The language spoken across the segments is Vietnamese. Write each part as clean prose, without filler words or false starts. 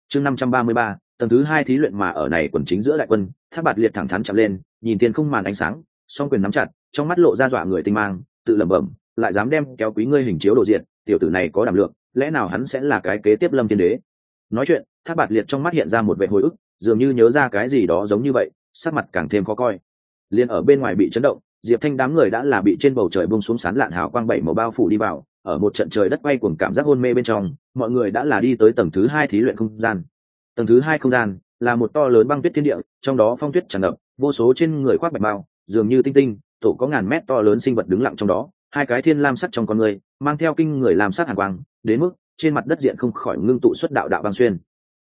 chương 533, tầng thứ 2 thí luyện mà ở này quần chính giữa đại quân. Thác Bạt Liệt thẳng thắn chạm lên, nhìn thiên không màn ánh sáng, song quyền nắm chặt, trong mắt lộ ra dọa người tinh mang, tự lẩm bẩm, lại dám đem kéo quý ngươi hình chiếu đồ diện, tiểu tử này có đảm lượng, lẽ nào hắn sẽ là cái kế tiếp Lâm Thiên Đế? Nói chuyện, Thác Bạt Liệt trong mắt hiện ra một vẻ hồi ức, dường như nhớ ra cái gì đó giống như vậy, sắc mặt càng thêm khó coi. Liên ở bên ngoài bị chấn động, Diệp Thanh đám người đã là bị trên bầu trời buông xuống sán lạn hào quang bảy màu bao phủ đi vào, ở một trận trời đất quay cuồng cảm giác hôn mê bên trong, mọi người đã là đi tới tầng thứ 2 thí luyện không gian. Tầng thứ 2 không gian là một to lớn băng tuyết thiên địa, trong đó phong tuyết tràn ngập, vô số trên người khoác bạch bào, dường như tinh tinh, tổ có ngàn mét to lớn sinh vật đứng lặng trong đó, hai cái thiên lam sắc trong con người, mang theo kinh người làm sắc hàn quang, đến mức trên mặt đất diện không khỏi ngưng tụ xuất đạo đạo băng xuyên.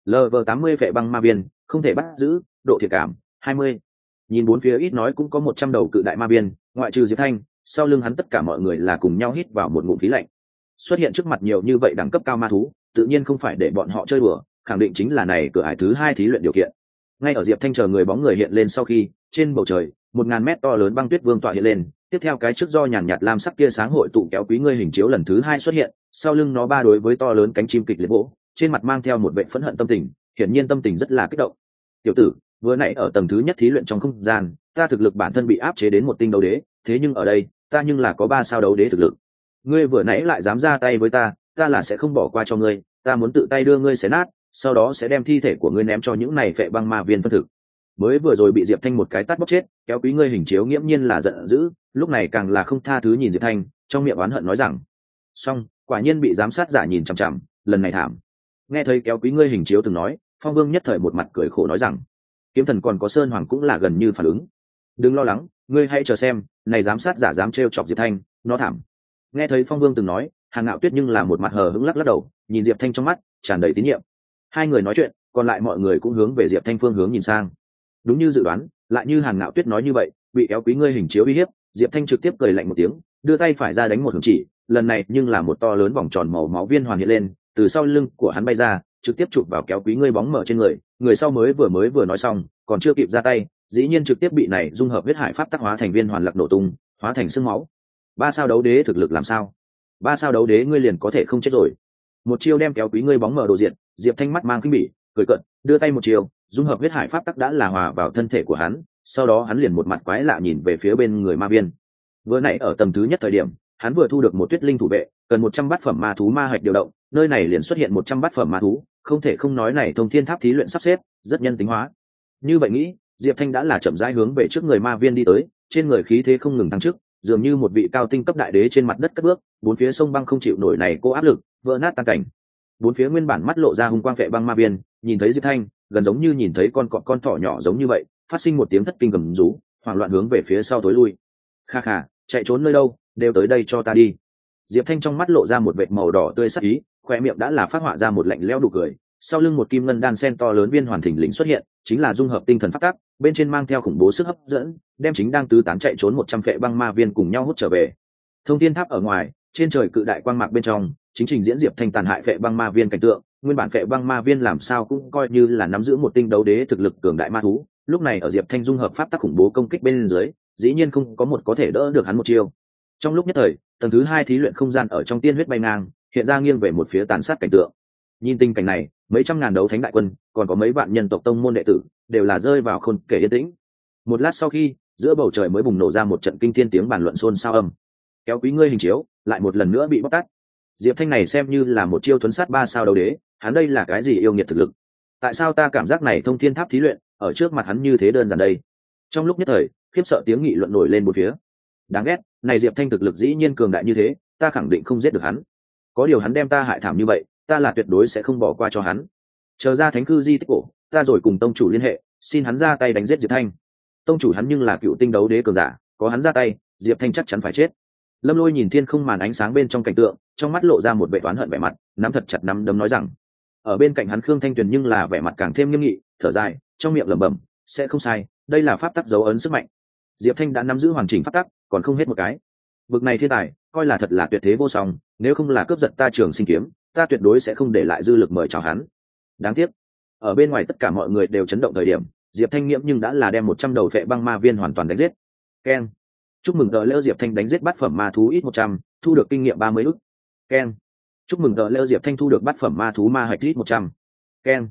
LV80 vệ băng ma viên, không thể bắt giữ, độ thiệt cảm 20. Nhìn bốn phía ít nói cũng có 100 đầu cự đại ma viên, ngoại trừ Diệp Thanh, sau lưng hắn tất cả mọi người là cùng nhau hít vào một ngụm khí lạnh. Xuất hiện trước mặt nhiều như vậy đẳng cấp cao ma thú, tự nhiên không phải để bọn họ chơi đùa, khẳng định chính là này cửa ải thứ 2 thí luyện điều kiện. Ngay ở Diệp Thanh chờ người bóng người hiện lên sau khi, trên bầu trời, 1000 mét to lớn băng tuyết vương tọa hiện lên, tiếp theo cái trước do nhàn nhạt lam sắc tia sáng hội tụ kéo quý ngươi hình chiếu lần thứ 2 xuất hiện, sau lưng nó ba đối với to lớn cánh chim kịch liệt vỗ, trên mặt mang theo một vẻ phẫn hận tâm tình, hiển nhiên tâm tình rất là kích động. Tiểu tử, vừa nãy ở tầng thứ nhất thí luyện trong không gian, ta thực lực bản thân bị áp chế đến một tinh đấu đế, thế nhưng ở đây, ta nhưng là có 3 sao đấu đế thực lực. Ngươi vừa nãy lại dám ra tay với ta, ta là sẽ không bỏ qua cho ngươi, ta muốn tự tay đưa ngươi xé nát, sau đó sẽ đem thi thể của ngươi ném cho những này phệ băng ma viên phân thực. Mới vừa rồi bị Diệp Thanh một cái tát bóc chết, kéo quý ngươi hình chiếu nghiễm nhiên là giận dữ, lúc này càng là không tha thứ nhìn Diệp Thanh, trong miệng oán hận nói rằng: "Xong, quả nhiên bị giám sát giả nhìn chằm chằm, lần này thảm." Nghe thấy kéo quý ngươi hình chiếu từng nói, Phong Vương nhất thời một mặt cười khổ nói rằng: "Kiếm Thần còn có Sơn Hoàng cũng là gần như phản ứng. Đừng lo lắng, ngươi hãy chờ xem, này giám sát giả dám trêu chọc Diệp Thanh, nó thảm." Nghe thấy Phong Vương từng nói, Hàn Ngạo Tuyết nhưng là một mặt hờ hững lắc lắc đầu, nhìn Diệp Thanh trong mắt tràn đầy tín nhiệm. Hai người nói chuyện, còn lại mọi người cũng hướng về Diệp Thanh phương hướng nhìn sang. Đúng như dự đoán, lại như Hàn Ngạo Tuyết nói như vậy, bị kéo quý ngươi hình chiếu uy hiếp, Diệp Thanh trực tiếp cười lạnh một tiếng, đưa tay phải ra đánh một hướng chỉ, lần này nhưng là một to lớn vòng tròn màu máu viên hoàn hiện lên, từ sau lưng của hắn bay ra, trực tiếp chụp vào kéo quý ngươi bóng mở trên người, người sau mới vừa nói xong, còn chưa kịp ra tay, dĩ nhiên trực tiếp bị này dung hợp huyết hải pháp tác hóa thành viên hoàn lạc nổ tung, hóa thành xương máu. 3 sao đấu đế thực lực làm sao? 3 sao đấu đế ngươi liền có thể không chết rồi. Một chiêu đem kéo quý ngươi bóng mở đồ diện, Diệp Thanh mắt mang kinh bỉ, cười cợt, đưa tay một chiêu, dung hợp huyết hải pháp tắc đã là hòa vào thân thể của hắn, sau đó hắn liền một mặt quái lạ nhìn về phía bên người ma viên. Vừa nãy ở tầng thứ nhất thời điểm, hắn vừa thu được một tuyết linh thủ vệ, cần 100 bát phẩm ma thú ma hạch điều động, nơi này liền xuất hiện 100 bát phẩm ma thú, không thể không nói này Thông Thiên Tháp thí luyện sắp xếp, rất nhân tính hóa. Như vậy nghĩ, Diệp Thanh đã là chậm rãi hướng về trước người ma viên đi tới, trên người khí thế không ngừng tăng trước, dường như một vị cao tinh cấp đại đế trên mặt đất cất bước, bốn phía sông băng không chịu nổi này cô áp lực, vỡ nát tan cảnh. Bốn phía nguyên bản mắt lộ ra hung quang phệ băng ma viên, nhìn thấy Diệp Thanh, gần giống như nhìn thấy con thỏ nhỏ giống như vậy, phát sinh một tiếng thất kinh gầm rú, hoảng loạn hướng về phía sau tối lui. Kha kha, chạy trốn nơi đâu, đều tới đây cho ta đi. Diệp Thanh trong mắt lộ ra một vệt màu đỏ tươi sắc ý, khoe miệng đã là phát họa ra một lạnh lẽo nụ cười, sau lưng một kim ngân đan sen to lớn viên hoàn thỉnh lĩnh xuất hiện, chính là dung hợp tinh thần pháp tắc, bên trên mang theo khủng bố sức hấp dẫn, đem chính đang tứ tán chạy trốn 100 phệ băng ma viên cùng nhau hút trở về. Thông Thiên Tháp ở ngoài, trên trời cự đại quang mạc bên trong, chính trình diễn Diệp Thanh tàn hại phệ băng ma viên cảnh tượng, nguyên bản phệ băng ma viên làm sao cũng coi như là nắm giữ một tinh đấu đế thực lực cường đại ma thú, lúc này ở Diệp Thanh dung hợp pháp tắc khủng bố công kích bên dưới, dĩ nhiên không có một có thể đỡ được hắn một chiêu. Trong lúc nhất thời, tầng thứ 2 thí luyện không gian ở trong tiên huyết bay ngang, hiện ra nghiêng về một phía tàn sát cảnh tượng. Nhìn tình cảnh này, mấy trăm ngàn đấu thánh đại quân, còn có mấy vạn nhân tộc tông môn đệ tử, đều là rơi vào khôn kể yên tĩnh. Một lát sau khi, giữa bầu trời mới bùng nổ ra một trận kinh thiên tiếng bàn luận xôn xao âm. Kéo quý ngươi hình chiếu, lại một lần nữa bị bóc tát. Diệp Thanh này xem như là một chiêu thuấn sát 3 sao đấu đế, hắn đây là cái gì yêu nghiệt thực lực? Tại sao ta cảm giác này Thông Thiên Tháp thí luyện, ở trước mặt hắn như thế đơn giản đây? Trong lúc nhất thời, khiếp sợ tiếng nghị luận nổi lên một phía. Đáng ghét, này Diệp Thanh thực lực dĩ nhiên cường đại như thế, ta khẳng định không giết được hắn. Có điều hắn đem ta hại thảm như vậy, ta là tuyệt đối sẽ không bỏ qua cho hắn. Chờ ra thánh cư di tích cổ, ta rồi cùng tông chủ liên hệ, xin hắn ra tay đánh giết Diệp Thanh. Tông chủ hắn nhưng là cựu tinh đấu đế cường giả, có hắn ra tay, Diệp Thanh chắc chắn phải chết. Lâm Lôi nhìn thiên không màn ánh sáng bên trong cảnh tượng, trong mắt lộ ra một vẻ oán hận vẻ mặt, nắm thật chặt nắm đấm nói rằng. Ở bên cạnh hắn Khương Thanh Tuyền nhưng là vẻ mặt càng thêm nghiêm nghị, thở dài, trong miệng lẩm bẩm, sẽ không sai, đây là pháp tắc dấu ấn sức mạnh. Diệp Thanh đã nắm giữ hoàn chỉnh pháp tắc, còn không hết một cái. Vực này thiên tài, coi là thật là tuyệt thế vô song, nếu không là cướp giật ta Trường Sinh kiếm, ta tuyệt đối sẽ không để lại dư lực mời chào hắn. Đáng tiếc, ở bên ngoài tất cả mọi người đều chấn động thời điểm, Diệp Thanh nghiễm nhưng đã là đem 100 đầu phệ băng ma viên hoàn toàn đánh giết. Keng. Chúc mừng tờ lễ Diệp Thanh đánh giết bát phẩm ma thú ít 100, thu được kinh nghiệm 30 ức. Keng. Chúc mừng tờ lễ Diệp Thanh thu được bát phẩm ma thú ma hạch ít 100. Keng.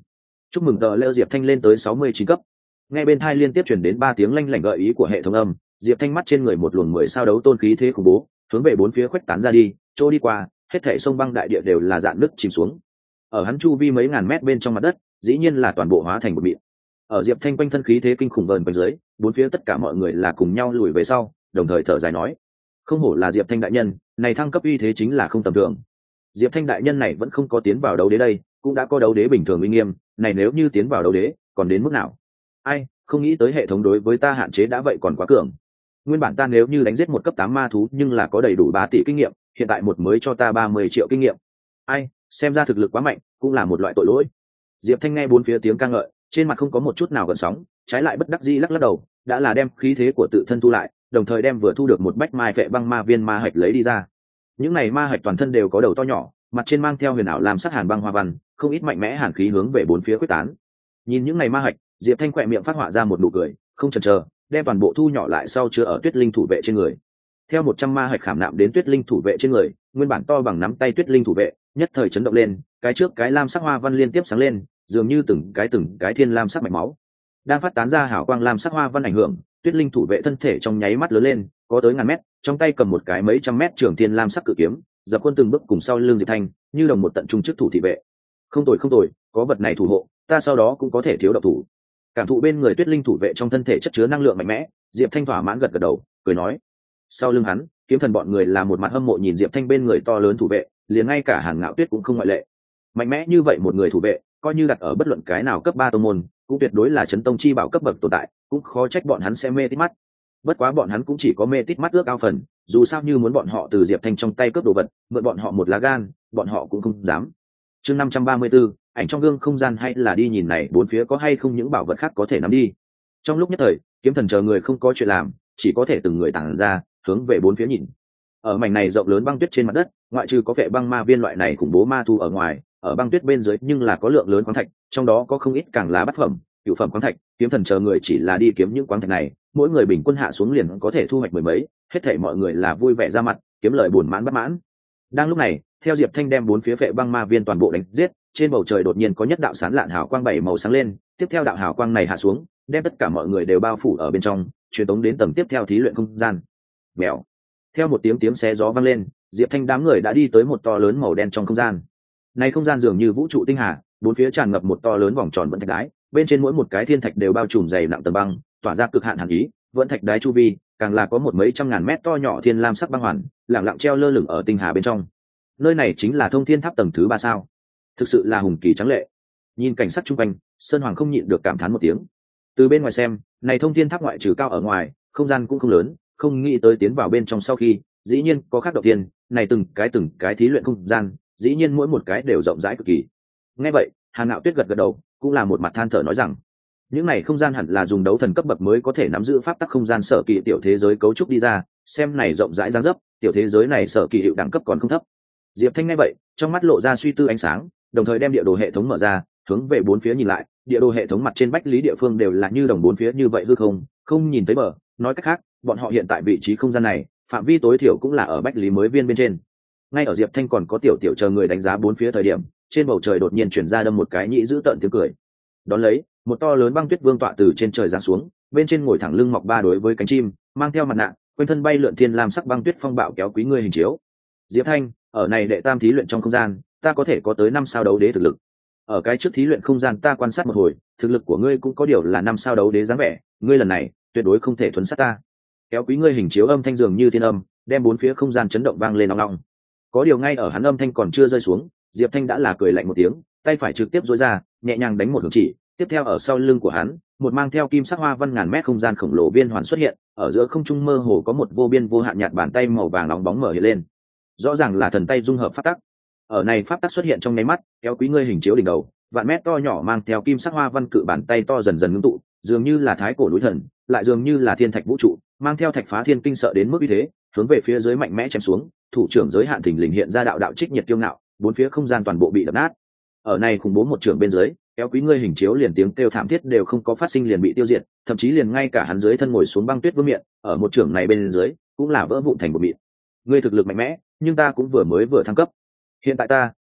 chúc mừng tờ lêu Diệp Thanh lên tới 69 cấp. Nghe bên tai liên tiếp truyền đến 3 tiếng lanh lảnh gợi ý của hệ thống âm, Diệp Thanh mắt trên người một luồng 10 sao đấu tôn khí thế khủng bố, hướng về bốn phía khuếch tán ra đi, chỗ đi qua, hết thảy sông băng đại địa đều là dạn nứt chìm xuống. Ở hắn chu vi mấy ngàn mét bên trong mặt đất, dĩ nhiên là toàn bộ hóa thành một mịn. Ở Diệp Thanh quanh thân khí thế kinh khủng vờn quanh dưới, bốn phía tất cả mọi người là cùng nhau lùi về sau, đồng thời thở dài nói: không hổ là Diệp Thanh đại nhân, này thăng cấp uy thế chính là không tầm thường. Diệp Thanh đại nhân này vẫn không có tiến vào đấu đế đây, cũng đã có đấu đế bình thường uy nghiêm, này nếu như tiến vào đấu đế, còn đến mức nào? Ai, không nghĩ tới hệ thống đối với ta hạn chế đã vậy còn quá cường. Nguyên bản ta nếu như đánh giết một cấp 8 ma thú nhưng là có đầy đủ 3 tỷ kinh nghiệm, hiện tại một mới cho ta 30 triệu kinh nghiệm. Ai, xem ra thực lực quá mạnh, cũng là một loại tội lỗi. Diệp Thanh nghe bốn phía tiếng ca ngợi, trên mặt không có một chút nào gợn sóng, trái lại bất đắc dĩ lắc lắc đầu, đã là đem khí thế của tự thân thu lại, đồng thời đem vừa thu được một bách mai phệ băng ma viên ma hạch lấy đi ra. Những này ma hạch toàn thân đều có đầu to nhỏ, mặt trên mang theo huyền ảo làm sắc hàn băng hoa văn, không ít mạnh mẽ hàn khí hướng về bốn phía quyết tán. Nhìn những này ma hạch, Diệp Thanh khỏe miệng phát họa ra một nụ cười, không chần chờ, đem toàn bộ thu nhỏ lại sau chứa ở tuyết linh thủ vệ trên người. Theo 100 ma hạch khảm nạm đến tuyết linh thủ vệ trên người, nguyên bản to bằng nắm tay tuyết linh thủ vệ nhất thời chấn động lên, cái trước cái lam sắc hoa văn liên tiếp sáng lên, dường như từng cái thiên lam sắc mạch máu đang phát tán ra hào quang lam sắc hoa văn ảnh hưởng. Tuyết linh thủ vệ thân thể trong nháy mắt lớn lên, có tới ngàn mét, trong tay cầm một cái mấy trăm mét trường thiên lam sắc cự kiếm, dập quân từng bước cùng sau lưng Diệp Thanh, như đồng một tận trung chức thủ thị vệ. Không tồi, có vật này thủ hộ, ta sau đó cũng có thể thiếu độc thủ. Cảm thụ bên người tuyết linh thủ vệ trong thân thể chất chứa năng lượng mạnh mẽ, Diệp Thanh thỏa mãn gật gật đầu, cười nói. Sau lưng hắn, kiếm thần bọn người là một mặt hâm mộ nhìn Diệp Thanh bên người to lớn thủ vệ, liền ngay cả Hàn Ngạo Tuyết cũng không ngoại lệ. Mạnh mẽ như vậy một người thủ vệ, coi như đặt ở bất luận cái nào cấp 3 tông môn, cũng tuyệt đối là chấn tông chi bảo cấp bậc tồn tại, cũng khó trách bọn hắn sẽ mê tít mắt. Bất quá bọn hắn cũng chỉ có mê tít mắt ước ao phần, dù sao như muốn bọn họ từ Diệp Thanh trong tay cướp đồ vật, mượn bọn họ một lá gan, bọn họ cũng không dám. Chương 534, ảnh trong gương không gian, hay là đi nhìn này bốn phía có hay không những bảo vật khác có thể nắm đi. Trong lúc nhất thời, kiếm thần chờ người không có chuyện làm, chỉ có thể từng người tản ra, hướng về bốn phía nhìn. Ở mảnh này rộng lớn băng tuyết trên mặt đất, ngoại trừ có vệ băng ma viên loại này khủng bố ma thu ở ngoài, ở băng tuyết bên dưới nhưng là có lượng lớn khoáng thạch, trong đó có không ít càng là bát phẩm, cửu phẩm khoáng thạch. Kiếm thần chờ người chỉ là đi kiếm những khoáng thạch này, mỗi người bình quân hạ xuống liền có thể thu hoạch mười mấy, hết thảy mọi người là vui vẻ ra mặt, kiếm lời buồn mãn bất mãn. Đang lúc này, theo Diệp Thanh đem bốn phía vệ băng ma viên toàn bộ đánh giết, trên bầu trời đột nhiên có nhất đạo sáng lạn hào quang bảy màu sáng lên, tiếp theo đạo hào quang này hạ xuống, đem tất cả mọi người đều bao phủ ở bên trong, truyền tống đến tầng tiếp theo thí luyện không gian. Bèo. Theo một tiếng xé gió vang lên, Diệp Thanh đám người đã đi tới một to lớn màu đen trong không gian. Này không gian dường như vũ trụ tinh hà, bốn phía tràn ngập một to lớn vòng tròn vẫn thạch đái, bên trên mỗi một cái thiên thạch đều bao trùm dày nặng tầng băng, tỏa ra cực hạn hàn ý. Vẫn thạch đái chu vi, càng là có một mấy trăm ngàn mét to nhỏ thiên lam sắc băng hoàn, lặng lặng treo lơ lửng ở tinh hà bên trong. Nơi này chính là Thông Thiên Tháp tầng thứ 3 sao? Thực sự là hùng kỳ tráng lệ. Nhìn cảnh sắc chung quanh, Sơn Hoàng không nhịn được cảm thán một tiếng. Từ bên ngoài xem, này Thông Thiên Tháp ngoại trừ cao ở ngoài, không gian cũng không lớn, không nghĩ tới tiến vào bên trong sau khi, dĩ nhiên có khác đầu tiên, này từng cái thí luyện không gian, dĩ nhiên mỗi một cái đều rộng rãi cực kỳ. Nghe vậy, Hàn Ngạo Tuyết gật gật đầu, cũng là một mặt than thở nói rằng, những này không gian hẳn là dùng đấu thần cấp bậc mới có thể nắm giữ pháp tắc không gian sở kỳ tiểu thế giới cấu trúc đi ra, xem này rộng rãi dáng dấp, tiểu thế giới này sở kỳ hiệu đẳng cấp còn không thấp. Diệp Thanh nghe vậy, trong mắt lộ ra suy tư ánh sáng, đồng thời đem địa đồ hệ thống mở ra, hướng về bốn phía nhìn lại. Địa đồ hệ thống mặt trên bách lý địa phương đều là như đồng bốn phía như vậy hư không, không nhìn thấy bờ. Nói cách khác, bọn họ hiện tại vị trí không gian này, phạm vi tối thiểu cũng là ở bách lý mới viên bên trên. Ngay ở Diệp Thanh còn có tiểu chờ người đánh giá bốn phía thời điểm, trên bầu trời đột nhiên chuyển ra đâm một cái nhĩ dữ tợn tiếng cười. Đón lấy, một to lớn băng tuyết vương tọa từ trên trời giáng xuống, bên trên ngồi thẳng lưng mọc ba đối với cánh chim, mang theo mặt nạ, quanh thân bay lượn thiên lam sắc băng tuyết phong bạo kéo quý ngươi hình chiếu. Diệp Thanh, ở này đệ tam thí luyện trong không gian, ta có thể có tới 5 sao đấu đế thực lực. Ở cái trước thí luyện không gian ta quan sát một hồi, thực lực của ngươi cũng có điều là 5 sao đấu đế dáng vẻ, ngươi lần này tuyệt đối không thể thuần sát ta. Kéo quý ngươi hình chiếu âm thanh dường như thiên âm, đem bốn phía không gian chấn động vang lên ong ong. Có điều ngay ở hắn âm thanh còn chưa rơi xuống, Diệp Thanh đã là cười lạnh một tiếng, tay phải trực tiếp duỗi ra, nhẹ nhàng đánh một hướng chỉ, tiếp theo ở sau lưng của hắn, một mang theo kim sắc hoa văn ngàn mét không gian khổng lồ viên hoàn xuất hiện, ở giữa không trung mơ hồ có một vô biên vô hạn nhạt bàn tay màu vàng nóng bóng mở hiện lên. Rõ ràng là thần tay dung hợp pháp tắc. Ở này pháp tắc xuất hiện trong nháy mắt, kéo quý ngươi hình chiếu đỉnh đầu, vạn mét to nhỏ mang theo kim sắc hoa văn cự bàn tay to dần dần ngưng tụ, dường như là thái cổ núi thần, lại dường như là thiên thạch vũ trụ, mang theo thạch phá thiên kinh sợ đến mức như thế, hướng về phía dưới mạnh mẽ chém xuống, thủ trưởng giới hạn thình lình hiện ra đạo đạo trích nhiệt tiêu ngạo, bốn phía không gian toàn bộ bị đập nát. Ở này khủng bố một trưởng bên dưới, kéo quý ngươi hình chiếu liền tiếng kêu thảm thiết đều không có phát sinh liền bị tiêu diệt, thậm chí liền ngay cả hắn dưới thân ngồi xuống băng tuyết vương miệng, ở một trưởng này bên dưới, cũng là vỡ vụn thành một mịn. Ngươi thực lực mạnh mẽ, nhưng ta cũng vừa mới thăng cấp. Hiện tại ta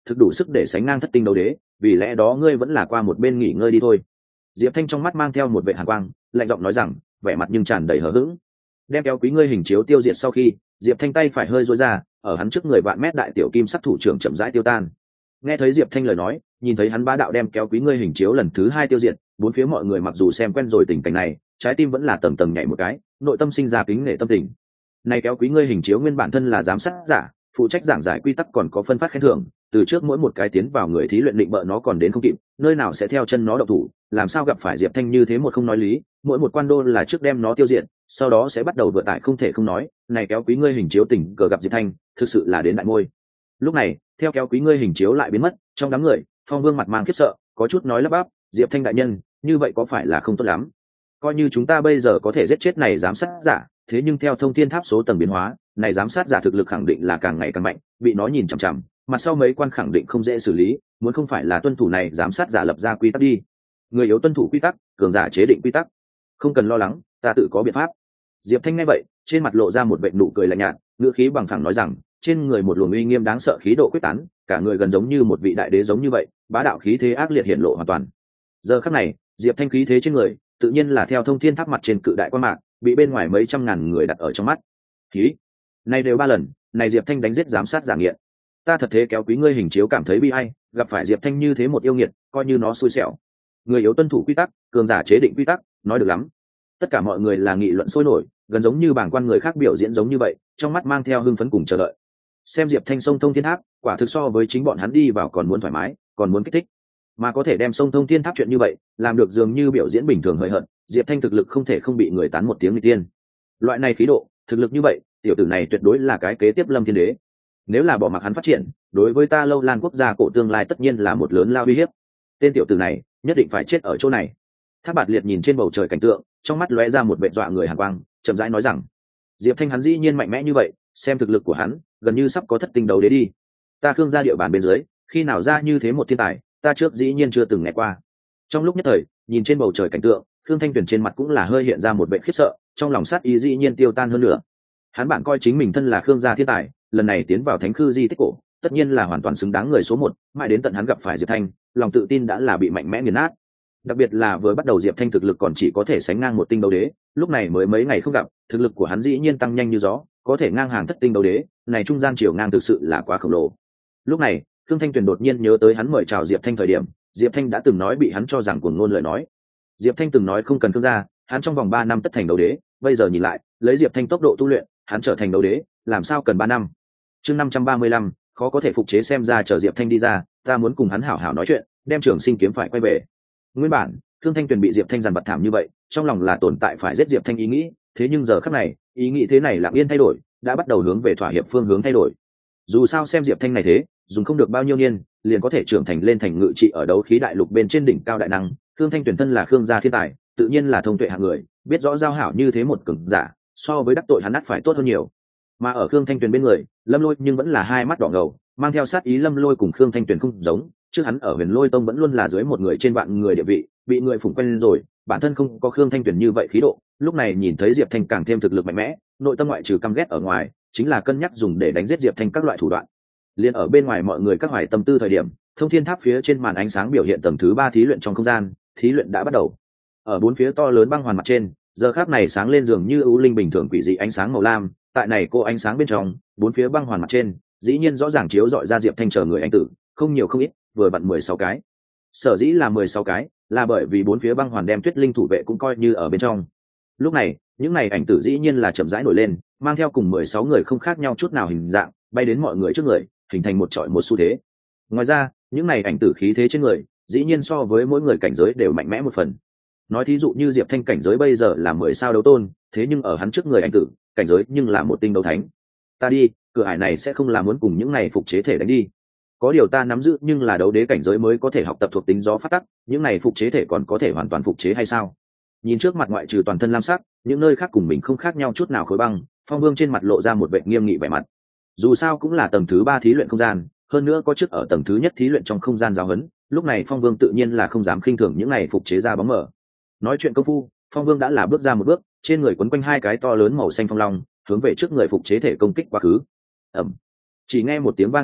thực đủ sức để sánh ngang thất tinh đấu đế, vì lẽ đó ngươi vẫn là qua một bên nghỉ ngơi đi thôi. Diệp Thanh trong mắt mang theo một vệ hàn quang, lạnh giọng nói rằng, vẻ mặt nhưng tràn đầy hờ hững. Đem kéo quý ngươi hình chiếu tiêu diệt sau khi, Diệp Thanh tay phải hơi duỗi ra, ở hắn trước người vạn mét đại tiểu kim sắc thủ trưởng chậm rãi tiêu tan. Nghe thấy Diệp Thanh lời nói, nhìn thấy hắn bá đạo đem kéo quý ngươi hình chiếu lần thứ 2 tiêu diệt, bốn phía mọi người mặc dù xem quen rồi tình cảnh này, trái tim vẫn là tầng tầng nhảy một cái, nội tâm sinh ra kính nể tâm tình. Này kéo quý ngươi hình chiếu nguyên bản thân là giám sát giả, phụ trách giảng giải quy tắc còn có phân phát khen thưởng, từ trước mỗi một cái tiến vào người thí luyện định bợ nó còn đến không kịp, nơi nào sẽ theo chân nó động thủ, làm sao gặp phải Diệp Thanh như thế một không nói lý, mỗi một quan đô là trước đem nó tiêu diệt, sau đó sẽ bắt đầu vượt tải không thể không nói, này kéo quý ngươi hình chiếu tình cờ gặp Diệp Thanh, thực sự là đến đại ngôi. Lúc này, theo kéo quý ngươi hình chiếu lại biến mất, trong đám người, Phong Vương mặt mang khiếp sợ, có chút nói lắp bắp, Diệp Thanh đại nhân, như vậy có phải là không tốt lắm? Coi như chúng ta bây giờ có thể giết chết này giám sát giả, thế nhưng theo thông thiên tháp số tầng biến hóa, này giám sát giả thực lực khẳng định là càng ngày càng mạnh, bị nó nhìn chằm chằm, mặt sau mấy quan khẳng định không dễ xử lý, muốn không phải là tuân thủ này giám sát giả lập ra quy tắc đi. Người yếu tuân thủ quy tắc, cường giả chế định quy tắc. Không cần lo lắng, ta tự có biện pháp. Diệp Thanh nghe vậy, trên mặt lộ ra một vệt nụ cười lạnh nhạt, ngữ khí bằng phẳng nói rằng, trên người một luồng uy nghiêm đáng sợ khí độ quyết tán, cả người gần giống như một vị đại đế giống như vậy, bá đạo khí thế ác liệt hiện lộ hoàn toàn. Giờ khắc này, Diệp Thanh khí thế trên người, tự nhiên là theo thông thiên tháp mặt trên cự đại quan mạc, bị bên ngoài mấy trăm ngàn người đặt ở trong mắt. Khí, này đều 3 lần, này Diệp Thanh đánh giết giám sát giả nghiện. Ta thật thế kéo quý ngươi hình chiếu cảm thấy bi ai, gặp phải Diệp Thanh như thế một yêu nghiệt, coi như nó xui xẻo. Người yếu tuân thủ quy tắc, cường giả chế định quy tắc, nói được lắm. Tất cả mọi người là nghị luận sôi nổi, gần giống như bảng quan người khác biểu diễn giống như vậy, trong mắt mang theo hưng phấn cùng chờ đợi. Xem Diệp Thanh sông thông thiên tháp, quả thực so với chính bọn hắn đi vào còn muốn thoải mái, còn muốn kích thích. Mà có thể đem sông thông thiên tháp chuyện như vậy, làm được dường như biểu diễn bình thường hời hợt, Diệp Thanh thực lực không thể không bị người tán một tiếng nghịch tiên. Loại này khí độ, thực lực như vậy, tiểu tử này tuyệt đối là cái kế tiếp Lâm Thiên Đế. Nếu là bỏ mặc hắn phát triển, đối với ta Lâu Lan quốc gia cổ tương lai tất nhiên là một lớn lao uy hiếp. Tên tiểu tử này, nhất định phải chết ở chỗ này. Thác Bạt Liệt nhìn trên bầu trời cảnh tượng, trong mắt lóe ra một vẻ dọa người hàn quang, chậm rãi nói rằng: Diệp Thanh hắn dĩ nhiên mạnh mẽ như vậy, xem thực lực của hắn, gần như sắp có thất tinh đấu đế đi. Ta Khương gia địa bàn bên dưới, khi nào ra như thế một thiên tài, ta trước dĩ nhiên chưa từng nghe qua. Trong lúc nhất thời, nhìn trên bầu trời cảnh tượng, Khương Thanh Tuyền trên mặt cũng là hơi hiện ra một vẻ khiếp sợ, trong lòng sát ý dĩ nhiên tiêu tan hơn nữa. Hắn bạn coi chính mình thân là Khương gia thiên tài, lần này tiến vào thánh khư di tích cổ, tất nhiên là hoàn toàn xứng đáng người số 1, mãi đến tận hắn gặp phải Diệp Thanh, lòng tự tin đã là bị mạnh mẽ nghiền nát. Đặc biệt là vừa bắt đầu Diệp Thanh thực lực còn chỉ có thể sánh ngang một tinh đấu đế, lúc này mới mấy ngày không gặp, thực lực của hắn dĩ nhiên tăng nhanh như gió, có thể ngang hàng thất tinh đấu đế, này trung gian chiều ngang thực sự là quá khổng lồ. Lúc này, Khương Thanh Tuyền đột nhiên nhớ tới hắn mời chào Diệp Thanh thời điểm, Diệp Thanh đã từng nói bị hắn cho rằng cuồng ngôn lời nói. Diệp Thanh từng nói không cần Khương gia, hắn trong vòng 3 năm tất thành đấu đế, bây giờ nhìn lại, lấy Diệp Thanh tốc độ tu luyện, hắn trở thành đấu đế, làm sao cần 3 năm. Chương 535, khó có thể phục chế xem ra chờ Diệp Thanh đi ra, ta muốn cùng hắn hảo hảo nói chuyện, đem Trường Sinh kiếm phải quay về. Nguyên bản, Khương Thanh Tuyền bị Diệp Thanh dằn vặt thảm như vậy, trong lòng là tồn tại phải giết Diệp Thanh ý nghĩ, thế nhưng giờ khắc này, ý nghĩ thế này lặng yên thay đổi, đã bắt đầu hướng về thỏa hiệp phương hướng thay đổi. Dù sao xem Diệp Thanh này thế, dùng không được bao nhiêu niên, liền có thể trưởng thành lên thành ngự trị ở đấu khí đại lục bên trên đỉnh cao đại năng. Khương Thanh Tuyền thân là Khương gia thiên tài, tự nhiên là thông tuệ hạng người, biết rõ giao hảo như thế một cường giả, so với đắc tội hắn ắt phải tốt hơn nhiều. Mà ở Khương Thanh Tuyền bên người, Lâm Lôi nhưng vẫn là hai mắt đỏ ngầu, mang theo sát ý. Lâm Lôi cùng Khương Thanh Tuyền không giống, trước hắn ở Huyền Lôi Tông vẫn luôn là dưới một người trên vạn người địa vị, bị người phụng quen rồi, bản thân không có Khương Thanh Tuyền như vậy khí độ, lúc này nhìn thấy Diệp Thanh càng thêm thực lực mạnh mẽ, nội tâm ngoại trừ căm ghét ở ngoài, chính là cân nhắc dùng để đánh giết Diệp Thanh các loại thủ đoạn. Liên ở bên ngoài mọi người các hoài tâm tư thời điểm, thông thiên tháp phía trên màn ánh sáng biểu hiện tầng thứ 3 thí luyện trong không gian, thí luyện đã bắt đầu. Ở bốn phía to lớn băng hoàn mặt trên, giờ khắc này sáng lên dường như ưu linh bình thường quỷ dị ánh sáng màu lam, tại này cô ánh sáng bên trong, bốn phía băng hoàn mặt trên, dĩ nhiên rõ ràng chiếu rọi ra Diệp Thanh chờ người anh tử, không nhiều không ít, vừa vặn 16 cái. Sở dĩ là 16 cái, là bởi vì bốn phía băng hoàn đem Tuyết Linh thủ vệ cũng coi như ở bên trong. Lúc này, những này ảnh tử dĩ nhiên là chậm rãi nổi lên, mang theo cùng 16 người không khác nhau chút nào hình dạng, bay đến mọi người trước người, hình thành một trọi một xu thế. Ngoài ra, những này ảnh tử khí thế trên người, dĩ nhiên so với mỗi người cảnh giới đều mạnh mẽ một phần. Nói thí dụ như Diệp Thanh cảnh giới bây giờ là 10 sao đấu tôn, thế nhưng ở hắn trước người ảnh tử, cảnh giới nhưng là một tinh đấu thánh. Ta đi, cửa ải này sẽ không là muốn cùng những này phục chế thể đánh đi. Có điều ta nắm giữ nhưng là đấu đế cảnh giới mới có thể học tập thuộc tính gió phát tắc, những này phục chế thể còn có thể hoàn toàn phục chế hay sao? Nhìn trước mặt ngoại trừ toàn thân lam sắc, những nơi khác cùng mình không khác nhau chút nào khối băng, Phong Vương trên mặt lộ ra một vẻ nghiêm nghị vẻ mặt. Dù sao cũng là tầng thứ 3 thí luyện không gian, hơn nữa có trước ở tầng thứ nhất thí luyện trong không gian giáo huấn, lúc này Phong Vương tự nhiên là không dám khinh thường những này phục chế ra bóng mờ. Nói chuyện công phu, Phong Vương đã là bước ra một bước, trên người quấn quanh hai cái to lớn màu xanh phong long, hướng về trước người phục chế thể công kích quá khứ. Ầm. Chỉ nghe một tiếng vang trầm thấp,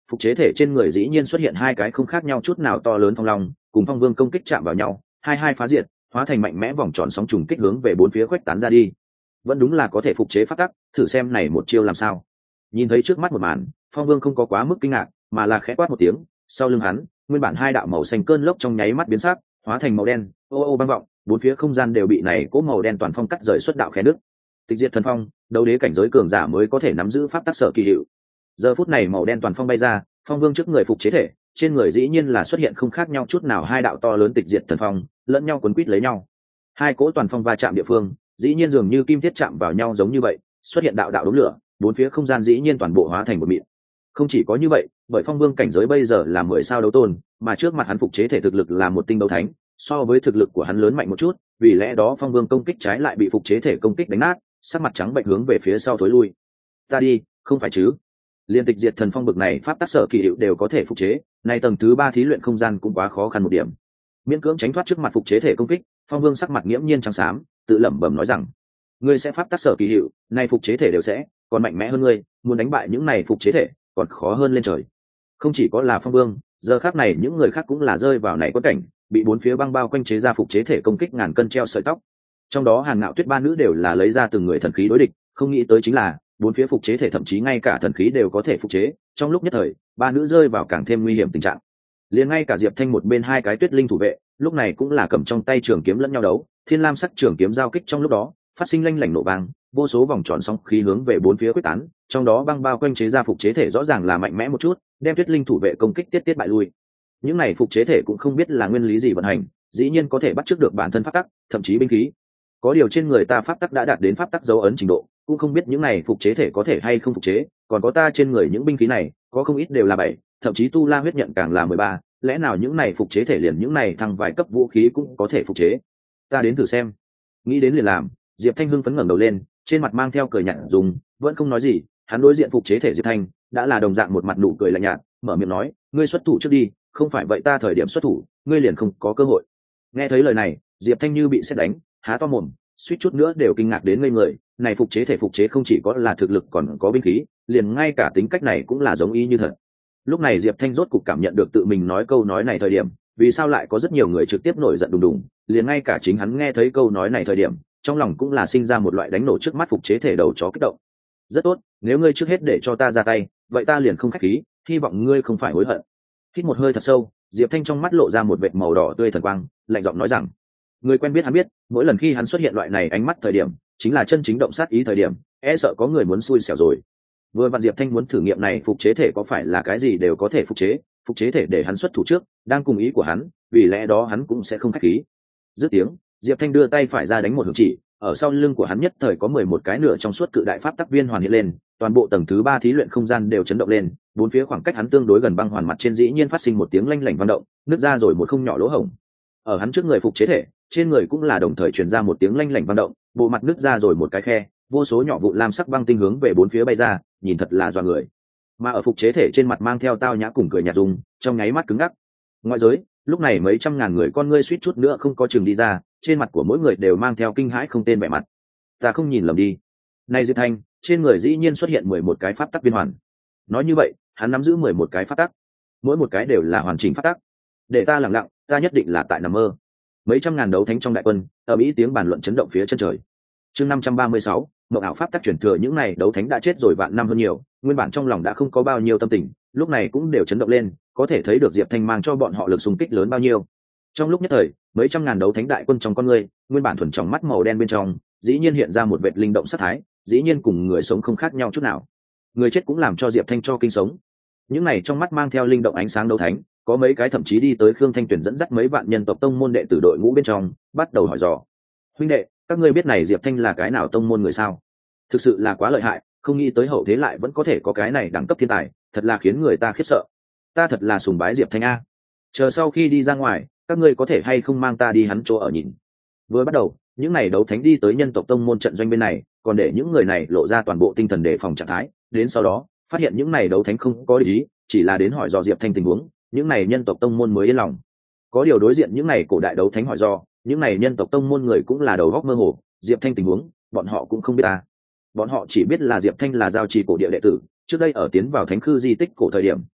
phục chế thể trên người dĩ nhiên xuất hiện hai cái không khác nhau chút nào to lớn phong long, cùng phong vương công kích chạm vào nhau, hai phá diệt, hóa thành mạnh mẽ vòng tròn sóng trùng kích hướng về bốn phía khuếch tán ra đi. Vẫn đúng là có thể phục chế pháp tắc, thử xem này một chiêu làm sao. Nhìn thấy trước mắt một màn, phong vương không có quá mức kinh ngạc, mà là khẽ quát một tiếng, sau lưng hắn, nguyên bản hai đạo màu xanh cơn lốc trong nháy mắt biến sắc, hóa thành màu đen, ô ô băng vọng, bốn phía không gian đều bị này cỗ màu đen toàn phong cắt rời xuất đạo khe nứt. Tịch diệt thần phong, đấu đế cảnh giới cường giả mới có thể nắm giữ pháp tắc sở kỳ hiệu. Giờ phút này màu đen toàn phong bay ra, phong vương trước người phục chế thể, trên người dĩ nhiên là xuất hiện không khác nhau chút nào hai đạo to lớn tịch diệt thần phong, lẫn nhau quấn quýt lấy nhau. Hai cỗ toàn phong va chạm địa phương, dĩ nhiên dường như kim thiết chạm vào nhau giống như vậy, xuất hiện đạo đạo đốm lửa, bốn phía không gian dĩ nhiên toàn bộ hóa thành một mịn. Không chỉ có như vậy, bởi phong vương cảnh giới bây giờ là 10 sao đấu tôn, mà trước mặt hắn phục chế thể thực lực là một tinh đấu thánh, so với thực lực của hắn lớn mạnh một chút, vì lẽ đó phong vương công kích trái lại bị phục chế thể công kích đánh nát, sắc mặt trắng bệch hướng về phía sau thối lui. Ta đi, không phải chứ? Liên tịch diệt thần phong bực này pháp tác sở kỳ hiệu đều có thể phục chế, nay tầng thứ 3 thí luyện không gian cũng quá khó khăn một điểm. Miễn cưỡng tránh thoát trước mặt phục chế thể công kích, phong vương sắc mặt nghiễm nhiên trắng xám, tự lẩm bẩm nói rằng: ngươi sẽ pháp tác sở kỳ hiệu, nay phục chế thể đều sẽ, còn mạnh mẽ hơn ngươi, muốn đánh bại những này phục chế thể còn khó hơn lên trời. Không chỉ có là phong vương, giờ khác này những người khác cũng là rơi vào này quất cảnh, bị bốn phía băng bao quanh chế ra phục chế thể công kích ngàn cân treo sợi tóc. Trong đó Hàn Ngạo Tuyết ba nữ đều là lấy ra từng người thần khí đối địch, không nghĩ tới chính là bốn phía phục chế thể thậm chí ngay cả thần khí đều có thể phục chế, trong lúc nhất thời ba nữ rơi vào càng thêm nguy hiểm tình trạng. Liền ngay cả Diệp Thanh một bên hai cái tuyết linh thủ vệ lúc này cũng là cầm trong tay trường kiếm lẫn nhau đấu, thiên lam sắc trường kiếm giao kích trong lúc đó phát sinh lanh lảnh nổ vang, vô số vòng tròn sóng khí hướng về bốn phía quyết tán, trong đó băng bao quanh chế ra phục chế thể rõ ràng là mạnh mẽ một chút, đem tuyết linh thủ vệ công kích tiết bại lui. Những này phục chế thể cũng không biết là nguyên lý gì vận hành, dĩ nhiên có thể bắt chước được bản thân pháp tắc, thậm chí binh khí. Có điều trên người ta pháp tắc đã đạt đến pháp tắc dấu ấn trình độ, cũng không biết những này phục chế thể có thể hay không phục chế, còn có ta trên người những binh khí này, có không ít đều là 7, thậm chí tu la huyết nhận càng là 13, lẽ nào những này phục chế thể liền những này thăng vài cấp vũ khí cũng có thể phục chế? Ta đến thử xem. Nghĩ đến liền làm, Diệp Thanh hưng phấn ngẩng đầu lên, trên mặt mang theo cười nhạt dùng, vẫn không nói gì, hắn đối diện phục chế thể Diệp Thanh, đã là đồng dạng một mặt nụ cười lạnh nhạt, mở miệng nói, ngươi xuất thủ trước đi, không phải vậy ta thời điểm xuất thủ, ngươi liền không có cơ hội. Nghe thấy lời này, Diệp Thanh như bị sét đánh, há to mồm, suýt chút nữa đều kinh ngạc đến ngây người, này phục chế thể phục chế không chỉ có là thực lực còn có binh khí, liền ngay cả tính cách này cũng là giống y như thật. Lúc này Diệp Thanh rốt cục cảm nhận được tự mình nói câu nói này thời điểm, vì sao lại có rất nhiều người trực tiếp nổi giận đùng đùng, liền ngay cả chính hắn nghe thấy câu nói này thời điểm, trong lòng cũng là sinh ra một loại đánh nổ trước mắt phục chế thể đầu chó kích động. Rất tốt, nếu ngươi trước hết để cho ta ra tay, vậy ta liền không khách khí, hy vọng ngươi không phải hối hận. Hít một hơi thật sâu, Diệp Thanh trong mắt lộ ra một vệt màu đỏ tươi thần quang, lạnh giọng nói rằng: người quen biết hắn biết, mỗi lần khi hắn xuất hiện loại này ánh mắt thời điểm, chính là chân chính động sát ý thời điểm, e sợ có người muốn xui xẻo rồi. Vừa vặn Diệp Thanh muốn thử nghiệm này phục chế thể có phải là cái gì đều có thể phục chế thể để hắn xuất thủ trước, đang cùng ý của hắn, vì lẽ đó hắn cũng sẽ không khách khí. Dứt tiếng, Diệp Thanh đưa tay phải ra đánh một hướng chỉ, ở sau lưng của hắn nhất thời có 11 cái nửa trong suốt cự đại pháp tắc viên hoàn hiện lên, toàn bộ tầng thứ 3 thí luyện không gian đều chấn động lên, bốn phía khoảng cách hắn tương đối gần băng hoàn mặt trên dĩ nhiên phát sinh một tiếng lanh lảnh vang động, nứt ra rồi một không nhỏ lỗ hổng. Ở hắn trước người phục chế thể, trên người cũng là đồng thời truyền ra một tiếng lanh lảnh vang động, bộ mặt nứt ra rồi một cái khe, vô số nhỏ vụn lam sắc băng tinh hướng về bốn phía bay ra, nhìn thật là dọa người. Mà ở phục chế thể trên mặt mang theo tao nhã cùng cười nhạt dùng, trong nháy mắt cứng ngắc. Ngoại giới, lúc này mấy trăm ngàn người con ngươi suýt chút nữa không có chừng đi ra, trên mặt của mỗi người đều mang theo kinh hãi không tên vẻ mặt. Ta không nhìn lầm đi. Này Diệp Thanh, trên người dĩ nhiên xuất hiện 11 cái pháp tắc viên hoàn. Nói như vậy, hắn nắm giữ 11 cái pháp tắc, mỗi một cái đều là hoàn chỉnh pháp tắc. Để ta lặng lặng, ta nhất định là tại nằm mơ. Mấy trăm ngàn đấu thánh trong đại quân, ở mỹ tiếng bàn luận chấn động phía chân trời. Chương 536, mộng ảo pháp tắc chuyển thừa những này đấu thánh đã chết rồi vạn năm hơn nhiều, nguyên bản trong lòng đã không có bao nhiêu tâm tình, lúc này cũng đều chấn động lên, có thể thấy được Diệp Thanh mang cho bọn họ lực xung kích lớn bao nhiêu. Trong lúc nhất thời, mấy trăm ngàn đấu thánh đại quân trong con người, nguyên bản thuần trong mắt màu đen bên trong, dĩ nhiên hiện ra một vệt linh động sát thái, dĩ nhiên cùng người sống không khác nhau chút nào. Người chết cũng làm cho Diệp Thanh cho kinh sống. Những này trong mắt mang theo linh động ánh sáng đấu thánh, có mấy cái thậm chí đi tới Khương Thanh Tuyển dẫn dắt mấy vạn nhân tộc tông môn đệ tử đội ngũ bên trong, bắt đầu hỏi dò: huynh đệ, các ngươi biết này Diệp Thanh là cái nào tông môn người sao? Thực sự là quá lợi hại, không nghĩ tới hậu thế lại vẫn có thể có cái này đẳng cấp thiên tài, thật là khiến người ta khiếp sợ. Ta thật là sùng bái Diệp Thanh a. Chờ sau khi đi ra ngoài, các ngươi có thể hay không mang ta đi hắn chỗ ở nhìn. Vừa bắt đầu, những này đấu thánh đi tới nhân tộc tông môn trận doanh bên này, còn để những người này lộ ra toàn bộ tinh thần đề phòng trạng thái, đến sau đó, phát hiện những này đấu thánh không có ý, chỉ là đến hỏi dò Diệp Thanh tình huống, những này nhân tộc tông môn mới yên lòng. Có điều đối diện những này cổ đại đấu thánh hỏi dò, những này nhân tộc tông môn người cũng là đầu óc mơ hồ, Diệp Thanh tình huống, bọn họ cũng không biết ta. Bọn họ chỉ biết là Diệp Thanh là giao trì cổ địa đệ tử, trước đây ở tiến vào thánh khư di tích cổ thời điểm,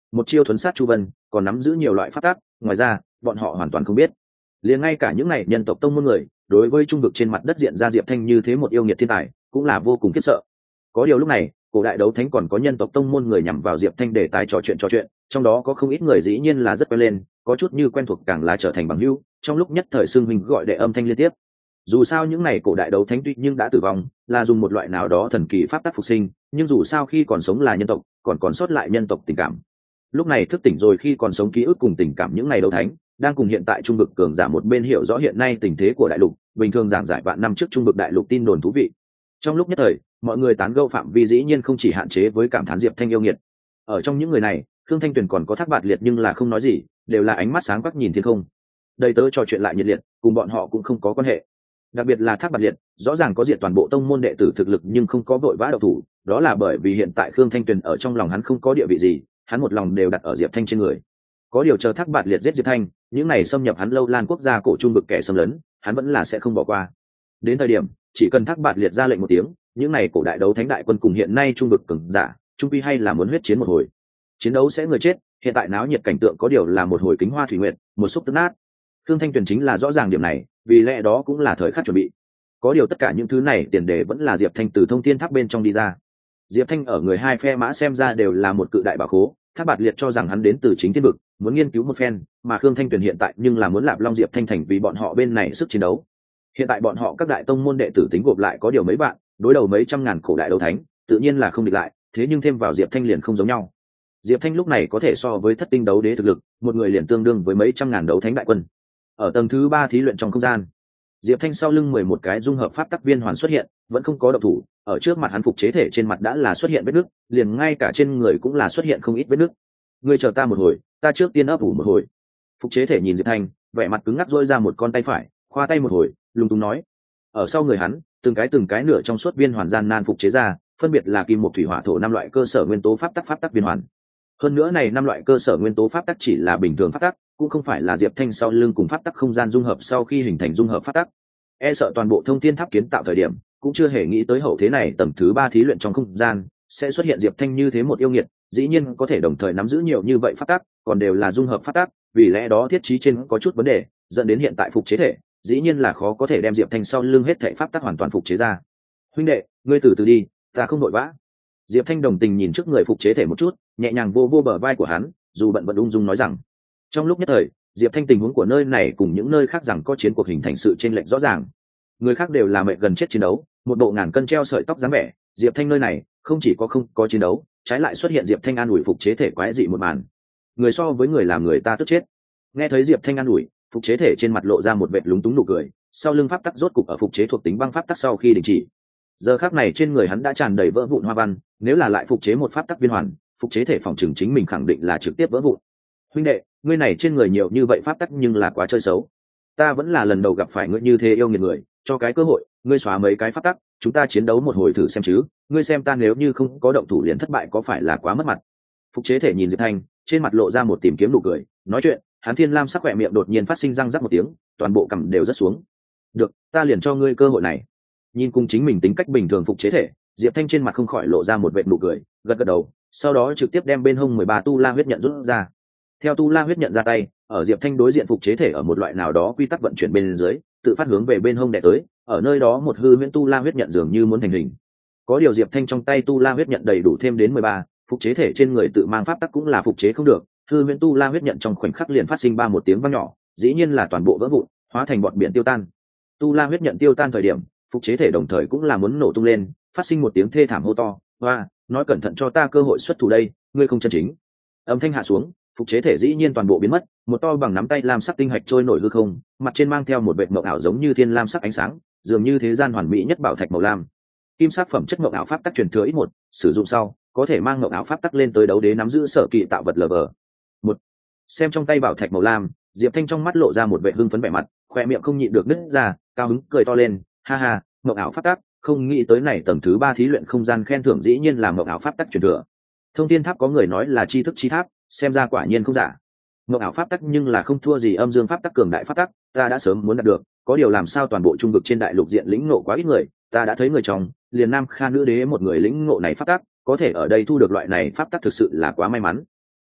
một chiêu thuấn sát chu vân, còn nắm giữ nhiều loại pháp tắc, ngoài ra bọn họ hoàn toàn không biết. Liền ngay cả những này nhân tộc tông môn người, đối với trung vực trên mặt đất diện ra Diệp Thanh như thế một yêu nghiệt thiên tài, cũng là vô cùng khiếp sợ. Có điều lúc này, cổ đại đấu thánh còn có nhân tộc tông môn người nhằm vào Diệp Thanh để tài trò chuyện, trong đó có không ít người dĩ nhiên là rất quen lên, có chút như quen thuộc càng là trở thành bằng hữu, trong lúc nhất thời xưng mình gọi đệ âm thanh liên tiếp. Dù sao những này cổ đại đấu thánh tuy nhưng đã tử vong, là dùng một loại nào đó thần kỳ pháp tắc phục sinh, nhưng dù sao khi còn sống là nhân tộc, còn sót lại nhân tộc tình cảm. Lúc này thức tỉnh rồi khi còn sống ký ức cùng tình cảm những ngày đấu thánh, đang cùng hiện tại trung vực cường giả một bên hiểu rõ hiện nay tình thế của đại lục, bình thường giảng giải vạn năm trước trung vực đại lục tin đồn thú vị. Trong lúc nhất thời, mọi người tán gẫu phạm vi dĩ nhiên không chỉ hạn chế với cảm thán Diệp Thanh yêu nghiệt. Ở trong những người này, Khương Thanh Tuyền còn có Thác Bạt Liệt nhưng là không nói gì, đều là ánh mắt sáng quắc nhìn thiên không. Đây tớ trò chuyện lại nhiệt liệt, cùng bọn họ cũng không có quan hệ. Đặc biệt là Thác Bạt Liệt, rõ ràng có diện toàn bộ tông môn đệ tử thực lực nhưng không có vội vã động thủ, đó là bởi vì hiện tại Khương Thanh Tuyền ở trong lòng hắn không có địa vị gì, hắn một lòng đều đặt ở Diệp Thanh trên người. Có điều chờ Thác Bạt Liệt giết Diệp Thanh, những này xâm nhập hắn Lâu Lan quốc gia cổ trung vực kẻ xâm lấn, hắn vẫn là sẽ không bỏ qua. Đến thời điểm, chỉ cần Thác Bạt Liệt ra lệnh một tiếng, những này cổ đại đấu thánh đại quân cùng hiện nay trung vực cường giả, trung quy hay là muốn huyết chiến một hồi. Chiến đấu sẽ người chết, hiện tại náo nhiệt cảnh tượng có điều là một hồi kính hoa thủy nguyệt, một xúc tức nát. Khương Thanh Tuyền chính là rõ ràng điểm này, vì lẽ đó cũng là thời khắc chuẩn bị. Có điều tất cả những thứ này tiền đề vẫn là Diệp Thanh từ Thông Thiên Tháp bên trong đi ra. Diệp Thanh ở người hai phe mã xem ra đều là một cự đại bảo khố, Thác Bạt Liệt cho rằng hắn đến từ chính thiên vực, muốn nghiên cứu một phen, mà Khương Thanh Tuyền hiện tại nhưng là muốn Lạp Long Diệp Thanh thành vì bọn họ bên này sức chiến đấu. Hiện tại bọn họ các đại tông môn đệ tử tính gộp lại có điều mấy bạn, đối đầu mấy trăm ngàn cổ đại đấu thánh, tự nhiên là không địch lại, thế nhưng thêm vào Diệp Thanh liền không giống nhau. Diệp Thanh lúc này có thể so với thất tinh đấu đế thực lực, một người liền tương đương với mấy trăm ngàn đấu thánh đại quân. Ở tầng thứ 3 thí luyện trong không gian, Diệp Thanh sau lưng 11 cái dung hợp pháp tắc viên hoàn xuất hiện, vẫn không có động thủ, ở trước mặt hắn phục chế thể trên mặt đã là xuất hiện vết nứt, liền ngay cả trên người cũng là xuất hiện không ít vết nứt. Ngươi chờ ta một hồi, ta trước tiên ấp ủ một hồi. Phục chế thể nhìn Diệp Thanh, vẻ mặt cứng ngắc duỗi ra một con tay phải, khoa tay một hồi, lung tung nói. Ở sau người hắn, từng cái nửa trong suốt viên hoàn gian nan phục chế ra, phân biệt là kim, mộc, thủy, hỏa, thổ 5 loại cơ sở nguyên tố pháp tắc viên hoàn. Hơn nữa này 5 loại cơ sở nguyên tố pháp tắc chỉ là bình thường pháp tắc, cũng không phải là Diệp Thanh sau lưng cùng pháp tắc không gian dung hợp sau khi hình thành dung hợp pháp tắc. E sợ toàn bộ Thông Thiên Tháp kiến tạo thời điểm, cũng chưa hề nghĩ tới hậu thế này tầng thứ 3 thí luyện trong không gian sẽ xuất hiện Diệp Thanh như thế một yêu nghiệt, dĩ nhiên có thể đồng thời nắm giữ nhiều như vậy pháp tắc, còn đều là dung hợp pháp tắc, vì lẽ đó thiết trí trên có chút vấn đề, dẫn đến hiện tại phục chế thể, dĩ nhiên là khó có thể đem Diệp Thanh sau lưng hết thảy pháp tắc hoàn toàn phục chế ra. Huynh đệ, ngươi từ từ đi, ta không vội vã. Diệp Thanh đồng tình nhìn trước người phục chế thể một chút, nhẹ nhàng vô bờ vai của hắn, dù bận vẫn ung dung nói rằng, trong lúc nhất thời, Diệp Thanh tình huống của nơi này cùng những nơi khác rằng có chiến cuộc hình thành sự chênh lệch rõ ràng. Người khác đều là mệnh gần chết chiến đấu, một bộ ngàn cân treo sợi tóc dáng vẻ, Diệp Thanh nơi này không chỉ có không có chiến đấu, trái lại xuất hiện Diệp Thanh an ủi phục chế thể quái dị một màn. Người so với người làm người ta tức chết. Nghe thấy Diệp Thanh an ủi, phục chế thể trên mặt lộ ra một vệt lúng túng nụ cười, sau lưng pháp tắc rốt cục ở phục chế thuộc tính băng pháp tắc sau khi đình chỉ. Giờ khắc này trên người hắn đã tràn đầy vỡ vụn hoa văn, nếu là lại phục chế một pháp tắc viên hoàn, phục chế thể phòng trường chính mình khẳng định là trực tiếp vỡ vụn. Huynh đệ, ngươi này trên người nhiều như vậy pháp tắc nhưng là quá chơi xấu. Ta vẫn là lần đầu gặp phải ngươi như thế yêu nghiệt người, cho cái cơ hội, ngươi xóa mấy cái pháp tắc, chúng ta chiến đấu một hồi thử xem chứ, ngươi xem ta nếu như không có động thủ liền thất bại có phải là quá mất mặt. Phục chế thể nhìn Diệp Thanh, trên mặt lộ ra một tìm kiếm nụ cười, nói chuyện, hắn thiên lam sắc khỏe miệng đột nhiên phát sinh răng rắc một tiếng, toàn bộ cằm đều rớt xuống. Được, ta liền cho ngươi cơ hội này. Nhìn cùng chính mình tính cách bình thường phục chế thể, Diệp Thanh trên mặt không khỏi lộ ra một vệt nụ cười, gật gật đầu, sau đó trực tiếp đem bên hông 13 tu la huyết nhận rút ra. Theo tu la huyết nhận ra tay, ở Diệp Thanh đối diện phục chế thể ở một loại nào đó quy tắc vận chuyển bên dưới, tự phát hướng về bên hông đè tới, ở nơi đó một hư huyễn tu la huyết nhận dường như muốn thành hình. Có điều Diệp Thanh trong tay tu la huyết nhận đầy đủ thêm đến 13, phục chế thể trên người tự mang pháp tắc cũng là phục chế không được, hư huyễn tu la huyết nhận trong khoảnh khắc liền phát sinh một tiếng vang nhỏ, dĩ nhiên là toàn bộ vỡ vụn, hóa thành bọt biển tiêu tan. Tu la huyết nhận tiêu tan thời điểm, phục chế thể đồng thời cũng là muốn nổ tung lên, phát sinh một tiếng thê thảm hô to, "Oa, nói cẩn thận cho ta cơ hội xuất thủ đây, ngươi không chân chính." Âm thanh hạ xuống, phục chế thể dĩ nhiên toàn bộ biến mất, một to bằng nắm tay lam sắc tinh hạch trôi nổi hư không, mặt trên mang theo một vệt mộng ảo giống như thiên lam sắc ánh sáng, dường như thế gian hoàn mỹ nhất bảo thạch màu lam. Kim sắc phẩm chất mộng ảo pháp tắc truyền thừa ít một, sử dụng sau có thể mang mộng ảo pháp tắc lên tới đấu đế nắm giữ sở kỳ tạo vật lờ một. Xem trong tay bảo thạch màu lam, Diệp Thanh trong mắt lộ ra một vẻ hưng phấn vẻ mặt, khoe miệng không nhịn được nứt ra, cao hứng cười to lên, ha ha, mộng ảo pháp tắc, không nghĩ tới này tầng thứ 3 thí luyện không gian khen thưởng dĩ nhiên là mộng ảo pháp tắc truyền thừa. Thông Thiên Tháp có người nói là tri thức chi tháp, xem ra quả nhiên không giả. Mộng ảo pháp tắc nhưng là không thua gì âm dương pháp tắc cường đại pháp tắc, ta đã sớm muốn đạt được, có điều làm sao toàn bộ trung vực trên đại lục diện lĩnh ngộ quá ít người, ta đã thấy người trong, liền Nam Kha nữ đế một người lĩnh ngộ này pháp tắc, có thể ở đây thu được loại này pháp tắc thực sự là quá may mắn.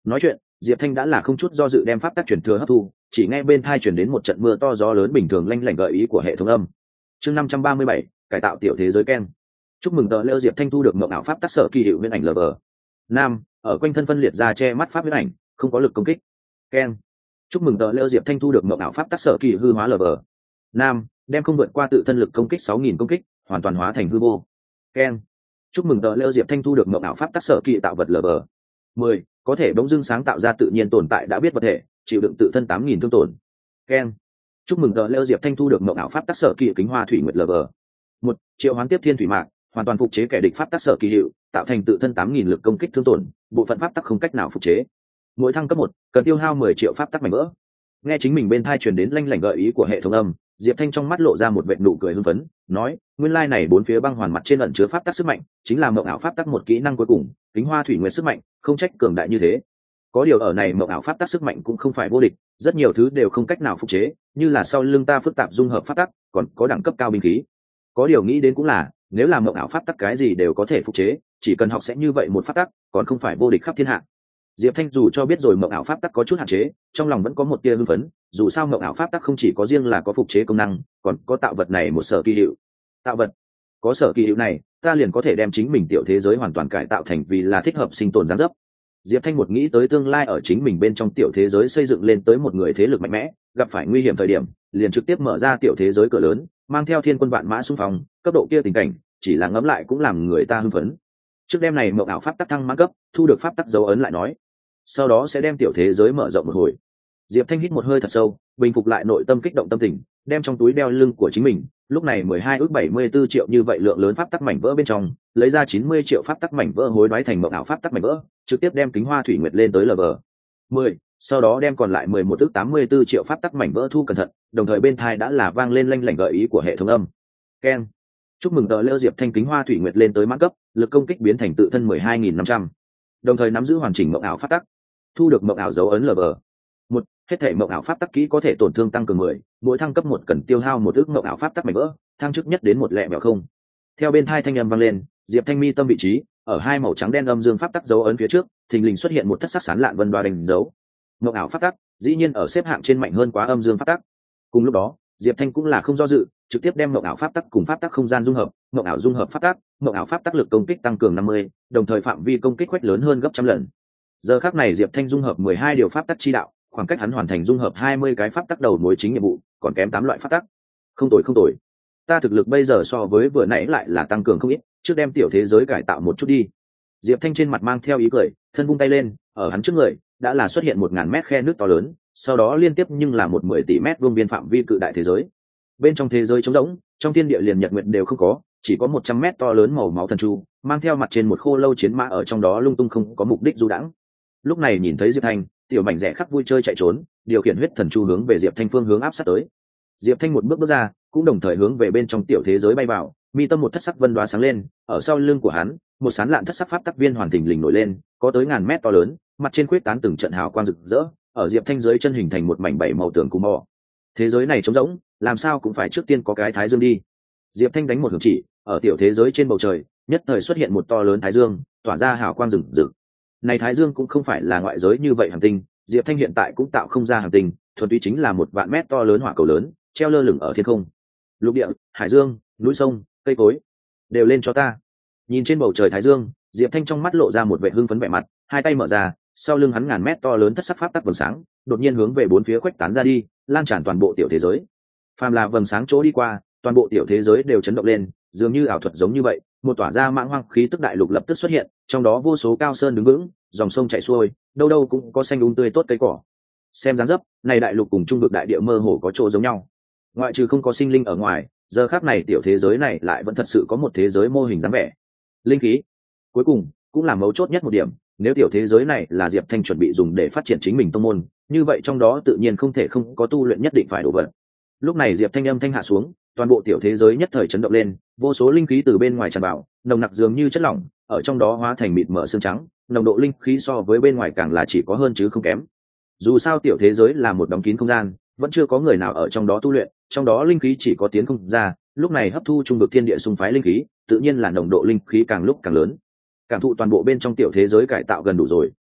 Nói chuyện, Diệp Thanh đã là không chút do dự đem pháp tắc truyền thừa hấp thu, chỉ nghe bên tai truyền đến một trận mưa to gió lớn bình thường lanh lảnh gợi ý của hệ thống âm. Chương 537, cải tạo tiểu thế giới ken. Chúc mừng tờ lễ Diệp Thanh thu được mộng ảo pháp tắc sở kỳ hiệu nguyên ảnh lv. Nam, ở quanh thân phân liệt ra che mắt pháp huyết ảnh, không có lực công kích. Ken. Chúc mừng tờ lễ Diệp Thanh thu được mộng ảo pháp tắc sở kỳ hư hóa lv. Nam, đem không vượt qua tự thân lực công kích 6000 công kích, hoàn toàn hóa thành hư vô. Ken. Chúc mừng tờ lễ Diệp Thanh thu được mộng ảo pháp tắc sở kỳ tạo vật lv. 10, có thể bỗng dưng sáng tạo ra tự nhiên tồn tại đã biết vật thể, chịu đựng tự thân 8000 thương tổn. Ken. Chúc mừng tờ lễ Diệp Thanh thu được mộng ảo pháp tắc sở kỳ kính hoa thủy nguyệt lv. 1, triệu hoán tiếp thiên thủy mạc, hoàn toàn phục chế kẻ địch pháp tắc sở kỳ hiệu, tạo thành tự thân 8000 lực công kích thương tổn, bộ phận pháp tắc không cách nào phục chế. Mỗi thăng cấp 1, cần tiêu hao 10 triệu pháp tắc mảnh vỡ. Nghe chính mình bên tai truyền đến lanh lảnh gợi ý của hệ thống âm, Diệp Thanh trong mắt lộ ra một vệt nụ cười hưng phấn, nói: nguyên lai này bốn phía băng hoàn mặt trên ẩn chứa pháp tắc sức mạnh, chính là mộng ảo pháp tắc một kỹ năng cuối cùng, kính hoa thủy nguyệt sức mạnh, không trách cường đại như thế. Có điều ở này mộng ảo pháp tắc sức mạnh cũng không phải vô địch, rất nhiều thứ đều không cách nào phục chế, như là sau lưng ta phức tạp dung hợp pháp tắc, còn có đẳng cấp cao binh khí. Có điều nghĩ đến cũng là, nếu làm mộng ảo pháp tắc cái gì đều có thể phục chế, chỉ cần học sẽ như vậy một pháp tắc, còn không phải vô địch khắp thiên hạ. Diệp Thanh dù cho biết rồi mộng ảo pháp tắc có chút hạn chế, trong lòng vẫn có một tia hưng phấn, dù sao mộng ảo pháp tắc không chỉ có riêng là có phục chế công năng, còn có tạo vật này một sở kỳ hiệu. Tạo vật, có sở kỳ hiệu này, ta liền có thể đem chính mình tiểu thế giới hoàn toàn cải tạo thành vì là thích hợp sinh tồn dáng dấp. Diệp Thanh một nghĩ tới tương lai ở chính mình bên trong tiểu thế giới xây dựng lên tới một người thế lực mạnh mẽ, gặp phải nguy hiểm thời điểm, liền trực tiếp mở ra tiểu thế giới cửa lớn, mang theo thiên quân vạn mã xung phong, cấp độ kia tình cảnh, chỉ là ngẫm lại cũng làm người ta hưng phấn. Trước đêm này mộng ảo pháp tắc thăng mãn cấp, thu được pháp tắc dấu ấn lại nói, sau đó sẽ đem tiểu thế giới mở rộng một hồi. Diệp Thanh hít một hơi thật sâu, bình phục lại nội tâm kích động tâm tình, đem trong túi đeo lưng của chính mình, lúc này 12,74 triệu như vậy lượng lớn pháp tắc mảnh vỡ bên trong, lấy ra 90 triệu pháp tắc mảnh vỡ hối đoái thành mộng ảo pháp tắc mảnh vỡ, trực tiếp đem kính hoa thủy nguyệt lên tới lv 10, sau đó đem còn lại 11,84 triệu pháp tắc mảnh vỡ thu cẩn thận, đồng thời bên tai đã là vang lên lanh lảnh gợi ý của hệ thống âm. Ken. Chúc mừng tờ lễ Diệp Thanh kính hoa thủy nguyệt lên tới mãn cấp, lực công kích biến thành tự thân 12.500, đồng thời nắm giữ hoàn chỉnh mộng ảo pháp tắc, thu được mộng ảo dấu ấn lv 1, hết thể mộng ảo pháp tắc kỹ có thể tổn thương tăng cường 10, mỗi thăng cấp 1 cần tiêu hao 1 ức mộng ảo pháp tắc mảnh vỡ, thăng chức nhất đến 1 lẹ mèo không. Theo bên tai thanh âm vang lên, Diệp Thanh mi tâm vị trí, ở hai màu trắng đen âm dương pháp tắc dấu ấn phía trước, thình lình xuất hiện một thất sắc sán lạn vân đoá đánh dấu. Mộng ảo pháp tắc, dĩ nhiên ở xếp hạng trên mạnh hơn quá âm dương pháp tắc. Cùng lúc đó, Diệp Thanh cũng là không do dự, trực tiếp đem mộng ảo pháp tắc cùng pháp tắc không gian dung hợp, mộng ảo dung hợp pháp tắc, mộng ảo pháp tắc lực công kích tăng cường 50, đồng thời phạm vi công kích quét lớn hơn gấp trăm lần. Giờ khắc này Diệp Thanh dung hợp 12 điều pháp tắc chi đạo, khoảng cách hắn hoàn thành dung hợp 20 cái pháp tắc đầu mối chính nhiệm vụ, còn kém 8 loại pháp tắc. Không tồi. Ta thực lực bây giờ so với vừa nãy lại là tăng cường không ít, trước đem tiểu thế giới cải tạo một chút đi. Diệp Thanh trên mặt mang theo ý cười, thân vung tay lên, ở hắn trước người đã là xuất hiện 1000 mét khe nước to lớn, sau đó liên tiếp nhưng là 10 tỷ mét vuông biên phạm vi cự đại thế giới. Bên trong thế giới trống rỗng, trong thiên địa liền nhật nguyệt đều không có, chỉ có 100 mét to lớn màu máu thần chu, mang theo mặt trên một khô lâu chiến mã ở trong đó lung tung không có mục đích du đãng. Lúc này nhìn thấy Diệp Thanh, tiểu mảnh rẻ khắc vui chơi chạy trốn, điều khiển huyết thần chu hướng về Diệp Thanh phương hướng áp sát tới. Diệp Thanh một bước bước ra, cũng đồng thời hướng về bên trong tiểu thế giới bay vào, mi tâm một thất sắc vân đoá sáng lên, ở sau lưng của hắn, một sán lạn thất sắc pháp tắc viên hoàn thình lình nổi lên, có tới ngàn mét to lớn, mặt trên khuyết tán từng trận hào quang rực rỡ, ở Diệp Thanh dưới chân hình thành một mảnh bảy màu tường cù mò. Thế giới này trống rỗng, làm sao cũng phải trước tiên có cái thái dương đi. Diệp Thanh đánh một hướng chỉ, ở tiểu thế giới trên bầu trời, nhất thời xuất hiện một to lớn thái dương, tỏa ra hào quang rực rực. Này thái dương cũng không phải là ngoại giới như vậy hành tinh, Diệp Thanh hiện tại cũng tạo không ra hành tinh, thuần túy chính là một vạn mét to lớn hỏa cầu lớn, treo lơ lửng ở thiên không. Lục địa, hải dương, núi sông, cây cối, đều lên cho ta. Nhìn trên bầu trời thái dương, Diệp Thanh trong mắt lộ ra một vẻ hưng phấn vẻ mặt, hai tay mở ra, sau lưng hắn ngàn mét to lớn thất sắc pháp tắc vầng sáng, đột nhiên hướng về bốn phía khuếch tán ra đi, lan tràn toàn bộ tiểu thế giới. Phàm là vầng sáng chỗ đi qua, toàn bộ tiểu thế giới đều chấn động lên, dường như ảo thuật giống như vậy, một tỏa ra mãng hoang khí tức đại lục lập tức xuất hiện, trong đó vô số cao sơn đứng vững, dòng sông chảy xuôi, đâu đâu cũng có xanh tươi tốt cây cỏ. Xem dáng dấp, này đại lục cùng trung vực đại địa mơ hồ có chỗ giống nhau. Ngoại trừ không có sinh linh ở ngoài, giờ khắc này tiểu thế giới này lại vẫn thật sự có một thế giới mô hình dáng vẻ. Linh khí, cuối cùng cũng là mấu chốt nhất một điểm, nếu tiểu thế giới này là Diệp Thanh chuẩn bị dùng để phát triển chính mình tông môn, như vậy trong đó tự nhiên không thể không có tu luyện nhất định phải đổ vật. Lúc này Diệp Thanh âm thanh hạ xuống, toàn bộ tiểu thế giới nhất thời chấn động lên, vô số linh khí từ bên ngoài tràn vào, nồng nặc dường như chất lỏng, ở trong đó hóa thành mịt mờ xương trắng, nồng độ linh khí so với bên ngoài càng là chỉ có hơn chứ không kém. Dù sao tiểu thế giới là một đóng kín không gian, vẫn chưa có người nào ở trong đó tu luyện, trong đó linh khí chỉ có tiến không ra, lúc này hấp thu trung vực thiên địa xung phái linh khí, tự nhiên là nồng độ linh khí càng lúc càng lớn. Cảm thụ toàn bộ bên trong tiểu thế giới cải tạo gần đủ rồi,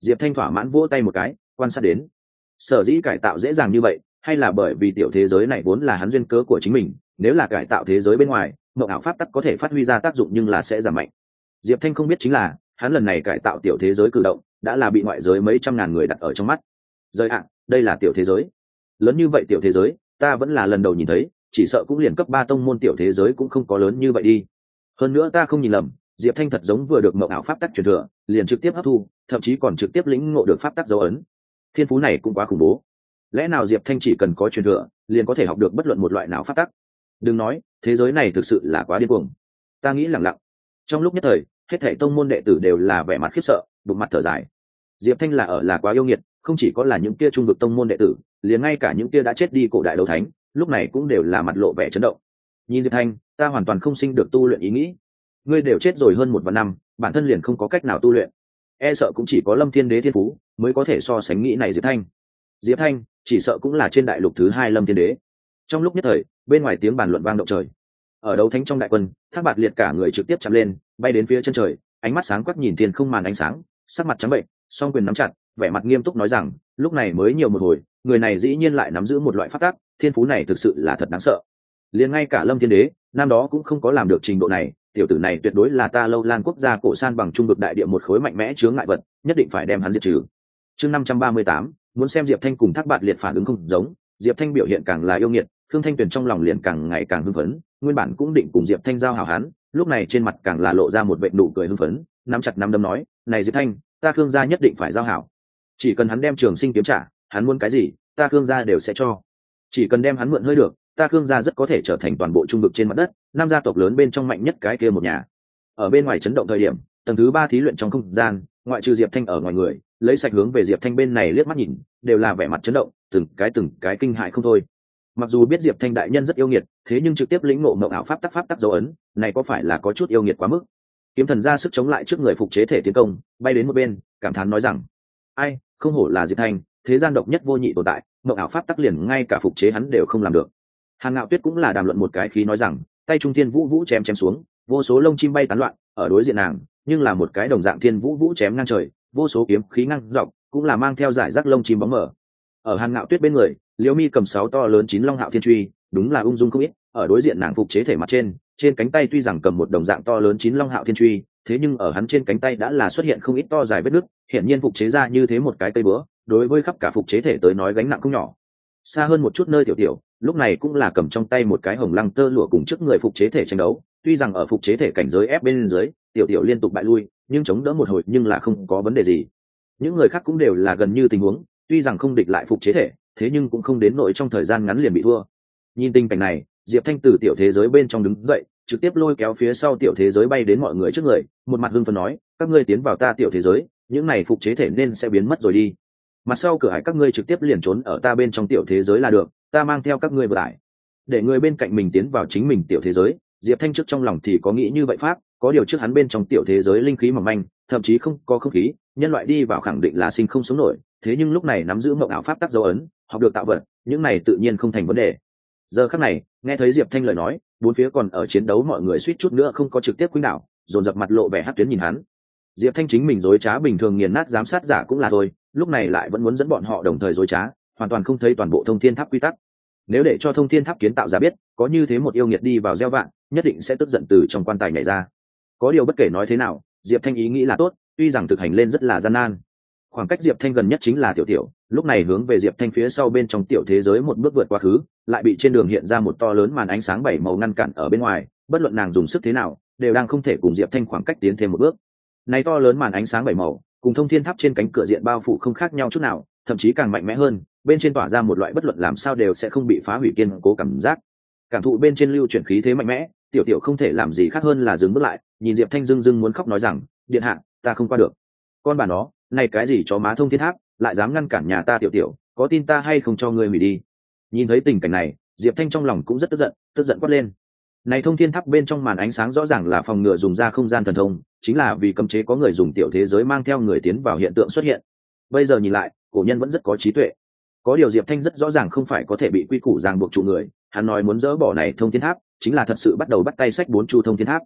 Diệp Thanh thỏa mãn vỗ tay một cái, quan sát đến. Sở dĩ cải tạo dễ dàng như vậy, hay là bởi vì tiểu thế giới này vốn là hắn duyên cớ của chính mình, nếu là cải tạo thế giới bên ngoài, mộng ảo pháp tắc có thể phát huy ra tác dụng nhưng là sẽ giảm mạnh. Diệp Thanh không biết chính là, hắn lần này cải tạo tiểu thế giới cử động, đã là bị ngoại giới mấy trăm ngàn người đặt ở trong mắt. Rời ạ, đây là tiểu thế giới. Lớn như vậy tiểu thế giới, ta vẫn là lần đầu nhìn thấy, chỉ sợ cũng liền cấp 3 tông môn tiểu thế giới cũng không có lớn như vậy đi. Hơn nữa ta không nhìn lầm, Diệp Thanh thật giống vừa được mộng ảo pháp tắc truyền thừa, liền trực tiếp hấp thu, thậm chí còn trực tiếp lĩnh ngộ được pháp tắc dấu ấn. Thiên phú này cũng quá khủng bố. Lẽ nào Diệp Thanh chỉ cần có truyền thừa, liền có thể học được bất luận một loại nào pháp tắc? Đừng nói, thế giới này thực sự là quá điên cuồng. Ta nghĩ lẳng lặng. Trong lúc nhất thời, hết thảy tông môn đệ tử đều là vẻ mặt khiếp sợ, bụng mặt thở dài. Diệp Thanh là quá yêu nghiệt, không chỉ có là những kia trung vực tông môn đệ tử, liền ngay cả những kia đã chết đi cổ đại đấu thánh, lúc này cũng đều là mặt lộ vẻ chấn động. Nhìn Diệp Thanh, ta hoàn toàn không sinh được tu luyện ý nghĩ. Ngươi đều chết rồi hơn 1 vạn năm, bản thân liền không có cách nào tu luyện. E sợ cũng chỉ có Lâm Thiên Đế thiên phú mới có thể so sánh nghĩ này Diệp Thanh. Diệp Thanh chỉ sợ cũng là trên đại lục thứ 2 Lâm Thiên Đế. Trong lúc nhất thời, bên ngoài tiếng bàn luận vang động trời. Ở đấu thánh trong đại quân, Thác Bạt Liệt cả người trực tiếp chạm lên, bay đến phía chân trời, ánh mắt sáng quắc nhìn thiên không màn ánh sáng, sắc mặt trắng bệnh, song quyền nắm chặt, vẻ mặt nghiêm túc nói rằng, lúc này mới nhiều một hồi, người này dĩ nhiên lại nắm giữ một loại pháp tắc, thiên phú này thực sự là thật đáng sợ. Liền ngay cả Lâm Thiên Đế, năm đó cũng không có làm được trình độ này, tiểu tử này tuyệt đối là ta Lâu Lan quốc gia cổ san bằng trung vực đại địa một khối mạnh mẽ chướng ngại vật, nhất định phải đem hắn diệt trừ. Chương 538, muốn xem Diệp Thanh cùng Thác Bạt Liệt phản ứng không giống, Diệp Thanh biểu hiện càng là yêu nghiệt, Khương Thanh Tuyền trong lòng liền càng ngày càng hưng phấn, nguyên bản cũng định cùng Diệp Thanh giao hảo hắn, lúc này trên mặt càng là lộ ra một vệt nụ cười hưng phấn, nắm chặt nắm đấm nói, "Này Diệp Thanh, ta Khương gia nhất định phải giao hảo. Chỉ cần hắn đem Trường Sinh kiếm trả, hắn muốn cái gì, ta Khương gia đều sẽ cho. Chỉ cần đem hắn mượn hơi được, ta Khương gia rất có thể trở thành toàn bộ trung vực trên mặt đất, năm gia tộc lớn bên trong mạnh nhất cái kia một nhà." Ở bên ngoài chấn động thời điểm, tầng thứ 3 thí luyện trong không gian, ngoại trừ Diệp Thanh ở ngoài người, lấy sạch hướng về Diệp Thanh bên này liếc mắt nhìn, đều là vẻ mặt chấn động, từng cái kinh hại không thôi. Mặc dù biết Diệp Thanh đại nhân rất yêu nghiệt, thế nhưng trực tiếp lĩnh ngộ mộng ảo pháp tắc dấu ấn, này có phải là có chút yêu nghiệt quá mức. Kiếm Thần ra sức chống lại trước người phục chế thể tiến công, bay đến một bên, cảm thán nói rằng: "Ai, không hổ là Diệp Thanh, thế gian độc nhất vô nhị tồn tại, mộng ảo pháp tắc liền ngay cả phục chế hắn đều không làm được." Hàn Ngạo Tuyết cũng là đàm luận một cái khí nói rằng, tay trung thiên vũ chém xuống, vô số lông chim bay tán loạn, ở đối diện nàng, nhưng là một cái đồng dạng thiên vũ chém ngang trời, vô số kiếm khí ngang dọc, cũng là mang theo giải rác lông chim bóng mờ. Ở Hàn Ngạo Tuyết bên người, Liễu Mi cầm 6 to lớn 9 long hạo thiên truy, đúng là ung dung không ít, ở đối diện nàng phục chế thể mặt trên cánh tay tuy rằng cầm một đồng dạng to lớn 9 long hạo thiên truy, thế nhưng ở hắn trên cánh tay đã là xuất hiện không ít to dài vết nứt, hiển nhiên phục chế ra như thế một cái cây búa, đối với khắp cả phục chế thể tới nói gánh nặng không nhỏ. Xa hơn một chút nơi tiểu tiểu, lúc này cũng là cầm trong tay một cái hồng lăng tơ lụa cùng trước người phục chế thể tranh đấu, tuy rằng ở phục chế thể cảnh giới ép bên dưới, tiểu tiểu liên tục bại lui, nhưng chống đỡ một hồi nhưng là không có vấn đề gì. Những người khác cũng đều là gần như tình huống, tuy rằng không địch lại phục chế thể, thế nhưng cũng không đến nỗi trong thời gian ngắn liền bị thua. Nhìn tình cảnh này, Diệp Thanh từ tiểu thế giới bên trong đứng dậy, trực tiếp lôi kéo phía sau tiểu thế giới bay đến mọi người trước người, một mặt hưng phấn nói, "Các ngươi tiến vào ta tiểu thế giới, những này phục chế thể nên sẽ biến mất rồi đi. Mặt sau cửa hải các ngươi trực tiếp liền trốn ở ta bên trong tiểu thế giới là được, ta mang theo các ngươi vừa lại." Để người bên cạnh mình tiến vào chính mình tiểu thế giới, Diệp Thanh trước trong lòng thì có nghĩ như vậy pháp, có điều trước hắn bên trong tiểu thế giới linh khí mỏng manh, thậm chí không có không khí, nhân loại đi vào khẳng định là sinh không sống nổi, thế nhưng lúc này nắm giữ mộng ảo pháp tắc dấu ấn, học được tạo vật, những này tự nhiên không thành vấn đề. Giờ khắc này, nghe thấy Diệp Thanh lời nói, bốn phía còn ở chiến đấu mọi người suýt chút nữa không có trực tiếp quýnh đảo, dồn dập mặt lộ vẻ hắc tuyến nhìn hắn. Diệp Thanh chính mình dối trá bình thường nghiền nát giám sát giả cũng là thôi, lúc này lại vẫn muốn dẫn bọn họ đồng thời dối trá, hoàn toàn không thấy toàn bộ thông thiên tháp quy tắc. Nếu để cho thông thiên tháp kiến tạo giả biết, có như thế một yêu nghiệt đi vào gieo vạn, nhất định sẽ tức giận từ trong quan tài nhảy ra. Có điều bất kể nói thế nào, Diệp Thanh ý nghĩ là tốt, tuy rằng thực hành lên rất là gian nan. Khoảng cách Diệp Thanh gần nhất chính là tiểu tiểu, lúc này hướng về Diệp Thanh phía sau bên trong tiểu thế giới một bước vượt quá khứ, lại bị trên đường hiện ra một to lớn màn ánh sáng 7 màu ngăn cản ở bên ngoài, bất luận nàng dùng sức thế nào, đều đang không thể cùng Diệp Thanh khoảng cách tiến thêm một bước. Này to lớn màn ánh sáng 7 màu, cùng thông thiên tháp trên cánh cửa diện bao phủ không khác nhau chút nào, thậm chí càng mạnh mẽ hơn, bên trên tỏa ra một loại bất luận làm sao đều sẽ không bị phá hủy kiên cố cảm giác. Cảm thụ bên trên lưu chuyển khí thế mạnh mẽ, tiểu tiểu không thể làm gì khác hơn là dừng bước lại, nhìn Diệp Thanh dưng muốn khóc nói rằng, điện hạ, ta không qua được. Con bà nó, này cái gì chó má thông thiên tháp, lại dám ngăn cản nhà ta tiểu tiểu, có tin ta hay không cho ngươi hủy đi. Nhìn thấy tình cảnh này, Diệp Thanh trong lòng cũng rất tức giận quát lên. Này thông thiên tháp bên trong màn ánh sáng rõ ràng là phòng ngừa dùng ra không gian thần thông, chính là vì cấm chế có người dùng tiểu thế giới mang theo người tiến vào hiện tượng xuất hiện. Bây giờ nhìn lại, cổ nhân vẫn rất có trí tuệ. Có điều Diệp Thanh rất rõ ràng không phải có thể bị quy củ ràng buộc trụ người, hắn nói muốn dỡ bỏ này thông thiên tháp, chính là thật sự bắt đầu bắt tay sách 4 chu thông thiên tháp.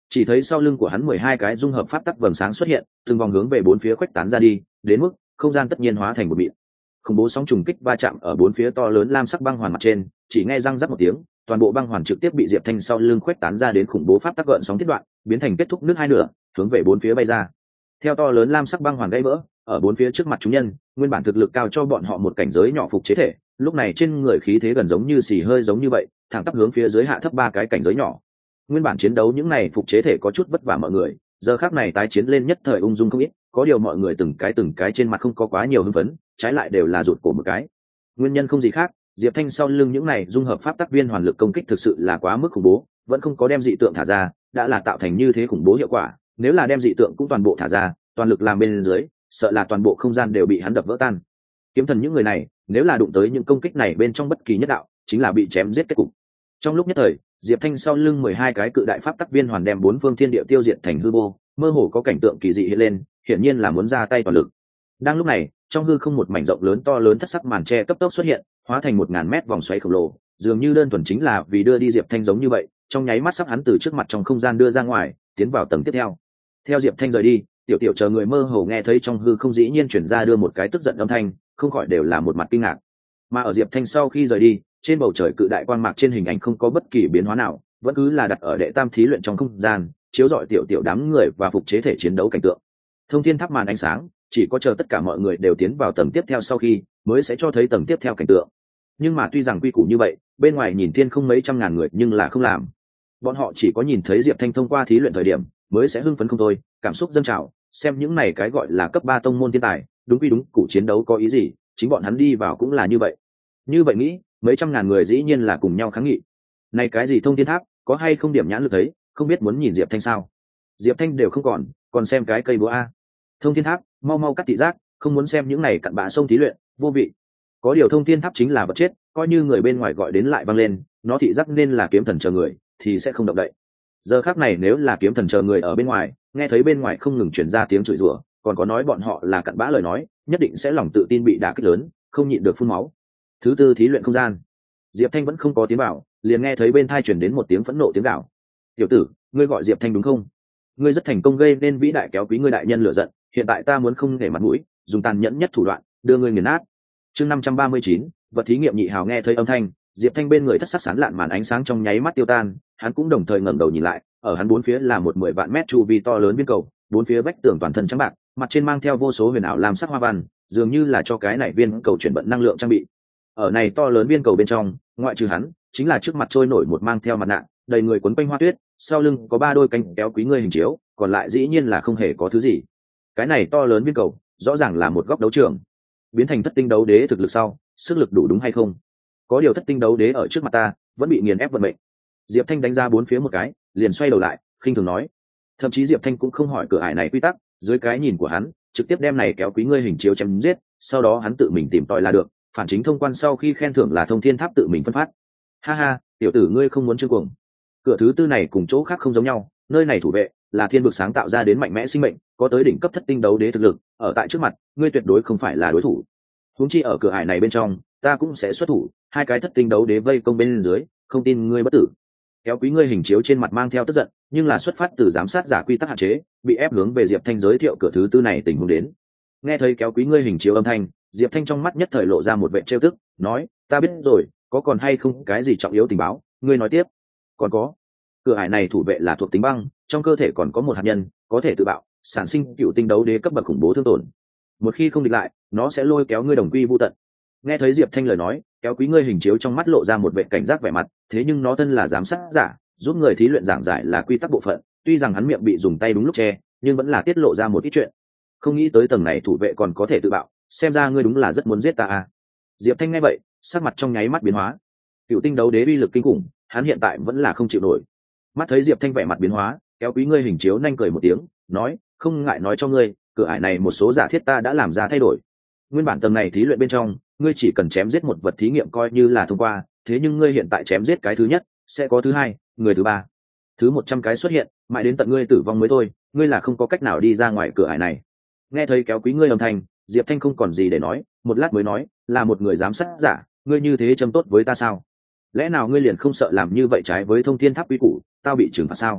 Chỉ thấy sau lưng của hắn 12 cái dung hợp pháp tắc vầng sáng xuất hiện, từng vòng hướng về bốn phía khuếch tán ra đi, đến mức không gian tất nhiên hóa thành một mịn. Khủng bố sóng trùng kích va chạm ở bốn phía to lớn lam sắc băng hoàn mặt trên, chỉ nghe răng rắc một tiếng, toàn bộ băng hoàn trực tiếp bị Diệp Thanh sau lưng khuếch tán ra đến khủng bố pháp tắc gợn sóng thiết đoạn, biến thành kết thúc nước hai nửa, hướng về bốn phía bay ra. Theo to lớn lam sắc băng hoàn gãy vỡ, ở bốn phía trước mặt chúng nhân, nguyên bản thực lực cao cho bọn họ một cảnh giới nhỏ phục chế thể, lúc này trên người khí thế gần giống như xì hơi giống như vậy, thẳng tắp hướng phía dưới hạ thấp ba cái cảnh giới nhỏ. Nguyên bản chiến đấu những này phục chế thể có chút vất vả mọi người, giờ khắc này tái chiến lên nhất thời ung dung không ít, có điều mọi người từng cái trên mặt không có quá nhiều hưng phấn, trái lại đều là rụt cổ một cái. Nguyên nhân không gì khác, Diệp Thanh sau lưng những này dung hợp pháp tắc viên hoàn lực công kích thực sự là quá mức khủng bố, vẫn không có đem dị tượng thả ra, đã là tạo thành như thế khủng bố hiệu quả, nếu là đem dị tượng cũng toàn bộ thả ra, toàn lực làm bên dưới, sợ là toàn bộ không gian đều bị hắn đập vỡ tan. Kiếm thần những người này, nếu là đụng tới những công kích này bên trong bất kỳ nhất đạo, chính là bị chém giết kết cục. Trong lúc nhất thời, Diệp Thanh sau lưng 12 cái cự đại pháp tắc viên hoàn đem bốn phương thiên địa tiêu diệt thành hư vô, mơ hồ có cảnh tượng kỳ dị hiện lên, hiển nhiên là muốn ra tay toàn lực. Đang lúc này, trong hư không một mảnh rộng lớn to lớn thất sắc màn tre cấp tốc xuất hiện, hóa thành 1000 mét vòng xoáy khổng lồ, dường như đơn thuần chính là vì đưa đi Diệp Thanh giống như vậy, trong nháy mắt sắp hắn từ trước mặt trong không gian đưa ra ngoài, tiến vào tầng tiếp theo. Theo Diệp Thanh rời đi, tiểu tiểu chờ người mơ hồ nghe thấy trong hư không dĩ nhiên chuyển ra đưa một cái tức giận âm thanh, không khỏi đều là một mặt kinh ngạc. Mà ở Diệp Thanh sau khi rời đi, trên bầu trời cự đại quang mạc trên hình ảnh không có bất kỳ biến hóa nào, vẫn cứ là đặt ở đệ tam thí luyện trong không gian, chiếu rọi tiểu tiểu đám người và phục chế thể chiến đấu cảnh tượng. Thông thiên tháp màn ánh sáng, chỉ có chờ tất cả mọi người đều tiến vào tầng tiếp theo sau khi, mới sẽ cho thấy tầng tiếp theo cảnh tượng. Nhưng mà tuy rằng quy củ như vậy, bên ngoài nhìn thiên không mấy trăm ngàn người nhưng là không làm. Bọn họ chỉ có nhìn thấy Diệp Thanh thông qua thí luyện thời điểm, mới sẽ hưng phấn không thôi, cảm xúc dâng trào, xem những này cái gọi là cấp 3 tông môn thiên tài, đúng quy đúng cụ chiến đấu có ý gì, chính bọn hắn đi vào cũng là như vậy. Như vậy nghĩ, mấy trăm ngàn người dĩ nhiên là cùng nhau kháng nghị. Này cái gì thông thiên tháp, có hay không điểm nhãn lực thấy, không biết muốn nhìn Diệp Thanh sao? Diệp Thanh đều không còn xem cái cây búa a. Thông thiên tháp, mau mau cắt thị giác, không muốn xem những này cặn bã sông thí luyện, vô vị. Có điều thông thiên tháp chính là vật chết, coi như người bên ngoài gọi đến lại vang lên, nó thị giác nên là kiếm thần chờ người, thì sẽ không động đậy. Giờ khắc này nếu là kiếm thần chờ người ở bên ngoài, nghe thấy bên ngoài không ngừng truyền ra tiếng chửi rủa, còn có nói bọn họ là cặn bã lời nói, nhất định sẽ lòng tự tin bị đả kích lớn, không nhịn được phun máu. Thứ tư thí luyện không gian, Diệp Thanh vẫn không có tiến vào, liền nghe thấy bên tai truyền đến một tiếng phẫn nộ tiếng gào. "Tiểu tử, ngươi gọi Diệp Thanh đúng không? Ngươi rất thành công gây nên vĩ đại kéo quý ngươi đại nhân lửa giận, hiện tại ta muốn không để mặt mũi, dùng tàn nhẫn nhất thủ đoạn, đưa ngươi nghiền nát." Chương 539, vật thí nghiệm nhị hào nghe thấy âm thanh, Diệp Thanh bên người thất sắc sáng lạn màn ánh sáng trong nháy mắt tiêu tan, hắn cũng đồng thời ngẩng đầu nhìn lại, ở hắn bốn phía là một 10 vạn mét chu vi to lớn viên cầu, bốn phía vách tường toàn thân trắng bạc, mặt trên mang theo vô số huyền ảo lam sắc hoa văn, dường như là cho cái này viên cầu chuyển vận năng lượng trang bị. Ở này to lớn viên cầu bên trong, ngoại trừ hắn, chính là trước mặt trôi nổi một mang theo mặt nạ, đầy người quấn quanh hoa tuyết, sau lưng có 3 đôi cánh kéo quý ngươi hình chiếu, còn lại dĩ nhiên là không hề có thứ gì. Cái này to lớn viên cầu, rõ ràng là một góc đấu trường. Biến thành thất tinh đấu đế thực lực sau, sức lực đủ đúng hay không? Có điều thất tinh đấu đế ở trước mặt ta, vẫn bị nghiền ép vận mệnh. Diệp Thanh đánh ra bốn phía một cái, liền xoay đầu lại, khinh thường nói. Thậm chí Diệp Thanh cũng không hỏi cửa ải này quy tắc, dưới cái nhìn của hắn, trực tiếp đem này kéo quý ngươi hình chiếu chém giết, sau đó hắn tự mình tìm tòi là được, phản chính thông quan sau khi khen thưởng là thông thiên tháp tự mình phân phát. Ha ha, tiểu tử ngươi không muốn chương cuồng. Cửa thứ tư này cùng chỗ khác không giống nhau, nơi này thủ vệ là thiên vực sáng tạo ra đến mạnh mẽ sinh mệnh, có tới đỉnh cấp thất tinh đấu đế thực lực, ở tại trước mặt, ngươi tuyệt đối không phải là đối thủ. Huống chi ở cửa ải này bên trong, ta cũng sẽ xuất thủ, 2 cái thất tinh đấu đế vây công bên dưới, không tin ngươi bất tử. Kéo quý ngươi hình chiếu trên mặt mang theo tức giận, nhưng là xuất phát từ giám sát giả quy tắc hạn chế, bị ép hướng về Diệp Thanh giới thiệu cửa thứ tư này tình huống đến. Nghe thấy kéo quý ngươi hình chiếu âm thanh, Diệp Thanh trong mắt nhất thời lộ ra một vẻ trêu tức, nói, ta biết rồi, có còn hay không cái gì trọng yếu tình báo, ngươi nói tiếp. Còn có, cửa ải này thủ vệ là thuộc tính băng, trong cơ thể còn có một hạt nhân, có thể tự bạo, sản sinh cựu tinh đấu đế cấp bậc khủng bố thương tổn. Một khi không địch lại, nó sẽ lôi kéo ngươi đồng quy vu tận. Nghe thấy Diệp Thanh lời nói, kéo quý ngươi hình chiếu trong mắt lộ ra một vẻ cảnh giác vẻ mặt, thế nhưng nó thân là giám sát giả, giúp người thí luyện giảng giải là quy tắc bộ phận, tuy rằng hắn miệng bị dùng tay đúng lúc che, nhưng vẫn là tiết lộ ra một ít chuyện. Không nghĩ tới tầng này thủ vệ còn có thể tự bạo, xem ra ngươi đúng là rất muốn giết ta à. Diệp Thanh nghe vậy, sắc mặt trong nháy mắt biến hóa. Cựu tinh đấu đế uy lực kinh khủng, hắn hiện tại vẫn là không chịu nổi. Mắt thấy Diệp Thanh vẻ mặt biến hóa, kéo quý ngươi hình chiếu nhanh cười một tiếng, nói, không ngại nói cho ngươi, cửa ải này một số giả thiết ta đã làm ra thay đổi. Nguyên bản tầng này thí luyện bên trong, ngươi chỉ cần chém giết một vật thí nghiệm coi như là thông qua, thế nhưng ngươi hiện tại chém giết cái thứ nhất, sẽ có thứ hai, người thứ ba, thứ 100 cái xuất hiện, mãi đến tận ngươi tử vong mới thôi, ngươi là không có cách nào đi ra ngoài cửa ải này. Nghe thấy kéo quý ngươi âm thanh, Diệp Thanh không còn gì để nói, một lát mới nói, là một người giám sát giả, ngươi như thế châm tốt với ta sao? Lẽ nào ngươi liền không sợ làm như vậy trái với thông thiên tháp quy củ, tao bị trừng phạt sao?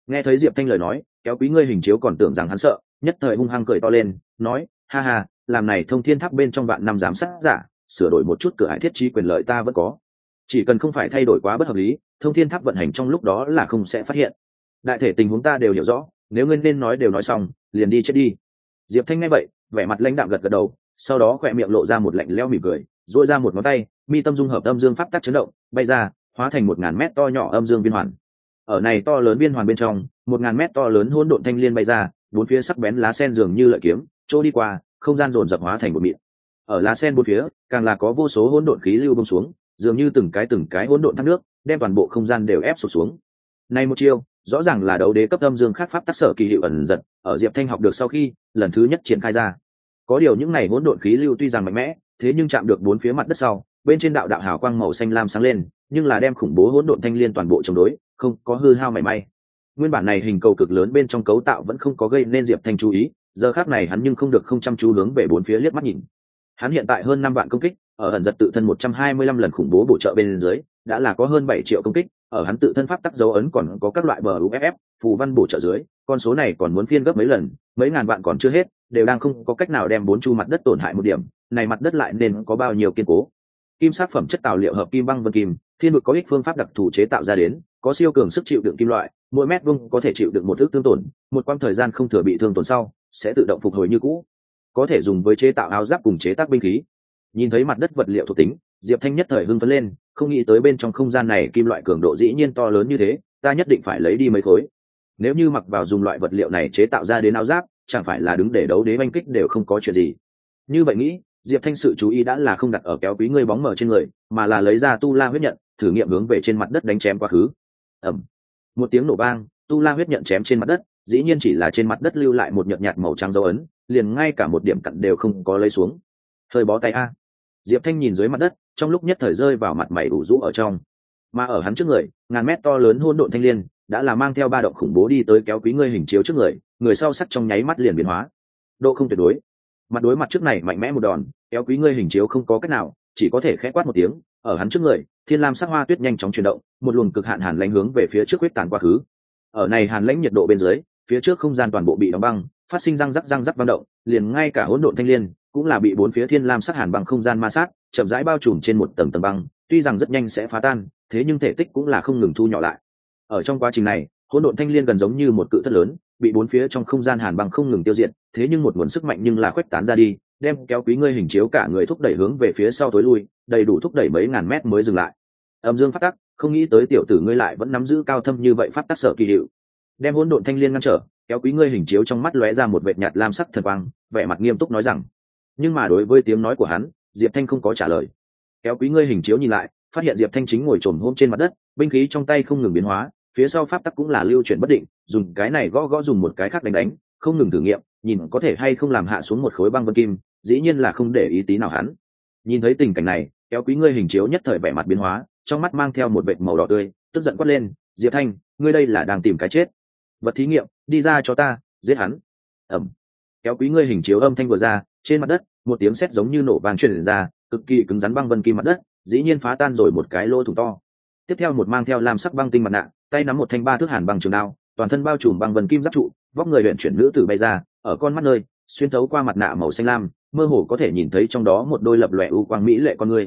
Nghe thấy Diệp Thanh lời nói, Kéo Quý ngươi hình chiếu còn tưởng rằng hắn sợ, nhất thời hung hăng cười to lên, nói: ha ha, làm này Thông Thiên Tháp bên trong vạn năm giám sát giả, sửa đổi một chút cửa hải thiết trí quyền lợi ta vẫn có, chỉ cần không phải thay đổi quá bất hợp lý, Thông Thiên Tháp vận hành trong lúc đó là không sẽ phát hiện. Đại thể tình huống ta đều hiểu rõ, nếu ngươi nên nói đều nói xong, liền đi chết đi. Diệp Thanh nghe vậy, vẻ mặt lãnh đạm gật gật đầu, sau đó khỏe miệng lộ ra một lạnh lẽo mỉm cười, duỗi ra một ngón tay, mi tâm dung hợp âm dương pháp tắc chấn động, bay ra, hóa thành 1000 mét to nhỏ âm dương viên hoàn. Ở này to lớn viên hoàn bên trong, 1000 mét to lớn hỗn độn thanh liên bay ra, bốn phía sắc bén lá sen dường như lợi kiếm, chỗ đi qua, không gian dồn dập hóa thành một mịn. Ở lá sen bốn phía, càng là có vô số hỗn độn khí lưu bông xuống, dường như từng cái hỗn độn thác nước, đem toàn bộ không gian đều ép sụp xuống. Này một chiêu, rõ ràng là đấu đế cấp âm dương khác pháp tác sở kỳ hiệu ẩn giật, ở Diệp Thanh học được sau khi lần thứ nhất triển khai ra. Có điều những này hỗn độn khí lưu tuy rằng mạnh mẽ, thế nhưng chạm được bốn phía mặt đất sau, bên trên đạo đạo hào quang màu xanh lam sáng lên, nhưng là đem khủng bố hỗn độn thanh liên toàn bộ chống đối, không có hư hao mảy may. Nguyên bản này hình cầu cực lớn bên trong cấu tạo vẫn không có gây nên Diệp Thanh chú ý, giờ khắc này hắn nhưng không được không chăm chú hướng về bốn phía liếc mắt nhìn. Hắn hiện tại hơn 5 vạn công kích, ở ẩn giật tự thân 125 lần khủng bố bổ trợ bên dưới, đã là có hơn 7 triệu công kích, ở hắn tự thân pháp tắc dấu ấn còn có các loại bờ UFF, phù văn bổ trợ dưới, con số này còn muốn phiên gấp mấy lần, mấy ngàn vạn còn chưa hết, đều đang không có cách nào đem bốn chu mặt đất tổn hại một điểm, này mặt đất lại nên có bao nhiêu kiên cố. Kim sắc phẩm chất tạo liệu hợp kim băng vân kim, thiên vực có ích phương pháp đặc thù chế tạo ra đến, có siêu cường sức chịu đựng kim loại, mỗi mét vuông có thể chịu đựng một ức tương tổn, một quãng thời gian không thừa bị thương tổn sau, sẽ tự động phục hồi như cũ. Có thể dùng với chế tạo áo giáp cùng chế tác binh khí. Nhìn thấy mặt đất vật liệu thuộc tính, Diệp Thanh nhất thời hưng phấn lên, không nghĩ tới bên trong không gian này kim loại cường độ dĩ nhiên to lớn như thế, ta nhất định phải lấy đi mấy khối. Nếu như mặc vào dùng loại vật liệu này chế tạo ra đến áo giáp, chẳng phải là đứng để đấu đế oanh kích đều không có chuyện gì. Như vậy nghĩ, Diệp Thanh sự chú ý đã là không đặt ở Kéo Quý ngươi bóng mờ trên người, mà là lấy ra tu la huyết nhận, thử nghiệm hướng về trên mặt đất đánh chém quá khứ. Ầm. Một tiếng nổ vang, tu la huyết nhận chém trên mặt đất, dĩ nhiên chỉ là trên mặt đất lưu lại một nhợt nhạt màu trắng dấu ấn, liền ngay cả một điểm cặn đều không có lấy xuống. Hơi bó tay a. Diệp Thanh nhìn dưới mặt đất, trong lúc nhất thời rơi vào mặt mày ủ rũ ở trong. Mà ở hắn trước người, ngàn mét to lớn hỗn độn thanh liên, đã là mang theo ba động khủng bố đi tới Kéo Quý ngươi hình chiếu trước người, người sau sắc trong nháy mắt liền biến hóa. Độ không tuyệt đối. Mặt đối mặt trước này mạnh mẽ một đòn, Kéo Quý ngươi hình chiếu không có cách nào, chỉ có thể khẽ quát một tiếng, ở hắn trước người, thiên lam sắc hoa tuyết nhanh chóng chuyển động, một luồng cực hạn hàn lãnh hướng về phía trước huyết tàn quá khứ. Ở này hàn lãnh nhiệt độ bên dưới, phía trước không gian toàn bộ bị đóng băng, phát sinh răng rắc vang động, liền ngay cả hỗn độn thanh liên cũng là bị bốn phía thiên lam sắc hàn băng không gian ma sát, chậm rãi bao trùm trên một tầng tầng băng, tuy rằng rất nhanh sẽ phá tan, thế nhưng thể tích cũng là không ngừng thu nhỏ lại. Ở trong quá trình này, hỗn độn thanh liên gần giống như một cự thất lớn, bị bốn phía trong không gian hàn băng không ngừng tiêu diệt, thế nhưng một nguồn sức mạnh nhưng là khuếch tán ra đi, đem Kéo Quý ngươi hình chiếu cả người thúc đẩy hướng về phía sau tối lui, đầy đủ thúc đẩy mấy ngàn mét mới dừng lại. Âm dương pháp tắc, không nghĩ tới tiểu tử ngươi lại vẫn nắm giữ cao thâm như vậy pháp tắc sở kỳ hiệu. Đem hỗn độn thanh liên ngăn trở, Kéo Quý ngươi hình chiếu trong mắt lóe ra một vệt nhạt lam sắc thần quang, vẻ mặt nghiêm túc nói rằng. Nhưng mà đối với tiếng nói của hắn, Diệp Thanh không có trả lời. Kéo Quý ngươi hình chiếu nhìn lại, phát hiện Diệp Thanh chính ngồi trồm hôm trên mặt đất, binh khí trong tay không ngừng biến hóa, phía sau pháp tắc cũng là lưu chuyển bất định, dùng cái này gõ dùng một cái khác đánh, không ngừng thử nghiệm, nhìn có thể hay không làm hạ xuống một khối băng vân kim, dĩ nhiên là không để ý tí nào hắn. Nhìn thấy tình cảnh này, Kéo Quý ngươi hình chiếu nhất thời vẻ mặt biến hóa, trong mắt mang theo một vệt màu đỏ tươi, tức giận quát lên, Diệp Thanh, ngươi đây là đang tìm cái chết. Vật thí nghiệm, đi ra cho ta, giết hắn. Ẩm. Kéo Quý ngươi hình chiếu âm thanh vừa ra, trên mặt đất, một tiếng sét giống như nổ vang truyền ra, cực kỳ cứng rắn băng vân kim mặt đất, dĩ nhiên phá tan rồi một cái lỗ thủng to. Tiếp theo một mang theo lam sắc băng tinh mặt nạ, tay nắm một thanh 3 thước hàn băng trường đao, toàn thân bao trùm băng vân kim giáp trụ, vóc người luyện chuyển nữ tử bay ra, ở con mắt nơi, xuyên thấu qua mặt nạ màu xanh lam, mơ hồ có thể nhìn thấy trong đó một đôi lập lòe u quang mỹ lệ con người.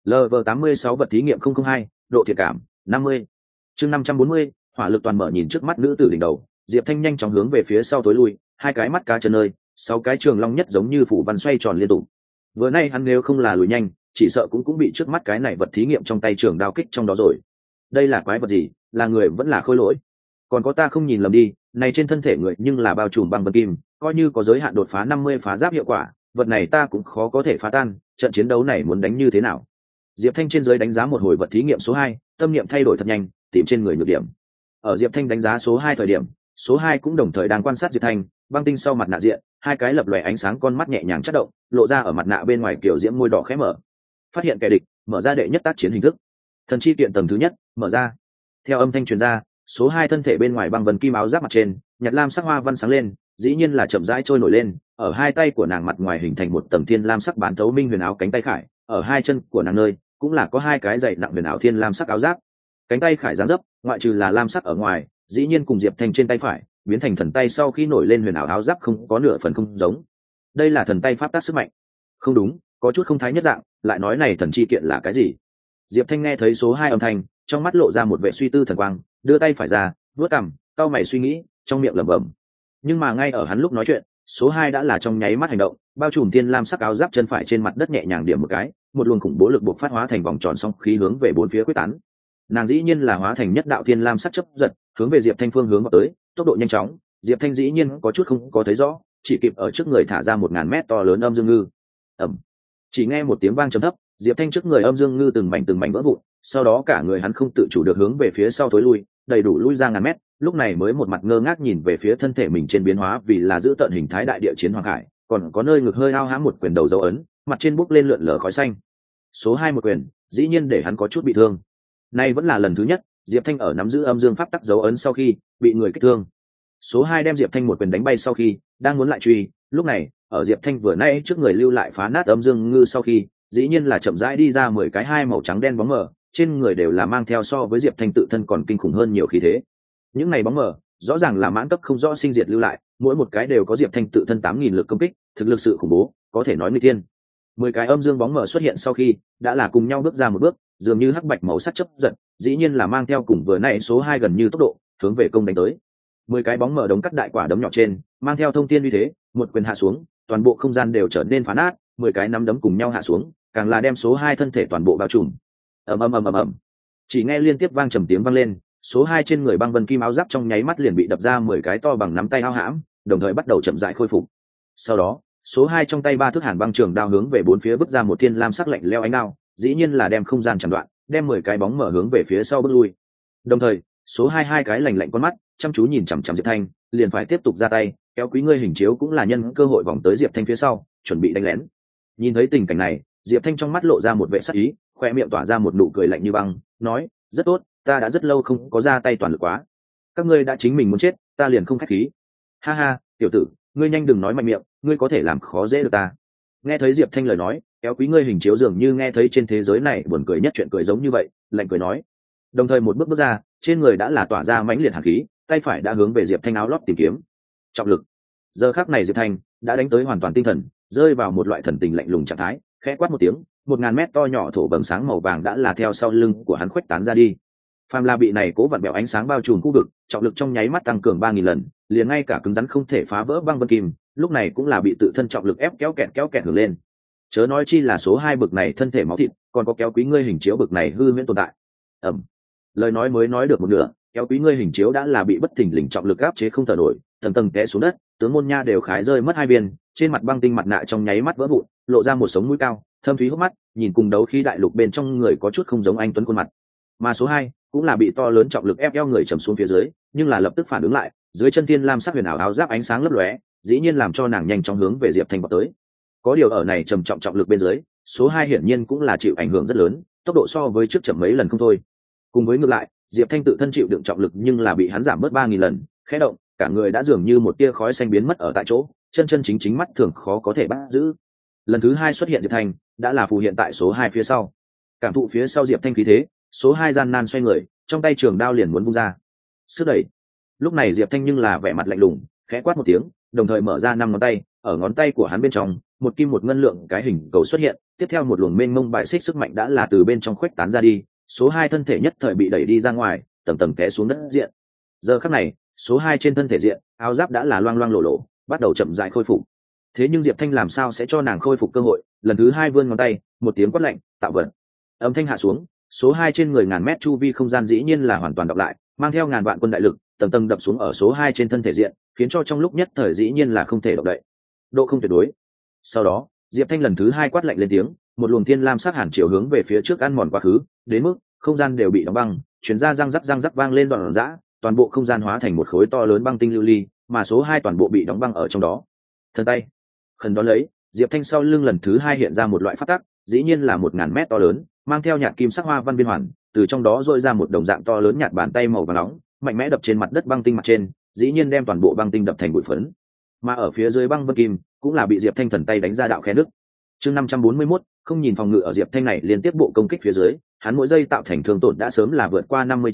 LV86 vật thí nghiệm 002, độ thiện cảm 50. Chương 540, hỏa lực toàn mở nhìn trước mắt nữ tử đỉnh đầu, Diệp Thanh nhanh chóng hướng về phía sau tối lui, hai cái mắt cá chân nơi, 6 cái trường long nhất giống như phủ văn xoay tròn liên tục. Vừa nay hắn nếu không là lùi nhanh, chỉ sợ cũng bị trước mắt cái này vật thí nghiệm trong tay trường đao kích trong đó rồi. Đây là quái vật gì, là người vẫn là khôi lỗi? Còn có ta không nhìn lầm đi, này trên thân thể người nhưng là bao trùm băng vân kim, coi như có giới hạn đột phá 50 phá giáp hiệu quả, vật này ta cũng khó có thể phá tan, trận chiến đấu này muốn đánh như thế nào? Diệp Thanh trên dưới đánh giá một hồi vật thí nghiệm số 2, tâm niệm thay đổi thật nhanh, tìm trên người nhược điểm. Ở Diệp Thanh đánh giá số 2 thời điểm, số 2 cũng đồng thời đang quan sát Diệp Thanh, băng tinh sau mặt nạ diện, hai cái lập lòe ánh sáng con mắt nhẹ nhàng chớp động, lộ ra ở mặt nạ bên ngoài kiểu diễm môi đỏ khẽ mở. Phát hiện kẻ địch, mở ra đệ nhất tác chiến hình thức. Thần chi kiện tầng thứ nhất, mở ra. Theo âm thanh truyền ra, số 2 thân thể bên ngoài băng vân kim áo giáp mặt trên, nhạt lam sắc hoa văn sáng lên, dĩ nhiên là chậm rãi trôi nổi lên, ở hai tay của nàng mặt ngoài hình thành một tầng thiên lam sắc bán thấu minh huyền áo cánh tay khải, ở hai chân của nàng nơi cũng là có hai cái dày nặng huyền áo thiên lam sắc áo giáp. Cánh tay khải dáng dấp, ngoại trừ là lam sắc ở ngoài, dĩ nhiên cùng diệp thanh trên tay phải biến thành thần tay sau khi nổi lên huyền ảo áo giáp không có nửa phần không giống. Đây là thần tay pháp tác sức mạnh. Không đúng, có chút không thái nhất dạng, lại nói này thần chi kiện là cái gì? Diệp Thanh nghe thấy số 2 âm thanh, trong mắt lộ ra một vẻ suy tư thần quang, đưa tay phải ra, vuốt cằm, cau mày suy nghĩ, trong miệng lẩm bẩm. Nhưng mà ngay ở hắn lúc nói chuyện, số 2 đã là trong nháy mắt hành động, bao trùm thiên lam sắc áo giáp chân phải trên mặt đất nhẹ nhàng điểm một cái, một luồng khủng bố lực bộc phát hóa thành vòng tròn song khí hướng về bốn phía quyết tán. Nàng dĩ nhiên là hóa thành nhất đạo thiên lam sắc chớp giật, hướng về Diệp Thanh phương hướng vào tới, tốc độ nhanh chóng, Diệp Thanh dĩ nhiên có chút không có thấy rõ, chỉ kịp ở trước người thả ra 1000 mét to lớn âm dương ngư. Ầm. Chỉ nghe một tiếng vang trầm thấp, Diệp Thanh trước người âm dương ngư từng mảnh vỡ vụn, sau đó cả người hắn không tự chủ được hướng về phía sau tối lui, đầy đủ lui ra ngàn mét, lúc này mới một mặt ngơ ngác nhìn về phía thân thể mình trên biến hóa vì là giữ tận hình thái đại địa chiến hoàng hải, còn có nơi ngực hơi ao hãm một quyền đầu dấu ấn, mặt trên bốc lên lượn lờ khói xanh. Số 2 một quyền, dĩ nhiên để hắn có chút bị thương. Nay vẫn là lần thứ nhất, Diệp Thanh ở nắm giữ âm dương pháp tắc dấu ấn sau khi bị người kích thương. Số 2 đem Diệp Thanh một quyền đánh bay sau khi đang muốn lại truy, lúc này, ở Diệp Thanh vừa nãy trước người lưu lại phá nát âm dương ngư sau khi, dĩ nhiên là chậm rãi đi ra 10 cái hai màu trắng đen bóng mờ, trên người đều là mang theo so với Diệp Thanh tự thân còn kinh khủng hơn nhiều khí thế. Những này bóng mờ, rõ ràng là mãn cấp không rõ sinh diệt lưu lại, mỗi một cái đều có Diệp Thanh tự thân 8000 lực công kích, thực lực sự khủng bố, có thể nói nguy tiên. 10 cái âm dương bóng mờ xuất hiện sau khi, đã là cùng nhau bước ra một bước, dường như hắc bạch màu sắc chớp giật, dĩ nhiên là mang theo cùng vừa nãy số 2 gần như tốc độ, hướng về công đánh tới. 10 cái bóng mờ đống cắt đại quả đấm nhỏ trên, mang theo thông thiên uy thế, một quyền hạ xuống, toàn bộ không gian đều trở nên phá nát, 10 cái nắm đấm cùng nhau hạ xuống, càng là đem số 2 thân thể toàn bộ bao trùm. Ầm ầm ầm ầm ầm. Chỉ nghe liên tiếp vang trầm tiếng vang lên, số 2 trên người băng vân kim áo giáp trong nháy mắt liền bị đập ra 10 cái to bằng nắm tay áo hãm, đồng thời bắt đầu chậm rãi khôi phục. Sau đó, số 2 trong tay ba thước hàn băng trường đao hướng về bốn phía vứt ra một thiên lam sắc lạnh lẽo ánh đao, dĩ nhiên là đem không gian chặn đoạn, đem 10 cái bóng mở hướng về phía sau bước lui. Đồng thời, số 2 cái lạnh lạnh con mắt, chăm chú nhìn chằm chằm Diệp Thanh, liền phải tiếp tục ra tay, kéo quý ngươi hình chiếu cũng là nhân cơ hội vòng tới Diệp Thanh phía sau, chuẩn bị đánh lén. Nhìn thấy tình cảnh này, Diệp Thanh trong mắt lộ ra một vẻ sắc ý, khoe miệng tỏa ra một nụ cười lạnh như băng, nói: "Rất tốt, ta đã rất lâu không có ra tay toàn lực quá. Các ngươi đã chính mình muốn chết, ta liền không khách khí. Ha ha, tiểu tử, ngươi nhanh đừng nói mạnh miệng, ngươi có thể làm khó dễ được ta." Nghe thấy Diệp Thanh lời nói, kéo quý ngươi hình chiếu dường như nghe thấy trên thế giới này buồn cười nhất chuyện cười giống như vậy, lạnh cười nói. Đồng thời một bước bước ra, trên người đã là tỏa ra mãnh liệt hàn khí, tay phải đã hướng về Diệp Thanh áo lót tìm kiếm. Trọng lực. Giờ khắc này Diệp Thanh đã đánh tới hoàn toàn tinh thần, rơi vào một loại thần tình lạnh lùng trạng thái, khẽ quát một tiếng, 1000 mét to nhỏ thổ bầm sáng màu vàng đã là theo sau lưng của hắn khuếch tán ra đi. Phàm là bị này cố vặn bẹo ánh sáng bao trùm khu vực, trọng lực trong nháy mắt tăng cường 3000 lần, liền ngay cả cứng rắn không thể phá vỡ băng vân kim, lúc này cũng là bị tự thân trọng lực ép kéo kẹt hưởng lên. Chớ nói chi là số 2 bực này thân thể máu thịt, còn có kéo quý ngươi hình chiếu bực này hư huyễn tồn tại. Lời nói mới nói được một nửa, kéo quý ngươi hình chiếu đã là bị bất thình lình trọng lực áp chế không thở nổi, tầng tầng té xuống đất, tướng môn nha đều khái rơi mất hai viên, trên mặt băng tinh mặt nạ trong nháy mắt vỡ vụn, lộ ra một sống mũi cao, thâm thúy hốc mắt, nhìn cùng đấu khí đại lục bên trong người có chút không giống anh tuấn khuôn mặt. Mà số 2 cũng là bị to lớn trọng lực ép eo người trầm xuống phía dưới, nhưng là lập tức phản ứng lại, dưới chân thiên lam sắc huyền ảo áo giáp ánh sáng lấp lóe, dĩ nhiên làm cho nàng nhanh chóng hướng về Diệp Thanh vọt tới. Có điều ở này trầm trọng trọng lực bên dưới, số 2 hiển nhiên cũng là chịu ảnh hưởng rất lớn, tốc độ so với trước chậm mấy lần không thôi. Cùng với ngược lại, Diệp Thanh tự thân chịu đựng trọng lực nhưng là bị hắn giảm bớt 3000 lần, khẽ động, cả người đã dường như một tia khói xanh biến mất ở tại chỗ, chân chính mắt thường khó có thể bắt giữ. Lần thứ 2 xuất hiện Diệp Thanh, đã là phù hiện tại số 2 phía sau. Cảm thụ phía sau Diệp Thanh khí thế, số 2 gian nan xoay người, trong tay trường đao liền muốn vung ra. Sức đẩy. Lúc này Diệp Thanh nhưng là vẻ mặt lạnh lùng, khẽ quát một tiếng, đồng thời mở ra 5 ngón tay, ở ngón tay của hắn bên trong, một kim một ngân lượng cái hình cầu xuất hiện, tiếp theo một luồng mênh mông bại xích sức mạnh đã là từ bên trong khuếch tán ra đi, số 2 thân thể nhất thời bị đẩy đi ra ngoài, tầng tầng té xuống đất diện. Giờ khắc này, số 2 trên thân thể diện, áo giáp đã là loang loang lổ lổ, bắt đầu chậm rãi khôi phục. Thế nhưng Diệp Thanh làm sao sẽ cho nàng khôi phục cơ hội, lần thứ 2 vươn ngón tay, một tiếng quát lạnh, tạo vật. Âm thanh hạ xuống, số 2 trên người ngàn mét chu vi không gian dĩ nhiên là hoàn toàn đọc lại, mang theo ngàn vạn quân đại lực, tầng tầng đập xuống ở số 2 trên thân thể diện, khiến cho trong lúc nhất thời dĩ nhiên là không thể động đậy. Độ không tuyệt đối. Sau đó, Diệp Thanh lần thứ 2 quát lạnh lên tiếng, một luồng thiên lam sắc hàn chiều hướng về phía trước ăn mòn quá khứ, đến mức không gian đều bị đóng băng, truyền ra răng rắc vang lên đoạn rã, toàn bộ không gian hóa thành một khối to lớn băng tinh lưu ly, mà số 2 toàn bộ bị đóng băng ở trong đó. Thần tay. Khẩn đó lấy, Diệp Thanh sau lưng lần thứ 2 hiện ra một loại pháp tắc, dĩ nhiên là 1000 mét to lớn, mang theo nhạt kim sắc hoa văn biên hoàn, từ trong đó rỗi ra một đồng dạng to lớn nhạt bàn tay màu vàng nóng, mạnh mẽ đập trên mặt đất băng tinh mặt trên, dĩ nhiên đem toàn bộ băng tinh đập thành bụi phấn. Mà ở phía dưới băng vân kim, cũng là bị Diệp Thanh thần tay đánh ra đạo khe nứt. Chương 541, không nhìn phòng ngự ở Diệp Thanh này liên tiếp bộ công kích phía dưới, hắn mỗi giây tạo thành thương tổn đã sớm là vượt qua 50 triệu,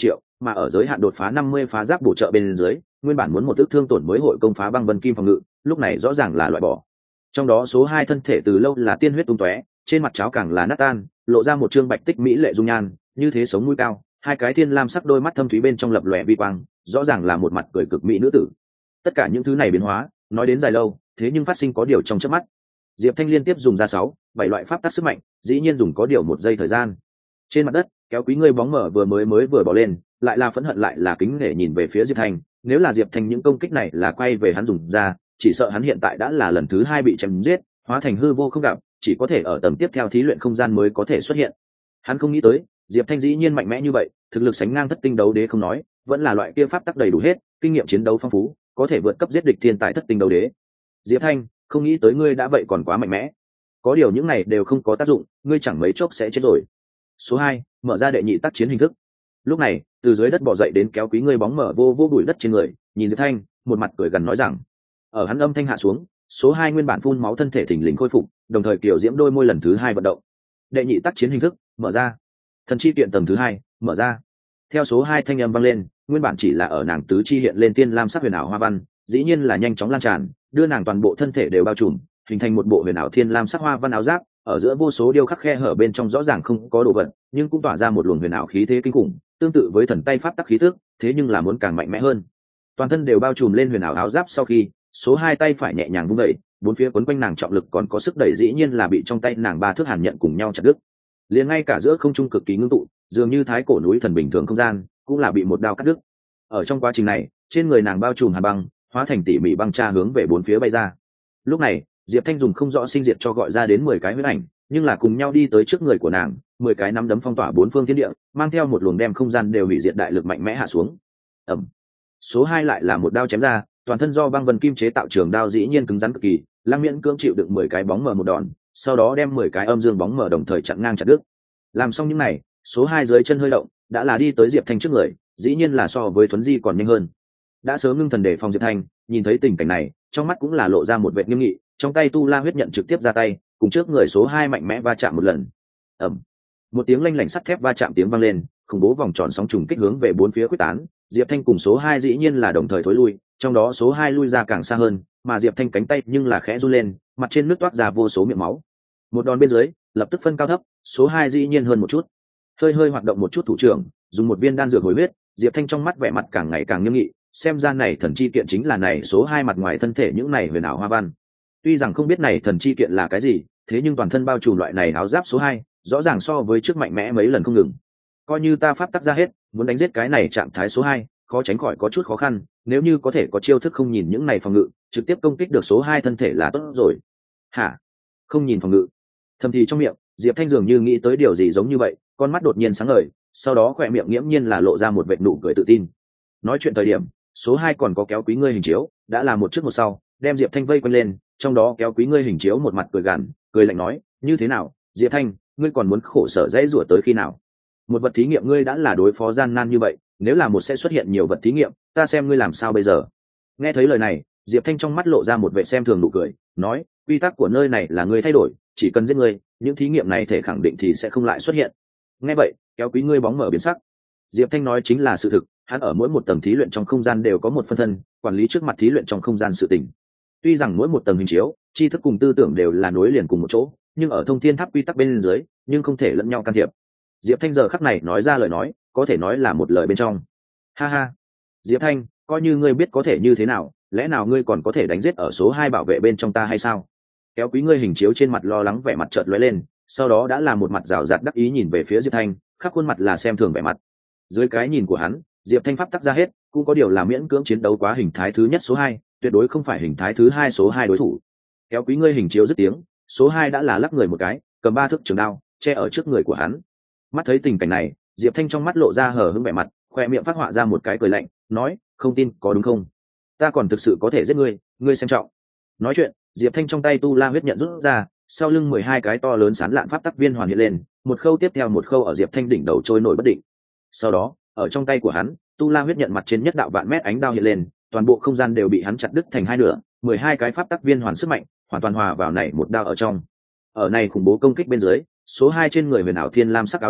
mà ở giới hạn đột phá 50 phá giáp bổ trợ bên dưới, nguyên bản muốn một ức thương tổn mới hội công phá băng vân kim phòng ngự, lúc này rõ ràng là loại bỏ. Trong đó số 2 thân thể từ lâu là tiên huyết tung tóe, trên mặt cháo càng là nát tan, lộ ra một trương bạch tích mỹ lệ dung nhan, như thế sống mũi cao, hai cái thiên lam sắc đôi mắt thâm thúy bên trong lập lòe vi quang, rõ ràng là một mặt cười cực mỹ nữ tử. Tất cả những thứ này biến hóa, nói đến dài lâu, thế nhưng phát sinh có điều trong chớp mắt. Diệp Thanh liên tiếp dùng ra 6, 7 loại pháp tắc sức mạnh, dĩ nhiên dùng có điều 1 giây thời gian. Trên mặt đất, kéo quý ngươi bóng mở vừa vừa bỏ lên, lại là phẫn hận lại là kính nể nhìn về phía Diệp Thanh, nếu là Diệp Thanh những công kích này là quay về hắn dùng ra, chỉ sợ hắn hiện tại đã là lần thứ 2 bị chém giết, hóa thành hư vô không gặp, chỉ có thể ở tầng tiếp theo thí luyện không gian mới có thể xuất hiện. Hắn không nghĩ tới, Diệp Thanh dĩ nhiên mạnh mẽ như vậy, thực lực sánh ngang thất tinh đấu đế không nói, vẫn là loại kia pháp tắc đầy đủ hết, kinh nghiệm chiến đấu phong phú, có thể vượt cấp giết địch thiên tại thất tinh đấu đế. Diệp Thanh, không nghĩ tới ngươi đã vậy còn quá mạnh mẽ. Có điều những này đều không có tác dụng, ngươi chẳng mấy chốc sẽ chết rồi. Số 2, mở ra đệ nhị tác chiến hình thức. Lúc này, từ dưới đất bò dậy đến kéo quý ngươi bóng mở vô bụi đất trên người, nhìn Diệp Thanh, một mặt cười gần nói rằng, ở hắn âm thanh hạ xuống, số 2 nguyên bản phun máu thân thể thình lình khôi phục, đồng thời kiểu diễm đôi môi lần thứ 2 vận động. Đệ nhị tác chiến hình thức, mở ra. Thần chi kiện tầng thứ 2, mở ra. Theo số 2 thanh âm vang lên, nguyên bản chỉ là ở nàng tứ chi hiện lên tiên lam sắc huyền ảo hoa văn, dĩ nhiên là nhanh chóng lan tràn, đưa nàng toàn bộ thân thể đều bao trùm, hình thành một bộ huyền ảo thiên lam sắc hoa văn áo giáp, ở giữa vô số điêu khắc khe hở bên trong rõ ràng không có đồ vật, nhưng cũng tỏa ra một luồng huyền ảo khí thế kinh khủng, tương tự với thần tay pháp tắc khí tức, thế nhưng là muốn càng mạnh mẽ hơn. Toàn thân đều bao trùm lên huyền ảo áo giáp sau khi, số 2 tay phải nhẹ nhàng vung đẩy, bốn phía quấn quanh nàng trọng lực còn có sức đẩy dĩ nhiên là bị trong tay nàng 3 thước hàn nhận cùng nhau chặt đứt. Liền ngay cả giữa không trung cực kỳ ngưng tụ, dường như thái cổ núi thần bình thường không gian, cũng là bị một đao cắt đứt. Ở trong quá trình này, trên người nàng bao trùm hàn băng, hóa thành tỉ mỉ băng tra hướng về bốn phía bay ra. Lúc này, Diệp Thanh dùng không rõ sinh diệt cho gọi ra đến 10 cái huyết ảnh, nhưng là cùng nhau đi tới trước người của nàng, 10 cái nắm đấm phong tỏa bốn phương thiên địa, mang theo một luồng đem không gian đều hủy diệt đại lực mạnh mẽ hạ xuống. Ầm. Số 2 lại là một đao chém ra, toàn thân do băng vân kim chế tạo trường đao dĩ nhiên cứng rắn cực kỳ, Lăng Miễn cưỡng chịu đựng 10 cái bóng mờ một đòn, sau đó đem 10 cái âm dương bóng mờ đồng thời chặn ngang chặt đứt. Làm xong những này, số 2 dưới chân hơi động, đã là đi tới Diệp Thanh trước người, dĩ nhiên là so với Thuấn Di còn nhanh hơn. Đã sớm ngưng thần để phòng Diệp Thanh, nhìn thấy tình cảnh này, trong mắt cũng là lộ ra một vẻ nghiêm nghị, trong tay tu la huyết nhận trực tiếp ra tay, cùng trước người số 2 mạnh mẽ va chạm một lần. Ầm. Một tiếng lanh lảnh sắt thép va chạm tiếng vang lên, khủng bố vòng tròn sóng trùng kích hướng về bốn phía quyết tán, Diệp Thanh cùng số 2 dĩ nhiên là đồng thời thối lui, trong đó số 2 lui ra càng xa hơn, mà Diệp Thanh cánh tay nhưng là khẽ run lên, mặt trên nước toát ra vô số miệng máu. Một đòn bên dưới, lập tức phân cao thấp, số 2 dĩ nhiên hơn một chút. Hơi hoạt động một chút thủ trưởng, dùng một viên đan dược hồi huyết, Diệp Thanh trong mắt vẻ mặt càng ngày càng nghiêm nghị, xem ra này thần chi kiện chính là này số 2 mặt ngoài thân thể những này huyền ảo hoa văn. Tuy rằng không biết này thần chi kiện là cái gì, thế nhưng toàn thân bao trùm loại này áo giáp số 2, rõ ràng so với trước mạnh mẽ mấy lần không ngừng. Coi như ta pháp tắc ra hết, muốn đánh giết cái này trạng thái số 2, khó tránh khỏi có chút khó khăn, nếu như có thể có chiêu thức không nhìn những này phòng ngự, trực tiếp công kích được số 2 thân thể là tốt rồi. Hả? Không nhìn phòng ngự? Thầm thì trong miệng, Diệp Thanh dường như nghĩ tới điều gì giống như vậy, con mắt đột nhiên sáng ngời, sau đó khỏe miệng nghiễm nhiên là lộ ra một vệt nụ cười tự tin. Nói chuyện thời điểm, số 2 còn có kéo quý ngươi hình chiếu, đã là một trước một sau, đem Diệp Thanh vây quanh lên, trong đó kéo quý ngươi hình chiếu một mặt cười gằn, cười lạnh nói, như thế nào, Diệp Thanh, ngươi còn muốn khổ sở dễ rủa tới khi nào? Một vật thí nghiệm ngươi đã là đối phó gian nan như vậy, nếu là một sẽ xuất hiện nhiều vật thí nghiệm, ta xem ngươi làm sao bây giờ? Nghe thấy lời này, Diệp Thanh trong mắt lộ ra một vẻ xem thường nụ cười, nói, quy tắc của nơi này là ngươi thay đổi, chỉ cần giết ngươi, những thí nghiệm này thể khẳng định thì sẽ không lại xuất hiện. Nghe vậy, kéo quý ngươi bóng mở biến sắc. Diệp Thanh nói chính là sự thực, hắn ở mỗi một tầng thí luyện trong không gian đều có một phân thân, quản lý trước mặt thí luyện trong không gian sự tình. Tuy rằng mỗi một tầng hình chiếu, tri thức cùng tư tưởng đều là nối liền cùng một chỗ, nhưng ở thông thiên tháp quy tắc bên dưới, nhưng không thể lẫn nhau can thiệp. Diệp Thanh giờ khắc này nói ra lời nói, có thể nói là một lời bên trong. Ha ha, Diệp Thanh, coi như ngươi biết có thể như thế nào, lẽ nào ngươi còn có thể đánh giết ở số 2 bảo vệ bên trong ta hay sao? Kéo quý ngươi hình chiếu trên mặt lo lắng vẻ mặt chợt lóe lên, sau đó đã là một mặt rào rạt đắc ý nhìn về phía Diệp Thanh, khắp khuôn mặt là xem thường vẻ mặt. Dưới cái nhìn của hắn, Diệp Thanh pháp tắc ra hết, cũng có điều là miễn cưỡng chiến đấu quá hình thái thứ nhất số 2, tuyệt đối không phải hình thái thứ 2 số 2 đối thủ. Kéo quý ngươi hình chiếu dứt tiếng, số 2 đã là lắc người một cái, cầm 3 thước trường đao, che ở trước người của hắn. Mắt thấy tình cảnh này, Diệp Thanh trong mắt lộ ra hờ hững vẻ mặt, khoe miệng phát họa ra một cái cười lạnh, nói, không tin có đúng không? Ta còn thực sự có thể giết ngươi, ngươi xem trọng. Nói chuyện, Diệp Thanh trong tay tu la huyết nhận rút ra, sau lưng 12 cái to lớn sán lạn pháp tắc viên hoàn hiện lên, một khâu tiếp theo một khâu ở Diệp Thanh đỉnh đầu trôi nổi bất định. Sau đó, ở trong tay của hắn, tu la huyết nhận mặt trên nhất đạo vạn mét ánh đao hiện lên, toàn bộ không gian đều bị hắn chặt đứt thành hai nửa, 12 cái pháp tắc viên hoàn sức mạnh, hoàn toàn hòa vào này một đao ở trong. Ở này khủng bố công kích bên dưới, số 2 trên người huyền ảo thiên lam sắc áo giáp,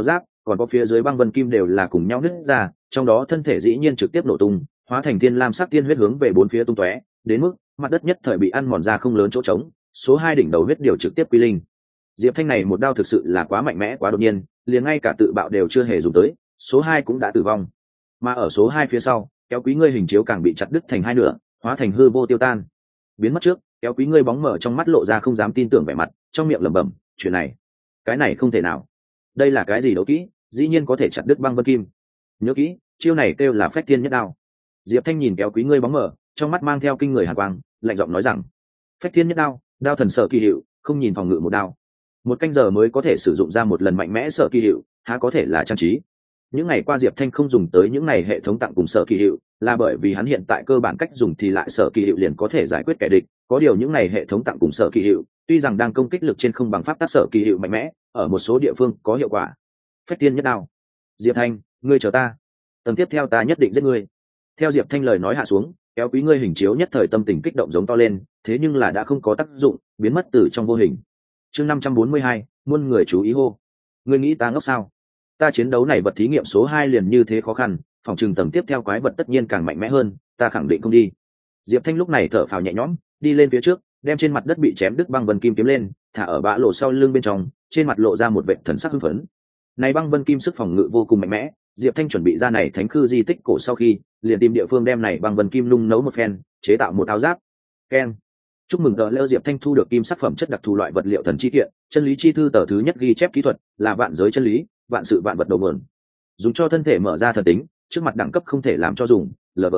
còn có phía dưới băng vân kim đều là cùng nhau nứt ra, trong đó thân thể dĩ nhiên trực tiếp nổ tung, hóa thành thiên lam sắc tiên huyết hướng về bốn phía tung tóe, đến mức mặt đất nhất thời bị ăn mòn ra không lớn chỗ trống, số 2 đỉnh đầu huyết điều trực tiếp quy linh. Diệp Thanh này một đao thực sự là quá mạnh mẽ quá đột nhiên, liền ngay cả tự bạo đều chưa hề dùng tới, số 2 cũng đã tử vong. Mà ở số 2 phía sau, kéo quý ngươi hình chiếu càng bị chặt đứt thành hai nửa, hóa thành hư vô tiêu tan. Biến mất trước, kéo quý ngươi bóng mở trong mắt lộ ra không dám tin tưởng vẻ mặt, trong miệng lẩm bẩm, chuyện này, cái này không thể nào. Đây là cái gì đấu kỹ, dĩ nhiên có thể chặt đứt băng vân kim. Nhớ kỹ, chiêu này kêu là phách thiên nhất đao. Diệp Thanh nhìn kéo quý ngươi bóng mở, trong mắt mang theo kinh người hàn quang, lạnh giọng nói rằng, phách thiên nhất đao, đao thần sở kỳ hiệu, không nhìn phòng ngự một đao. Một canh giờ mới có thể sử dụng ra một lần mạnh mẽ sở kỳ hiệu, há có thể là trang trí. Những ngày qua Diệp Thanh không dùng tới những này hệ thống tặng cùng sở kỳ hiệu, là bởi vì hắn hiện tại cơ bản cách dùng thì lại sở kỳ hiệu liền có thể giải quyết kẻ địch, có điều những này hệ thống tặng cùng sở kỳ hiệu, tuy rằng đang công kích lực trên không bằng pháp tác sở kỳ hiệu mạnh mẽ, ở một số địa phương có hiệu quả. Phách tiên nhất đao. Diệp Thanh, ngươi chờ ta. Tầng tiếp theo ta nhất định giết ngươi. Theo Diệp Thanh lời nói hạ xuống, kéo quý ngươi hình chiếu nhất thời tâm tình kích động giống to lên, thế nhưng là đã không có tác dụng, biến mất từ trong vô hình. Chương 542, muôn người chú ý hô. Ngươi nghĩ ta ngốc sao? Ta chiến đấu này vật thí nghiệm số 2 liền như thế khó khăn, phòng trường tầng tiếp theo quái vật tất nhiên càng mạnh mẽ hơn, ta khẳng định không đi. Diệp Thanh lúc này thở phào nhẹ nhõm, đi lên phía trước, đem trên mặt đất bị chém đứt băng vân kim kiếm lên, thả ở bã lộ sau lưng bên trong, trên mặt lộ ra một vẻ thần sắc hưng phấn. Này băng vân kim sức phòng ngự vô cùng mạnh mẽ, Diệp Thanh chuẩn bị ra này thánh khư di tích cổ sau khi, liền tìm địa phương đem này băng vân kim nung nấu một phen, chế tạo một áo giáp. Keng. Chúc mừng đỡ leo Diệp Thanh thu được kim sắc phẩm chất đặc thù loại vật liệu thần chi kiện, chân lý chi thư tờ thứ nhất ghi chép kỹ thuật, là vạn giới chân lý, vạn sự vạn vật đầu nguồn. Dùng cho thân thể mở ra thần tính, trước mặt đẳng cấp không thể làm cho dùng, LV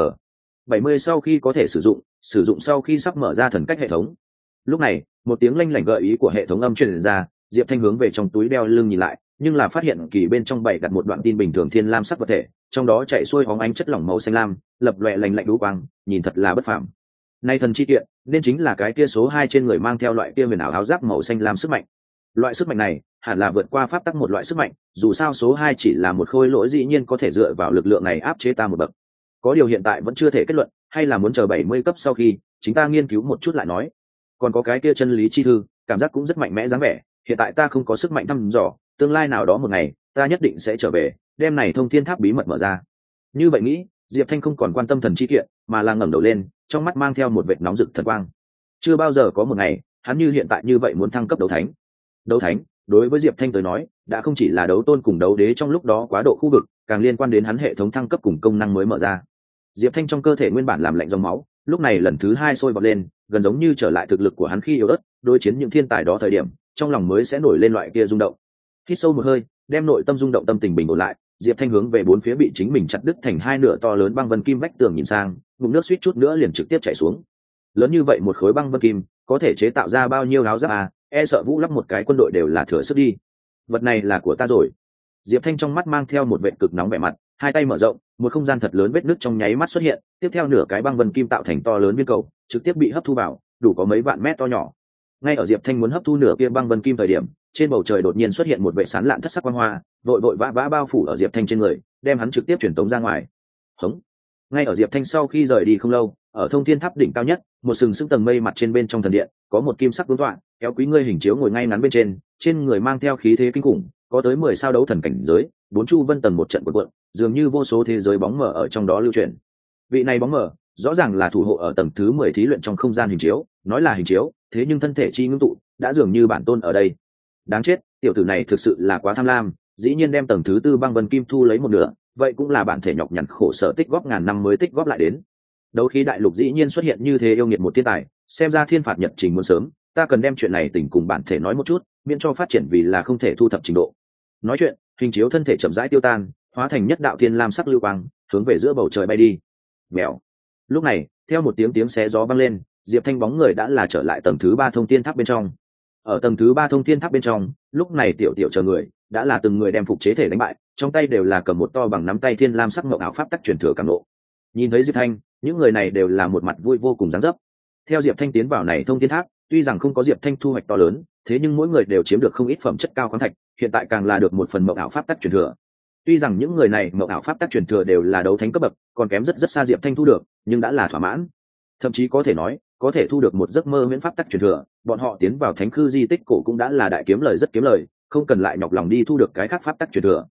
70 sau khi có thể sử dụng sau khi sắp mở ra thần cách hệ thống. Lúc này, một tiếng lanh lảnh gợi ý của hệ thống âm truyền ra, Diệp Thanh hướng về trong túi đeo lưng nhìn lại, nhưng là phát hiện kỳ bên trong bày đặt một đoạn tin bình thường thiên lam sắc vật thể, trong đó chạy xuôi hóng ánh chất lỏng màu xanh lam, lập lòe lành lạnh đú quang, nhìn thật là bất phàm. Nay thần chi kiện, nên chính là cái kia số 2 trên người mang theo loại kia huyền ảo áo giáp màu xanh lam sức mạnh. Loại sức mạnh này hẳn là vượt qua pháp tắc một loại sức mạnh, dù sao số 2 chỉ là một khôi lỗi dĩ nhiên có thể dựa vào lực lượng này áp chế ta một bậc. Có điều hiện tại vẫn chưa thể kết luận, hay là muốn chờ 70 cấp sau khi chúng ta nghiên cứu một chút lại nói. Còn có cái kia chân lý chi thư, cảm giác cũng rất mạnh mẽ dáng vẻ, hiện tại ta không có sức mạnh thăm dò, tương lai nào đó một ngày, ta nhất định sẽ trở về, đem này thông thiên tháp bí mật mở ra. Như vậy nghĩ, Diệp Thanh không còn quan tâm thần chi kiện, mà là ngẩng đầu lên, trong mắt mang theo một vệt nóng rực thần quang. Chưa bao giờ có một ngày, hắn như hiện tại như vậy muốn thăng cấp đấu thánh. Đấu thánh, đối với Diệp Thanh tới nói, đã không chỉ là đấu tôn cùng đấu đế trong lúc đó quá độ khu vực, càng liên quan đến hắn hệ thống thăng cấp cùng công năng mới mở ra. Diệp Thanh trong cơ thể nguyên bản làm lạnh dòng máu, lúc này lần thứ 2 sôi bọt lên, gần giống như trở lại thực lực của hắn khi yếu ớt, đối chiến những thiên tài đó thời điểm, trong lòng mới sẽ nổi lên loại kia rung động. Hít sâu một hơi, đem nội tâm rung động tâm tình bình ổn lại, Diệp Thanh hướng về bốn phía bị chính mình chặt đứt thành hai nửa to lớn băng vân kim vách tường nhìn sang, ngụm nước suýt chút nữa liền trực tiếp chảy xuống. Lớn như vậy một khối băng vân kim, có thể chế tạo ra bao nhiêu áo giáp à, e sợ Vũ lắp một cái quân đội đều là thừa sức đi. Vật này là của ta rồi. Diệp Thanh trong mắt mang theo một vẻ cực nóng vẻ mặt, hai tay mở rộng, một không gian thật lớn vết nứt trong nháy mắt xuất hiện, tiếp theo nửa cái băng vân kim tạo thành to lớn viên cầu, trực tiếp bị hấp thu vào, đủ có mấy vạn mét to nhỏ. Ngay ở Diệp Thanh muốn hấp thu nửa kia băng vân kim thời điểm, trên bầu trời đột nhiên xuất hiện một vệ sáng lạn thất sắc quang hoa, vội vội vã vã bao phủ ở Diệp Thanh trên người, đem hắn trực tiếp truyền tống ra ngoài. Hống! Ngay ở Diệp Thanh sau khi rời đi không lâu, ở Thông Thiên Tháp đỉnh cao nhất, một sừng sững tầng mây mặt trên bên trong thần điện, có một kim sắc vương tọa, kéo quý ngươi hình chiếu ngồi ngay ngắn bên trên người mang theo khí thế kinh khủng, có tới 10 sao đấu thần cảnh giới, bốn chu vân tầng một trận cuộn, dường như vô số thế giới bóng mờ ở trong đó lưu truyền. Vị này bóng mờ, rõ ràng là thủ hộ ở tầng thứ 10 thí luyện trong không gian hình chiếu, nói là hình chiếu, thế nhưng thân thể chi ngưng tụ, đã dường như bản tôn ở đây. Đáng chết, tiểu tử này thực sự là quá tham lam, dĩ nhiên đem tầng thứ tư băng vân kim thu lấy một nửa, vậy cũng là bản thể nhọc nhằn khổ sở tích góp ngàn năm mới tích góp lại đến. Đấu khí đại lục dĩ nhiên xuất hiện như thế yêu nghiệt một thiên tài, xem ra thiên phạt nhật trình muốn sớm, ta cần đem chuyện này tỉnh cùng bản thể nói một chút, miễn cho phát triển vì là không thể thu thập trình độ. Nói chuyện, hình chiếu thân thể chậm rãi tiêu tan, hóa thành nhất đạo thiên lam sắc lưu quang, hướng về giữa bầu trời bay đi. Mèo. Lúc này, theo một tiếng xé gió vang lên, Diệp Thanh bóng người đã là trở lại tầng thứ 3 thông thiên tháp bên trong. Ở tầng thứ 3 thông thiên tháp bên trong, lúc này tiểu chờ người đã là từng người đem phục chế thể đánh bại, trong tay đều là cầm một to bằng nắm tay thiên lam sắc ngọc ảo pháp tắc truyền thừa cảm nộ. Nhìn thấy Diệp Thanh, những người này đều là một mặt vui vô cùng dáng dấp. Theo Diệp Thanh tiến vào này thông thiên tháp, tuy rằng không có Diệp Thanh thu hoạch to lớn, thế nhưng mỗi người đều chiếm được không ít phẩm chất cao khoáng thạch, hiện tại càng là được một phần mộng ảo pháp tắc truyền thừa. Tuy rằng những người này mộng ảo pháp tắc truyền thừa đều là đấu thánh cấp bậc, còn kém rất xa Diệp Thanh thu được, nhưng đã là thỏa mãn. Thậm chí có thể nói, có thể thu được một giấc mơ miễn pháp tắc truyền thừa, bọn họ tiến vào thánh khư di tích cổ cũng đã là đại kiếm lời rất kiếm lời, không cần lại nhọc lòng đi thu được cái khác pháp tắc truyền thừa.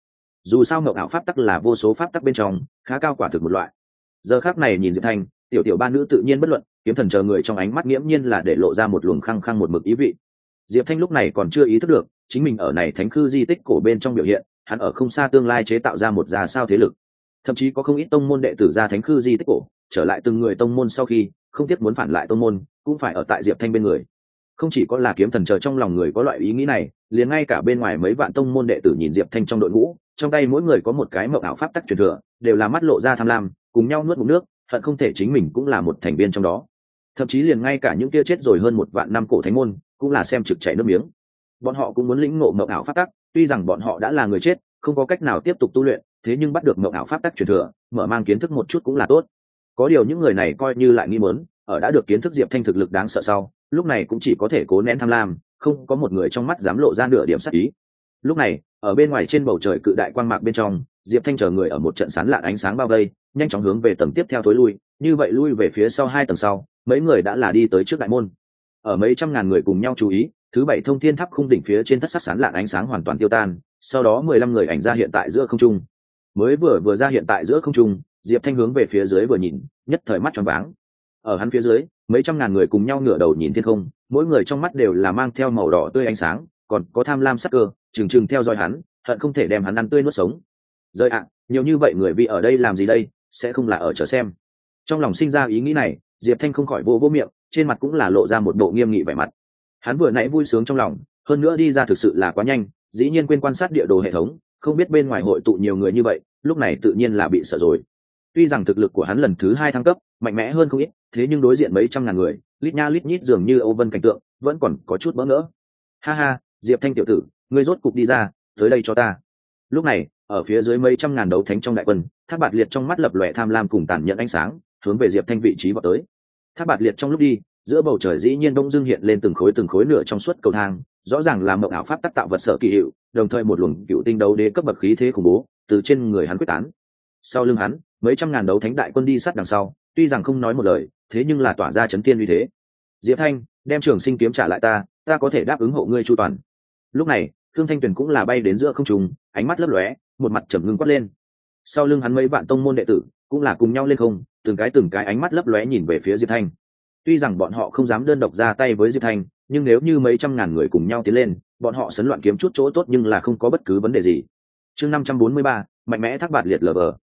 dù sao mộng ảo pháp tắc là vô số pháp tắc bên trong khá cao quả thực một loại. Giờ khác này nhìn diệp thanh, tiểu tiểu ba nữ tự nhiên bất luận, kiếm thần chờ người trong ánh mắt nghiễm nhiên là để lộ ra một luồng khăng khăng một mực ý vị. Diệp thanh lúc này còn chưa ý thức được chính mình ở này thánh khư di tích cổ bên trong biểu hiện, hắn ở không xa tương lai chế tạo ra một gia sao thế lực, thậm chí có không ít tông môn đệ tử ra thánh khư di tích cổ trở lại từng người tông môn, sau khi không tiếc muốn phản lại tông môn cũng phải ở tại diệp thanh bên người. Không chỉ có là kiếm thần chờ trong lòng người có loại ý nghĩ này, liền ngay cả bên ngoài mấy vạn tông môn đệ tử nhìn diệp thanh trong đội ngũ, trong tay mỗi người có một cái mộng ảo pháp tắc truyền thừa, đều là mắt lộ ra tham lam, cùng nhau nuốt ngụm nước, hận không thể chính mình cũng là một thành viên trong đó. Thậm chí liền ngay cả những kia chết rồi hơn 1 vạn năm cổ thánh môn cũng là xem trực chảy nước miếng. Bọn họ cũng muốn lĩnh ngộ mộng ảo pháp tắc, tuy rằng bọn họ đã là người chết, không có cách nào tiếp tục tu luyện, thế nhưng bắt được mộng ảo pháp tắc truyền thừa, mở mang kiến thức một chút cũng là tốt. Có điều những người này coi như lại nghi muốn, ở đã được kiến thức diệp thanh thực lực đáng sợ sau, lúc này cũng chỉ có thể cố nén tham lam, không có một người trong mắt dám lộ ra nửa điểm sắc ý. Lúc này ở bên ngoài trên bầu trời cự đại quang mạc bên trong, diệp thanh chờ người ở một trận sán lạn ánh sáng bao vây, nhanh chóng hướng về tầng tiếp theo thối lui, như vậy lui về phía sau 2 tầng sau, mấy người đã là đi tới trước đại môn. Ở mấy trăm ngàn người cùng nhau chú ý, thứ 7 thông thiên tháp khung đỉnh phía trên thất sắc sán lạn ánh sáng hoàn toàn tiêu tan, sau đó 15 người ảnh ra hiện tại giữa không trung. Mới vừa ra hiện tại giữa không trung, diệp thanh hướng về phía dưới vừa nhìn, nhất thời mắt tròn váng. Ở hắn phía dưới, mấy trăm ngàn người cùng nhau ngửa đầu nhìn thiên không, mỗi người trong mắt đều là mang theo màu đỏ tươi ánh sáng, còn có tham lam sắc cơ, trừng trừng theo dõi hắn, hận không thể đem hắn ăn tươi nuốt sống. Rơi ạ, nhiều như vậy người vì ở đây làm gì đây, sẽ không là ở chờ xem. Trong lòng sinh ra ý nghĩ này, diệp thanh không khỏi vô miệng, trên mặt cũng là lộ ra một bộ nghiêm nghị vẻ mặt. Hắn vừa nãy vui sướng trong lòng, hơn nữa đi ra thực sự là quá nhanh, dĩ nhiên quên quan sát địa đồ hệ thống, không biết bên ngoài hội tụ nhiều người như vậy, lúc này tự nhiên là bị sợ rồi. Tuy rằng thực lực của hắn lần thứ 2 thăng cấp mạnh mẽ hơn không ít, thế nhưng đối diện mấy trăm ngàn người lít nha lít nhít dường như Âu Vân cảnh tượng, vẫn còn có chút bỡ ngỡ. Ha ha, diệp thanh tiểu tử, ngươi rốt cục đi ra, tới đây cho ta. Lúc này ở phía dưới mấy trăm ngàn đấu thánh trong đại quân, Thác Bạt Liệt trong mắt lập lòe tham lam cùng tàn nhẫn ánh sáng, hướng về diệp thanh vị trí vọt tới. Thác Bạt Liệt trong lúc đi, giữa bầu trời dĩ nhiên đông dương hiện lên từng khối nửa trong suốt cầu thang, rõ ràng là mộng ảo pháp tác tạo vật sở kỳ hiệu, đồng thời một luồng cựu tinh đấu đế cấp bậc khí thế khủng bố từ trên người hắn quyết tán. Sau lưng hắn mấy trăm ngàn đấu thánh đại quân đi sát đằng sau, tuy rằng không nói một lời, thế nhưng là tỏa ra chấn thiên uy thế. Diệp Thanh, đem Trường Sinh kiếm trả lại ta có thể đáp ứng hộ ngươi chu toàn. Lúc này Thương Thanh Tuyền cũng là bay đến giữa không trung, ánh mắt lấp lóe, một mặt trầm ngưng quát lên. Sau lưng hắn mấy vạn tông môn đệ tử cũng là cùng nhau lên không, từng cái ánh mắt lấp lóe nhìn về phía Diệp Thanh. Tuy rằng bọn họ không dám đơn độc ra tay với Diệp Thanh, nhưng nếu như mấy trăm ngàn người cùng nhau tiến lên, bọn họ sấn loạn kiếm chút chỗ tốt nhưng là không có bất cứ vấn đề gì. Chương 543, mạnh mẽ Thác Bạt Liệt lở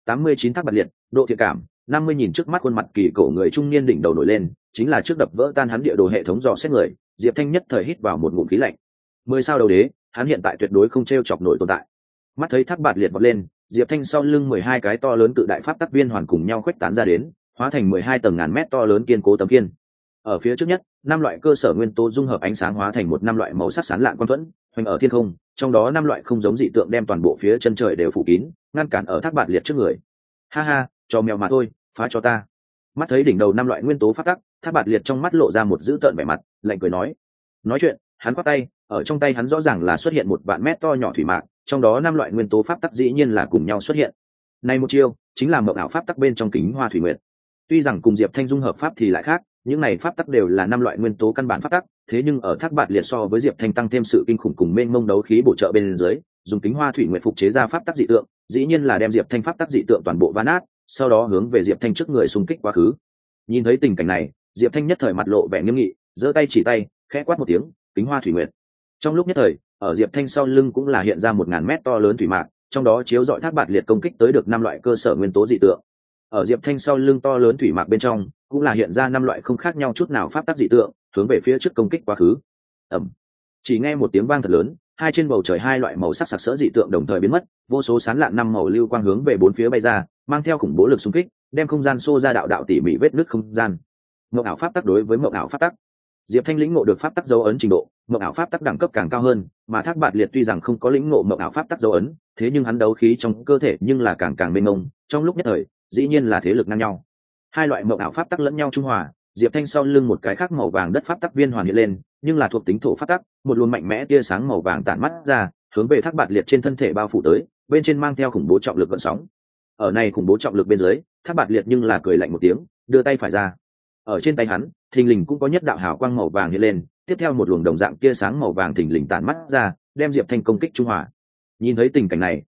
89 Thác Bạt Liệt, độ thiện cảm 50. Nhìn trước mắt khuôn mặt kỳ cổ người trung niên đỉnh đầu nổi lên, chính là trước đập vỡ tan hắn địa đồ hệ thống dò xét người. Diệp Thanh nhất thời hít vào một ngụm khí lạnh. 10 sao đầu đế, hắn hiện tại tuyệt đối không treo chọc nổi tồn tại. Mắt thấy Thác Bạt Liệt vọt lên, Diệp Thanh sau lưng 12 cái to lớn cự đại pháp tắc viên hoàn cùng nhau khuếch tán ra đến, hóa thành 12 tầng ngàn mét to lớn kiên cố tấm kiên. Ở phía trước nhất, 5 loại cơ sở nguyên tố dung hợp ánh sáng hóa thành một 5 loại màu sắc sáng lạn quang thuẫn, hoành ở thiên không, trong đó 5 loại không giống dị tượng đem toàn bộ phía chân trời đều phủ kín, ngăn cản ở Thác Bạt Liệt trước người. Ha ha, cho mèo mà thôi, phá cho ta. Mắt thấy đỉnh đầu 5 loại nguyên tố pháp tắc, Thác Bạt Liệt trong mắt lộ ra một dữ tợn vẻ mặt, lạnh cười nói. Nói chuyện, hắn quát tay, ở trong tay hắn rõ ràng là xuất hiện một vạn mét to nhỏ thủy mạc, trong đó 5 loại nguyên tố pháp tắc dĩ nhiên là cùng nhau xuất hiện. Này một chiêu, chính là mộng ảo pháp tắc bên trong kính hoa thủy nguyệt. Tuy rằng cùng Diệp Thanh dung hợp pháp thì lại khác, những này pháp tắc đều là 5 loại nguyên tố căn bản pháp tắc, thế nhưng ở Thác Bạt Liệt so với Diệp Thanh tăng thêm sự kinh khủng cùng mênh mông đấu khí bổ trợ bên dưới, dùng kính hoa thủy nguyệt phục chế ra pháp tắc dị tượng, dĩ nhiên là đem Diệp Thanh pháp tắc dị tượng toàn bộ vỡ nát, sau đó hướng về Diệp Thanh trước người xung kích quá khứ. Nhìn thấy tình cảnh này, Diệp Thanh nhất thời mặt lộ vẻ nghiêm nghị, giơ tay chỉ tay, khẽ quát một tiếng, kính hoa thủy nguyệt. Trong lúc nhất thời, ở Diệp Thanh sau lưng cũng là hiện ra 1000 mét to lớn thủy mạc, trong đó chiếu rọi Thác Bạt Liệt công kích tới được 5 loại cơ sở nguyên tố dị tượng. Ở Diệp Thanh sau lưng to lớn thủy mạc bên trong, cũng là hiện ra 5 loại không khác nhau chút nào pháp tắc dị tượng, hướng về phía trước công kích quá khứ. Ầm. Chỉ nghe một tiếng vang thật lớn, hai trên bầu trời 2 loại màu sắc sặc sỡ dị tượng đồng thời biến mất, vô số sáng lạn 5 màu lưu quang hướng về bốn phía bay ra, mang theo khủng bố lực xung kích, đem không gian xô ra đạo đạo tỉ mỉ vết nứt không gian. Mộng ảo pháp tắc đối với mộng ảo pháp tắc, Diệp Thanh lĩnh ngộ được pháp tắc dấu ấn trình độ, mộng ảo pháp tắc đẳng cấp càng cao hơn, mà Thác Bạt Liệt tuy rằng không có lĩnh ngộ mộng ảo pháp tắc dấu ấn, thế nhưng hắn đấu khí trong cơ thể nhưng là càng mênh mông, trong lúc nhất thời, dĩ nhiên là thế lực ngang nhau. 2 loại mộng ảo pháp tắc lẫn nhau trung hòa, Diệp Thanh sau lưng một cái khác màu vàng đất pháp tắc viên hoàn hiện lên, nhưng là thuộc tính thổ pháp tắc, một luồng mạnh mẽ tia sáng màu vàng tản mắt ra, hướng về Thác Bạt Liệt trên thân thể bao phủ tới, bên trên mang theo khủng bố trọng lực gợn sóng. Ở này khủng bố trọng lực bên dưới, Thác Bạt Liệt nhưng là cười lạnh một tiếng, đưa tay phải ra. Ở trên tay hắn, thình lình cũng có nhất đạo hào quang màu vàng hiện lên, tiếp theo một luồng đồng dạng tia sáng màu vàng thình lình tản mắt ra, đem Diệp Thanh công kích trung hòa. Nhìn thấy tình cảnh này,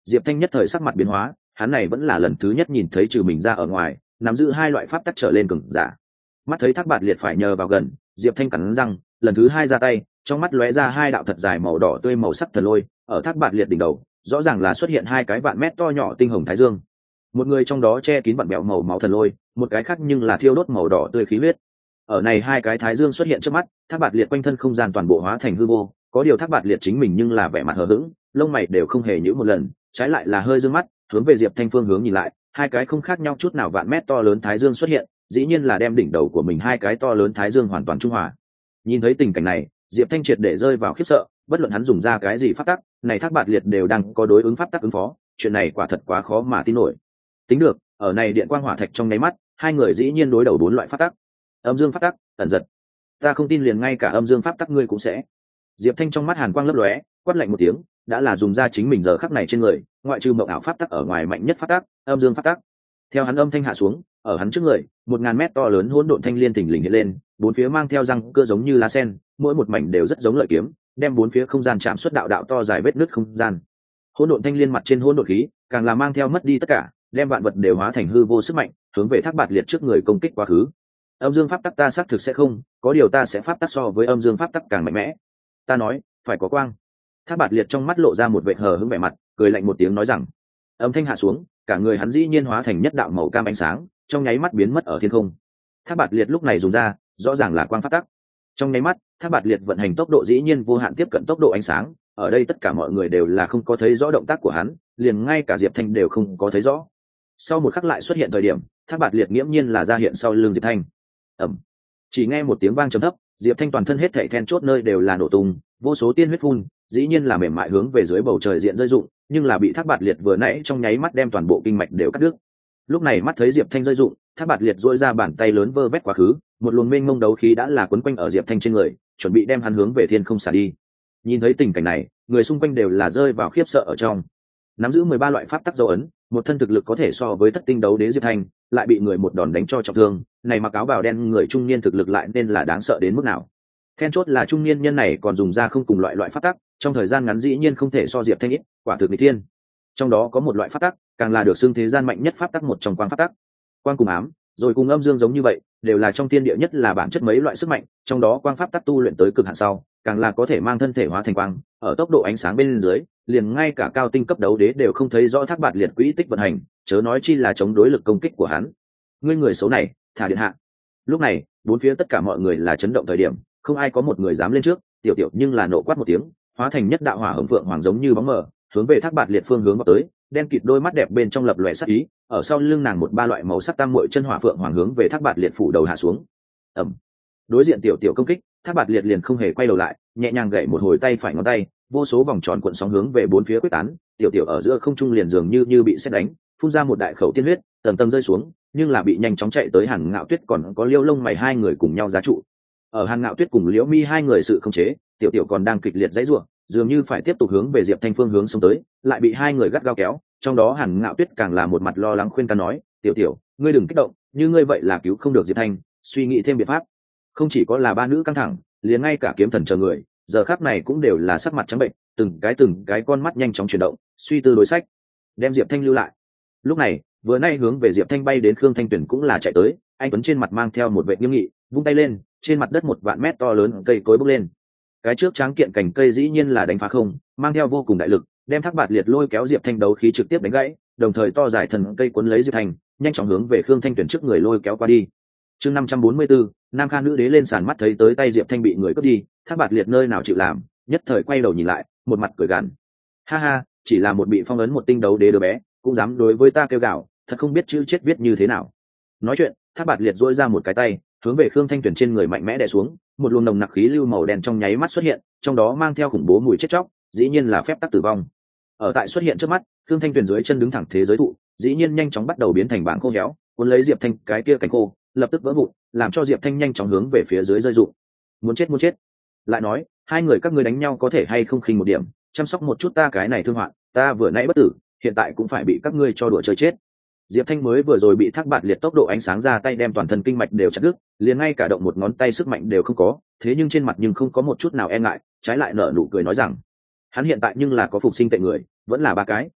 Diệp Thanh nhất thời sắc mặt biến hóa, hắn này vẫn là lần thứ nhất nhìn thấy trừ mình ra ở ngoài nắm giữ hai loại pháp tắc trở lên cường giả. Mắt thấy Thác Bạt Liệt phải nhờ vào gần, Diệp Thanh cắn răng lần thứ hai ra tay, trong mắt lóe ra hai đạo thật dài màu đỏ tươi màu sắc thần lôi, ở Thác Bạt Liệt đỉnh đầu rõ ràng là xuất hiện hai cái vạn mét to nhỏ tinh hồng thái dương, một người trong đó che kín vặn bẹo màu máu thần lôi, một cái khác nhưng là thiêu đốt màu đỏ tươi khí huyết. Ở này hai cái thái dương xuất hiện trước mắt, Thác Bạt Liệt quanh thân không gian toàn bộ hóa thành hư vô, có điều Thác Bạt Liệt chính mình nhưng là vẻ mặt hờ hững, lông mày đều không hề nhíu một lần, trái lại là hơi dương mắt hướng về Diệp Thanh phương hướng nhìn lại, hai cái không khác nhau chút nào vạn mét to lớn thái dương xuất hiện, dĩ nhiên là đem đỉnh đầu của mình hai cái to lớn thái dương hoàn toàn trung hòa. Nhìn thấy tình cảnh này, Diệp Thanh triệt để rơi vào khiếp sợ, bất luận hắn dùng ra cái gì pháp tắc, này Thác Bạt Liệt đều đang có đối ứng pháp tắc ứng phó, chuyện này quả thật quá khó mà tin nổi. Tính được, ở này điện quang hỏa thạch trong nháy mắt, hai người dĩ nhiên đối đầu bốn loại pháp tắc. Âm dương pháp tắc, ẩn giật. Ta không tin liền ngay cả âm dương pháp tắc ngươi cũng sẽ. Diệp Thanh trong mắt hàn quang lấp lóe, quát lạnh một tiếng, đã là dùng ra chính mình giờ khắc này trên người, ngoại trừ mộng ảo pháp tắc ở ngoài mạnh nhất pháp tắc, âm dương pháp tắc. Theo hắn âm thanh hạ xuống, ở hắn trước người, 1000 mét to lớn hỗn độn thanh liên thình lình hiện lên, bốn phía mang theo răng cưa giống như lá sen, mỗi một mảnh đều rất giống lợi kiếm, đem bốn phía không gian chạm xuất đạo đạo to dài vết nứt không gian. Hỗn độn thanh liên mặt trên hỗn độn khí, càng là mang theo mất đi tất cả, đem vạn vật đều hóa thành hư vô sức mạnh, hướng về Thác Bạt Liệt trước người công kích quá khứ. Âm dương pháp tắc ta xác thực sẽ không, có điều ta sẽ pháp tắc so với âm dương pháp tắc càng mạnh mẽ. Ta nói, phải có quang. Thác Bạt Liệt trong mắt lộ ra một vệt hờ hững vẻ mặt, cười lạnh một tiếng nói rằng, âm thanh hạ xuống, cả người hắn dĩ nhiên hóa thành nhất đạo màu cam ánh sáng, trong nháy mắt biến mất ở thiên không. Thác Bạt Liệt lúc này dùng ra, rõ ràng là quang pháp tắc. Trong nháy mắt, Thác Bạt Liệt vận hành tốc độ dĩ nhiên vô hạn tiếp cận tốc độ ánh sáng, ở đây tất cả mọi người đều là không có thấy rõ động tác của hắn, liền ngay cả Diệp Thanh đều không có thấy rõ. Sau một khắc lại xuất hiện thời điểm, Thác Bạt Liệt nghiễm nhiên là ra hiện sau lưng Diệp Thanh. Ầm. Chỉ nghe một tiếng vang trầm thấp, Diệp Thanh toàn thân hết thảy then chốt nơi đều là nổ tung, vô số tiên huyết phun, dĩ nhiên là mềm mại hướng về dưới bầu trời diện rơi rụng, nhưng là bị Thác Bạt Liệt vừa nãy trong nháy mắt đem toàn bộ kinh mạch đều cắt đứt. Lúc này mắt thấy Diệp Thanh rơi rụng, Thác Bạt Liệt duỗi ra bàn tay lớn vơ vét quá khứ, một luồng mênh mông đấu khí đã là quấn quanh ở Diệp Thanh trên người, chuẩn bị đem hắn hướng về thiên không xả đi. Nhìn thấy tình cảnh này, người xung quanh đều là rơi vào khiếp sợ ở trong. Nắm giữ 13 loại pháp tắc dấu ấn, một thân thực lực có thể so với thất tinh đấu đế Diệp Thanh, lại bị người một đòn đánh cho trọng thương, này mặc áo bào đen người trung niên thực lực lại nên là đáng sợ đến mức nào. Then chốt là trung niên nhân này còn dùng ra không cùng loại pháp tắc, trong thời gian ngắn dĩ nhiên không thể so Diệp Thanh ít, quả thực nghịch thiên. Trong đó có một loại pháp tắc, càng là được xưng thế gian mạnh nhất pháp tắc một trong quang pháp tắc. Quang cùng ám, rồi cùng âm dương giống như vậy, đều là trong thiên địa nhất là bản chất mấy loại sức mạnh, trong đó quang pháp tắc tu luyện tới cực hạn sau, càng là có thể mang thân thể hóa thành quang, ở tốc độ ánh sáng bên dưới, liền ngay cả cao tinh cấp đấu đế đều không thấy rõ Thác Bạt Liệt quỹ tích vận hành, chớ nói chi là chống đối lực công kích của hắn. Ngươi người xấu này, thả điện hạ. Lúc này, bốn phía tất cả mọi người là chấn động thời điểm, không ai có một người dám lên trước, tiểu tiểu nhưng là nộ quát một tiếng, hóa thành nhất đạo hỏa hồng phượng hoàng giống như bóng mờ, hướng về Thác Bạt Liệt phương hướng vào tới, đen kịt đôi mắt đẹp bên trong lập lòe sắc ý, ở sau lưng nàng một ba loại màu sắc tam muội chân hỏa phượng hoàng hướng về Thác Bạt Liệt phủ đầu hạ xuống. Ầm. Đối diện tiểu tiểu công kích, Thác Bạt Liệt liền không hề quay đầu lại, nhẹ nhàng gậy một hồi tay phải ngón tay, vô số vòng tròn cuộn sóng hướng về bốn phía quyết tán, tiểu tiểu ở giữa không trung liền dường như bị sét đánh, phun ra một đại khẩu tiên huyết, tầng tầng rơi xuống, nhưng là bị nhanh chóng chạy tới Hàn Ngạo Tuyết còn có Liêu Lông Mày hai người cùng nhau giá trụ. Ở Hàn Ngạo Tuyết cùng Liễu Mi hai người sự không chế, tiểu tiểu còn đang kịch liệt giãy giụa, dường như phải tiếp tục hướng về Diệp Thanh phương hướng xông tới, lại bị hai người gắt gao kéo, trong đó Hàn Ngạo Tuyết càng là một mặt lo lắng khuyên can nói, "Tiểu tiểu, ngươi đừng kích động, như ngươi vậy là cứu không được Diệp Thanh, suy nghĩ thêm biện pháp." Không chỉ có là ba nữ căng thẳng, liền ngay cả Kiếm Thần chờ người, giờ khắc này cũng đều là sắc mặt trắng bệnh, từng cái con mắt nhanh chóng chuyển động, suy tư đối sách, đem Diệp Thanh lưu lại. Lúc này, vừa nay hướng về Diệp Thanh bay đến Khương Thanh Tuyển cũng là chạy tới, anh tuấn trên mặt mang theo một vẻ nghiêm nghị, vung tay lên, trên mặt đất 1.000 mét to lớn cây cối bốc lên. Cái trước tráng kiện cành cây dĩ nhiên là đánh phá không, mang theo vô cùng đại lực, đem Thác Bạt Liệt lôi kéo Diệp Thanh đấu khí trực tiếp đánh gãy, đồng thời to dài thần cây cuốn lấy Diệp Thanh, nhanh chóng hướng về Khương Thanh Tuyển trước người lôi kéo qua đi. Chương 544, Nam Kha nữ đế lên sàn mắt thấy tới tay Diệp Thanh bị người cướp đi, Thác Bạt Liệt nơi nào chịu làm, nhất thời quay đầu nhìn lại, một mặt cười gằn. Ha ha, chỉ là một bị phong ấn một tinh đấu đế đứa bé, cũng dám đối với ta kêu gào, thật không biết chữ chết viết như thế nào. Nói chuyện, Thác Bạt Liệt duỗi ra một cái tay, hướng về Khương Thanh Tuyển trên người mạnh mẽ đè xuống, một luồng nồng nặc khí lưu màu đen trong nháy mắt xuất hiện, trong đó mang theo khủng bố mùi chết chóc, dĩ nhiên là phép tắc tử vong. Ở tại xuất hiện trước mắt, Khương Thanh Tuyển dưới chân đứng thẳng thế giới thụ, dĩ nhiên nhanh chóng bắt đầu biến thành bảng khô héo, cuốn lấy Diệp Thanh cái kia cánh khô, lập tức vỡ vụn, làm cho Diệp Thanh nhanh chóng hướng về phía dưới rơi rụng. Muốn chết. Lại nói, hai người các ngươi đánh nhau có thể hay không khinh một điểm, chăm sóc một chút ta cái này thương hoạn, ta vừa nãy bất tử, hiện tại cũng phải bị các ngươi cho đùa chơi chết. Diệp Thanh mới vừa rồi bị Thác Bạt Liệt tốc độ ánh sáng ra tay đem toàn thân kinh mạch đều chặt đứt, liền ngay cả động một ngón tay sức mạnh đều không có, thế nhưng trên mặt nhưng không có một chút nào e ngại, trái lại nở nụ cười nói rằng, hắn hiện tại nhưng là có phục sinh tệ người, vẫn là ba cái.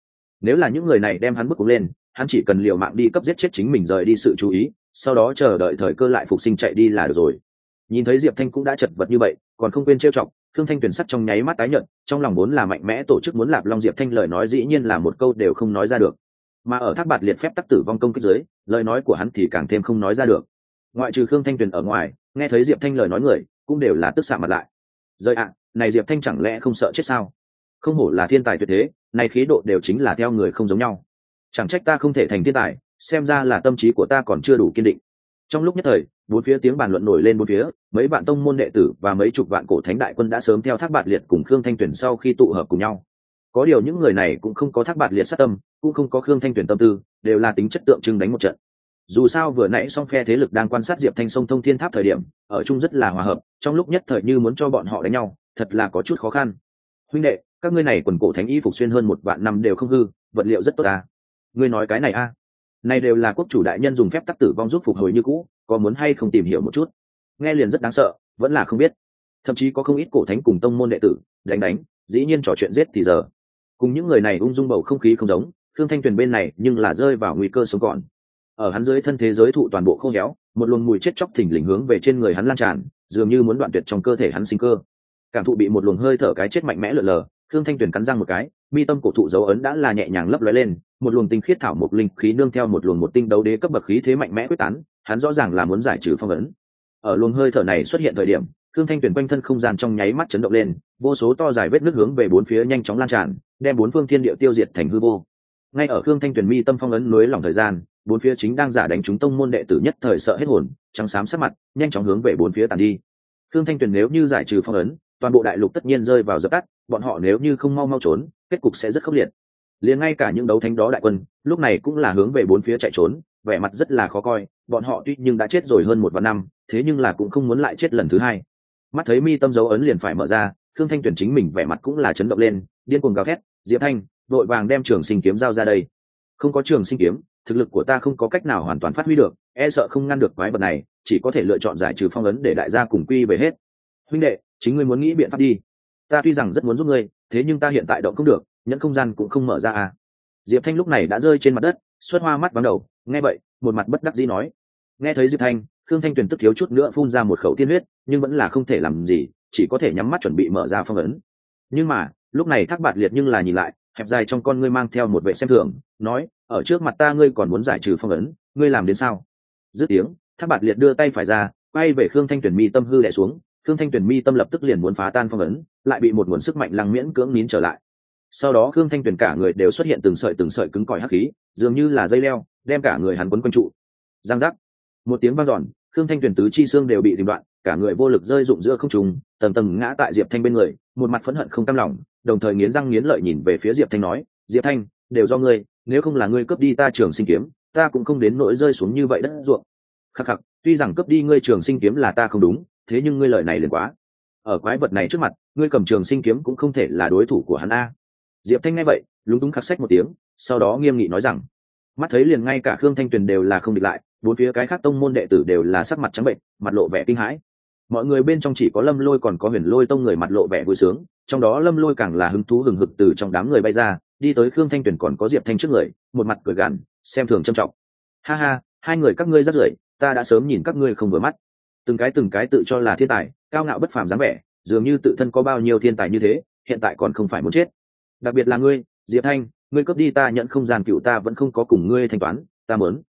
nếu là những người này đem hắn bức cung lên, hắn chỉ cần liều mạng đi cấp giết chết chính mình rời đi sự chú ý, sau đó chờ đợi thời cơ lại phục sinh chạy đi là được rồi. Nhìn thấy Diệp Thanh cũng đã chật vật như vậy, còn không quên trêu chọc, Khương Thanh Tuyền sắc trong nháy mắt tái nhợt, trong lòng vốn là mạnh mẽ tổ chức muốn lạp long Diệp Thanh lời nói dĩ nhiên là một câu đều không nói ra được. Mà ở Thác Bạt Liệt phép tắc tử vong công kích dưới, lời nói của hắn thì càng thêm không nói ra được. Ngoại trừ Khương Thanh Tuyền ở ngoài, nghe thấy Diệp Thanh lời nói người, cũng đều là tức sạm mặt lại. Rơi ạ, này Diệp Thanh chẳng lẽ không sợ chết sao? Không hổ là thiên tài tuyệt thế, này khí độ đều chính là theo người không giống nhau. Chẳng trách ta không thể thành thiên tài, xem ra là tâm trí của ta còn chưa đủ kiên định. Trong lúc nhất thời, bốn phía tiếng bàn luận nổi lên bốn phía, mấy vạn tông môn đệ tử và mấy chục vạn cổ thánh đại quân đã sớm theo Thác Bạt Liệt cùng Khương Thanh Tuyền sau khi tụ hợp cùng nhau. Có điều những người này cũng không có Thác Bạt Liệt sát tâm, cũng không có Khương Thanh Tuyền tâm tư, đều là tính chất tượng trưng đánh một trận. Dù sao vừa nãy song phe thế lực đang quan sát Diệp Thanh sông thông thiên tháp thời điểm, ở chung rất là hòa hợp, trong lúc nhất thời như muốn cho bọn họ đánh nhau, thật là có chút khó khăn. Huynh đệ, các ngươi này quần cổ thánh y phục xuyên hơn 1 vạn năm đều không hư, vật liệu rất tốt à? Ngươi nói cái này a? Này đều là quốc chủ đại nhân dùng phép tắc tử vong giúp phục hồi như cũ, có muốn hay không tìm hiểu một chút? Nghe liền rất đáng sợ, vẫn là không biết. Thậm chí có không ít cổ thánh cùng tông môn đệ tử đánh, dĩ nhiên trò chuyện giết thì giờ. Cùng những người này ung dung bầu không khí không giống, Khương Thanh Tuyền bên này nhưng là rơi vào nguy cơ sống còn. Ở hắn dưới thân thế giới thụ toàn bộ khô héo, một luồng mùi chết chóc thình lình hướng về trên người hắn lan tràn, dường như muốn đoạn tuyệt trong cơ thể hắn sinh cơ. Cảm thụ bị một luồng hơi thở cái chết mạnh mẽ lượn lờ, Khương Thanh Tuyền cắn răng một cái, mi tâm cổ thụ dấu ấn đã là nhẹ nhàng lấp lóe lên, một luồng tinh khiết thảo mộc linh khí nương theo một luồng một tinh đấu đế cấp bậc khí thế mạnh mẽ quyết tán, hắn rõ ràng là muốn giải trừ phong ấn. Ở luồng hơi thở này xuất hiện thời điểm, Khương Thanh Tuyền quanh thân không gian trong nháy mắt chấn động lên, vô số to dài vết nứt hướng về bốn phía nhanh chóng lan tràn, đem bốn phương thiên địa tiêu diệt thành hư vô. Ngay ở Khương Thanh Tuyền mi tâm phong ấn núi lỏng thời gian, bốn phía chính đang giả đánh chúng tông môn đệ tử nhất thời sợ hết hồn, trắng xám sắc mặt, nhanh chóng hướng về bốn phía tàn đi. Khương Thanh Tuyền nếu như giải trừ phong ấn, toàn bộ đại lục tất nhiên rơi vào dập tắt, bọn họ nếu như không mau trốn, kết cục sẽ rất khốc liệt. Liền ngay cả những đấu thánh đó đại quân, lúc này cũng là hướng về bốn phía chạy trốn, vẻ mặt rất là khó coi, bọn họ tuy nhưng đã chết rồi hơn 1 vạn năm, thế nhưng là cũng không muốn lại chết lần thứ hai. Mắt thấy mi tâm dấu ấn liền phải mở ra, Khương Thanh Tuyền chính mình vẻ mặt cũng là chấn động lên, điên cuồng gào thét, "Diệp Thanh, vội vàng đem Trường Sinh kiếm giao ra đây. Không có Trường Sinh kiếm, thực lực của ta không có cách nào hoàn toàn phát huy được, e sợ không ngăn được quái vật này, chỉ có thể lựa chọn giải trừ phong ấn để đại gia cùng quy về hết. Huynh đệ, chính ngươi muốn nghĩ biện pháp đi. Ta tuy rằng rất muốn giúp ngươi, thế nhưng ta hiện tại động không được, nhẫn không gian cũng không mở ra à." Diệp Thanh lúc này đã rơi trên mặt đất, xuất hoa mắt vắng đầu, nghe vậy, một mặt bất đắc dĩ nói. Nghe thấy Diệp Thanh, Khương Thanh Tuyền tức thiếu chút nữa phun ra một khẩu tiên huyết, nhưng vẫn là không thể làm gì, chỉ có thể nhắm mắt chuẩn bị mở ra phong ấn. Nhưng mà, lúc này Thác Bạt Liệt nhưng là nhìn lại, hẹp dài trong con ngươi mang theo một vẻ xem thường, nói, "Ở trước mặt ta ngươi còn muốn giải trừ phong ấn, ngươi làm đến sao?" Dứt tiếng, Thác Bạt Liệt đưa tay phải ra, quay về Khương Thanh Tuyền mi tâm hư đè xuống, Khương Thanh Tuyền mi tâm lập tức liền muốn phá tan phong ấn, lại bị một nguồn sức mạnh lăng miễn cưỡng nín trở lại. Sau đó Khương Thanh Tuyền cả người đều xuất hiện từng sợi cứng cỏi hắc khí, dường như là dây leo, đem cả người hắn quấn quanh trụ. Giang giác, một tiếng vang dọn, Khương Thanh Tuyền tứ chi xương đều bị đình đoạn, cả người vô lực rơi rụng giữa không trung, tầng tầng ngã tại Diệp Thanh bên người, một mặt phẫn hận không cam lòng, đồng thời nghiến răng nghiến lợi nhìn về phía Diệp Thanh nói, "Diệp Thanh, đều do ngươi, nếu không là ngươi cướp đi ta Trường Sinh kiếm, ta cũng không đến nỗi rơi xuống như vậy đất ruộng." Khắc khắc, tuy rằng cướp đi ngươi Trường Sinh kiếm là ta không đúng, thế nhưng ngươi lời này liền quá. Ở quái vật này trước mặt, ngươi cầm Trường Sinh kiếm cũng không thể là đối thủ của hắn a. Diệp Thanh nghe vậy, lúng túng khắc sách một tiếng, sau đó nghiêm nghị nói rằng, mắt thấy liền ngay cả Khương Thanh Tuyền đều là không địch lại, bốn phía cái khác tông môn đệ tử đều là sắc mặt trắng bệnh, mặt lộ vẻ kinh hãi. Mọi người bên trong chỉ có Lâm Lôi còn có Huyền Lôi tông người mặt lộ vẻ vui sướng, trong đó Lâm Lôi càng là hứng thú hừng hực từ trong đám người bay ra, đi tới Khương Thanh Tuyền còn có Diệp Thanh trước người, một mặt cười gằn, xem thường trâm trọng. "Ha ha, hai người các ngươi rất rưởi, ta đã sớm nhìn các ngươi không vừa mắt." Từng cái tự cho là thiên tài, cao ngạo bất phàm dáng vẻ, dường như tự thân có bao nhiêu thiên tài như thế, hiện tại còn không phải muốn chết. Đặc biệt là ngươi, Diệp Thanh, ngươi cướp đi ta nhận không gian cựu ta vẫn không có cùng ngươi thanh toán, ta muốn.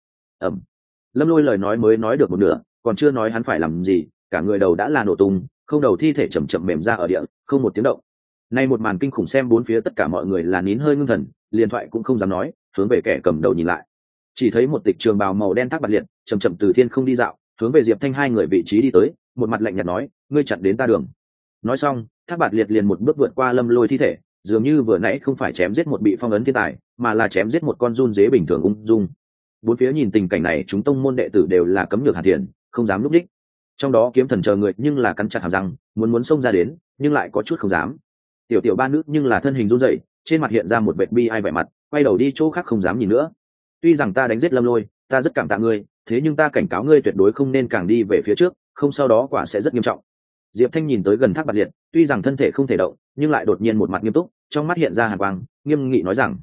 Lâm Lôi lời nói mới nói được một nửa, còn chưa nói hắn phải làm gì, cả người đầu đã là nổ tung, không đầu thi thể chậm chậm mềm ra ở địa, không một tiếng động. Nay một màn kinh khủng xem bốn phía tất cả mọi người là nín hơi ngưng thần, liền thoại cũng không dám nói, hướng về kẻ cầm đầu nhìn lại. Chỉ thấy một tịch trường bào màu đen Thác Bạt Liệt, chậm chậm từ thiên không đi dạo, hướng về Diệp Thanh hai người vị trí đi tới, một mặt lạnh nhạt nói, "Ngươi chặn đến ta đường." Nói xong, Thác Bạt Liệt liền một bước vượt qua Lâm Lôi thi thể, dường như vừa nãy không phải chém giết một bị phong ấn thiên tài, mà là chém giết một con run dế bình thường ung dung. Bốn phía nhìn tình cảnh này, chúng tông môn đệ tử đều là cấm nhược hàn thiền, không dám lúc đích. Trong đó Kiếm Thần chờ người nhưng là cắn chặt hàm răng, muốn xông ra đến, nhưng lại có chút không dám. Tiểu ba nữ nhưng là thân hình run rẩy, trên mặt hiện ra một vệt bi ai vẻ mặt, quay đầu đi chỗ khác không dám nhìn nữa. "Tuy rằng ta đánh giết Lâm Lôi, ta rất cảm tạ ngươi, thế nhưng ta cảnh cáo ngươi tuyệt đối không nên càng đi về phía trước, không sau đó quả sẽ rất nghiêm trọng." Diệp Thanh nhìn tới gần Thác Bạt Liệt, tuy rằng thân thể không thể động, nhưng lại đột nhiên một mặt nghiêm túc, trong mắt hiện ra hàn quang, nghiêm nghị nói rằng,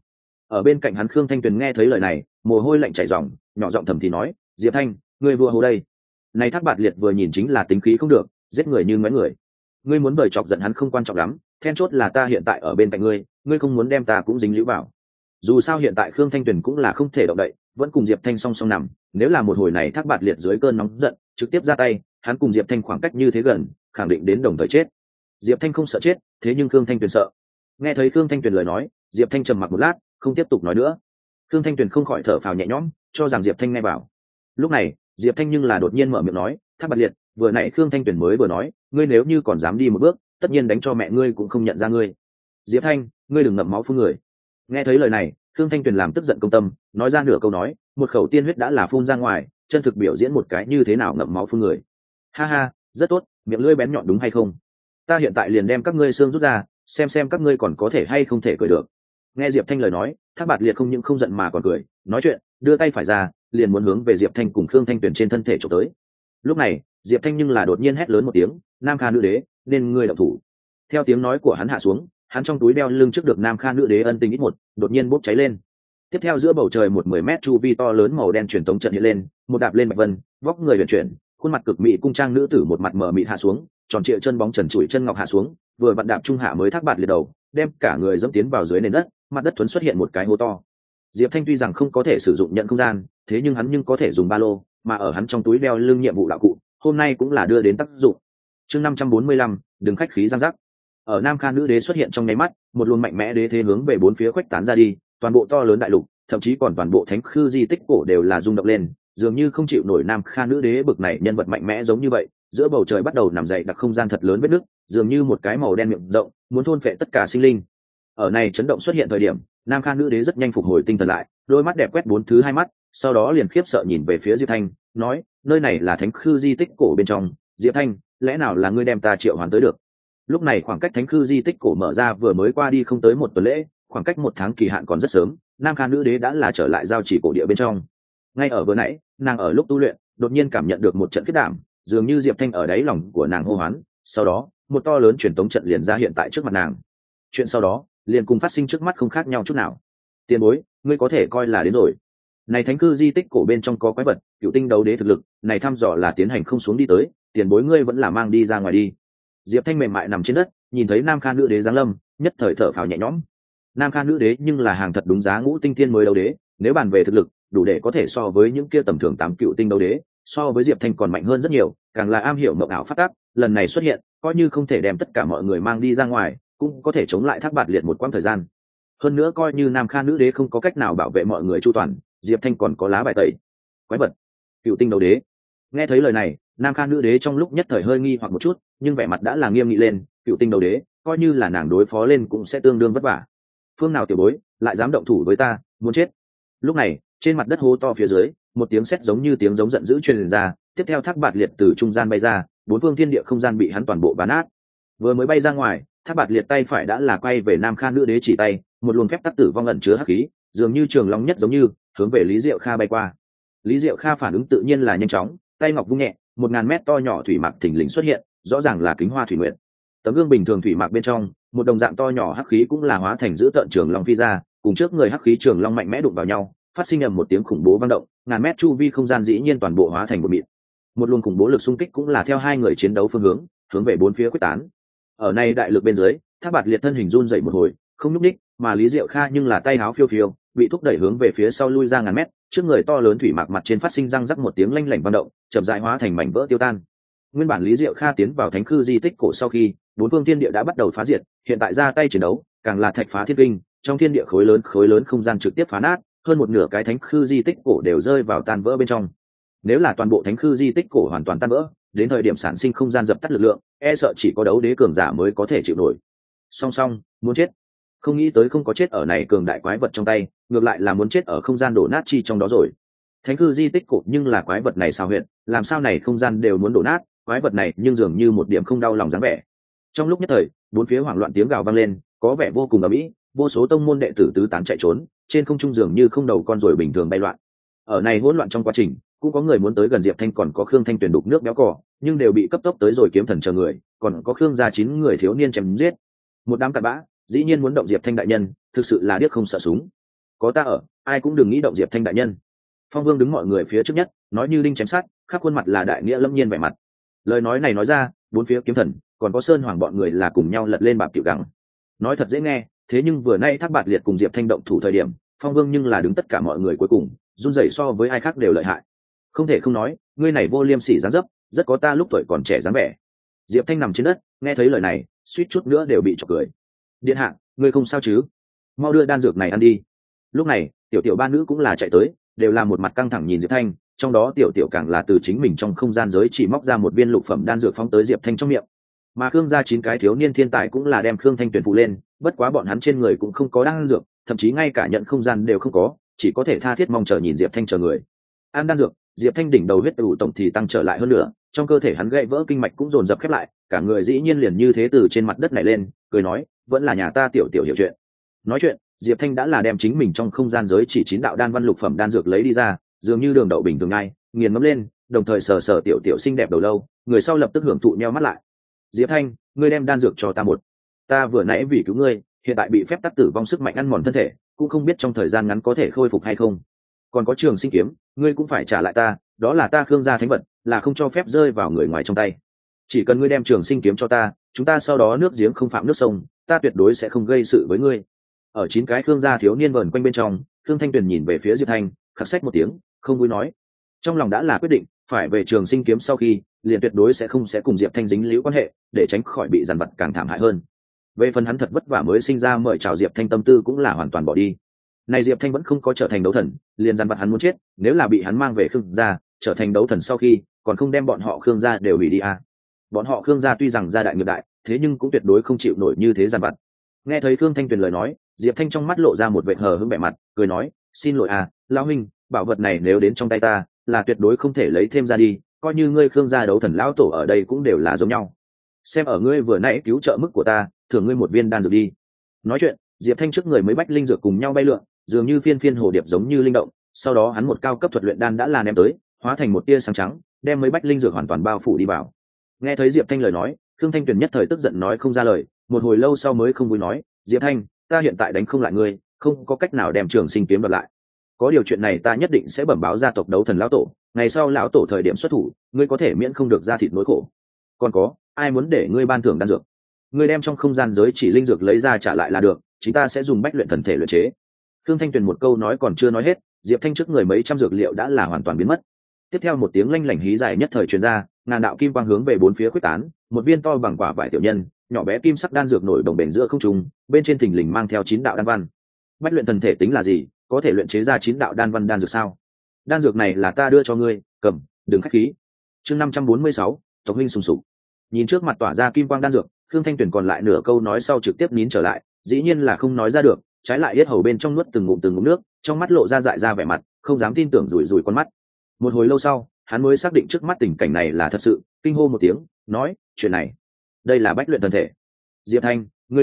Ở bên cạnh hắn Khương Thanh Tuyền nghe thấy lời này, mồ hôi lạnh chảy ròng, nhỏ giọng thầm thì nói, Diệp Thanh, ngươi vua hố đây. Này Thác Bạt Liệt vừa nhìn chính là tính khí không được, giết người như ngoé người. Ngươi muốn vời chọc giận hắn không quan trọng lắm, then chốt là ta hiện tại ở bên cạnh ngươi, ngươi không muốn đem ta cũng dính líu vào. Dù sao hiện tại Khương Thanh Tuyền cũng là không thể động đậy, vẫn cùng Diệp Thanh song song nằm, nếu là một hồi này Thác Bạt Liệt dưới cơn nóng giận trực tiếp ra tay, hắn cùng Diệp Thanh khoảng cách như thế gần, khẳng định đến đồng thời chết. Diệp Thanh không sợ chết, thế nhưng Khương Thanh Tuyền sợ. Nghe thấy Khương Thanh Tuyền lời nói, Diệp Thanh trầm mặc một lát, không tiếp tục nói nữa. Khương Thanh Tuyền không khỏi thở phào nhẹ nhõm, cho rằng Diệp Thanh nghe bảo. Lúc này Diệp Thanh nhưng là đột nhiên mở miệng nói, Thác Bạt Liệt, vừa nãy Khương Thanh Tuyền mới vừa nói, ngươi nếu như còn dám đi một bước, tất nhiên đánh cho mẹ ngươi cũng không nhận ra ngươi. Diệp Thanh, ngươi đừng ngậm máu phun người. Nghe thấy lời này, Khương Thanh Tuyền làm tức giận công tâm, nói ra nửa câu nói, một khẩu tiên huyết đã là phun ra ngoài, chân thực biểu diễn một cái như thế nào ngậm máu phun người. Ha ha, rất tốt, miệng lưỡi bén nhọn đúng hay không? Ta hiện tại liền đem các ngươi xương rút ra, xem các ngươi còn có thể hay không thể cười được. Nghe Diệp Thanh lời nói, Thác Bạt Liệt không những không giận mà còn cười, nói chuyện, đưa tay phải ra, liền muốn hướng về Diệp Thanh cùng Khương Thanh Tuyền trên thân thể chụp tới. Lúc này, Diệp Thanh nhưng là đột nhiên hét lớn một tiếng, Nam Kha nữ đế, nên ngươi động thủ. Theo tiếng nói của hắn hạ xuống, hắn trong túi đeo lưng trước được Nam Kha nữ đế ân tình ít một, đột nhiên bốc cháy lên. Tiếp theo giữa bầu trời một 10 mét chu vi to lớn màu đen truyền tống trận hiện lên, một đạp lên bạch vân, vóc người huyền chuyển, khuôn mặt cực mỹ cung trang nữ tử một mặt mờ mịt hạ xuống, tròn trịa chân bóng trần trụi chân ngọc hạ xuống, vừa vặn đạp trung hạ mới Thác Bạt Liệt đầu, đem cả người dẫm tiến vào dưới nền đất, mặt đất thuần xuất hiện một cái hố to. Diệp Thanh tuy rằng không có thể sử dụng nhận không gian, thế nhưng hắn có thể dùng ba lô, mà ở hắn trong túi đeo lưng nhiệm vụ đạo cụ, hôm nay cũng là đưa đến tác dụng. Chương 545, đừng khách khí giang giác. Ở Nam Kha nữ đế xuất hiện trong nháy mắt, một luồng mạnh mẽ đế thế hướng về bốn phía khuếch tán ra đi, toàn bộ to lớn đại lục, thậm chí còn toàn bộ thánh khư di tích cổ đều là rung động lên, dường như không chịu nổi Nam Kha nữ đế bực này nhân vật mạnh mẽ giống như vậy, giữa bầu trời bắt đầu nằm dậy đặc không gian thật lớn vết nứt, dường như một cái màu đen miệng rộng, muốn thôn phệ tất cả sinh linh. Ở này chấn động xuất hiện thời điểm, Nam Kha nữ đế rất nhanh phục hồi tinh thần lại, đôi mắt đẹp quét bốn thứ hai mắt, sau đó liền khiếp sợ nhìn về phía Diệp Thanh, nói, nơi này là thánh khư di tích cổ bên trong, Diệp Thanh, lẽ nào là ngươi đem ta triệu hoán tới được? Lúc này khoảng cách thánh khư di tích cổ mở ra vừa mới qua đi không tới một tuần lễ, khoảng cách một tháng kỳ hạn còn rất sớm, Nam Kha nữ đế đã là trở lại giao chỉ cổ địa bên trong. Ngay ở vừa nãy, nàng ở lúc tu luyện, đột nhiên cảm nhận được một trận kết đảm, dường như Diệp Thanh ở đáy lòng của nàng hô hoán, sau đó, một to lớn truyền tống trận liền ra hiện tại trước mặt nàng. Chuyện sau đó, liền cùng phát sinh trước mắt không khác nhau chút nào. Tiền bối, ngươi có thể coi là đến rồi. Này thánh cư di tích cổ bên trong có quái vật, cựu tinh đấu đế thực lực, này thăm dò là tiến hành không xuống đi tới, tiền bối ngươi vẫn là mang đi ra ngoài đi. Diệp Thanh mềm mại nằm trên đất, nhìn thấy Nam Kha nữ đế giáng lâm, nhất thời thở phào nhẹ nhõm. Nam Kha nữ đế nhưng là hàng thật đúng giá ngũ tinh thiên mới đấu đế, nếu bàn về thực lực, đủ để có thể so với những kia tầm thường 8 cựu tinh đấu đế, so với Diệp Thanh còn mạnh hơn rất nhiều, càng là am hiểu mộng ảo phát tác, lần này xuất hiện, coi như không thể đem tất cả mọi người mang đi ra ngoài, cũng có thể chống lại Thác Bạt Liệt một quãng thời gian. Hơn nữa coi như Nam Kha nữ đế không có cách nào bảo vệ mọi người chu toàn, Diệp Thanh còn có lá bài tẩy. Quái vật, cựu tinh đấu đế. Nghe thấy lời này, Nam Kha nữ đế trong lúc nhất thời hơi nghi hoặc một chút, nhưng vẻ mặt đã là nghiêm nghị lên, cựu tinh đấu đế, coi như là nàng đối phó lên cũng sẽ tương đương vất vả. Phương nào tiểu bối, lại dám động thủ với ta, muốn chết. Lúc này, trên mặt đất hố to phía dưới, một tiếng sét giống như tiếng giống giận dữ truyền ra, tiếp theo Thác Bạt Liệt từ trung gian bay ra, bốn phương thiên địa không gian bị hắn toàn bộ bắn nát. Vừa mới bay ra ngoài, Thác Bạt Liệt tay phải đã là quay về Nam Kha nữ đế chỉ tay, một luồng phép tắc tử vong ẩn chứa hắc khí, dường như trường long nhất giống như hướng về Lý Diệu Kha bay qua. Lý Diệu Kha phản ứng tự nhiên là nhanh chóng, tay ngọc vung nhẹ, 1000 mét to nhỏ thủy mạc thình lình xuất hiện, rõ ràng là kính hoa thủy nguyệt. Tấm gương bình thường thủy mạc bên trong, một đồng dạng to nhỏ hắc khí cũng là hóa thành giữ tợn trường long phi ra, cùng trước người hắc khí trường long mạnh mẽ đụng vào nhau, phát sinh ầm một tiếng khủng bố vang động, ngàn mét chu vi không gian dĩ nhiên toàn bộ hóa thành một mịn. Một luồng khủng bố lực xung kích cũng là theo hai người chiến đấu phương hướng về bốn phía quyết tán. Ở này đại lực bên dưới, Thác Bạt Liệt thân hình run dậy một hồi, không nhúc nhích, mà Lý Diệu Kha nhưng là tay áo phiêu phiêu, bị thúc đẩy hướng về phía sau lui ra ngàn mét, trước người to lớn thủy mạc mặt trên phát sinh răng rắc một tiếng lanh lảnh vang động, chậm rãi hóa thành mảnh vỡ tiêu tan. Nguyên bản Lý Diệu Kha tiến vào thánh khư di tích cổ sau khi, bốn phương thiên địa đã bắt đầu phá diệt, hiện tại ra tay chiến đấu, càng là thạch phá thiên kinh, trong thiên địa khối lớn không gian trực tiếp phá nát, hơn một nửa cái thánh khư di tích cổ đều rơi vào tan vỡ bên trong. Nếu là toàn bộ thánh khư di tích cổ hoàn toàn tan vỡ, đến thời điểm sản sinh không gian dập tắt lực lượng, e sợ chỉ có đấu đế cường giả mới có thể chịu nổi. Song song, muốn chết. Không nghĩ tới không có chết ở này cường đại quái vật trong tay, ngược lại là muốn chết ở không gian đổ nát chi trong đó rồi. Thánh khư di tích cổ nhưng là quái vật này sao huyện, làm sao này không gian đều muốn đổ nát, quái vật này nhưng dường như một điểm không đau lòng dáng vẻ. Trong lúc nhất thời, bốn phía hoảng loạn tiếng gào vang lên, có vẻ vô cùng ầm ĩ, vô số tông môn đệ tử tứ tán chạy trốn, trên không trung dường như không đầu con ruồi bình thường bay loạn. Ở này hỗn loạn trong quá trình, cũng có người muốn tới gần Diệp Thanh, còn có Khương Thanh Tuyền đục nước béo cỏ, nhưng đều bị cấp tốc tới rồi kiếm thần chờ người, còn có Khương gia 9 người thiếu niên chém giết. Một đám cặn bã, dĩ nhiên muốn động Diệp Thanh đại nhân, thực sự là điếc không sợ súng. có ta ở, ai cũng đừng nghĩ động Diệp Thanh đại nhân. Phong Vương đứng mọi người phía trước nhất, nói như đinh chém sắt, khắp khuôn mặt là đại nghĩa lâm nhiên vẻ mặt. Lời nói này nói ra, bốn phía kiếm thần còn có Sơn Hoàng bọn người là cùng nhau lật lên bạp tiểu gắng. Nói thật dễ nghe, thế nhưng vừa nay Thác Bạt Liệt cùng Diệp Thanh động thủ thời điểm, Phong Vương nhưng là đứng tất cả mọi người cuối cùng, run rẩy so với ai khác đều lợi hại. Không thể không nói, ngươi này vô liêm sỉ dáng dấp, rất có ta lúc tuổi còn trẻ dáng vẻ. Diệp Thanh nằm trên đất, nghe thấy lời này, suýt chút nữa đều bị chọc cười. Điện hạ, ngươi không sao chứ? Mau đưa đan dược này ăn đi. Lúc này, tiểu tiểu ba nữ cũng là chạy tới, đều là một mặt căng thẳng nhìn Diệp Thanh, trong đó tiểu tiểu càng là từ chính mình trong không gian giới chỉ móc ra một viên lục phẩm đan dược phóng tới Diệp Thanh trong miệng. Mà Khương gia 9 cái thiếu niên thiên tài cũng là đem Khương Thanh tuyển phụ lên, bất quá bọn hắn trên người cũng không có đan dược, thậm chí ngay cả nhận không gian đều không có, chỉ có thể tha thiết mong chờ nhìn Diệp Thanh chờ người. Ăn đan dược, Diệp Thanh đỉnh đầu huyết ủ tổng thì tăng trở lại hơn nữa, trong cơ thể hắn gãy vỡ kinh mạch cũng dồn dập khép lại, cả người dĩ nhiên liền như thế từ trên mặt đất này lên, cười nói, vẫn là nhà ta tiểu tiểu hiểu chuyện. Nói chuyện, Diệp Thanh đã là đem chính mình trong không gian giới chỉ 9 đạo đan văn lục phẩm đan dược lấy đi ra, dường như đường đậu bình thường ngay, nghiền ngẫm lên, đồng thời sờ sờ tiểu tiểu xinh đẹp đầu lâu, người sau lập tức hưởng thụ nheo mắt lại. Diệp Thanh, ngươi đem đan dược cho ta một. Ta vừa nãy vì cứu ngươi, hiện tại bị phép tắc tử vong sức mạnh ăn mòn thân thể, cũng không biết trong thời gian ngắn có thể khôi phục hay không. Còn có Trường Sinh kiếm, ngươi cũng phải trả lại ta, đó là ta Khương gia thánh vật, là không cho phép rơi vào người ngoài trong tay. Chỉ cần ngươi đem Trường Sinh kiếm cho ta, chúng ta sau đó nước giếng không phạm nước sông, ta tuyệt đối sẽ không gây sự với ngươi. Ở 9 cái Khương gia thiếu niên vờn quanh bên trong, Khương Thanh Tuyền nhìn về phía Diệp Thanh, khắc sách một tiếng, không vui nói. Trong lòng đã là quyết định, phải về Trường Sinh kiếm sau khi, liền tuyệt đối sẽ không cùng Diệp Thanh dính líu quan hệ, để tránh khỏi bị giàn vặt càng thảm hại hơn. Về phần hắn thật vất vả mới sinh ra mời chào Diệp Thanh tâm tư cũng là hoàn toàn bỏ đi. Này Diệp Thanh vẫn không có trở thành đấu thần, liền giàn vặt hắn muốn chết, nếu là bị hắn mang về Khương gia, trở thành đấu thần sau khi, còn không đem bọn họ Khương gia đều hủy đi à? Bọn họ Khương gia tuy rằng gia đại nghiệp đại, thế nhưng cũng tuyệt đối không chịu nổi như thế giàn vặt. Nghe thấy Khương Thanh Tuyền lời nói, Diệp Thanh trong mắt lộ ra một vẻ hờ hững vẻ mặt, cười nói, xin lỗi à, lão huynh, bảo vật này nếu đến trong tay ta, là tuyệt đối không thể lấy thêm ra đi, coi như ngươi Khương gia đấu thần lão tổ ở đây cũng đều là giống nhau. Xem ở ngươi vừa nãy cứu trợ mức của ta, thưởng ngươi một viên đan dược đi. Nói chuyện, Diệp Thanh trước người mấy bách linh dược cùng nhau bay lượn, dường như phiên phiên hồ điệp giống như linh động, sau đó hắn một cao cấp thuật luyện đan đã là ném tới, hóa thành một tia sáng trắng, đem mấy bách linh dược hoàn toàn bao phủ đi vào. Nghe thấy Diệp Thanh lời nói, Khương Thanh Tuyền nhất thời tức giận nói không ra lời, một hồi lâu sau mới không vui nói, Diệp Thanh, ta hiện tại đánh không lại ngươi, không có cách nào đem Trường Sinh kiếm đoạt lại. Có điều chuyện này ta nhất định sẽ bẩm báo gia tộc đấu thần lão tổ, ngày sau lão tổ thời điểm xuất thủ, ngươi có thể miễn không được ra thịt nỗi khổ. Còn có, ai muốn để ngươi ban thưởng đan dược, ngươi đem trong không gian giới chỉ linh dược lấy ra trả lại là được, chúng ta sẽ dùng bách luyện thần thể luyện chế. Khương Thanh Tuyền một câu nói còn chưa nói hết, Diệp Thanh trước người mấy trăm dược liệu đã là hoàn toàn biến mất. Tiếp theo một tiếng lanh lảnh hí dài nhất thời truyền ra, ngàn đạo kim quang hướng về bốn phía khuếch tán, một viên to bằng quả vải tiểu nhân, nhỏ bé kim sắc đan dược nổi đồng bền giữa không trung, bên trên thình lình mang theo 9 đạo đan văn. Bách luyện thần thể tính là gì, có thể luyện chế ra 9 đạo đan văn đan dược sao? Đan dược này là ta đưa cho ngươi, cầm, đừng khách khí. Chương 546, tộc huynh sùng sục. Nhìn trước mặt tỏa ra kim quang đan dược, Khương Thanh Tuyền còn lại nửa câu nói sau trực tiếp nín trở lại, dĩ nhiên là không nói ra được, trái lại yết hầu bên trong nuốt từng ngụm nước, trong mắt lộ ra dại ra vẻ mặt, không dám tin tưởng rủi rủi con mắt. Một hồi lâu sau, hắn mới xác định trước mắt tình cảnh này là thật sự, kinh hô một tiếng, nói, chuyện này, đây là bách luyện thần thể. Diệp Thanh,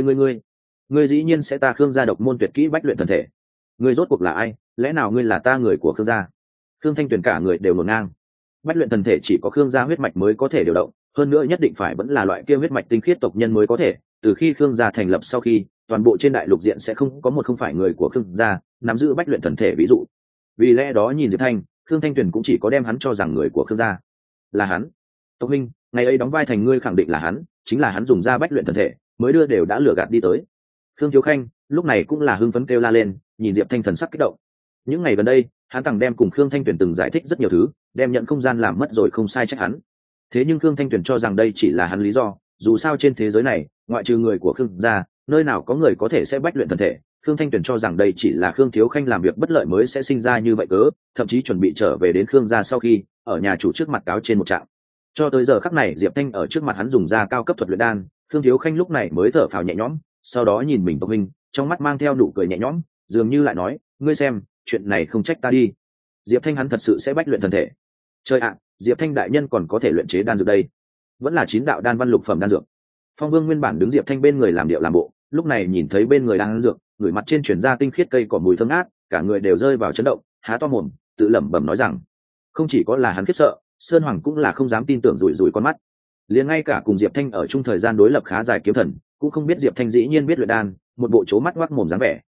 ngươi dĩ nhiên sẽ ta Khương gia độc môn tuyệt kỹ bách luyện thần thể. Ngươi rốt cuộc là ai, lẽ nào ngươi là ta người của Khương gia? Khương Thanh Tuyền cả người đều ngổn ngang. Bách luyện thần thể chỉ có Khương gia huyết mạch mới có thể điều động, hơn nữa nhất định phải vẫn là loại kia huyết mạch tinh khiết tộc nhân mới có thể. Từ khi Khương gia thành lập sau khi, toàn bộ trên đại lục diện sẽ không có một không phải người của Khương gia nắm giữ bách luyện thần thể ví dụ. Vì lẽ đó nhìn Diệp Thanh, Khương Thanh Tuyền cũng chỉ có đem hắn cho rằng người của Khương gia. Là hắn. Tộc huynh, ngày ấy đóng vai thành ngươi khẳng định là hắn, chính là hắn dùng ra bách luyện thần thể, mới đưa đều đã lừa gạt đi tới. Khương Thiếu Khanh lúc này cũng là hưng phấn kêu la lên, nhìn Diệp Thanh thần sắc kích động. Những ngày gần đây, hắn từng đem cùng Khương Thanh Tuyền từng giải thích rất nhiều thứ, đem nhận không gian làm mất rồi không sai trách hắn. Thế nhưng Khương Thanh Tuyền cho rằng đây chỉ là hắn lý do, dù sao trên thế giới này, ngoại trừ người của Khương gia, nơi nào có người có thể sẽ bách luyện thần thể. Khương Thanh Tuyền cho rằng đây chỉ là Khương Thiếu Khanh làm việc bất lợi mới sẽ sinh ra như vậy cớ, thậm chí chuẩn bị trở về đến Khương gia sau khi, ở nhà chủ trước mặt cáo trên một trạng. Cho tới giờ khắc này Diệp Thanh ở trước mặt hắn dùng ra cao cấp thuật luyện đan, Khương Thiếu Khanh lúc này mới thở phào nhẹ nhõm, sau đó nhìn mình tộc huynh, trong mắt mang theo nụ cười nhẹ nhõm, dường như lại nói, ngươi xem, chuyện này không trách ta đi. Diệp Thanh hắn thật sự sẽ bách luyện thần thể. Trời ạ, Diệp Thanh đại nhân còn có thể luyện chế đan dược đây. Vẫn là 9 đạo đan văn lục phẩm đan dược. Phong Vương nguyên bản đứng Diệp Thanh bên người làm điệu làm bộ, lúc này nhìn thấy bên người đang đan dược, người mặt trên truyền ra tinh khiết cây cỏ mùi thơm ngát, cả người đều rơi vào chấn động, há to mồm, tự lẩm bẩm nói rằng, không chỉ có là hắn khiếp sợ, Sơn Hoàng cũng là không dám tin tưởng rủi rủi con mắt. Liền ngay cả cùng Diệp Thanh ở chung thời gian đối lập khá dài kiếm thần, cũng không biết Diệp Thanh dĩ nhiên biết luyện đan, một bộ chố mắt ngoác mồm dáng vẻ.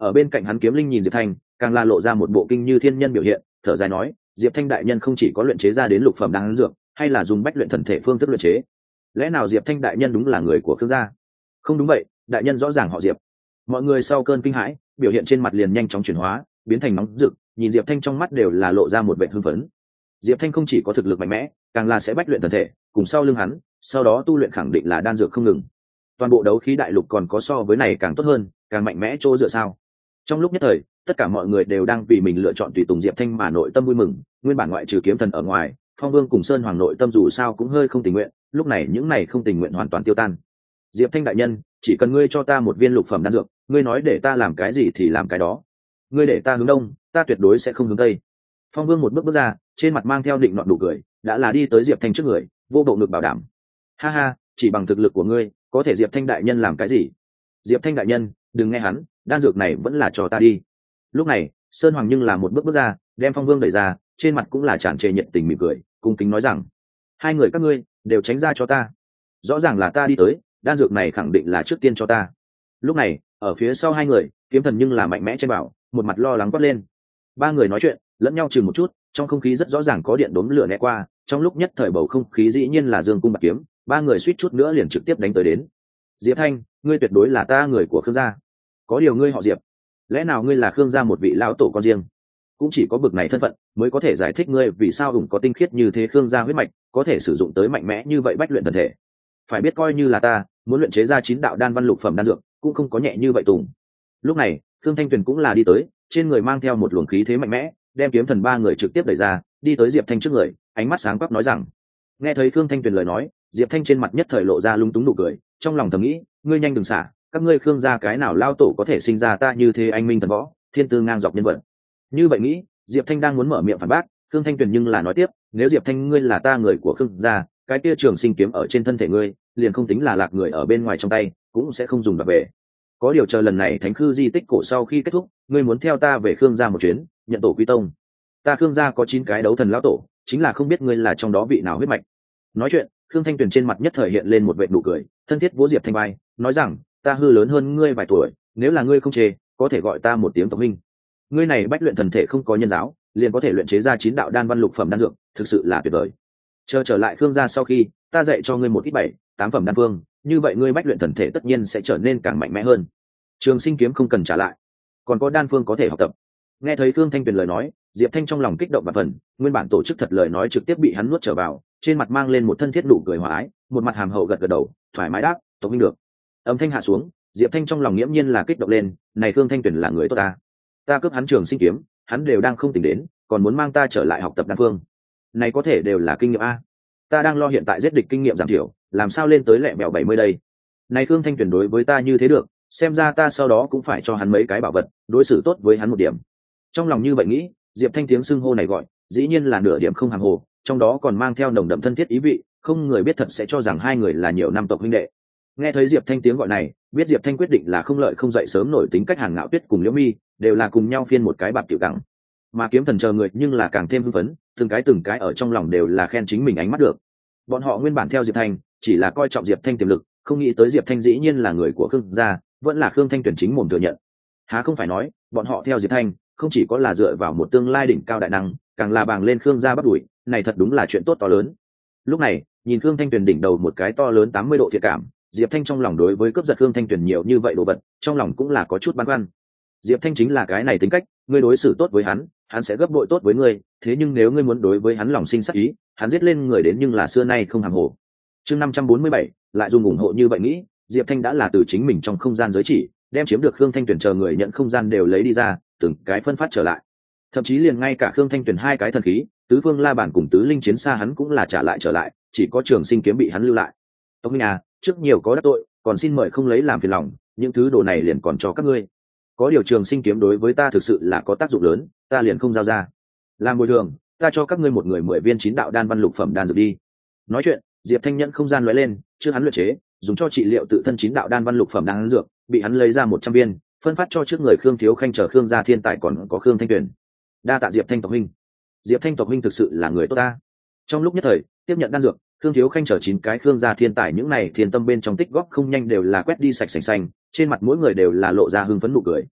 Ở bên cạnh hắn Kiếm Linh nhìn Diệp Thanh càng là lộ ra một bộ kinh như thiên nhân biểu hiện, thở dài nói, Diệp Thanh đại nhân không chỉ có luyện chế ra đến lục phẩm đan dược, hay là dùng bách luyện thần thể phương thức luyện chế. Lẽ nào Diệp Thanh đại nhân đúng là người của Khương gia? Không đúng vậy, đại nhân rõ ràng họ Diệp. Mọi người sau cơn kinh hãi, biểu hiện trên mặt liền nhanh chóng chuyển hóa, biến thành nóng rực, nhìn Diệp Thanh trong mắt đều là lộ ra một vẻ hưng phấn. Diệp Thanh không chỉ có thực lực mạnh mẽ, càng là sẽ bách luyện thần thể, cùng sau lưng hắn, sau đó tu luyện khẳng định là đan dược không ngừng. Toàn bộ đấu khí đại lục còn có so với này càng tốt hơn, càng mạnh mẽ chỗ dựa sao? Trong lúc nhất thời, tất cả mọi người đều đang vì mình lựa chọn tùy tùng Diệp Thanh mà nội tâm vui mừng, nguyên bản ngoại trừ Kiếm Thần ở ngoài, Phong Vương cùng Sơn Hoàng nội tâm dù sao cũng hơi không tình nguyện, lúc này những này không tình nguyện hoàn toàn tiêu tan. Diệp Thanh đại nhân, chỉ cần ngươi cho ta một viên lục phẩm đan dược, ngươi nói để ta làm cái gì thì làm cái đó. Ngươi để ta hướng đông, ta tuyệt đối sẽ không hướng tây. Phong Vương một bước bước ra, trên mặt mang theo định nọt nụ cười, đã là đi tới Diệp Thanh trước người, vô bộ ngực bảo đảm. Ha ha, chỉ bằng thực lực của ngươi, có thể Diệp Thanh đại nhân làm cái gì? Diệp Thanh đại nhân, đừng nghe hắn, đan dược này vẫn là cho ta đi. Lúc này, Sơn Hoàng nhưng là một bước bước ra, đem Phong Vương đẩy ra, trên mặt cũng là tràn trề nhiệt tình mỉm cười, cung kính nói rằng: hai người các ngươi đều tránh ra cho ta. Rõ ràng là ta đi tới, đan dược này khẳng định là trước tiên cho ta. Lúc này, ở phía sau hai người, Kiếm Thần nhưng là mạnh mẽ trên bảo, một mặt lo lắng quát lên. Ba người nói chuyện, lẫn nhau chừng một chút, trong không khí rất rõ ràng có điện đốm lửa né qua, trong lúc nhất thời bầu không khí dĩ nhiên là dương cung bạc kiếm, ba người suýt chút nữa liền trực tiếp đánh tới đến. Diệp Thanh, ngươi tuyệt đối là ta người của Khương gia. Có điều ngươi họ Diệp, lẽ nào ngươi là Khương gia một vị lão tổ con riêng? Cũng chỉ có bực này thân phận mới có thể giải thích ngươi vì sao ủng có tinh khiết như thế Khương gia huyết mạch, có thể sử dụng tới mạnh mẽ như vậy bách luyện thần thể. Phải biết coi như là ta muốn luyện chế ra 9 đạo đan văn lục phẩm đan dược, cũng không có nhẹ như vậy tùng. Lúc này, Khương Thanh Tuyền cũng là đi tới, trên người mang theo một luồng khí thế mạnh mẽ, đem Kiếm Thần ba người trực tiếp đẩy ra, đi tới Diệp Thanh trước người, ánh mắt sáng quắc nói rằng. Nghe thấy Khương Thanh Tuyền lời nói, Diệp Thanh trên mặt nhất thời lộ ra lung túng nụ cười, trong lòng thầm nghĩ, ngươi nhanh đừng xả, các ngươi Khương gia cái nào lao tổ có thể sinh ra ta như thế anh minh thần võ, thiên tư ngang dọc nhân vật. Như vậy nghĩ, Diệp Thanh đang muốn mở miệng phản bác, Khương Thanh Tuyền nhưng là nói tiếp, nếu Diệp Thanh ngươi là ta người của Khương gia, cái kia trường sinh kiếm ở trên thân thể ngươi, liền không tính là lạc người ở bên ngoài trong tay, cũng sẽ không dùng đập về. Có điều chờ lần này thánh khư di tích cổ sau khi kết thúc, ngươi muốn theo ta về Khương gia một chuyến, nhận tổ quy tông. Ta Khương gia có 9 cái đấu thần lão tổ, chính là không biết ngươi là trong đó vị nào huyết mạch. Nói chuyện, Khương Thanh Tuyền trên mặt nhất thời hiện lên một vệt nụ cười, thân thiết vỗ Diệp Thanh vai, nói rằng, ta hư lớn hơn ngươi vài tuổi, nếu là ngươi không chê, có thể gọi ta một tiếng tộc huynh. Ngươi này bách luyện thần thể không có nhân giáo, liền có thể luyện chế ra 9 đạo đan văn lục phẩm đan dược, thực sự là tuyệt vời. Chờ trở lại Khương gia sau khi, ta dạy cho ngươi một ít 7, 8 phẩm đan phương, như vậy ngươi bách luyện thần thể tất nhiên sẽ trở nên càng mạnh mẽ hơn. Trường sinh kiếm không cần trả lại, còn có đan phương có thể học tập. Nghe thấy Khương Thanh Tuyền lời nói, Diệp Thanh trong lòng kích động và phần, nguyên bản tổ chức thật lời nói trực tiếp bị hắn nuốt trở vào, trên mặt mang lên một thân thiết nụ cười hòa ái, một mặt hàm hậu gật gật đầu, thoải mái đáp, tộc huynh được. Âm thanh hạ xuống, Diệp Thanh trong lòng nghiễm nhiên là kích động lên, này Khương Thanh Tuyền là người tốt ta cướp hắn trường sinh kiếm, hắn đều đang không tỉnh đến, còn muốn mang ta trở lại học tập đan phương. Này có thể đều là kinh nghiệm a. Ta đang lo hiện tại giết địch kinh nghiệm giảm thiểu, làm sao lên tới lẹ mèo 70 đây. Này Khương Thanh Tuyền đối với ta như thế được, xem ra ta sau đó cũng phải cho hắn mấy cái bảo vật, đối xử tốt với hắn một điểm. Trong lòng như vậy nghĩ, Diệp Thanh tiếng xưng hô này gọi, dĩ nhiên là nửa điểm không hàm hồ, trong đó còn mang theo nồng đậm thân thiết ý vị, không người biết thật sẽ cho rằng hai người là nhiều năm tộc huynh đệ. Nghe thấy Diệp Thanh tiếng gọi này, biết Diệp Thanh quyết định là không lợi không dậy sớm nổi tính cách Hàn Ngạo Tuyết cùng Liễu Mi, đều là cùng nhau phiên một cái bạc tiểu đẳng. Mà Kiếm Thần chờ người nhưng là càng thêm hưng phấn, từng cái ở trong lòng đều là khen chính mình ánh mắt được. Bọn họ nguyên bản theo Diệp Thanh, chỉ là coi trọng Diệp Thanh tiềm lực, không nghĩ tới Diệp Thanh dĩ nhiên là người của Khương gia, vẫn là Khương Thanh tuyển chính mồm thừa nhận. Há không phải nói, bọn họ theo Diệp Thanh, không chỉ có là dựa vào một tương lai đỉnh cao đại năng, càng là bàng lên Khương gia bắt đuổi, này thật đúng là chuyện tốt to lớn. Lúc này, nhìn Khương Thanh Tuyền đỉnh đầu một cái to lớn 80 độ thiệt cảm, Diệp Thanh trong lòng đối với cướp giật Khương Thanh Tuyền nhiều như vậy đồ vật, trong lòng cũng là có chút băn khoăn. Diệp Thanh chính là cái này tính cách, ngươi đối xử tốt với hắn, hắn sẽ gấp bội tốt với ngươi, thế nhưng nếu ngươi muốn đối với hắn lòng sinh sát ý, hắn giết lên người đến nhưng là xưa nay không hàm hồ. Chương 547, lại dùng ủng hộ như vậy nghĩ, Diệp Thanh đã là từ chính mình trong không gian giới chỉ, đem chiếm được Khương Thanh Tuyền chờ người nhận không gian đều lấy đi ra, từng cái phân phát trở lại. Thậm chí liền ngay cả Khương Thanh Tuyền 2 cái thần khí, tứ phương la bản cùng tứ linh chiến xa hắn cũng là trả lại trở lại, chỉ có trường sinh kiếm bị hắn lưu lại. Tống Minh trước nhiều có đắc tội, còn xin mời không lấy làm phiền lòng, những thứ đồ này liền còn cho các ngươi. Có điều trường sinh kiếm đối với ta thực sự là có tác dụng lớn, ta liền không giao ra. Làm bồi thường, ta cho các ngươi một người 10 viên 9 đạo đan văn lục phẩm đan dược đi. Nói chuyện, Diệp Thanh nhẫn không gian lóe lên, trước hắn luyện chế, dùng cho trị liệu tự thân 9 đạo đan văn lục phẩm đan dược, bị hắn lấy ra 100 viên, phân phát cho trước người Khương Thiếu Khanh chờ Khương gia thiên tài còn có Khương Thanh Tuyền. Đa tạ Diệp Thanh tộc huynh. Diệp Thanh tộc huynh thực sự là người tốt ta. Trong lúc nhất thời, tiếp nhận đan dược, Khương Thiếu Khanh chờ 9 cái Khương gia thiên tài những này thiên tâm bên trong tích góp không nhanh đều là quét đi sạch sành xanh, trên mặt mỗi người đều là lộ ra hưng phấn nụ cười.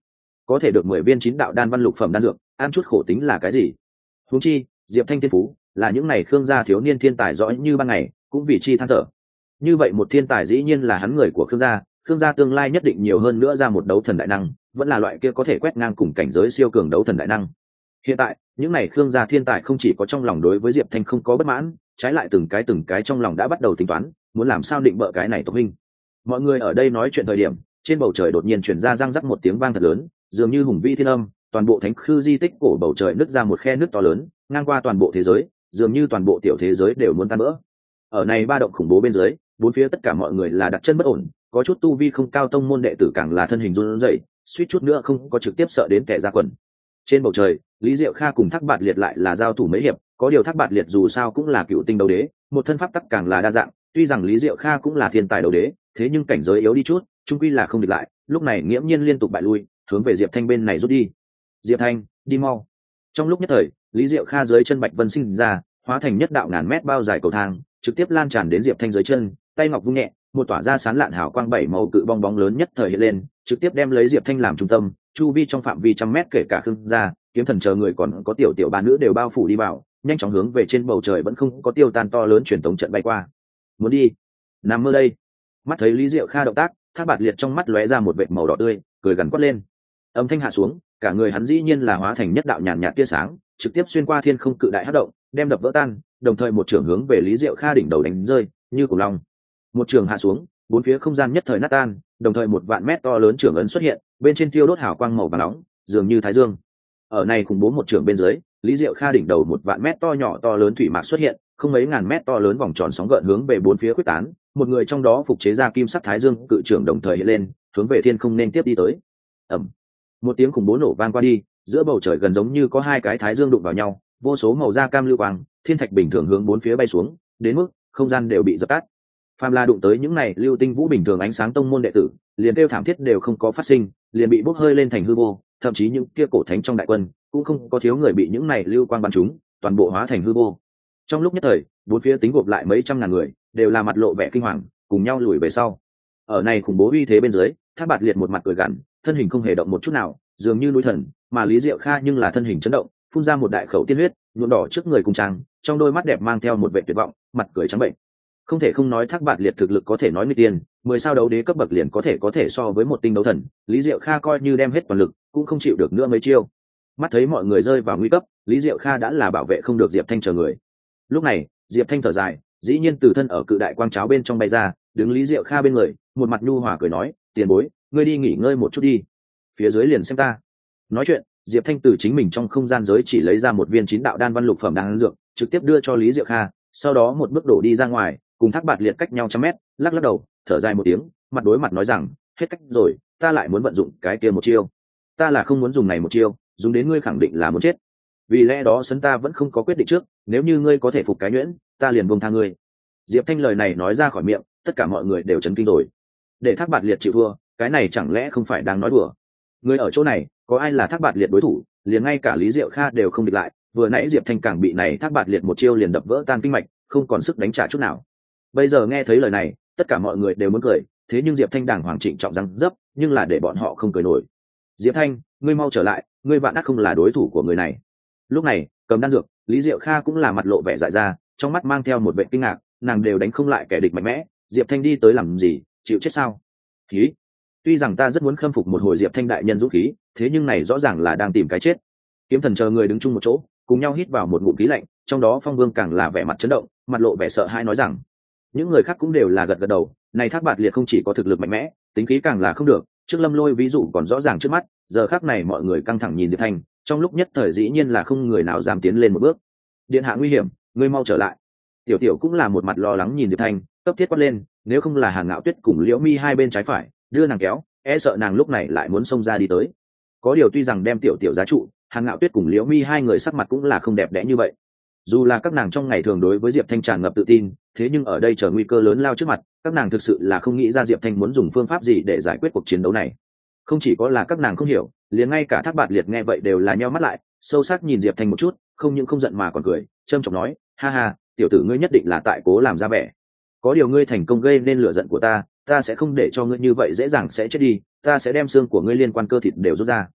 có thể được 10 viên 9 đạo đan văn lục phẩm đan dược, ăn chút khổ tính là cái gì? Huống chi, Diệp Thanh thiên phú, là những này Khương gia thiếu niên thiên tài rõ như ban ngày, cũng vì chi than thở. Như vậy một thiên tài dĩ nhiên là hắn người của Khương gia tương lai nhất định nhiều hơn nữa ra một đấu thần đại năng, vẫn là loại kia có thể quét ngang cùng cảnh giới siêu cường đấu thần đại năng. Hiện tại, những này Khương gia thiên tài không chỉ có trong lòng đối với Diệp Thanh không có bất mãn, trái lại từng cái trong lòng đã bắt đầu tính toán, muốn làm sao định bợ cái này tộc huynh. Mọi người ở đây nói chuyện thời điểm, trên bầu trời đột nhiên truyền ra răng rắc một tiếng vang thật lớn, dường như hùng vĩ thiên âm, toàn bộ thánh khư di tích cổ bầu trời nứt ra một khe nứt to lớn, ngang qua toàn bộ thế giới, dường như toàn bộ tiểu thế giới đều muốn tan vỡ. Ở này ba động khủng bố bên dưới, bốn phía tất cả mọi người là đặt chân bất ổn, có chút tu vi không cao tông môn đệ tử càng là thân hình run rẩy, suýt chút nữa không có trực tiếp sợ đến kẻ ra quần. Trên bầu trời, Lý Diệu Kha cùng Thác Bạt Liệt lại là giao thủ mấy hiệp, có điều Thác Bạt Liệt dù sao cũng là cựu tinh đấu đế, một thân pháp tắc càng là đa dạng, tuy rằng Lý Diệu Kha cũng là thiên tài đấu đế, thế nhưng cảnh giới yếu đi chút, chung quy là không địch lại, lúc này nghiễm nhiên liên tục bại lui, hướng về Diệp Thanh bên này rút đi. Diệp Thanh, đi mau. Trong lúc nhất thời, Lý Diệu Kha dưới chân Bạch Vân sinh ra, hóa thành nhất đạo ngàn mét bao dài cầu thang, trực tiếp lan tràn đến Diệp Thanh dưới chân, tay ngọc vung nhẹ, một tỏa ra sáng lạn hào quang bảy màu cự bong bóng lớn nhất thời hiện lên, trực tiếp đem lấy Diệp Thanh làm trung tâm, chu vi trong phạm vi trăm mét kể cả Khương gia, Kiếm Thần chờ người còn có tiểu ba nữ đều bao phủ đi vào, nhanh chóng hướng về trên bầu trời vẫn không có tiêu tan to lớn truyền tống trận bay qua. Muốn đi? Nằm mơ đây. Mắt thấy Lý Diệu Kha động tác, Thác Bạt Liệt trong mắt lóe ra một vệt màu đỏ tươi, cười gằn quát lên. Âm thanh hạ xuống, cả người hắn dĩ nhiên là hóa thành nhất đạo nhàn nhạt tia sáng, trực tiếp xuyên qua thiên không cự đại hắc động, đem đập vỡ tan, đồng thời một trường hướng về Lý Diệu Kha đỉnh đầu đánh rơi, như cổ long. Một trường hạ xuống, bốn phía không gian nhất thời nát tan, đồng thời một vạn mét to lớn trường ấn xuất hiện, bên trên tiêu đốt hào quang màu vàng nóng, dường như thái dương. Ở này khủng bố một trường bên dưới, Lý Diệu Kha đỉnh đầu một vạn mét to nhỏ to lớn thủy mạc xuất hiện, không mấy ngàn mét to lớn vòng tròn sóng gợn hướng về bốn phía quyết tán, một người trong đó phục chế ra kim sắc thái dương cự trường đồng thời hiện lên, hướng về thiên không nên tiếp đi tới. Ầm. Một tiếng khủng bố nổ vang qua đi, giữa bầu trời gần giống như có hai cái thái dương đụng vào nhau, vô số màu da cam lưu quang, thiên thạch bình thường hướng bốn phía bay xuống, đến mức không gian đều bị dập tắt. Phàm La đụng tới những này lưu tinh vũ bình thường ánh sáng tông môn đệ tử, liền kêu thảm thiết đều không có phát sinh, liền bị bốc hơi lên thành hư vô, thậm chí những kia cổ thánh trong đại quân cũng không có thiếu người bị những này lưu quang bắn trúng, toàn bộ hóa thành hư vô. Trong lúc nhất thời, bốn phía tính gộp lại mấy trăm ngàn người, đều là mặt lộ vẻ kinh hoàng, cùng nhau lùi về sau. Ở này khủng bố uy thế bên dưới, Thác Bạt Liệt một mặt cười gằn, thân hình không hề động một chút nào, dường như núi thần, mà Lý Diệu Kha nhưng là thân hình chấn động, phun ra một đại khẩu tiên huyết, nhuộm đỏ trước người cùng trang, trong đôi mắt đẹp mang theo một vẻ tuyệt vọng, mặt cười trắng bệnh. Không thể không nói Thác Bạt Liệt thực lực có thể nói nguy tiên, 10 sao đấu đế cấp bậc liền có thể so với một tinh đấu thần, Lý Diệu Kha coi như đem hết toàn lực, cũng không chịu được nữa mấy chiêu. Mắt thấy mọi người rơi vào nguy cấp, Lý Diệu Kha đã là bảo vệ không được Diệp Thanh chờ người. Lúc này, Diệp Thanh thở dài, dĩ nhiên từ thân ở cự đại quang cháo bên trong bay ra, đứng Lý Diệu Kha bên người, một mặt nhu hòa cười nói, tiền bối, ngươi đi nghỉ ngơi một chút đi, phía dưới liền xem ta. Nói chuyện, Diệp Thanh từ chính mình trong không gian giới chỉ lấy ra một viên 9 đạo đan văn lục phẩm đan dược, trực tiếp đưa cho Lý Diệu Kha, sau đó một bước đổ đi ra ngoài, cùng Thác Bạt Liệt cách nhau trăm mét, lắc lắc đầu, thở dài một tiếng, mặt đối mặt nói rằng, hết cách rồi, ta lại muốn vận dụng cái kia một chiêu. Ta là không muốn dùng này một chiêu, dùng đến ngươi khẳng định là muốn chết. Vì lẽ đó sấn ta vẫn không có quyết định trước, nếu như ngươi có thể phục cái nhuyễn, ta liền buông tha ngươi. Diệp Thanh lời này nói ra khỏi miệng, tất cả mọi người đều chấn kinh rồi. Để Thác Bạt Liệt chịu thua, cái này chẳng lẽ không phải đang nói đùa? Người ở chỗ này, có ai là Thác Bạt Liệt đối thủ, liền ngay cả Lý Diệu Kha đều không địch lại, vừa nãy Diệp Thanh càng bị này Thác Bạt Liệt một chiêu liền đập vỡ tan kinh mạch, không còn sức đánh trả chút nào. Bây giờ nghe thấy lời này, tất cả mọi người đều muốn cười, thế nhưng Diệp Thanh đàng hoàng trịnh trọng răng dấp, nhưng là để bọn họ không cười nổi. Diệp Thanh, ngươi mau trở lại, ngươi vạn ác không là đối thủ của người này. Lúc này, cầm đan dược, Lý Diệu Kha cũng là mặt lộ vẻ dại ra, trong mắt mang theo một vẻ kinh ngạc, nàng đều đánh không lại kẻ địch mạnh mẽ, Diệp Thanh đi tới làm gì, chịu chết sao? Khí. Tuy rằng ta rất muốn khâm phục một hồi Diệp Thanh đại nhân dũng khí, thế nhưng này rõ ràng là đang tìm cái chết. Kiếm Thần chờ người đứng chung một chỗ, cùng nhau hít vào một ngụm khí lạnh, trong đó Phong Vương càng là vẻ mặt chấn động, mặt lộ vẻ sợ hãi nói rằng, những người khác cũng đều là gật gật đầu, này Thác Bạt Liệt không chỉ có thực lực mạnh mẽ, tính khí càng là không được, trước Lâm Lôi ví dụ còn rõ ràng trước mắt, giờ khắc này mọi người căng thẳng nhìn Diệp Thanh, trong lúc nhất thời dĩ nhiên là không người nào dám tiến lên một bước. Điện hạ nguy hiểm, ngươi mau trở lại. Tiểu Tiểu cũng là một mặt lo lắng nhìn Diệp Thanh, cấp thiết quát lên, nếu không là Hàn Ngạo Tuyết cùng Liễu Mi hai bên trái phải, đưa nàng kéo, e sợ nàng lúc này lại muốn xông ra đi tới. Có điều tuy rằng đem Tiểu Tiểu giá trụ, Hàn Ngạo Tuyết cùng Liễu Mi hai người sắc mặt cũng là không đẹp đẽ như vậy. Dù là các nàng trong ngày thường đối với Diệp Thanh tràn ngập tự tin, thế nhưng ở đây chờ nguy cơ lớn lao trước mặt, các nàng thực sự là không nghĩ ra Diệp Thanh muốn dùng phương pháp gì để giải quyết cuộc chiến đấu này. Không chỉ có là các nàng không hiểu, liền ngay cả Thác Bạt Liệt nghe vậy đều là nheo mắt lại, sâu sắc nhìn Diệp Thanh một chút, không những không giận mà còn cười, trâm trọng nói, ha ha, tiểu tử ngươi nhất định là tại cố làm ra vẻ. Có điều ngươi thành công gây nên lửa giận của ta sẽ không để cho ngươi như vậy dễ dàng sẽ chết đi, ta sẽ đem xương của ngươi liên quan cơ thịt đều rút ra.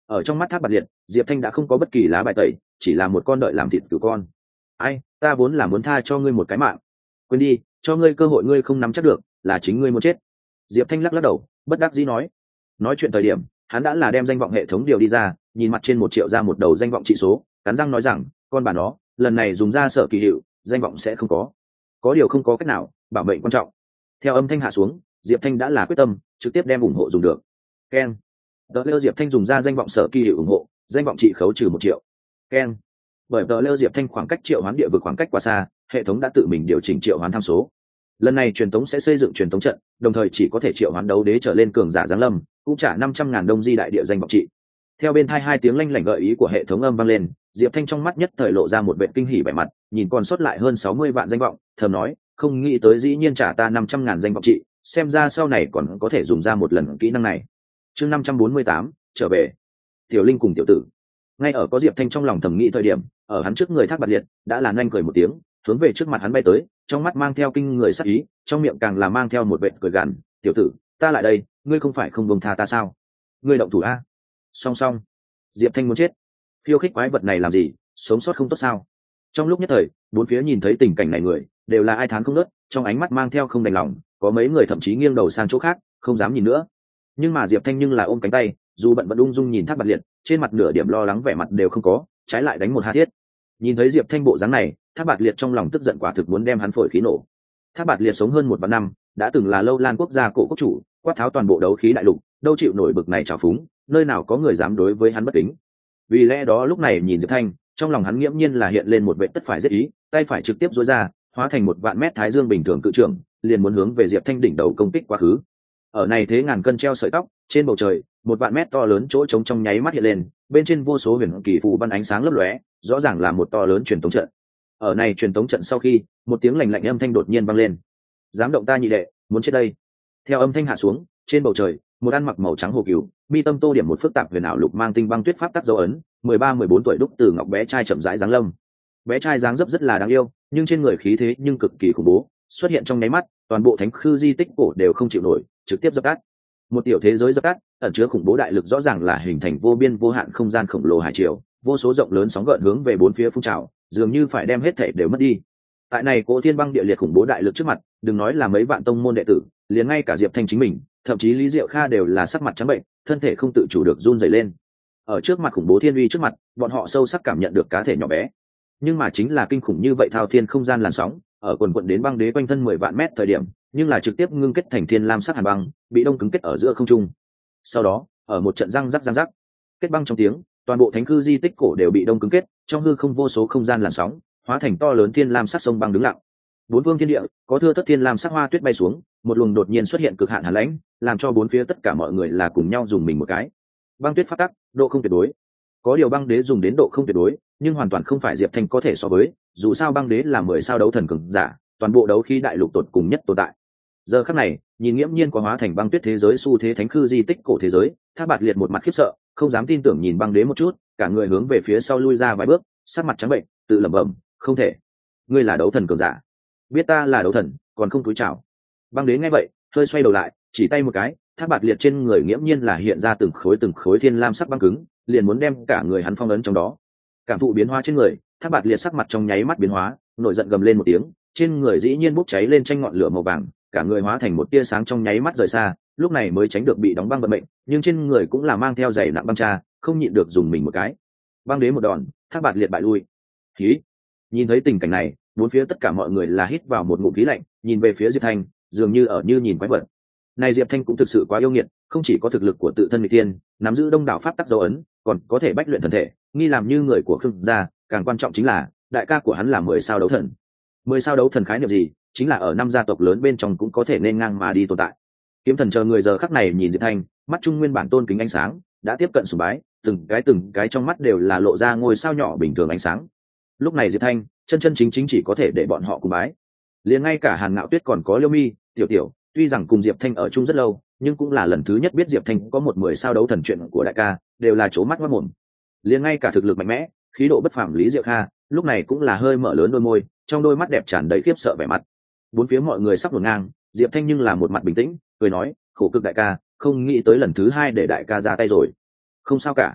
Ở trong mắt Thác Bạt Liệt, Diệp Thanh đã không có bất kỳ lá bài tẩy, chỉ là một con đợi làm thịt cừu con. Ai, ta vốn là muốn tha cho ngươi một cái mạng. Quên đi, cho ngươi cơ hội ngươi không nắm chắc được, là chính ngươi muốn chết. Diệp Thanh lắc lắc đầu, bất đắc dĩ nói chuyện thời điểm hắn đã là đem danh vọng hệ thống điều đi ra, nhìn mặt trên 1 triệu ra một đầu danh vọng trị số, cắn răng nói rằng con bà nó, lần này dùng ra sở kỳ hiệu, danh vọng sẽ không có điều không có cách nào, bảo mệnh quan trọng. Theo âm thanh hạ xuống, Diệp Thanh đã là quyết tâm trực tiếp đem ủng hộ dùng được. Ken tờ lêu Diệp Thanh dùng ra danh vọng sở kỳ hiệu ủng hộ, danh vọng trị khấu trừ 1 triệu. Ken bởi tờ lêu Diệp Thanh khoảng cách triệu hoán địa vực khoảng cách quá xa, hệ thống đã tự mình điều chỉnh triệu hoán tham số. Lần này truyền tống sẽ xây dựng truyền tống trận, đồng thời chỉ có thể triệu hoán đấu đế trở lên cường giả giáng lâm, cũng trả 500.000 đông di đại địa danh vọng trị. Theo bên hai tiếng lanh lảnh gợi ý của hệ thống âm vang lên, Diệp Thanh trong mắt nhất thời lộ ra một vẻ kinh hỉ vẻ mặt, nhìn còn sót lại hơn 60 vạn danh vọng, thầm nói, không nghĩ tới dĩ nhiên trả ta 500.000 danh vọng trị, xem ra sau này còn có thể dùng ra một lần kỹ năng này. Chương 548, trở về. Tiểu Linh cùng tiểu tử. Ngay ở có Diệp Thanh trong lòng thầm nghĩ thời điểm, ở hắn trước người Thác Bạt Liệt đã là nhanh cười một tiếng, hướng về trước mặt hắn bay tới, trong mắt mang theo kinh người sắc ý, trong miệng càng là mang theo một vệt cười gằn, "Tiểu tử, ta lại đây, ngươi không phải không buông tha ta sao? Ngươi động thủ a?" Song song. Diệp Thanh muốn chết. Khiêu khích quái vật này làm gì, sống sót không tốt sao? Trong lúc nhất thời, bốn phía nhìn thấy tình cảnh này người, đều là ai thán không ngớt, trong ánh mắt mang theo không đành lòng, có mấy người thậm chí nghiêng đầu sang chỗ khác, không dám nhìn nữa. Nhưng mà Diệp Thanh nhưng là ôm cánh tay, dù bận vẫn ung dung nhìn Thác Bạt Liệt, trên mặt nửa điểm lo lắng vẻ mặt đều không có, trái lại đánh một ha thiết. Nhìn thấy Diệp Thanh bộ dáng này, Thác Bạt Liệt trong lòng tức giận quả thực muốn đem hắn phổi khí nổ. Thác Bạt Liệt sống hơn 1 vạn năm, đã từng là Lâu Lan quốc gia cổ quốc chủ, quát tháo toàn bộ đấu khí đại lục, đâu chịu nổi bực này trào phúng, nơi nào có người dám đối với hắn bất kính. Vì lẽ đó lúc này nhìn Diệp Thanh, trong lòng hắn nghiễm nhiên là hiện lên một vệ tất phải giết ý, tay phải trực tiếp duỗi ra, hóa thành 1 vạn mét thái dương bình thường cự trưởng, liền muốn hướng về Diệp Thanh đỉnh đầu công kích quá khứ. Ở này thế ngàn cân treo sợi tóc, trên bầu trời, 1 vạn mét to lớn chỗ trống trong nháy mắt hiện lên, bên trên vô số huyền kỳ phù văn ánh sáng lấp lóe, rõ ràng là một to lớn truyền tống trận. Ở này truyền tống trận sau khi, một tiếng lạnh lạnh âm thanh đột nhiên vang lên. Dám động ta nhị đệ, muốn chết đây. Theo âm thanh hạ xuống, trên bầu trời, một ăn mặc màu trắng hồ cừu, mi tâm tô điểm một phức tạp huyền ảo lục mang tinh băng tuyết pháp tắc dấu ấn, 13-14 tuổi đúc từ ngọc bé trai chậm rãi dáng lâm. Bé trai dáng dấp rất là đáng yêu, nhưng trên người khí thế nhưng cực kỳ khủng bố, xuất hiện trong nháy mắt, toàn bộ thánh khư di tích cổ đều không chịu nổi, trực tiếp dập tắt. Một tiểu thế giới dập tắt, ẩn chứa khủng bố đại lực rõ ràng là hình thành vô biên vô hạn không gian khổng lồ hải triều, vô số rộng lớn sóng gợn hướng về bốn phía phun trào, dường như phải đem hết thể đều mất đi. Tại này cỗ thiên băng địa liệt khủng bố đại lực trước mặt, đừng nói là mấy vạn tông môn đệ tử, liền ngay cả Diệp Thanh chính mình, thậm chí Lý Diệu Kha đều là sắc mặt trắng bệnh, thân thể không tự chủ được run rẩy lên. Ở trước mặt khủng bố thiên uy trước mặt, bọn họ sâu sắc cảm nhận được cá thể nhỏ bé. Nhưng mà chính là kinh khủng như vậy thao thiên không gian làn sóng, ở quần quần đến băng đế quanh thân 10 vạn mét thời điểm, nhưng là trực tiếp ngưng kết thành thiên lam sắc hàn băng, bị đông cứng kết ở giữa không trung. Sau đó, ở một trận răng rắc, kết băng trong tiếng, toàn bộ thánh cư di tích cổ đều bị đông cứng kết, trong hư không vô số không gian làn sóng, hóa thành to lớn thiên lam sắc sông băng đứng lặng. Bốn phương thiên địa, có thưa thất thiên lam sắc hoa tuyết bay xuống, một luồng đột nhiên xuất hiện cực hạn hàn lãnh, làm cho bốn phía tất cả mọi người là cùng nhau dùng mình một cái. Băng tuyết phát tắc, độ không tuyệt đối. Có điều băng đế dùng đến độ không tuyệt đối, nhưng hoàn toàn không phải Diệp Thanh có thể so với, dù sao băng đế là 10 sao đấu thần cường giả, toàn bộ đấu khí đại lục tột cùng nhất tồn tại. Giờ khắc này, nhìn nghiễm nhiên có hóa thành băng tuyết thế giới xu thế thánh khư di tích cổ thế giới, Thác Bạt Liệt một mặt khiếp sợ, không dám tin tưởng nhìn băng đế một chút, cả người hướng về phía sau lui ra vài bước, sắc mặt trắng bệnh, tự lẩm bẩm, không thể, ngươi là đấu thần cường giả, biết ta là đấu thần, còn không cúi chào. Băng đế nghe vậy, hơi xoay đầu lại, chỉ tay một cái, Thác Bạt Liệt trên người nghiễm nhiên là hiện ra từng khối thiên lam sắc băng cứng, liền muốn đem cả người hắn phong ấn trong đó. Cảm thụ biến hóa trên người, Thác Bạt Liệt sắc mặt trong nháy mắt biến hóa, nổi giận gầm lên một tiếng, trên người dĩ nhiên bốc cháy lên tranh ngọn lửa màu vàng, cả người hóa thành một tia sáng trong nháy mắt rời xa, lúc này mới tránh được bị đóng băng vận mệnh, nhưng trên người cũng là mang theo giày nặng băng tra, không nhịn được dùng mình một cái. Băng đế một đòn, Thác Bạt Liệt bại lui. Khí. Nhìn thấy tình cảnh này, bốn phía tất cả mọi người là hít vào một ngụm khí lạnh, nhìn về phía Diệp Thanh, dường như ở như nhìn quái vật. Này Diệp Thanh cũng thực sự quá yêu nghiệt, không chỉ có thực lực của tự thân nghịch tiên, nắm giữ đông đảo pháp tắc dấu ấn, còn có thể bách luyện thần thể, nghi làm như người của Khương gia, càng quan trọng chính là đại ca của hắn là 10 sao đấu thần. 10 sao đấu thần khái niệm gì? Chính là ở 5 gia tộc lớn bên trong cũng có thể nên ngang mà đi tồn tại. Kiếm thần chờ người giờ khắc này nhìn Diệp Thanh, mắt trung nguyên bản tôn kính ánh sáng, đã tiếp cận sùng bái, từng cái trong mắt đều là lộ ra ngôi sao nhỏ bình thường ánh sáng. Lúc này Diệp Thanh, chân chính chỉ có thể để bọn họ cùng bái. Liền ngay cả Hàn Ngạo Tuyết còn có Liêu Mi, Tiểu Tiểu, tuy rằng cùng Diệp Thanh ở chung rất lâu, nhưng cũng là lần thứ nhất biết Diệp Thanh có một 10 sao đấu thần chuyện của đại ca, đều là trố mắt ngoác mồm. Liền ngay cả thực lực mạnh mẽ, khí độ bất phàm Lý Diệu Kha, lúc này cũng là hơi mở lớn đôi môi, trong đôi mắt đẹp tràn đầy khiếp sợ vẻ mặt. Bốn phía mọi người sắp hổn ngang, Diệp Thanh nhưng là một mặt bình tĩnh, cười nói, khổ cực đại ca, không nghĩ tới lần thứ 2 để đại ca ra tay rồi. Không sao cả.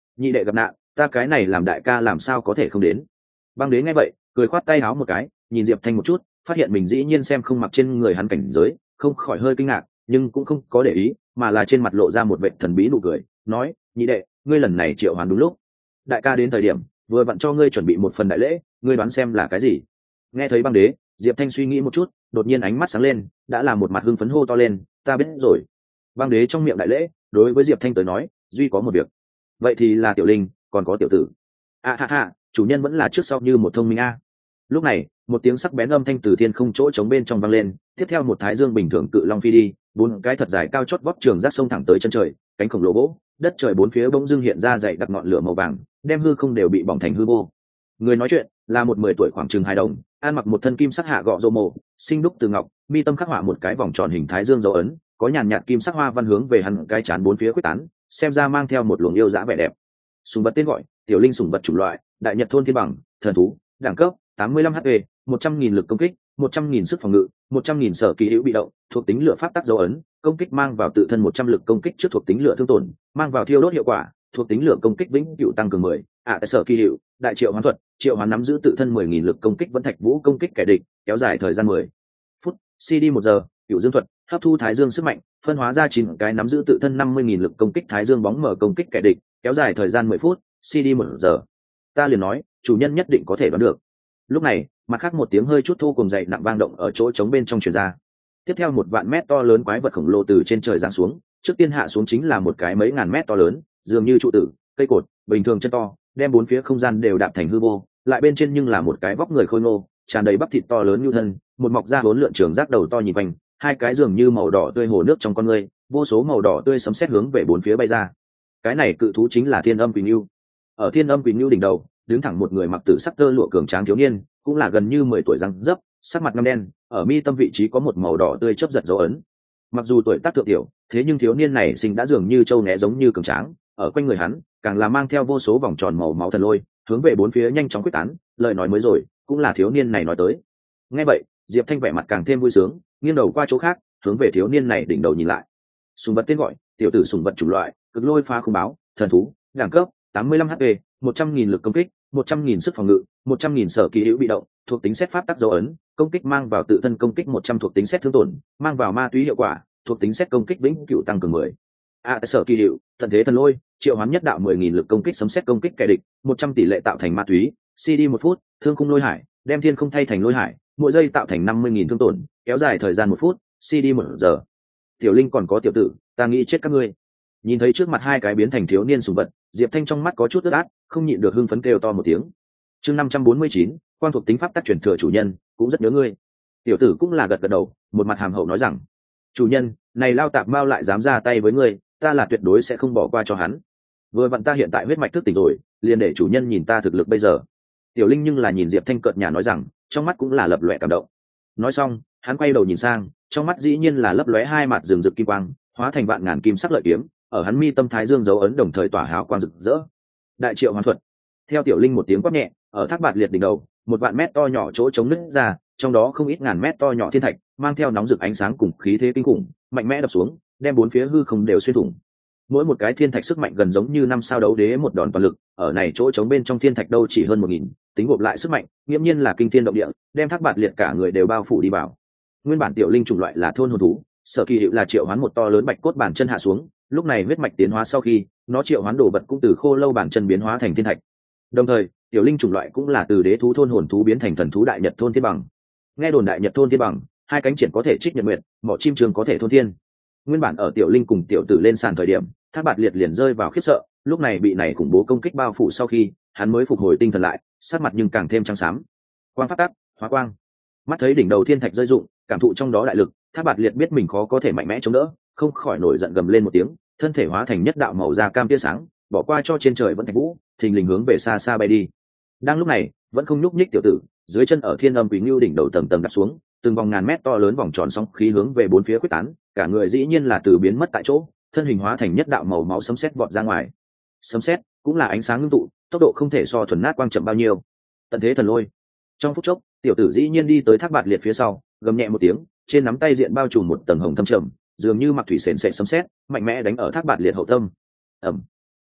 nhị đệ gặp nạn, ta cái này làm đại ca làm sao có thể không đến. Băng đế nghe vậy cười khoát tay áo một cái, nhìn Diệp Thanh một chút, phát hiện mình dĩ nhiên xem không mặc trên người hắn cảnh giới, không khỏi hơi kinh ngạc, nhưng cũng không có để ý, mà là trên mặt lộ ra một vẻ thần bí nụ cười, nói: nhị đệ, ngươi lần này triệu hoán đúng lúc, đại ca đến thời điểm vừa vặn cho ngươi chuẩn bị một phần đại lễ, ngươi đoán xem là cái gì. Nghe thấy băng đế, Diệp Thanh suy nghĩ một chút, đột nhiên ánh mắt sáng lên, đã là một mặt hưng phấn hô to lên: ta biết rồi. Băng đế trong miệng đại lễ, đối với Diệp Thanh tới nói, duy có một việc, vậy thì là tiểu linh, còn có tiểu tử. Ha ha, chủ nhân vẫn là trước sau như một thông minh a. Lúc này, một tiếng sắc bén âm thanh từ thiên không chỗ trống bên trong vang lên, tiếp theo một thái dương bình thường cự long phi đi, bốn cái thật dài cao chót vót trường rác sông thẳng tới chân trời, cánh khổng lồ vỗ, đất trời bốn phía bỗng dưng hiện ra dày đặc ngọn lửa màu vàng, đem hư không đều bị bỏng thành hư vô. Người nói chuyện là một 10 tuổi khoảng chừng hài đồng, ăn mặc một thân kim sắc hạ gọ rô mồ, sinh đúc từ ngọc, mi tâm khắc họa một cái vòng tròn hình thái dương dấu ấn, có nhàn nhạt kim sắc hoa văn hướng về hắn cái chán bốn phía quyết tán, xem ra mang theo một luồng yêu dã vẻ đẹp. Sùng vật tên gọi: tiểu linh sùng vật chủng loại: đại nhật thôn thiên bằng, thần thú, đẳng cấp 85 HP, 100.000 lực công kích, 100.000 sức phòng ngự, 100.000 sở kỳ hữu bị động, thuộc tính lửa pháp tắc dấu ấn, công kích mang vào tự thân 100 lực công kích trước thuộc tính lửa thương tổn, mang vào thiêu đốt hiệu quả, thuộc tính lửa công kích vĩnh cửu tăng cường 10. Sở kỳ hữu: đại triệu hoán thuật, triệu hoán nắm giữ tự thân 10.000 lực công kích vẫn thạch vũ công kích kẻ địch, kéo dài thời gian 10 phút. CD 1 giờ. Cửu dương thuật, hấp thu thái dương sức mạnh, phân hóa ra 9 cái nắm giữ tự thân 50.000 lực công kích thái dương bóng mở công kích kẻ địch, kéo dài thời gian 10 phút. CD 1 giờ. Ta liền nói, chủ nhân nhất định có thể đoán được. Lúc này, mặt khác một tiếng hơi chút thô cùng dậy nặng vang động ở chỗ trống bên trong truyền ra. Tiếp theo một vạn mét to lớn quái vật khổng lồ từ trên trời giáng xuống, trước tiên hạ xuống chính là một cái mấy ngàn mét to lớn, dường như trụ tử, cây cột, bình thường chân to, đem bốn phía không gian đều đạp thành hư vô, lại bên trên nhưng là một cái vóc người khôi ngô, tràn đầy bắp thịt to lớn như thân, một mọc ra bốn lượn trường giác đầu to nhìn quanh, hai cái dường như màu đỏ tươi hồ nước trong con người, vô số màu đỏ tươi sấm sét hướng về bốn phía bay ra. Cái này cự thú chính là Thiên Âm Quỳnh Nưu. Ở Thiên Âm Quỳnh Nưu đỉnh đầu, đứng thẳng một người mặc tử sắc tơ lụa cường tráng thiếu niên, cũng là gần như 10 tuổi răng dấp, sắc mặt ngăm đen, ở mi tâm vị trí có một màu đỏ tươi chớp giật dấu ấn. Mặc dù tuổi tác thượng tiểu, thế nhưng thiếu niên này sinh đã dường như trâu né giống như cường tráng, ở quanh người hắn càng là mang theo vô số vòng tròn màu máu thần lôi, hướng về bốn phía nhanh chóng quyết tán. Lời nói mới rồi, cũng là thiếu niên này nói tới. Nghe vậy, Diệp Thanh vẻ mặt càng thêm vui sướng, nghiêng đầu qua chỗ khác, hướng về thiếu niên này đỉnh đầu nhìn lại. Sùng vật tên gọi: tiểu tử sùng vật chủng loại: cực lôi phá không báo, thần thú, đẳng cấp 85 HP, 100.000 lực công kích, 100.000 sức phòng ngự, 100.000 sở kỳ hữu bị động, thuộc tính xét pháp tắc dấu ấn, công kích mang vào tự thân công kích 100 thuộc tính xét thương tổn, mang vào ma túy hiệu quả, thuộc tính xét công kích vĩnh cửu tăng cường 10. Sở kỳ hữu: thần thế thần lôi, triệu hoán nhất đạo 10.000 lực công kích sấm xét công kích kẻ địch, 100 tỷ lệ tạo thành ma túy, CD 1 phút, thương khung lôi hải, đem thiên không thay thành lôi hải, mỗi giây tạo thành 50.000 thương tổn, kéo dài thời gian 1 phút, CD 1 giờ. Tiểu linh còn có tiểu tử, ta nghĩ chết các ngươi. Nhìn thấy trước mặt hai cái biến thành thiếu niên sùng vật, Diệp Thanh trong mắt có chút ướt át, không nhịn được hưng phấn kêu to một tiếng. Chương 549, quang thuộc tính pháp tắc truyền thừa chủ nhân, cũng rất nhớ ngươi. Tiểu tử cũng là gật gật đầu, một mặt hàm hậu nói rằng: chủ nhân, này lao tạp mao lại dám ra tay với ngươi, ta là tuyệt đối sẽ không bỏ qua cho hắn. Vừa vặn ta hiện tại huyết mạch thức tỉnh rồi, liền để chủ nhân nhìn ta thực lực bây giờ. Tiểu linh nhưng là nhìn Diệp Thanh cợt nhả nói rằng, trong mắt cũng là lập lòe cảm động. Nói xong, hắn quay đầu nhìn sang, trong mắt dĩ nhiên là lấp lóe hai mặt rừng rực kim quang, hóa thành vạn ngàn kim sắc lợi kiếm, ở hắn mi tâm thái dương dấu ấn đồng thời tỏa hào quang rực rỡ. Đại triệu hoán thuật. Theo tiểu linh một tiếng quát nhẹ, ở thác bạt liệt đỉnh đầu, một vạn mét to nhỏ chỗ trống nứt ra, trong đó không ít ngàn mét to nhỏ thiên thạch, mang theo nóng rực ánh sáng cùng khí thế kinh khủng, mạnh mẽ đập xuống, đem bốn phía hư không đều xuyên thủng. Mỗi một cái thiên thạch sức mạnh gần giống như năm sao đấu đế một đòn toàn lực, ở này chỗ trống bên trong thiên thạch đâu chỉ hơn 1.000, tính gộp lại sức mạnh, nghiễm nhiên là kinh thiên động địa, đem thác bạt liệt cả người đều bao phủ đi vào. Nguyên bản tiểu linh chủng loại là thôn hồn thú, sở kỳ hiệu là triệu hoán một to lớn bạch cốt bản chân hạ xuống, lúc này huyết mạch tiến hóa sau khi nó triệu hoán đồ vật cũng từ khô lâu bản chân biến hóa thành thiên thạch. Đồng thời tiểu linh chủng loại cũng là từ đế thú thôn hồn thú biến thành thần thú đại nhật thôn thiên bằng. Nghe đồn đại nhật thôn thiên bằng, hai cánh triển có thể trích nhật nguyệt, mỏ chim trường có thể thôn thiên. Nguyên bản ở tiểu linh cùng tiểu tử lên sàn thời điểm, thác bạt liệt liền rơi vào khiếp sợ, lúc này bị này khủng bố công kích bao phủ sau khi hắn mới phục hồi tinh thần lại, sát mặt nhưng càng thêm trắng xám. Quang phát tắc, hóa quang. Mắt thấy đỉnh đầu thiên thạch rơi rụng, cảm thụ trong đó đại lực, thác bạt liệt biết mình khó có thể mạnh mẽ chống đỡ, không khỏi nổi giận gầm lên một tiếng, thân thể hóa thành nhất đạo màu da cam tia sáng, bỏ qua cho trên trời vẫn thạch vũ, thình lình hướng về xa xa bay đi. Đang lúc này, vẫn không nhúc nhích tiểu tử, dưới chân ở Thiên Âm Quỷ Ngưu đỉnh đầu tầng tầng đạp xuống, từng vòng ngàn mét to lớn vòng tròn sóng khí hướng về bốn phía quyết tán, cả người dĩ nhiên là từ biến mất tại chỗ, thân hình hóa thành nhất đạo màu máu sấm sét vọt ra ngoài. Sấm sét cũng là ánh sáng ngưng tụ, tốc độ không thể so thuần nát quang chậm bao nhiêu. Tận thế thần lôi. Trong phút chốc, tiểu tử dĩ nhiên đi tới thác bạt liệt phía sau, gầm nhẹ một tiếng, trên nắm tay diện bao trùm một tầng hồng thâm trầm, dường như mặc thủy sền sệt sấm sét, mạnh mẽ đánh ở thác bạt liệt hậu tâm. Ầm.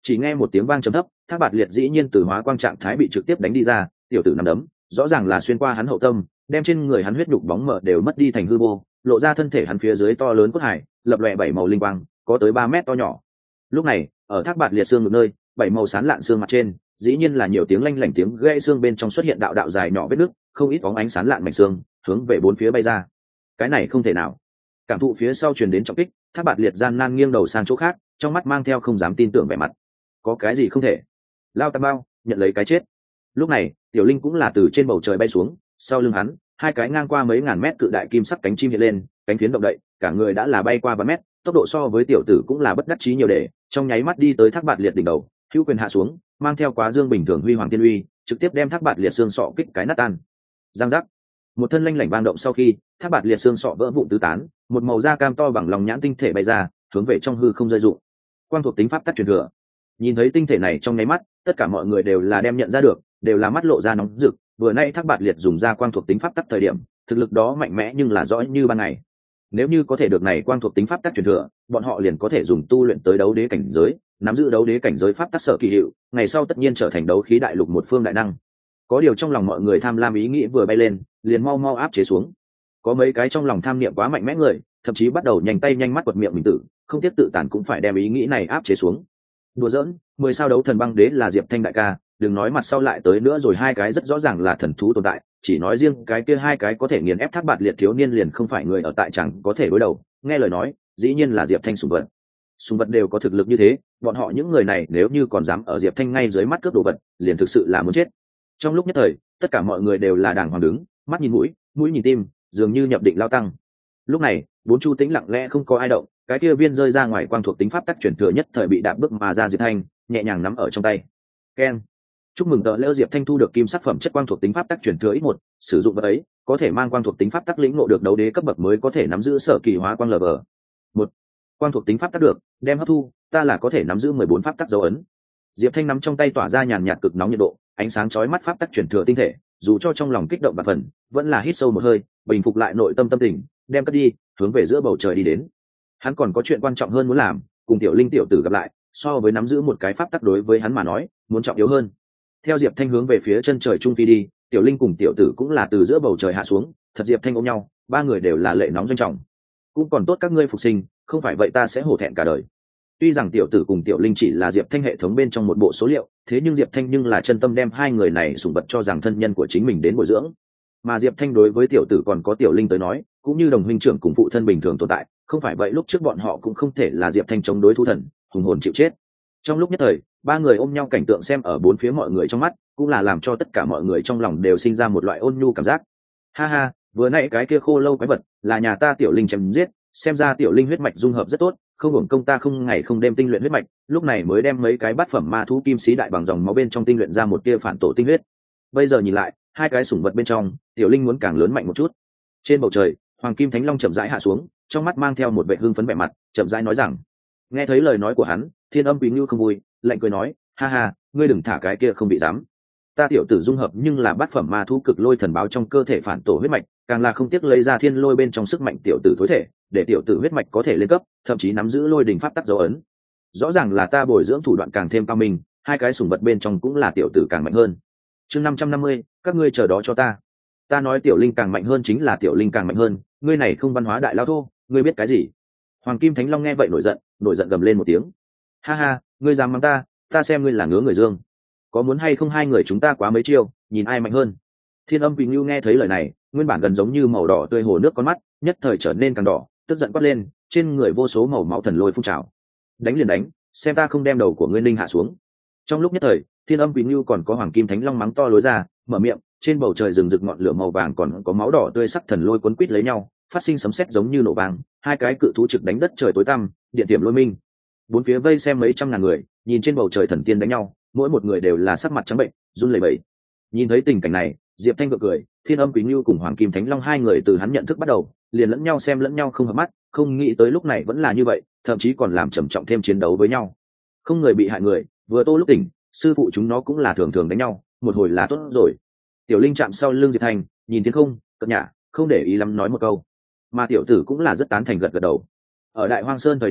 Chỉ nghe một tiếng vang trầm thấp, Thác Bạt Liệt dĩ nhiên từ hóa quang trạng thái bị trực tiếp đánh đi ra, tiểu tử nằm đấm rõ ràng là xuyên qua hắn hậu tâm, đem trên người hắn huyết nhục bóng mờ đều mất đi thành hư vô, lộ ra thân thể hắn phía dưới to lớn cốt hải, lập lòe 7 màu linh quang, có tới 3 mét to nhỏ. Lúc này, ở Thác Bạt Liệt xương ngực nơi, 7 màu sán lạn xương mặt trên, dĩ nhiên là nhiều tiếng lanh lảnh tiếng gãy xương bên trong xuất hiện đạo đạo dài nhỏ vết nứt, không ít bóng ánh sán lạn mảnh xương, hướng về bốn phía bay ra. Cái này không thể nào. Cảm thụ phía sau truyền đến trọng kích, Thác Bạt Liệt gian nan nghiêng đầu sang chỗ khác, trong mắt mang theo không dám tin tưởng vẻ mặt. Có cái gì không thể? Lao Tam Bao, nhận lấy cái chết. Lúc này, Tiểu Linh cũng là từ trên bầu trời bay xuống, sau lưng hắn, hai cái ngang qua mấy ngàn mét cự đại kim sắc cánh chim hiện lên, cánh phiến động đậy, cả người đã là bay qua vài mét, tốc độ so với tiểu tử cũng là bất đắc chí nhiều để, trong nháy mắt đi tới Thác Bạt Liệt đỉnh đầu, hữu quyền hạ xuống, mang theo quá dương bình thường huy hoàng tiên uy, trực tiếp đem Thác Bạt Liệt xương sọ kích cái nát tan. Giang giác. Một thân lanh lảnh vang động sau khi, Thác Bạt Liệt xương sọ vỡ vụn tứ tán, một màu da cam to bằng lòng nhãn tinh thể bay ra, hướng về trong hư không rơi rụng. Quang thuộc tính pháp tắc truyền thừa. Nhìn thấy tinh thể này trong nháy mắt, tất cả mọi người đều là đem nhận ra được, đều là mắt lộ ra nóng rực. Vừa nay Thác Bạt Liệt dùng ra quang thuộc tính pháp tắc thời điểm, thực lực đó mạnh mẽ nhưng là rõ như ban ngày. Nếu như có thể được này quang thuộc tính pháp tắc truyền thừa, bọn họ liền có thể dùng tu luyện tới đấu đế cảnh giới, nắm giữ đấu đế cảnh giới pháp tắc sở kỳ hiệu, ngày sau tất nhiên trở thành đấu khí đại lục một phương đại năng. Có điều trong lòng mọi người tham lam ý nghĩ vừa bay lên, liền mau mau áp chế xuống. Có mấy cái trong lòng tham niệm quá mạnh mẽ người, thậm chí bắt đầu nhanh tay nhanh mắt quật miệng mình tử, không tiếc tự tàn cũng phải đem ý nghĩ này áp chế xuống. Đùa giỡn, 10 sao đấu thần băng đế là Diệp Thanh đại ca, đừng nói mặt sau lại tới nữa rồi, hai cái rất rõ ràng là thần thú tồn tại, chỉ nói riêng cái kia hai cái có thể nghiền ép Thác Bạt Liệt thiếu niên liền không phải người ở tại chẳng có thể đối đầu. Nghe lời nói, dĩ nhiên là Diệp Thanh sùng vật. Sùng vật đều có thực lực như thế, bọn họ những người này nếu như còn dám ở Diệp Thanh ngay dưới mắt cướp đồ vật, liền thực sự là muốn chết. Trong lúc nhất thời, tất cả mọi người đều là đàng hoàng đứng, mắt nhìn mũi, mũi nhìn tim, dường như nhập định lao tăng. Lúc này, bốn chu tĩnh lặng lẽ không có ai động, cái kia viên rơi ra ngoài quang thuộc tính pháp tắc truyền thừa nhất thời bị đạp bước mà ra Diệp Thanh, nhẹ nhàng nắm ở trong tay. Keng. Chúc mừng tờ lễ Diệp Thanh thu được kim sắc phẩm chất quang thuộc tính pháp tắc truyền thừa ít một, sử dụng vật ấy có thể mang quang thuộc tính pháp tắc lĩnh ngộ được đấu đế cấp bậc mới có thể nắm giữ sở kỳ hóa quang lờ vờ. Một, quang thuộc tính pháp tắc được, đem hấp thu, ta là có thể nắm giữ 14 pháp tắc dấu ấn. Diệp Thanh nắm trong tay tỏa ra nhàn nhạt cực nóng nhiệt độ, ánh sáng chói mắt pháp tắc truyền thừa tinh thể, dù cho trong lòng kích động và phần, vẫn là hít sâu một hơi, bình phục lại nội tâm tâm tình, đem cất đi, hướng về giữa bầu trời đi đến. Hắn còn có chuyện quan trọng hơn muốn làm, cùng Tiểu Linh tiểu tử gặp lại, so với nắm giữ một cái pháp tắc đối với hắn mà nói, muốn trọng yếu hơn. Theo Diệp Thanh hướng về phía chân trời trung phi đi, Tiểu Linh cùng tiểu tử cũng là từ giữa bầu trời hạ xuống, thật Diệp Thanh ôm nhau, ba người đều là lệ nóng doanh trọng. Cũng còn tốt các ngươi phục sinh, không phải vậy ta sẽ hổ thẹn cả đời. Tuy rằng tiểu tử cùng Tiểu Linh chỉ là Diệp Thanh hệ thống bên trong một bộ số liệu, thế nhưng Diệp Thanh nhưng là chân tâm đem hai người này sủng vật cho rằng thân nhân của chính mình đến bồi dưỡng. Mà Diệp Thanh đối với tiểu tử còn có Tiểu Linh tới nói, cũng như đồng huynh trưởng cùng phụ thân bình thường tồn tại, không phải vậy lúc trước bọn họ cũng không thể là Diệp Thanh chống đối thú thần, hùng hồn chịu chết. Trong lúc nhất thời, ba người ôm nhau cảnh tượng xem ở bốn phía mọi người trong mắt, cũng là làm cho tất cả mọi người trong lòng đều sinh ra một loại ôn nhu cảm giác. Ha ha, vừa nãy cái kia khô lâu quái vật là nhà ta Tiểu Linh chém giết, xem ra Tiểu Linh huyết mạch dung hợp rất tốt, không hưởng công ta không ngày không đêm tinh luyện huyết mạch, lúc này mới đem mấy cái bát phẩm ma thú kim sĩ đại bằng dòng máu bên trong tinh luyện ra một tia phản tổ tinh huyết. Bây giờ nhìn lại, hai cái sủng vật bên trong, Tiểu Linh muốn càng lớn mạnh một chút. Trên bầu trời, Hoàng Kim Thánh Long chậm rãi hạ xuống, trong mắt mang theo một vẻ hưng phấn vẻ mặt, chậm rãi nói rằng. Nghe thấy lời nói của hắn, Thiên Âm Quý Ngưu không vui, lạnh cười nói, ha ha, ngươi đừng thả cái kia không bị dám. Ta tiểu tử dung hợp nhưng là bát phẩm ma thú cực lôi thần báo trong cơ thể phản tổ huyết mạch, càng là không tiếc lấy ra thiên lôi bên trong sức mạnh tiểu tử tối thể, để tiểu tử huyết mạch có thể lên cấp, thậm chí nắm giữ lôi đỉnh pháp tắc dấu ấn. Rõ ràng là ta bồi dưỡng thủ đoạn càng thêm cao minh, hai cái sủng vật bên trong cũng là tiểu tử càng mạnh hơn. Chương 550, các ngươi chờ đó cho ta. Ta nói Tiểu Linh càng mạnh hơn chính là Tiểu Linh càng mạnh hơn, ngươi này không văn hóa đại lao thô, ngươi biết cái gì? Hoàng Kim Thánh Long nghe vậy nổi giận gầm lên một tiếng. Ha ha, ngươi dám mắng ta xem ngươi là ngứa người dương. Có muốn hay không hai người chúng ta quá mấy chiêu, nhìn ai mạnh hơn? Thiên Âm Quỳ Ngưu nghe thấy lời này, nguyên bản gần giống như màu đỏ tươi hồ nước con mắt, nhất thời trở nên càng đỏ, tức giận quát lên, trên người vô số màu máu thần lôi phun trào. Đánh liền đánh, xem ta không đem đầu của ngươi ninh hạ xuống. Trong lúc nhất thời, Thiên Âm Quỳ Ngưu còn có Hoàng Kim Thánh Long mắng to lối ra, mở miệng, trên bầu trời rừng rực ngọn lửa màu vàng còn có máu đỏ tươi sắc thần lôi cuốn quít lấy nhau, phát sinh sấm sét giống như nổ vàng, hai cái cự thú trực đánh đất trời tối tăm, điện tiềm lôi minh. Bốn phía vây xem mấy trăm ngàn người, nhìn trên bầu trời thần tiên đánh nhau, mỗi một người đều là sắc mặt trắng bệnh, run lẩy bẩy. Nhìn thấy tình cảnh này, Diệp Thanh gượng cười, Thiên Âm Quý Ngưu cùng Hoàng Kim Thánh Long hai người từ hắn nhận thức bắt đầu, liền lẫn nhau xem lẫn nhau không hợp mắt, không nghĩ tới lúc này vẫn là như vậy, thậm chí còn làm trầm trọng thêm chiến đấu với nhau. Không người bị hại người, vừa tô lúc tỉnh, sư phụ chúng nó cũng là thường thường đánh nhau, một hồi là tốt rồi. Tiểu Linh chạm sau lưng Diệp Thanh, nhìn thiên không, cất nhả, không để ý lắm nói một câu. Mà tiểu tử cũng là rất tán thành gật gật đầu. Ở Đại Hoang Sơn thời điểm,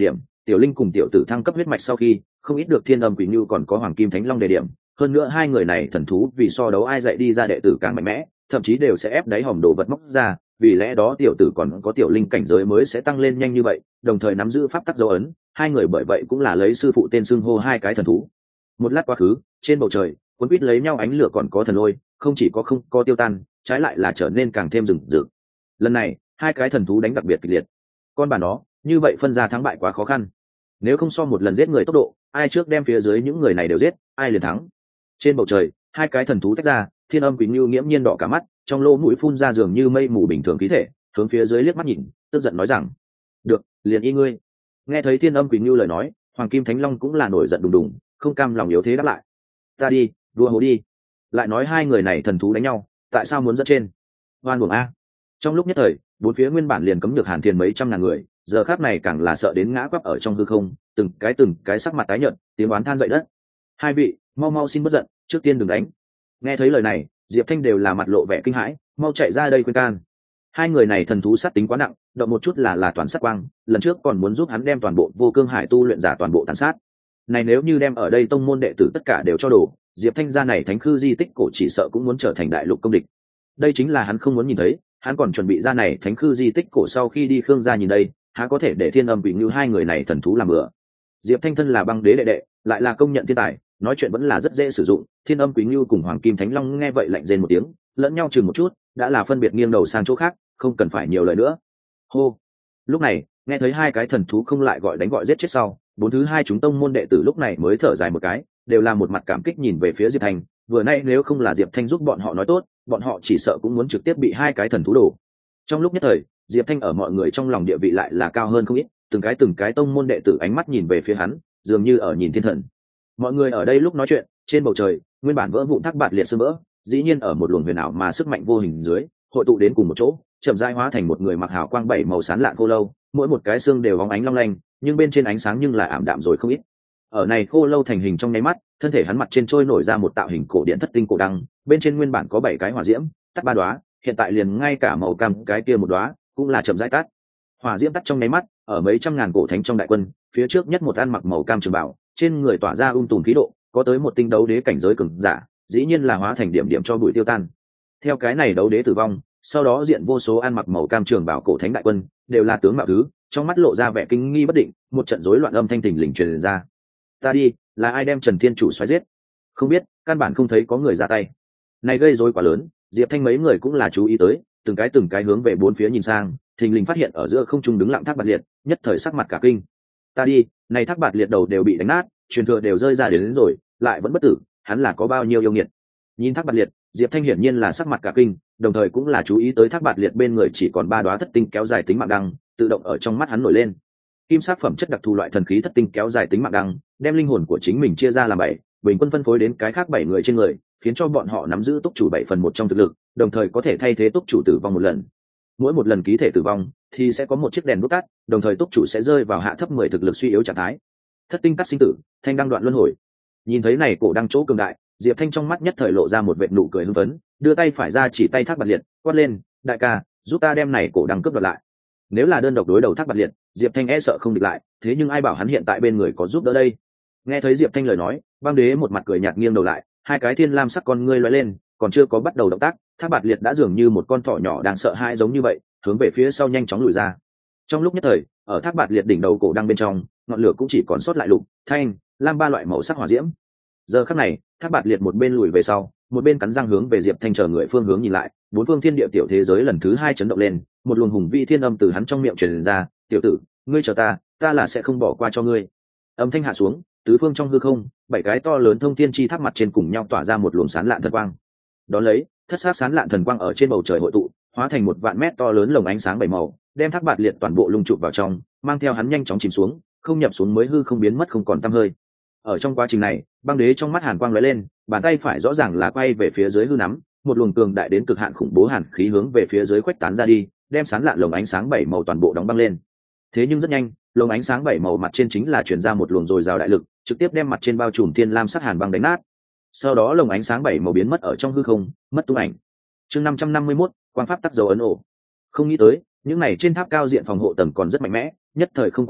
tiểu linh cùng tiểu tử thăng cấp huyết mạch sau khi không ít được thiên âm quỷ ngưu còn có hoàng kim thánh long đề điểm, hơn nữa hai người này thần thú vì so đấu ai dạy đi ra đệ tử càng mạnh mẽ, thậm chí đều sẽ ép đáy hòm đồ vật móc ra, vì lẽ đó tiểu tử còn có tiểu linh cảnh giới mới sẽ tăng lên nhanh như vậy, đồng thời nắm giữ pháp tắc dấu ấn, hai người bởi vậy cũng là lấy sư phụ tên xưng hô hai cái thần thú. Một lát quá khứ, trên bầu trời cuốn quýt lấy nhau ánh lửa còn có thần lôi, không chỉ có không có tiêu tan, trái lại là trở nên càng thêm rừng rực. Lần này hai cái thần thú đánh đặc biệt kịch liệt, con bà nó như vậy phân ra thắng bại quá khó khăn, nếu không so một lần giết người tốc độ, ai trước đem phía dưới những người này đều giết ai liền thắng. Trên bầu trời hai cái thần thú tách ra, thiên âm quỳnh lưu nghiễm nhiên đỏ cả mắt, trong lỗ mũi phun ra dường như mây mù bình thường khí thể, hướng phía dưới liếc mắt nhìn, tức giận nói rằng: được, liền y ngươi. Nghe thấy thiên âm quỳnh lưu lời nói, hoàng kim thánh long cũng là nổi giận đùng đùng, không cam lòng yếu thế đáp lại: ta đi, đua hố đi. Lại nói hai người này thần thú đánh nhau, tại sao muốn dẫn trên? Oan uổng a. Trong lúc nhất thời bốn phía nguyên bản liền cấm được Hàn Thiên mấy trăm ngàn người, giờ khắc này càng là sợ đến ngã quắp ở trong hư không, từng cái sắc mặt tái nhợt, tiếng oán than dậy đất. Hai vị, mau mau xin bất giận, trước tiên đừng đánh. Nghe thấy lời này, Diệp Thanh đều là mặt lộ vẻ kinh hãi, mau chạy ra đây khuyên can. Hai người này thần thú sát tính quá nặng, động một chút là toàn sát quang, lần trước còn muốn giúp hắn đem toàn bộ vô cương hải tu luyện giả toàn bộ tàn sát. Này nếu như đem ở đây tông môn đệ tử tất cả đều cho đổ, Diệp Thanh gia này thánh khư di tích cổ chỉ sợ cũng muốn trở thành đại lục công địch. Đây chính là hắn không muốn nhìn thấy, hắn còn chuẩn bị ra này thánh khư di tích cổ sau khi đi Khương gia nhìn đây, há có thể để thiên âm bị như hai người này thần thú làm bừa. Diệp Thanh thân là băng đế đệ đệ, lại là công nhận thiên tài, nói chuyện vẫn là rất dễ sử dụng. Thiên âm quý ngưu cùng hoàng kim thánh long nghe vậy lạnh rên một tiếng, lẫn nhau chừng một chút, đã là phân biệt nghiêng đầu sang chỗ khác, không cần phải nhiều lời nữa. Hô. Lúc này nghe thấy hai cái thần thú không lại gọi đánh gọi giết chết sau, bốn thứ hai chúng tông môn đệ tử lúc này mới thở dài một cái, đều là một mặt cảm kích nhìn về phía Diệp Thanh. Vừa nay nếu không là Diệp Thanh giúp bọn họ nói tốt, bọn họ chỉ sợ cũng muốn trực tiếp bị hai cái thần thú đổ. Trong lúc nhất thời Diệp Thanh ở mọi người trong lòng địa vị lại là cao hơn không ít, từng cái tông môn đệ tử ánh mắt nhìn về phía hắn, dường như ở nhìn thiên thần. Mọi người ở đây lúc nói chuyện, trên bầu trời nguyên bản vỡ vụn thác bạt liệt sơ vỡ, dĩ nhiên ở một luồng huyền ảo mà sức mạnh vô hình dưới hội tụ đến cùng một chỗ, chậm rãi hóa thành một người mặc hào quang bảy màu sáng lạn khô lâu, mỗi một cái xương đều bóng ánh long lanh, nhưng bên trên ánh sáng nhưng lại ảm đạm rồi không ít. Ở này khô lâu thành hình trong nháy mắt, thân thể hắn mặt trên trôi nổi ra một tạo hình cổ điện thất tinh cổ đăng, bên trên nguyên bản có 7 cái hỏa diễm, tắt 3 đóa, hiện tại liền ngay cả màu cam cái kia một đóa cũng là chậm rãi tắt. Hỏa diễm tắt trong nháy mắt, ở mấy trăm ngàn cổ thánh trong đại quân, phía trước nhất một ăn mặc màu cam trường bảo, trên người tỏa ra tùm khí độ, có tới một tinh đấu đế cảnh giới cường giả, dĩ nhiên là hóa thành điểm điểm cho bụi tiêu tan. Theo cái này đấu đế tử vong, sau đó diện vô số ăn mặc màu cam trường bảo cổ thánh đại quân, đều là tướng mạo thứ, trong mắt lộ ra vẻ kinh nghi bất định, một trận rối loạn âm thanh thình lình truyền ra. Ta đi, là ai đem Trần Thiên Chủ xoáy giết? Không biết, căn bản không thấy có người ra tay. Này gây rối quá lớn, Diệp Thanh mấy người cũng là chú ý tới, từng cái hướng về bốn phía nhìn sang, thình lình phát hiện ở giữa không trung đứng lặng Thác Bạt Liệt, nhất thời sắc mặt cả kinh. Ta đi, này Thác Bạt Liệt đầu đều bị đánh nát, truyền thừa đều rơi ra đến rồi, lại vẫn bất tử, hắn là có bao nhiêu yêu nghiệt. Nhìn Thác Bạt Liệt, Diệp Thanh hiển nhiên là sắc mặt cả kinh, đồng thời cũng là chú ý tới Thác Bạt Liệt bên người chỉ còn 3 đóa thất tinh kéo dài tính mạng đăng, tự động ở trong mắt hắn nổi lên. Kim sắc phẩm chất đặc thù loại thần khí thất tinh kéo dài tính mạng đăng, đem linh hồn của chính mình chia ra làm 7, bình quân phân phối đến cái khác 7 người trên người, khiến cho bọn họ nắm giữ túc chủ 7/1 trong thực lực, đồng thời có thể thay thế túc chủ tử vong một lần. Mỗi một lần ký thể tử vong thì sẽ có một chiếc đèn đuốc tắt, đồng thời túc chủ sẽ rơi vào hạ thấp 10 thực lực suy yếu trạng thái. Thất tinh cắt sinh tử, thanh đăng đoạn luân hồi. Nhìn thấy này cổ đăng chỗ cường đại, Diệp Thanh trong mắt nhất thời lộ ra một vệt nụ cười hưng phấn, đưa tay phải ra chỉ tay Thác Bạt Liệt, quát lên: "Đại ca, giúp ta đem này cổ đăng cướp đoạt lại." Nếu là đơn độc đối đầu Thác Bạt Liệt, Diệp Thanh e sợ không địch lại, thế nhưng ai bảo hắn hiện tại bên người có giúp đỡ đây. Nghe thấy Diệp Thanh lời nói, Băng Đế một mặt cười nhạt nghiêng đầu lại, hai cái thiên lam sắc con ngươi lóe lên, còn chưa có bắt đầu động tác, Thác Bạt Liệt đã dường như một con thỏ nhỏ đang sợ hãi giống như vậy, hướng về phía sau nhanh chóng lùi ra. Trong lúc nhất thời, ở Thác Bạt Liệt đỉnh đầu cổ đăng bên trong, ngọn lửa cũng chỉ còn sót lại lục, thanh, lam 3 loại màu sắc hỏa diễm. Giờ khắc này, Thác Bạt Liệt một bên lùi về sau, một bên cắn răng hướng về Diệp Thanh chờ người phương hướng nhìn lại, bốn phương thiên địa tiểu thế giới lần thứ 2 chấn động lên, một luồng hùng vĩ thiên âm từ hắn trong miệng truyền ra: "Tiểu tử, ngươi chờ ta, ta là sẽ không bỏ qua cho ngươi." Âm thanh hạ xuống, tứ phương trong hư không, 7 cái to lớn thông thiên chi tháp mặt trên cùng nhau tỏa ra một luồng sáng lạn thần quang. Đón lấy, thất sát sáng lạn thần quang ở trên bầu trời hội tụ, hóa thành một vạn mét to lớn lồng ánh sáng 7 màu, đem Thác Bạt Liệt toàn bộ lung chụp vào trong, mang theo hắn nhanh chóng chìm xuống, không nhập xuống mới hư không biến mất không còn tăm hơi. Ở trong quá trình này, Băng Đế trong mắt hàn quang lóe lên, bàn tay phải rõ ràng là quay về phía dưới hư nắm, một luồng cường đại đến cực hạn khủng bố hàn khí hướng về phía dưới khuếch tán ra đi, đem sáng lạn lồng ánh sáng 7 màu toàn bộ đóng băng lên. Thế nhưng rất nhanh, lồng ánh sáng 7 màu mặt trên chính là truyền ra một luồng dồi dào đại lực, trực tiếp đem mặt trên bao trùm thiên lam sắc hàn băng đánh nát. Sau đó lồng ánh sáng 7 màu biến mất ở trong hư không, mất tung ảnh. Chương 551, quang pháp tắc dấu ấn ổ. Không nghĩ tới, những này trên tháp cao diện phòng hộ tầng còn rất mạnh mẽ, nhất thời không quan sát,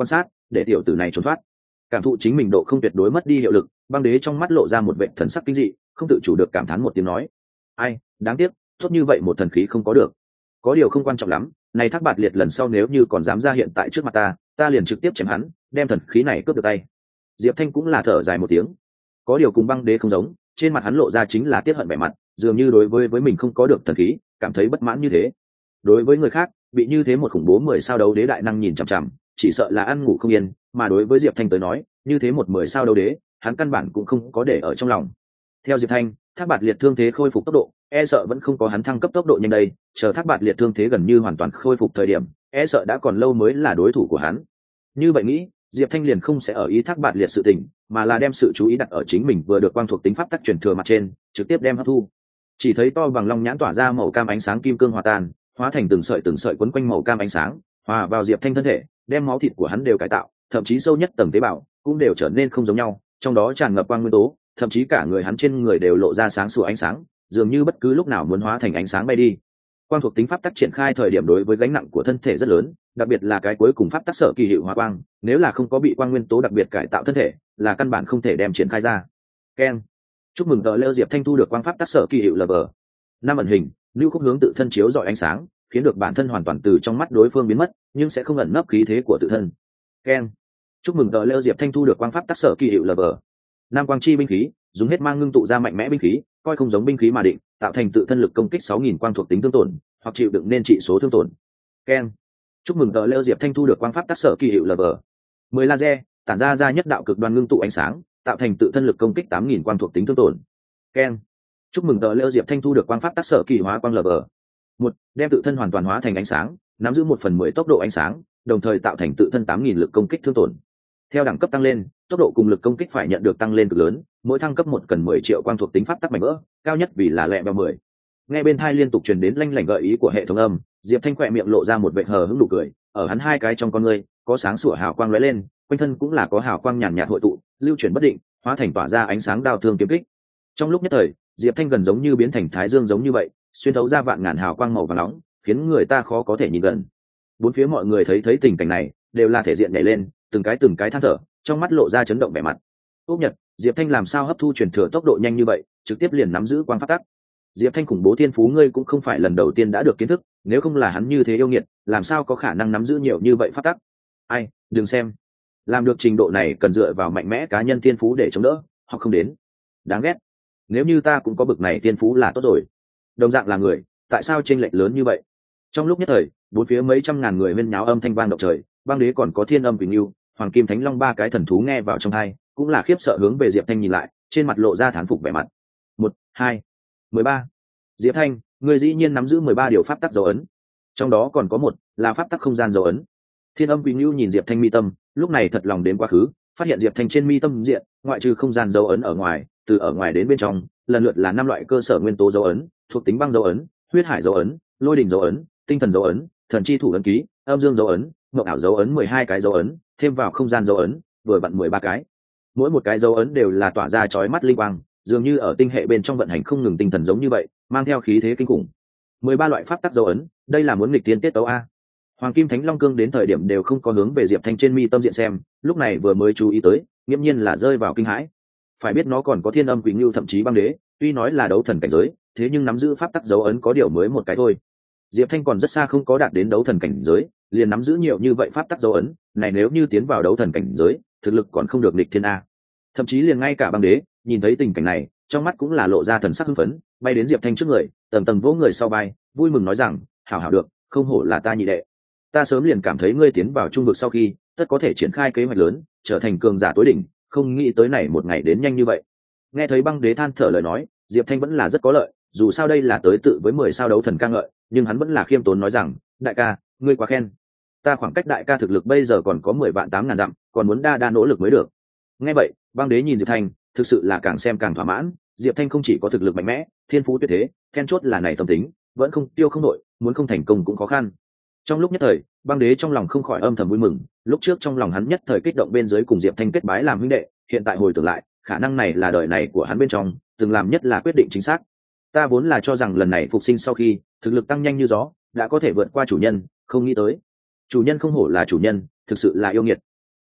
để tiểu tử này trốn thoát. Cảm thụ chính mình độ không tuyệt đối mất đi hiệu lực, băng đế trong mắt lộ ra một vẻ thần sắc kinh dị, không tự chủ được cảm thán một tiếng nói: ai, đáng tiếc, tốt như vậy một thần khí không có được. Có điều không quan trọng lắm, này Thác Bạt Liệt lần sau nếu như còn dám ra hiện tại trước mặt ta liền trực tiếp chém hắn, đem thần khí này cướp được tay. Diệp Thanh cũng là thở dài một tiếng. Có điều cùng băng đế không giống, trên mặt hắn lộ ra chính là tiếc hận vẻ mặt, dường như đối với mình không có được thần khí, cảm thấy bất mãn như thế. Đối với người khác, bị như thế một khủng bố 10 sao đấu đế đại năng nhìn chằm chằm, chỉ sợ là ăn ngủ không yên, mà đối với Diệp Thanh tới nói, như thế một 10 sao đấu đế, hắn căn bản cũng không có để ở trong lòng. Theo Diệp Thanh, Thác Bạt Liệt thương thế khôi phục tốc độ, e sợ vẫn không có hắn thăng cấp tốc độ nhanh đây, chờ Thác Bạt Liệt thương thế gần như hoàn toàn khôi phục thời điểm, e sợ đã còn lâu mới là đối thủ của hắn. Như vậy nghĩ, Diệp Thanh liền không sẽ ở ý Thác Bạt Liệt sự tình, mà là đem sự chú ý đặt ở chính mình vừa được quang thuộc tính pháp tắc truyền thừa mặt trên, trực tiếp đem hấp thu. Chỉ thấy to bằng long nhãn tỏa ra màu cam ánh sáng kim cương hòa tan, hóa thành từng sợi quấn quanh màu cam ánh sáng, hòa vào Diệp Thanh thân thể, đem máu thịt của hắn đều cải tạo, thậm chí sâu nhất tầng tế bào cũng đều trở nên không giống nhau, trong đó tràn ngập quang nguyên tố, thậm chí cả người hắn trên người đều lộ ra sáng sủa ánh sáng, dường như bất cứ lúc nào muốn hóa thành ánh sáng bay đi. Quang thuộc tính pháp tắc triển khai thời điểm đối với gánh nặng của thân thể rất lớn, đặc biệt là cái cuối cùng pháp tắc sở kỳ hiệu hóa quang, nếu là không có bị quang nguyên tố đặc biệt cải tạo thân thể, là căn bản không thể đem triển khai ra. Ken, chúc mừng tờ lêu Diệp Thanh thu được quang pháp tắc sở kỳ hiệu level 5 ẩn hình, lưu khúc hướng tự thân chiếu rọi ánh sáng, khiến được bản thân hoàn toàn từ trong mắt đối phương biến mất, nhưng sẽ không ẩn nấp khí thế của tự thân. Ken, chúc mừng tờ lêu Diệp Thanh thu được quang pháp tắc sở kỳ hiệu level 5 quang chi binh khí, dùng hết mang ngưng tụ ra mạnh mẽ binh khí, coi không giống binh khí mà định, tạo thành tự thân lực công kích 6000 quang thuộc tính thương tổn, hoặc chịu đựng nên trị số thương tổn. Ken, chúc mừng tờ lêu Diệp Thanh thu được quang pháp tác sở kỳ hiệu level 10 laser, tản ra nhất đạo cực đoan ngưng tụ ánh sáng, tạo thành tự thân lực công kích 8000 quang thuộc tính thương tổn. Ken, chúc mừng tờ lêu Diệp Thanh thu được quang pháp tác sở kỳ hóa quang level 1, đem tự thân hoàn toàn hóa thành ánh sáng, nắm giữ 1/10 tốc độ ánh sáng, đồng thời tạo thành tự thân 8000 lực công kích thương tổn. Theo đẳng cấp tăng lên, tốc độ cùng lực công kích phải nhận được tăng lên cực lớn, mỗi thăng cấp 1 cần 10 triệu quang thuộc tính pháp tắc mảnh vỡ, cao nhất vì là lẹ vào 10. Nghe bên tai liên tục truyền đến lanh lảnh gợi ý của hệ thống âm, Diệp Thanh khỏe miệng lộ ra một vệt hờ hững nụ cười, ở hắn hai cái trong con ngươi, có sáng sủa hào quang lóe lên, quanh thân cũng là có hào quang nhàn nhạt hội tụ, lưu chuyển bất định, hóa thành tỏa ra ánh sáng đao thương kiếm kích. Trong lúc nhất thời, Diệp Thanh gần giống như biến thành thái dương giống như vậy, xuyên thấu ra vạn ngàn hào quang màu vàng nóng, khiến người ta khó có thể nhìn gần. Bốn phía mọi người thấy tình cảnh này, đều là thể diện nhảy lên, từng cái than thở, trong mắt lộ ra chấn động vẻ mặt. Úc Nhật, Diệp Thanh làm sao hấp thu truyền thừa tốc độ nhanh như vậy, trực tiếp liền nắm giữ quang pháp tắc. Diệp Thanh khủng bố thiên phú ngươi cũng không phải lần đầu tiên đã được kiến thức, nếu không là hắn như thế yêu nghiệt, làm sao có khả năng nắm giữ nhiều như vậy pháp tắc. Ai, đừng xem, làm được trình độ này cần dựa vào mạnh mẽ cá nhân thiên phú để chống đỡ, họ không đến. Đáng ghét. Nếu như ta cũng có bực này thiên phú là tốt rồi. Đồng dạng là người, tại sao chênh lệch lớn như vậy? Trong lúc nhất thời, bốn phía mấy trăm ngàn người huyên nháo âm thanh vang động trời, băng đế còn có thiên âm quỳnh lưu, hoàng kim thánh long ba cái thần thú nghe vào trong tai, cũng là khiếp sợ hướng về Diệp Thanh nhìn lại, trên mặt lộ ra thán phục vẻ mặt. 1, 2, 13. Diệp Thanh, ngươi dĩ nhiên nắm giữ 13 điều pháp tắc dấu ấn. Trong đó còn có một là pháp tắc không gian dấu ấn. Thiên âm quỳnh lưu nhìn Diệp Thanh mi tâm, lúc này thật lòng đến quá khứ, phát hiện Diệp Thanh trên mi tâm diện, ngoại trừ không gian dấu ấn ở ngoài, từ ở ngoài đến bên trong, lần lượt là 5 loại cơ sở nguyên tố dấu ấn, thuộc tính băng dấu ấn, huyết hải dấu ấn, lôi đỉnh dấu ấn, tinh thần dấu ấn, thần chi thủ ấn ký, âm dương dấu ấn, mộng ảo dấu ấn 12 cái dấu ấn, thêm vào không gian dấu ấn, vừa vặn 13 cái. Mỗi một cái dấu ấn đều là tỏa ra chói mắt linh quang, dường như ở tinh hệ bên trong vận hành không ngừng tinh thần giống như vậy, mang theo khí thế kinh khủng. 13 loại pháp tắc dấu ấn, đây là muốn nghịch tiên tiết tấu a. Hoàng kim thánh long cương đến thời điểm đều không có hướng về Diệp Thanh trên mi tâm diện xem, lúc này vừa mới chú ý tới, nghiêm nhiên là rơi vào kinh hãi. Phải biết nó còn có thiên âm quỷ ngưu thậm chí băng đế, tuy nói là đấu thần cảnh giới, thế nhưng nắm giữ pháp tắc dấu ấn có điều mới một cái thôi. Diệp Thanh còn rất xa không có đạt đến đấu thần cảnh giới, liền nắm giữ nhiều như vậy pháp tắc dấu ấn, này nếu như tiến vào đấu thần cảnh giới, thực lực còn không được nghịch thiên a. Thậm chí liền ngay cả băng đế, nhìn thấy tình cảnh này, trong mắt cũng là lộ ra thần sắc hưng phấn, bay đến Diệp Thanh trước người, tầng tầng vỗ người sau vai, vui mừng nói rằng, hảo hảo được, không hổ là ta nhị đệ. Ta sớm liền cảm thấy ngươi tiến vào trung vực sau khi, tất có thể triển khai kế hoạch lớn, trở thành cường giả tối đỉnh, không nghĩ tới này một ngày đến nhanh như vậy. Nghe thấy băng đế than thở lời nói, Diệp Thanh vẫn là rất có lợi, dù sao đây là tới tự với 10 sao đấu thần ca ngợi, nhưng hắn vẫn là khiêm tốn nói rằng, đại ca, ngươi quá khen. Ta khoảng cách đại ca thực lực bây giờ còn có 10 vạn 8 ngàn dặm, còn muốn đa nỗ lực mới được. Nghe vậy, băng đế nhìn Diệp Thanh, thực sự là càng xem càng thỏa mãn, Diệp Thanh không chỉ có thực lực mạnh mẽ, thiên phú tuyệt thế, then chốt là này tâm tính, vẫn không tiêu không nổi, muốn không thành công cũng khó khăn. Trong lúc nhất thời, băng đế trong lòng không khỏi âm thầm vui mừng, lúc trước trong lòng hắn nhất thời kích động bên dưới cùng Diệp Thanh kết bái làm huynh đệ, hiện tại hồi tưởng lại, khả năng này là đời này của hắn bên trong, từng làm nhất là quyết định chính xác. Ta vốn là cho rằng lần này phục sinh sau khi, thực lực tăng nhanh như gió, đã có thể vượt qua chủ nhân, không nghĩ tới. Chủ nhân không hổ là chủ nhân, thực sự là yêu nghiệt.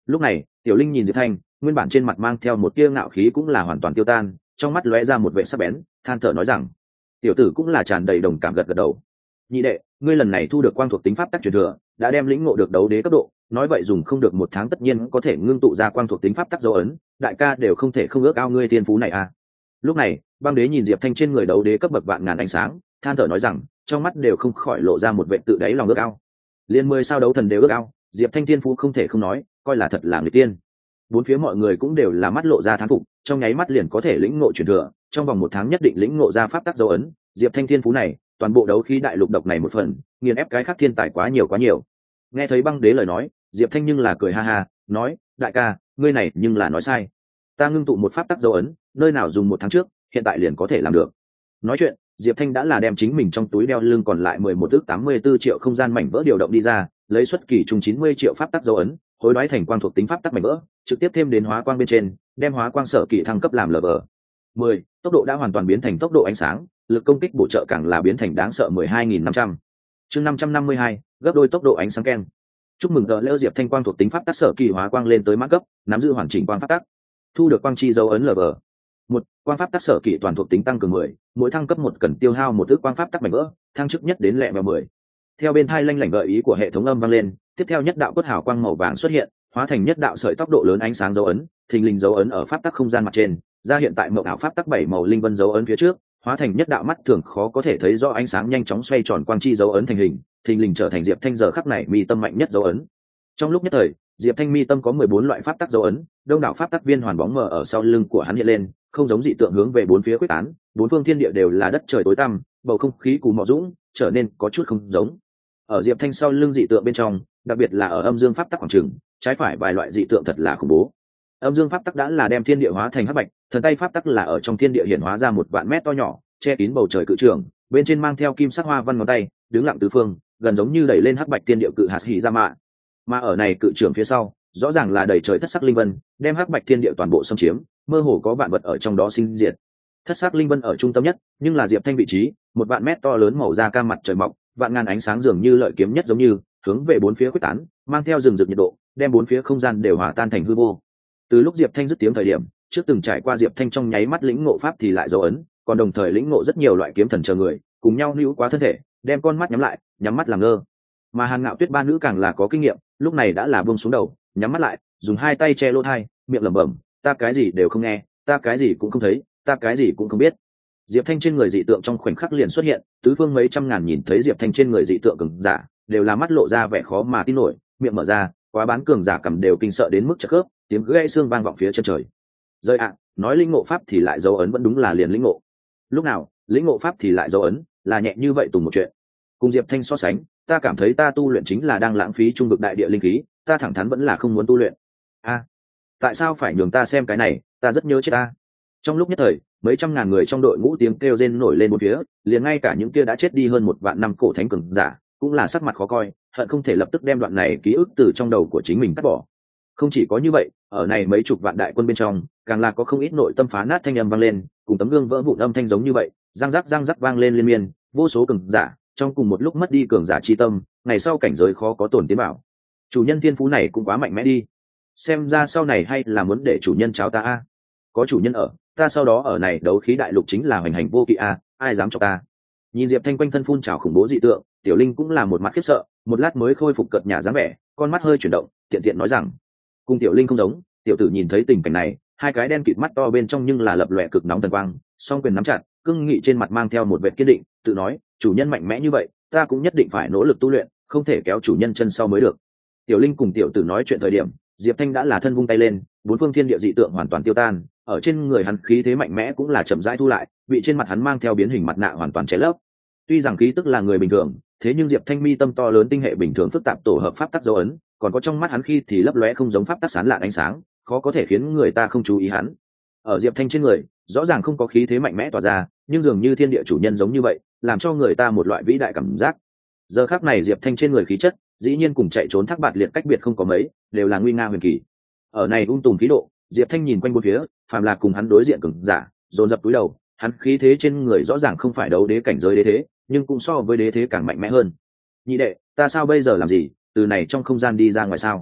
Lúc này tiểu linh nhìn diệp thanh, nguyên bản trên mặt mang theo một tia ngạo khí cũng là hoàn toàn tiêu tan, trong mắt lóe ra một vệ sắc bén, than thở nói rằng tiểu tử cũng là tràn đầy đồng cảm gật gật đầu. Nhị đệ, ngươi lần này thu được quang thuộc tính pháp tắc truyền thừa, đã đem lĩnh ngộ được đấu đế cấp độ, nói vậy dùng không được 1 tháng tất nhiên có thể ngưng tụ ra quang thuộc tính pháp tắc dấu ấn, đại ca đều không thể không ước ao ngươi thiên phú này à. Lúc này băng đế nhìn diệp thanh trên người đấu đế cấp bậc vạn ngàn ánh sáng, than thở nói rằng trong mắt đều không khỏi lộ ra một vệ tự đáy lòng ước ao. Liên 10 sao đấu thần đều ước ao, diệp thanh thiên phú không thể không nói, coi là thật là người tiên. Bốn phía mọi người cũng đều là mắt lộ ra thán phục, trong nháy mắt liền có thể lĩnh ngộ truyền thừa, trong vòng 1 tháng nhất định lĩnh ngộ ra pháp tắc dấu ấn. Diệp thanh thiên phú này toàn bộ đấu khí đại lục độc này một phần, nghiền ép cái khác thiên tài quá nhiều quá nhiều. Nghe thấy băng đế lời nói, diệp thanh nhưng là cười ha ha, nói đại ca, ngươi này nhưng là nói sai, ta ngưng tụ một pháp tắc dấu ấn, nơi nào dùng 1 tháng trước, hiện tại liền có thể làm được. Nói chuyện diệp thanh đã là đem chính mình trong túi đeo lưng còn lại 11,84 triệu không gian mảnh vỡ điều động đi ra, lấy xuất kỳ trùng 90 triệu pháp tắc dấu ấn, hối đoái thành quang thuộc tính pháp tắc mảnh vỡ, trực tiếp thêm đến hóa quang bên trên, đem hóa quang sở kỳ thăng cấp làm LV10, tốc độ đã hoàn toàn biến thành tốc độ ánh sáng, lực công kích bổ trợ càng là biến thành đáng sợ 12.500. Chương 552, gấp đôi tốc độ ánh sáng ken. Chúc mừng gỡ leo diệp thanh quang thuộc tính pháp tắc sở kỳ hóa quang lên tới mãn cấp, nắm giữ hoàn chỉnh quang pháp tắc. Thu được quang chi dấu ấn LV1, quang pháp tắc sở kỳ toàn thuộc tính tăng cường 10, mỗi thăng cấp 1 cần tiêu hao 1 ức quang pháp tắc mảnh vỡ, thăng chức nhất đến lẹ vào 10. Theo bên thai lanh lảnh gợi ý của hệ thống âm vang lên, tiếp theo nhất đạo quất hào quang màu vàng xuất hiện, hóa thành nhất đạo sợi tốc độ lớn ánh sáng dấu ấn, thình lình dấu ấn ở pháp tắc không gian mặt trên, ra hiện tại mộng ảo pháp tắc 7 màu linh vân dấu ấn phía trước, hóa thành nhất đạo mắt thường khó có thể thấy rõ ánh sáng nhanh chóng xoay tròn quang chi dấu ấn thành hình, thình lình trở thành diệp thanh giờ khắc này mi tâm mạnh nhất dấu ấn. Trong lúc nhất thời, diệp thanh mi tâm có 14 loại pháp tắc dấu ấn, đông đảo pháp tắc viên hoàn bóng mờ ở sau lưng của hắn hiện lên, không giống dị tượng hướng về bốn phía quyết tán, bốn phương thiên địa đều là đất trời tối tăm, bầu không khí cù mọ dũng, trở nên có chút không giống. Ở diệp thanh sau lưng dị tượng bên trong, đặc biệt là ở âm dương pháp tắc khoảng trường, trái phải vài loại dị tượng thật là khủng bố. Âm dương pháp tắc đã là đem thiên địa hóa thành hắc bạch, thần tay pháp tắc là ở trong thiên địa hiển hóa ra 1 vạn mét to nhỏ, che kín bầu trời cự trường, bên trên mang theo kim sắc hoa văn ngón tay, đứng lặng tứ phương, gần giống như đẩy lên hắc bạch thiên địa cự hạt hỉ ra mạ. Mà ở này cự trường phía sau, rõ ràng là đầy trời thất sắc linh vân, đem hắc bạch thiên địa toàn bộ xâm chiếm, mơ hồ có vạn vật ở trong đó sinh diệt. Thất sắc linh vân ở trung tâm nhất, nhưng là diệp thanh vị trí, 1 vạn mét to lớn màu da cam mặt trời mọc, vạn ngàn ánh sáng dường như lợi kiếm nhất giống như hướng về bốn phía quyết tán, mang theo rừng rực nhiệt độ, đem bốn phía không gian đều hòa tan thành hư vô. Từ lúc diệp thanh dứt tiếng thời điểm, trước từng trải qua diệp thanh trong nháy mắt lĩnh ngộ pháp thì lại dấu ấn, còn đồng thời lĩnh ngộ rất nhiều loại kiếm thần chờ người cùng nhau níu quá thân thể, đem con mắt nhắm lại, nhắm mắt làm ngơ. Mà Hàn Ngạo Tuyết ba nữ càng là có kinh nghiệm, lúc này đã là buông xuống đầu, nhắm mắt lại, dùng 2 tay che lỗ tai, miệng lẩm bẩm, ta cái gì đều không nghe, ta cái gì cũng không thấy, ta cái gì cũng không biết. Diệp Thanh trên người dị tượng trong khoảnh khắc liền xuất hiện, tứ phương mấy trăm ngàn nhìn thấy Diệp Thanh trên người dị tượng cường giả, đều là mắt lộ ra vẻ khó mà tin nổi, miệng mở ra, quá bán cường giả cầm đều kinh sợ đến mức chật khớp, tiếng gãy xương vang vọng phía chân trời. Rơi ạ, nói lĩnh ngộ pháp thì lại dấu ấn vẫn đúng là liền lĩnh ngộ. Lúc nào, lĩnh ngộ pháp thì lại dấu ấn, là nhẹ như vậy tùng một chuyện. Cùng Diệp Thanh so sánh, ta cảm thấy ta tu luyện chính là đang lãng phí trung vực đại địa linh khí, ta thẳng thắn vẫn là không muốn tu luyện. A, tại sao phải nhường ta xem cái này, ta rất nhớ chết ta. Trong lúc nhất thời, mấy trăm ngàn người trong đội ngũ tiếng kêu rên nổi lên một phía, liền ngay cả những kia đã chết đi hơn 1 vạn năm cổ thánh cường giả cũng là sắc mặt khó coi, hận không thể lập tức đem đoạn này ký ức từ trong đầu của chính mình cắt bỏ. Không chỉ có như vậy, ở này mấy chục vạn đại quân bên trong, càng là có không ít nội tâm phá nát thanh âm vang lên, cùng tấm gương vỡ vụn âm thanh giống như vậy, răng rắc vang lên liên miên, vô số cường giả trong cùng một lúc mất đi cường giả chi tâm, ngày sau cảnh giới khó có tổn tiến bảo. Chủ nhân thiên phú này cũng quá mạnh mẽ đi, xem ra sau này hay là muốn để chủ nhân cháo ta a. Có chủ nhân ở, ta sau đó ở này đấu khí đại lục chính là hoành hành vô kỵ a, ai dám chọc ta. Nhìn diệp thanh quanh thân phun trào khủng bố dị tượng, tiểu linh cũng là một mặt khiếp sợ, một lát mới khôi phục cợt nhả dáng vẻ, con mắt hơi chuyển động, tiện tiện nói rằng, cùng tiểu linh không giống, tiểu tử nhìn thấy tình cảnh này, 2 cái đen kịt mắt to bên trong nhưng là lập lòe cực nóng thần quang, song quyền nắm chặt, cương nghị trên mặt mang theo một vẻ kiên định, tự nói, chủ nhân mạnh mẽ như vậy, ta cũng nhất định phải nỗ lực tu luyện, không thể kéo chủ nhân chân sau mới được. Tiểu linh cùng tiểu tử nói chuyện thời điểm, diệp thanh đã là thân vung tay lên, bốn phương thiên địa dị tượng hoàn toàn tiêu tan, ở trên người hắn khí thế mạnh mẽ cũng là chậm rãi thu lại, bị trên mặt hắn mang theo biến hình mặt nạ hoàn toàn che lấp. Tuy rằng khí tức là người bình thường, thế nhưng diệp thanh mi tâm to lớn tinh hệ bình thường phức tạp tổ hợp pháp tắc dấu ấn, còn có trong mắt hắn khi thì lấp lóe không giống pháp tắc sáng lạn ánh sáng, khó có thể khiến người ta không chú ý hắn. Ở diệp thanh trên người, rõ ràng không có khí thế mạnh mẽ tỏa ra, nhưng dường như thiên địa chủ nhân giống như vậy, làm cho người ta một loại vĩ đại cảm giác. Giờ khắc này diệp thanh trên người khí chất, dĩ nhiên cùng chạy trốn Thác Bạt Liệt cách biệt không có mấy, đều là nguy nga huyền kỳ. Ở này tùm khí độ, diệp thanh nhìn quanh bốn phía, phàm là cùng hắn đối diện cường giả, dồn dập cúi đầu, hắn khí thế trên người rõ ràng không phải đấu đế cảnh giới đế thế, nhưng cũng so với đế thế càng mạnh mẽ hơn. Nhị đệ, ta sao bây giờ làm gì, từ này trong không gian đi ra ngoài sao?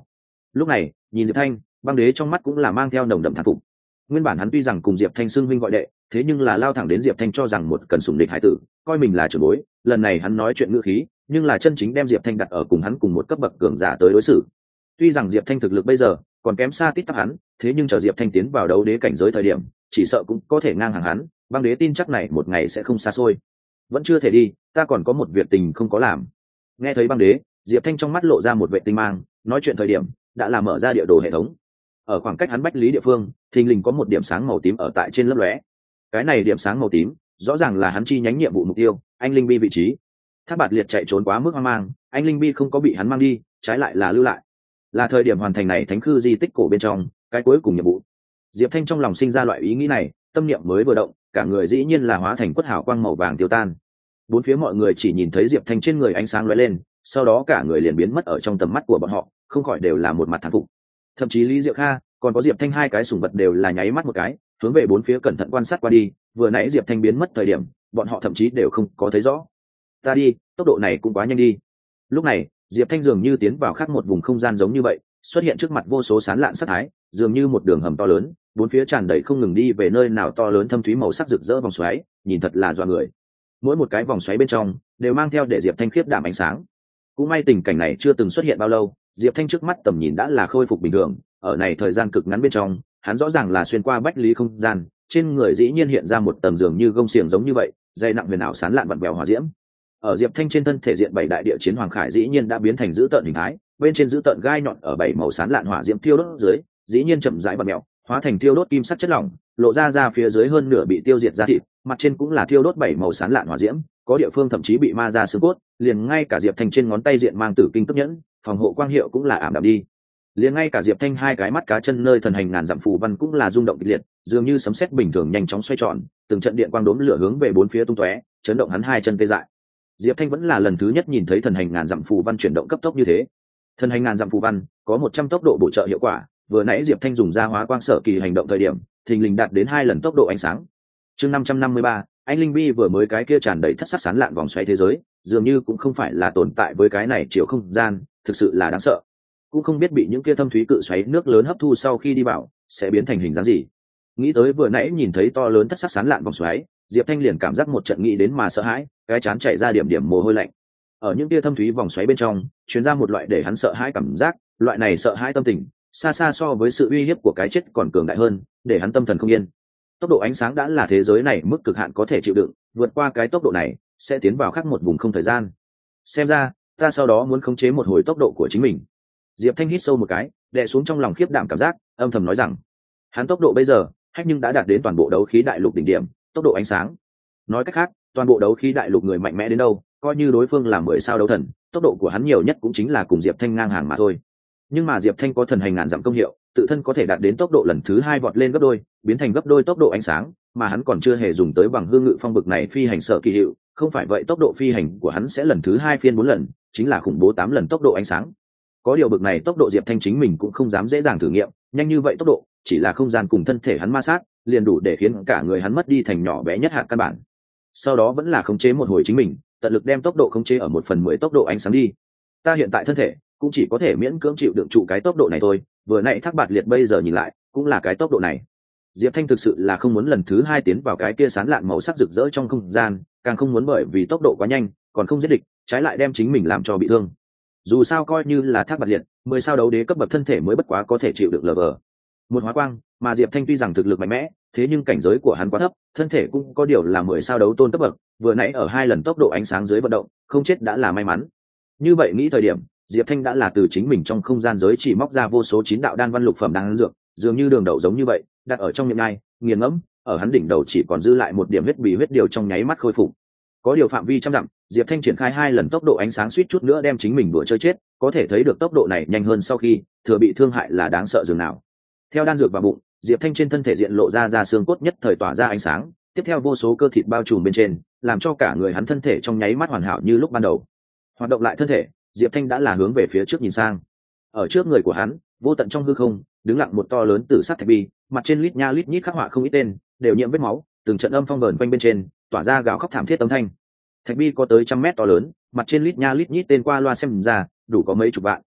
Lúc này nhìn Diệp Thanh, băng đế trong mắt cũng là mang theo nồng đậm thán phục. Nguyên bản hắn tuy rằng cùng Diệp Thanh xưng huynh gọi đệ, thế nhưng là lao thẳng đến Diệp Thanh cho rằng một cần sủng địch hải tử, coi mình là trưởng bối. Lần này hắn nói chuyện ngữ khí, nhưng là chân chính đem Diệp Thanh đặt ở cùng hắn cùng một cấp bậc cường giả tới đối xử. Tuy rằng Diệp Thanh thực lực bây giờ còn kém xa tít tắp hắn, thế nhưng chờ Diệp Thanh tiến vào đấu đế cảnh giới thời điểm, chỉ sợ cũng có thể ngang hàng hắn. Băng đế tin chắc này một ngày sẽ không xa xôi. Vẫn chưa thể đi, ta còn có một việc tình không có làm. Nghe thấy băng đế, Diệp Thanh trong mắt lộ ra một vệ tinh mang, nói chuyện thời điểm đã làm mở ra địa đồ hệ thống. Ở khoảng cách hắn bách lý địa phương, thình lình có một điểm sáng màu tím ở tại trên lấp lóe. Cái này điểm sáng màu tím rõ ràng là hắn chi nhánh nhiệm vụ mục tiêu, anh linh bi vị trí. Thác Bạt Liệt chạy trốn quá mức hoang mang, anh linh bi không có bị hắn mang đi, trái lại là lưu lại. Là thời điểm hoàn thành này thánh khư di tích cổ bên trong cái cuối cùng nhiệm vụ. Diệp Thanh trong lòng sinh ra loại ý nghĩ này, tâm niệm mới vừa động, cả người dĩ nhiên là hóa thành quất hào quang màu vàng tiêu tan. Bốn phía mọi người chỉ nhìn thấy Diệp Thanh trên người ánh sáng lóe lên, sau đó cả người liền biến mất ở trong tầm mắt của bọn họ, không khỏi đều là một mặt thán phục. Thậm chí Lý Diệu Kha còn có Diệp Thanh hai cái sủng vật đều là nháy mắt một cái, hướng về bốn phía cẩn thận quan sát qua đi. Vừa nãy Diệp Thanh biến mất thời điểm, bọn họ thậm chí đều không có thấy rõ. Ta đi, tốc độ này cũng quá nhanh đi. Lúc này Diệp Thanh dường như tiến vào khác một vùng không gian giống như vậy, xuất hiện trước mặt vô số sán lạn sắc thái, dường như một đường hầm to lớn, bốn phía tràn đầy không ngừng đi về nơi nào to lớn thâm thúy màu sắc rực rỡ vòng xoáy, nhìn thật là dọa người. Mỗi một cái vòng xoáy bên trong đều mang theo để Diệp Thanh khiếp đảm ánh sáng. Cũng may tình cảnh này chưa từng xuất hiện bao lâu, Diệp Thanh trước mắt tầm nhìn đã là khôi phục bình thường. Ở này thời gian cực ngắn bên trong, hắn rõ ràng là xuyên qua bách lý không gian, trên người dĩ nhiên hiện ra một tầng dường như gông xiềng giống như vậy, dây nặng huyền ảo sán lạn vặn vẹo hỏa diễm. Ở Diệp Thanh trên thân thể diện bảy đại địa chiến hoàng khải dĩ nhiên đã biến thành dữ tợn hình thái, bên trên dữ tợn gai nhọn ở bảy màu sán lạn hỏa diễm thiêu đốt dưới, dĩ nhiên chậm rãi vặn vẹo, hóa thành thiêu đốt kim sắc chất lỏng, lộ ra phía dưới hơn nửa bị tiêu diệt ra thịt, mặt trên cũng là thiêu đốt bảy màu sán lạn hỏa diễm, có địa phương thậm chí bị ma ra xương cốt, liền ngay cả Diệp Thanh trên ngón tay diện mang tử kinh cấp nhẫn, phòng hộ quang hiệu cũng là ảm đạm đi. Liền ngay cả Diệp Thanh hai cái mắt cá chân nơi thần hành ngàn dặm phù văn cũng là rung động kịch liệt, dường như sấm sét bình thường nhanh chóng xoay tròn, từng trận điện quang đốm lửa hướng về bốn phía tung tóe, chấn động hắn hai chân tê dại. Diệp Thanh vẫn là lần thứ nhất nhìn thấy thần hành ngàn dặm phù văn chuyển động cấp tốc như thế. Thần hành ngàn dặm phù văn có 100 tốc độ bổ trợ hiệu quả, vừa nãy Diệp Thanh dùng ra hóa quang sở kỳ hành động thời điểm, thình lình đạt đến 2 lần tốc độ ánh sáng. Chương 553, anh linh bi vừa mới cái kia tràn đầy thất sắc sán lạn vòng xoáy thế giới, dường như cũng không phải là tồn tại với cái này chiều không gian, thực sự là đáng sợ. Cũng không biết bị những kia thâm thúy cự xoáy nước lớn hấp thu sau khi đi vào, sẽ biến thành hình dáng gì. Nghĩ tới vừa nãy nhìn thấy to lớn thất sắc sán lạn vòng xoáy, Diệp Thanh liền cảm giác một trận nghĩ đến mà sợ hãi, cái chán chảy ra điểm điểm mồ hôi lạnh. Ở những kia thâm thúy vòng xoáy bên trong, truyền ra một loại để hắn sợ hãi cảm giác, loại này sợ hãi tâm tình, xa xa so với sự uy hiếp của cái chết còn cường đại hơn, để hắn tâm thần không yên. Tốc độ ánh sáng đã là thế giới này mức cực hạn có thể chịu đựng, vượt qua cái tốc độ này sẽ tiến vào khác một vùng không thời gian. Xem ra ta sau đó muốn khống chế một hồi tốc độ của chính mình. Diệp Thanh hít sâu một cái, đè xuống trong lòng khiếp đảm cảm giác, âm thầm nói rằng hắn tốc độ bây giờ hách nhưng đã đạt đến toàn bộ đấu khí đại lục đỉnh điểm tốc độ ánh sáng. Nói cách khác, toàn bộ đấu khí đại lục người mạnh mẽ đến đâu, coi như đối phương là 10 sao đấu thần, tốc độ của hắn nhiều nhất cũng chính là cùng Diệp Thanh ngang hàng mà thôi. Nhưng mà Diệp Thanh có thần hành ngàn dặm công hiệu, tự thân có thể đạt đến tốc độ lần thứ 2 vọt lên gấp đôi, biến thành gấp đôi tốc độ ánh sáng, mà hắn còn chưa hề dùng tới bằng hương ngự phong bực này phi hành sở kỳ hiệu, không phải vậy tốc độ phi hành của hắn sẽ lần thứ 2 phiên 4 lần, chính là khủng bố 8 lần tốc độ ánh sáng. Có điều bực này tốc độ Diệp Thanh chính mình cũng không dám dễ dàng thử nghiệm, nhanh như vậy tốc độ, chỉ là không gian cùng thân thể hắn ma sát, liền đủ để khiến cả người hắn mất đi thành nhỏ bé nhất hạt căn bản. Sau đó vẫn là khống chế một hồi chính mình, tận lực đem tốc độ khống chế ở 1/10 tốc độ ánh sáng đi. Ta hiện tại thân thể cũng chỉ có thể miễn cưỡng chịu đựng trụ cái tốc độ này thôi, vừa nãy Thác Bạt Liệt bây giờ nhìn lại, cũng là cái tốc độ này. Diệp Thanh thực sự là không muốn lần thứ 2 tiến vào cái kia sán lạn màu sắc rực rỡ trong không gian, càng không muốn bởi vì tốc độ quá nhanh, còn không giết địch, trái lại đem chính mình làm cho bị thương. Dù sao coi như là Thác Bạt Liệt, 10 sao đấu đế cấp bậc thân thể mới bất quá có thể chịu đựng lờ vờ một hóa quang, mà Diệp Thanh tuy rằng thực lực mạnh mẽ, thế nhưng cảnh giới của hắn quá thấp, thân thể cũng có điều là 10 sao đấu tôn cấp bậc, vừa nãy ở 2 lần tốc độ ánh sáng dưới vận động, không chết đã là may mắn. Như vậy nghĩ thời điểm, Diệp Thanh đã là từ chính mình trong không gian giới chỉ móc ra vô số 9 đạo đan văn lục phẩm đan dược, dường như đường đậu giống như vậy, đặt ở trong miệng ngai, nghiền ngẫm, ở hắn đỉnh đầu chỉ còn dư lại một điểm huyết bì huyết điều trong nháy mắt khôi phục. Có điều phạm vi trăm dặm, Diệp Thanh triển khai 2 lần tốc độ ánh sáng suýt chút nữa đem chính mình đùa chơi chết, có thể thấy được tốc độ này nhanh hơn sau khi thừa bị thương hại là đáng sợ dường nào. Theo đan dược vào bụng, Diệp Thanh trên thân thể diện lộ ra xương cốt nhất thời tỏa ra ánh sáng, tiếp theo vô số cơ thịt bao trùm bên trên, làm cho cả người hắn thân thể trong nháy mắt hoàn hảo như lúc ban đầu. Hoạt động lại thân thể, Diệp Thanh đã là hướng về phía trước nhìn sang. Ở trước người của hắn, vô tận trong hư không, đứng lặng một to lớn tử sắc thạch bi, mặt trên lít nha lít nhít khắc họa không ít tên, đều nhiễm vết máu, từng trận âm phong vờn quanh bên trên, tỏa ra gào khóc thảm thiết âm thanh. Thạch bi có tới trăm mét to lớn, mặt trên lít nha lít nhít tên qua loa xem ra, đủ có mấy chục vạn,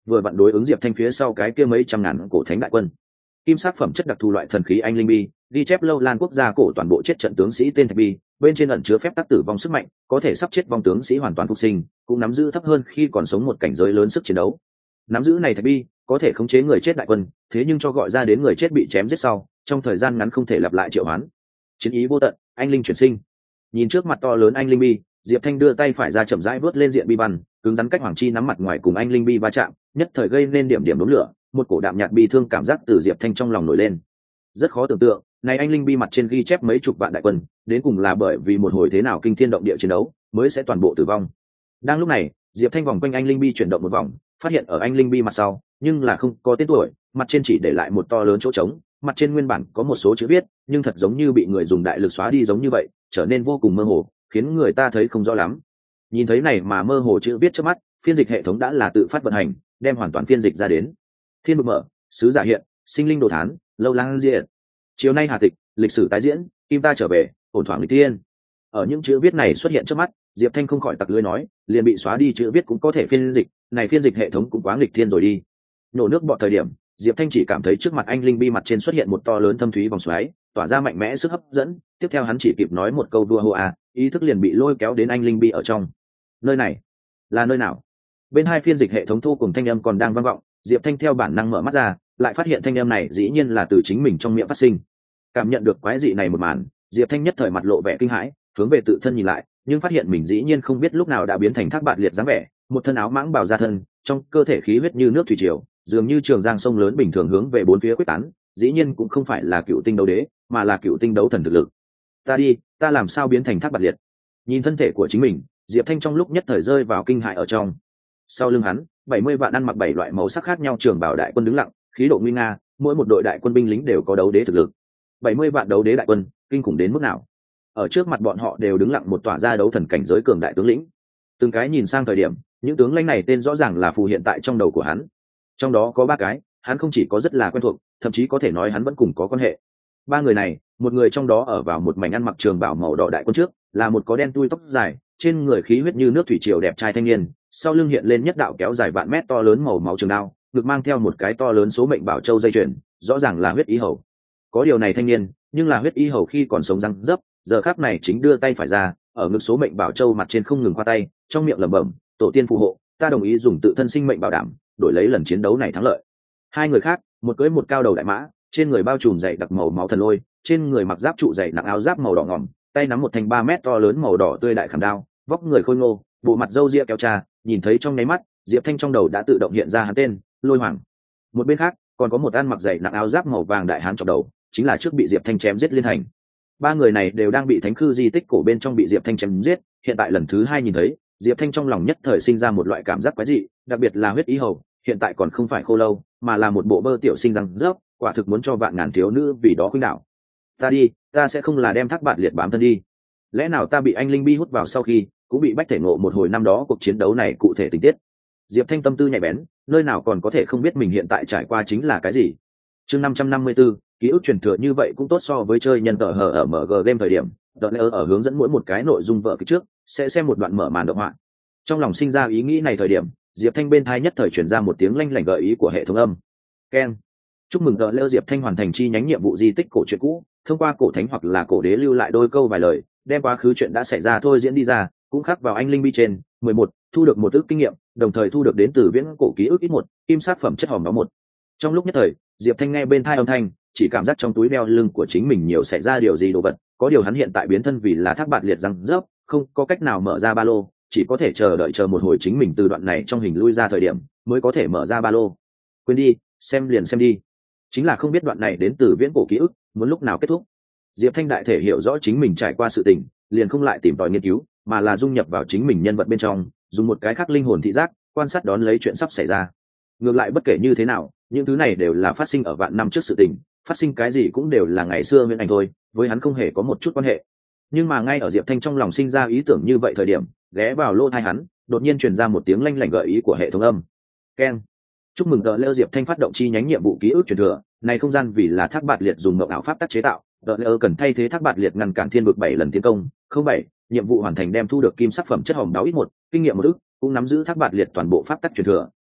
vừa vặn đối ứng diệp thanh phía sau cái kia mấy trăm ngàn cổ thánh đại quân. Kim sắc phẩm chất đặc thù loại thần khí anh linh bi, ghi chép lâu lan quốc gia cổ toàn bộ chết trận tướng sĩ tên thạch bi, bên trên ẩn chứa phép tắc tử vong sức mạnh, có thể sắp chết vong tướng sĩ hoàn toàn phục sinh, cũng nắm giữ thấp hơn khi còn sống một cảnh giới lớn sức chiến đấu. Nắm giữ này thạch bi có thể khống chế người chết đại quân, thế nhưng cho gọi ra đến người chết bị chém giết sau, trong thời gian ngắn không thể lặp lại triệu hoán. Chiến ý vô tận, anh linh chuyển sinh. Nhìn trước mặt to lớn anh linh bi, Diệp Thanh đưa tay phải ra chậm rãi vớt lên diện bi văn, cứng rắn cách hoàng chi nắm mặt ngoài cùng anh linh bi va chạm, nhất thời gây nên điểm điểm đốm lửa, một cổ đạm nhạt bi thương cảm giác từ Diệp Thanh trong lòng nổi lên. Rất khó tưởng tượng, này anh linh bi mặt trên ghi chép mấy chục vạn đại quân, đến cùng là bởi vì một hồi thế nào kinh thiên động địa chiến đấu, mới sẽ toàn bộ tử vong. Đang lúc này, Diệp Thanh vòng quanh anh linh bi chuyển động một vòng, phát hiện ở anh linh bi mặt sau, nhưng là không có tên tuổi, mặt trên chỉ để lại một to lớn chỗ trống, mặt trên nguyên bản có một số chữ viết, nhưng thật giống như bị người dùng đại lực xóa đi giống như vậy, trở nên vô cùng mơ hồ, khiến người ta thấy không rõ lắm. Nhìn thấy này mà mơ hồ chữ viết trước mắt, phiên dịch hệ thống đã là tự phát vận hành, đem hoàn toàn phiên dịch ra đến. Thiên vực mở, sứ giả hiện, sinh linh đồ thán, lâu lang diện. Chiều nay hà tịch, lịch sử tái diễn, kim ta trở về, ổn thoảng lịch tiên. Ở những chữ viết này xuất hiện trước mắt, Diệp Thanh không khỏi tặc lưỡi nói, liền bị xóa đi chữ viết cũng có thể phiên dịch, này phiên dịch hệ thống cũng quá nghịch thiên rồi đi. Nổ nước bọt thời điểm, Diệp Thanh chỉ cảm thấy trước mặt anh linh bi mặt trên xuất hiện một to lớn thâm thúy vòng xoáy, tỏa ra mạnh mẽ sức hấp dẫn, tiếp theo hắn chỉ kịp nói một câu vua hô à, ý thức liền bị lôi kéo đến anh linh bi ở trong. Nơi này là nơi nào? Bên hai phiên dịch hệ thống thu cùng thanh âm còn đang vang vọng, Diệp Thanh theo bản năng mở mắt ra, lại phát hiện thanh âm này dĩ nhiên là từ chính mình trong miệng phát sinh. Cảm nhận được quái dị này một màn, Diệp Thanh nhất thời mặt lộ vẻ kinh hãi, hướng về tự thân nhìn lại, nhưng phát hiện mình dĩ nhiên không biết lúc nào đã biến thành Thác Bạt Liệt dáng vẻ, một thân áo mãng bào ra thân, trong cơ thể khí huyết như nước thủy triều, dường như trường giang sông lớn bình thường hướng về bốn phía quyết tán, dĩ nhiên cũng không phải là cựu tinh đấu đế, mà là cựu tinh đấu thần thực lực. Ta đi, ta làm sao biến thành Thác Bạt Liệt? Nhìn thân thể của chính mình, Diệp Thanh trong lúc nhất thời rơi vào kinh hãi ở trong. Sau lưng hắn, 70 vạn ăn mặc 7 loại màu sắc khác nhau trường bảo đại quân đứng lặng, khí độ nguy nga, mỗi một đội đại quân binh lính đều có đấu đế thực lực. 70 vạn đấu đế đại quân, kinh khủng đến mức nào? Ở trước mặt bọn họ đều đứng lặng một tỏa ra đấu thần cảnh giới cường đại tướng lĩnh. Từng cái nhìn sang thời điểm, những tướng lãnh này tên rõ ràng là phù hiện tại trong đầu của hắn. Trong đó có 3 cái, hắn không chỉ có rất là quen thuộc, thậm chí có thể nói hắn vẫn cùng có quan hệ. 3 người này, một người trong đó ở vào một mảnh ăn mặc trường bào màu đỏ đại quân trước, là một có đen tui tóc dài, trên người khí huyết như nước thủy triều đẹp trai thanh niên, sau lưng hiện lên nhất đạo kéo dài vạn mét to lớn màu máu trường đao, ngực mang theo một cái to lớn số mệnh bảo châu dây chuyền, rõ ràng là huyết ý hầu. Có điều này thanh niên, nhưng là huyết ý hầu khi còn sống răng dấp, giờ khắc này chính đưa tay phải ra, ở ngực số mệnh bảo châu mặt trên không ngừng khoa tay, trong miệng lẩm bẩm, tổ tiên phù hộ, ta đồng ý dùng tự thân sinh mệnh bảo đảm, đổi lấy lần chiến đấu này thắng lợi. 2 người khác, một cưỡi một cao đầu đại mã, trên người bao trùm dày đặc màu máu thần lôi, trên người mặc giáp trụ dày nặng áo giáp màu đỏ ngòm, tay nắm một thanh 3 mét to lớn màu đỏ tươi đại khảm đao, vóc người khôi ngô, bộ mặt râu ria kéo trà, nhìn thấy trong nháy mắt, Diệp Thanh trong đầu đã tự động hiện ra hắn tên, Lôi Hoàng. Một bên khác, còn có một ăn mặc dày nặng áo giáp màu vàng đại hán chọc đầu, chính là trước bị Diệp Thanh chém giết liên hành. 3 người này đều đang bị thánh khư di tích cổ bên trong bị Diệp Thanh chém giết, hiện tại lần thứ 2 nhìn thấy, Diệp Thanh trong lòng nhất thời sinh ra một loại cảm giác quái dị, đặc biệt là huyết ý hầu, hiện tại còn không phải khô lâu, mà là một bộ bơ tiểu sinh răng rớp, quả thực muốn cho vạn ngàn thiếu nữ vì đó khuynh đảo. Ta đi, ta sẽ không là đem Thác Bạt Liệt bám thân đi. Lẽ nào ta bị anh linh bi hút vào sau khi cũng bị bách thể ngộ một hồi năm đó cuộc chiến đấu này cụ thể tình tiết? Diệp Thanh tâm tư nhạy bén, nơi nào còn có thể không biết mình hiện tại trải qua chính là cái gì. Chương 554, ký ức truyền thừa như vậy cũng tốt so với chơi nhân tờ hở ở MG game thời điểm, ở hướng dẫn mỗi một cái nội dung vở kịch trước, sẽ xem một đoạn mở màn động họa. Trong lòng sinh ra ý nghĩ này thời điểm, Diệp Thanh bên tai nhất thời truyền ra một tiếng lanh lảnh gợi ý của hệ thống âm. Keng. Chúc mừng Diệp Thanh hoàn thành chi nhánh nhiệm vụ di tích cổ truyện cũ, thông qua cổ thánh hoặc là cổ đế lưu lại đôi câu vài lời, đem quá khứ chuyện đã xảy ra thôi diễn đi ra, cũng khắc vào anh linh bi trên. 11, thu được một ức kinh nghiệm, đồng thời thu được đến từ viễn cổ ký ức ít 1, kim sát phẩm chất hòm báo 1. Trong lúc nhất thời, Diệp Thanh nghe bên tai âm thanh, chỉ cảm giác trong túi đeo lưng của chính mình nhiều xảy ra điều gì đồ vật, có điều hắn hiện tại biến thân vì là Thác Bạt Liệt răng rớp, không có cách nào mở ra ba lô, chỉ có thể chờ một hồi chính mình từ đoạn này trong hình lui ra thời điểm, mới có thể mở ra ba lô. Quên đi, xem liền xem đi. Chính là không biết đoạn này đến từ viễn cổ ký ức, muốn lúc nào kết thúc. Diệp Thanh đại thể hiểu rõ chính mình trải qua sự tình, liền không lại tìm tòi nghiên cứu, mà là dung nhập vào chính mình nhân vật bên trong, dùng một cái khác linh hồn thị giác, quan sát đón lấy chuyện sắp xảy ra. Ngược lại bất kể như thế nào, những thứ này đều là phát sinh ở vạn năm trước sự tình, phát sinh cái gì cũng đều là ngày xưa viễn ảnh thôi, với hắn không hề có một chút quan hệ. Nhưng mà ngay ở Diệp Thanh trong lòng sinh ra ý tưởng như vậy thời điểm, ghé vào lỗ tai hắn, đột nhiên truyền ra một tiếng lanh lảnh gợi ý của hệ thống âm. Keng. Chúc mừng Leo Diệp Thanh phát động chi nhánh nhiệm vụ ký ức truyền thừa, này không gian vì là Thác Bạt Liệt dùng mộng ảo pháp tắc chế tạo, Leo cần thay thế Thác Bạt Liệt ngăn cản thiên vực 7 lần tiến công. 07, nhiệm vụ hoàn thành đem thu được kim sắc phẩm chất hồng đáo ít 1, kinh nghiệm 1 ức, cũng nắm giữ Thác Bạt Liệt toàn bộ pháp tắc truyền thừa,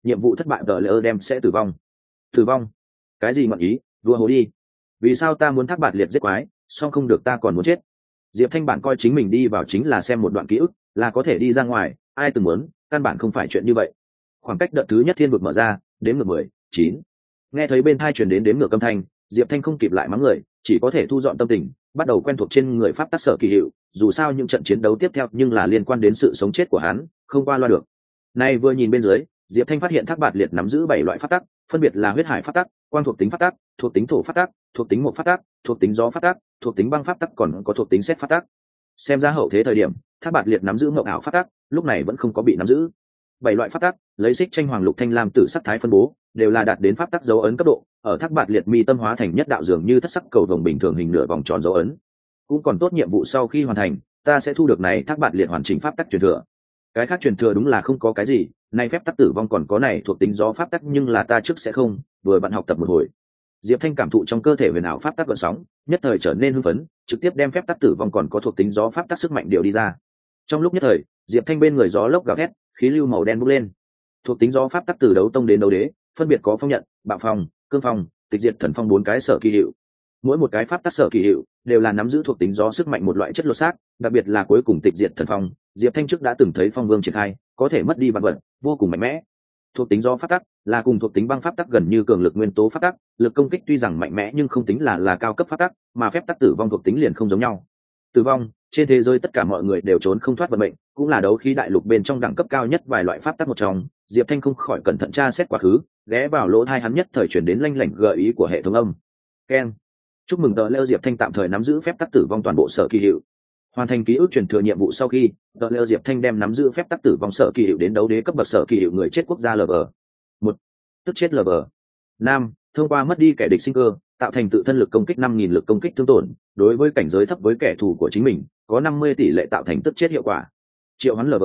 nhiệm vụ thất bại tờ lỡ đem sẽ tử vong. Tử vong? Cái gì ngọn ý, đùa hồ đi. Vì sao ta muốn Thác Bạt Liệt giết quái, song không được ta còn muốn chết? Diệp Thanh bản coi chính mình đi vào chính là xem một đoạn ký ức, là có thể đi ra ngoài, ai từng muốn, căn bản không phải chuyện như vậy. Khoảng cách đợt thứ nhất thiên vực mở ra, đếm ngược 10, 9. Nghe thấy bên tai truyền đến đếm ngược âm thanh, Diệp Thanh không kịp lại mắng người, chỉ có thể thu dọn tâm tình, bắt đầu quen thuộc trên người pháp tắc sở kỳ hiệu, dù sao những trận chiến đấu tiếp theo nhưng là liên quan đến sự sống chết của hắn, không qua loa được. Nay vừa nhìn bên dưới, Diệp Thanh phát hiện Thác Bạt Liệt nắm giữ 7 loại pháp tắc, phân biệt là huyết hải pháp tắc, quang thuộc tính pháp tắc, thuộc tính thổ pháp tắc, thuộc tính mộc pháp tắc, thuộc tính gió pháp tắc, thuộc tính băng pháp tắc, còn có thuộc tính sét pháp tắc. Xem ra hậu thế thời điểm, Thác Bạt Liệt nắm giữ ngộng ảo pháp tắc, lúc này vẫn không có bị nắm giữ. 7 loại pháp tắc, lấy xích tranh hoàng lục thanh lam tử sắc thái phân bố, đều là đạt đến pháp tắc dấu ấn cấp độ, ở Thác Bạt Liệt mi tâm hóa thành nhất đạo dường như thất sắc cầu vồng bình thường hình nửa vòng tròn dấu ấn. Cũng còn tốt, nhiệm vụ sau khi hoàn thành, ta sẽ thu được này Thác Bạt Liệt hoàn chỉnh pháp tắc truyền thừa. Cái khác truyền thừa đúng là không có cái gì, nay phép tắc tử vong còn có này thuộc tính gió pháp tắc, nhưng là ta trước sẽ không, vừa bạn học tập một hồi. Diệp Thanh cảm thụ trong cơ thể huyền ảo pháp tắc gợn sóng, nhất thời trở nên hưng phấn, trực tiếp đem phép tắc tử vong còn có thuộc tính gió pháp tắc sức mạnh điều đi ra. Trong lúc nhất thời, Diệp Thanh bên người gió lốc gào thét, khí lưu màu đen bốc lên. Thuộc tính gió pháp tắc từ đấu tông đến đấu đế, phân biệt có phong nhận, bạo phong, cương phong, tịch diệt thần phong 4 cái sở kỳ hiệu. Mỗi một cái pháp tắc sở kỳ hiệu đều là nắm giữ thuộc tính gió sức mạnh một loại chất lột xác, đặc biệt là cuối cùng tịch diệt thần phong, Diệp Thanh trước đã từng thấy phong vương triển khai, có thể mất đi vạn vật, vô cùng mạnh mẽ. Thuộc tính gió pháp tắc là cùng thuộc tính băng pháp tắc gần như cường lực nguyên tố pháp tắc, lực công kích tuy rằng mạnh mẽ nhưng không tính là cao cấp pháp tắc, mà phép tắc tử vong thuộc tính liền không giống nhau. Tử vong, trên thế giới tất cả mọi người đều trốn không thoát vận mệnh, cũng là đấu khí đại lục bên trong đẳng cấp cao nhất vài loại pháp tắc một trong. Diệp Thanh không khỏi cẩn thận tra xét quá khứ, ghé vào lỗ tai hắn nhất thời truyền đến lanh lảnh gợi ý của hệ thống âm. Keng. Chúc mừng tờ leo Diệp Thanh tạm thời nắm giữ phép tắc tử vong toàn bộ sở kỳ hiệu. Hoàn thành ký ức truyền thừa nhiệm vụ sau khi, tờ leo Diệp Thanh đem nắm giữ phép tắc tử vong sở kỳ hiệu đến đấu đế cấp bậc sở kỳ hiệu người chết quốc gia LV. 1. Tức chết LV. 5. Thông qua mất đi kẻ địch sinh cơ, tạo thành tự thân lực công kích 5.000 lực công kích thương tổn, đối với cảnh giới thấp với kẻ thù của chính mình, có 50 tỷ lệ tạo thành tức chết hiệu quả. Triệu hoán LV.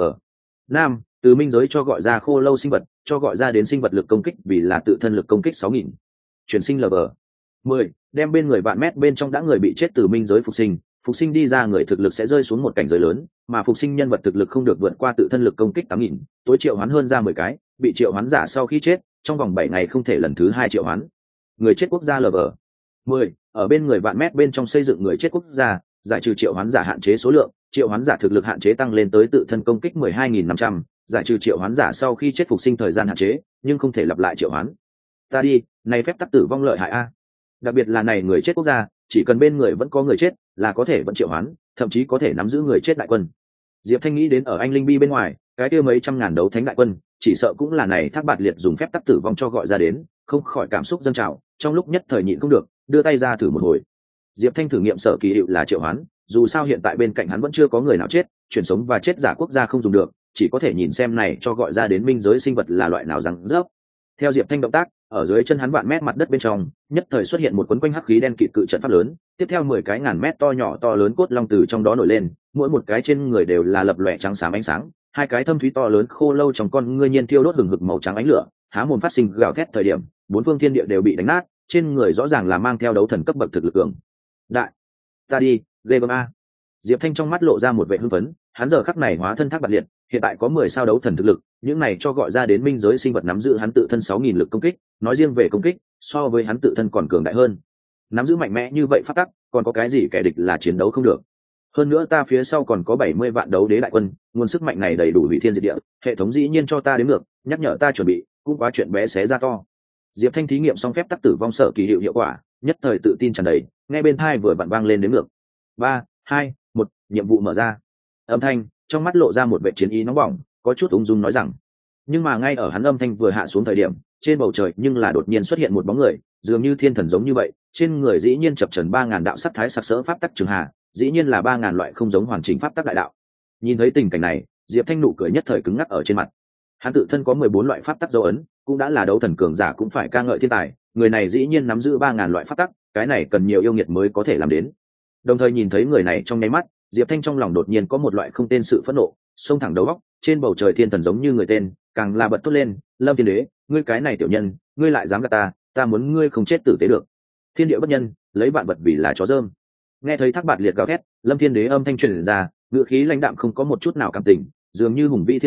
5. Từ minh giới cho gọi ra khô lâu sinh vật, cho gọi ra đến sinh vật lực công kích vì là tự thân lực công kích 6.000. Chuyển sinh LV. 10. Đem bên người vạn mét bên trong đã người bị chết từ minh giới phục sinh đi ra người thực lực sẽ rơi xuống một cảnh giới lớn, mà phục sinh nhân vật thực lực không được vượt qua tự thân lực công kích 8.000, tối triệu hoán hơn ra 10 cái, bị triệu hoán giả sau khi chết, trong vòng 7 ngày không thể lần thứ 2 triệu hoán. Người chết quốc gia LV. 10. Ở bên người vạn mét bên trong xây dựng người chết quốc gia, giải trừ triệu hoán giả hạn chế số lượng, triệu hoán giả thực lực hạn chế tăng lên tới tự thân công kích 12.500, giải trừ triệu hoán giả sau khi chết phục sinh thời gian hạn chế, nhưng không thể lặp lại triệu hoán. Ta đi, này phép tắc tử vong lợi hại a. Đặc biệt là này người chết quốc gia, chỉ cần bên người vẫn có người chết là có thể vẫn triệu hoán, thậm chí có thể nắm giữ người chết đại quân. Diệp Thanh nghĩ đến ở anh linh bi bên ngoài cái kia mấy trăm ngàn đấu thánh đại quân, chỉ sợ cũng là này Thác Bạt Liệt dùng phép tắc tử vong cho gọi ra đến, không khỏi cảm xúc dâng trào, trong lúc nhất thời nhịn không được, đưa tay ra thử một hồi. Diệp Thanh thử nghiệm sở kỳ hiệu là triệu hoán, dù sao hiện tại bên cạnh hắn vẫn chưa có người nào chết, chuyển sống và chết giả quốc gia không dùng được, chỉ có thể nhìn xem này cho gọi ra đến minh giới sinh vật là loại nào răng rớp. Theo Diệp Thanh động tác, ở dưới chân hắn vạn mét mặt đất bên trong, nhất thời xuất hiện một quấn quanh hắc khí đen kịt cự trận pháp lớn, tiếp theo 10 cái ngàn mét to nhỏ to lớn cốt long từ trong đó nổi lên, mỗi một cái trên người đều là lập lòe trắng xám ánh sáng, hai cái thâm thúy to lớn khô lâu trong con ngươi nhiên thiêu đốt hừng hực màu trắng ánh lửa, há mồm phát sinh gào thét thời điểm, bốn phương thiên địa đều bị đánh nát, trên người rõ ràng là mang theo đấu thần cấp bậc thực lực cường đại. Ta đi, ghê gớm a. Diệp Thanh trong mắt lộ ra một vẻ hưng phấn, hắn giờ khắc này hóa thân Thác Bạt Liệt, hiện tại có 10 sao đấu thần thực lực, những này cho gọi ra đến minh giới sinh vật nắm giữ hắn tự thân 6.000 lực công kích, nói riêng về công kích, so với hắn tự thân còn cường đại hơn. Nắm giữ mạnh mẽ như vậy phát tắc, còn có cái gì kẻ địch là chiến đấu không được. Hơn nữa ta phía sau còn có 70 vạn đấu đế đại quân, nguồn sức mạnh này đầy đủ hủy thiên diệt địa, hệ thống dĩ nhiên cho ta đến ngược, nhắc nhở ta chuẩn bị, cũng quá chuyện bé xé ra to. Diệp Thanh thí nghiệm xong phép tắc tử vong sở kỳ hiệu quả, nhất thời tự tin tràn đầy, nghe bên tai vừa vặn vang lên đến ngược. 3, 2, 1, nhiệm vụ mở ra. Âm thanh trong mắt lộ ra một vẻ chiến ý nóng bỏng, có chút ung dung nói rằng. Nhưng mà ngay ở hắn âm thanh vừa hạ xuống thời điểm, trên bầu trời nhưng là đột nhiên xuất hiện một bóng người, dường như thiên thần giống như vậy, trên người dĩ nhiên chập chờn 3000 đạo sắc thái sặc sỡ pháp tắc trường hà, dĩ nhiên là 3000 loại không giống hoàn chỉnh pháp tắc đại đạo. Nhìn thấy tình cảnh này, Diệp Thanh nụ cười nhất thời cứng ngắc ở trên mặt. Hắn tự thân có 14 loại pháp tắc dấu ấn, cũng đã là đấu thần cường giả cũng phải ca ngợi thiên tài, người này dĩ nhiên nắm giữ 3000 loại pháp tắc, cái này cần nhiều yêu nghiệt mới có thể làm đến. Đồng thời nhìn thấy người này trong nháy mắt, Diệp Thanh trong lòng đột nhiên có một loại không tên sự phẫn nộ, xông thẳng đầu óc, trên bầu trời thiên thần giống như người tên, càng là bật thốt lên, Lâm Thiên Đế, ngươi cái này tiểu nhân, ngươi lại dám gạt ta muốn ngươi không chết tử tế được. Thiên địa bất nhân, lấy vạn vật vì là chó dơm. Nghe thấy Thác Bạt Liệt gào thét, Lâm Thiên Đế âm thanh truyền ra, ngữ khí lãnh đạm không có một chút nào cảm tình, dường như hùng vĩ thiên âm,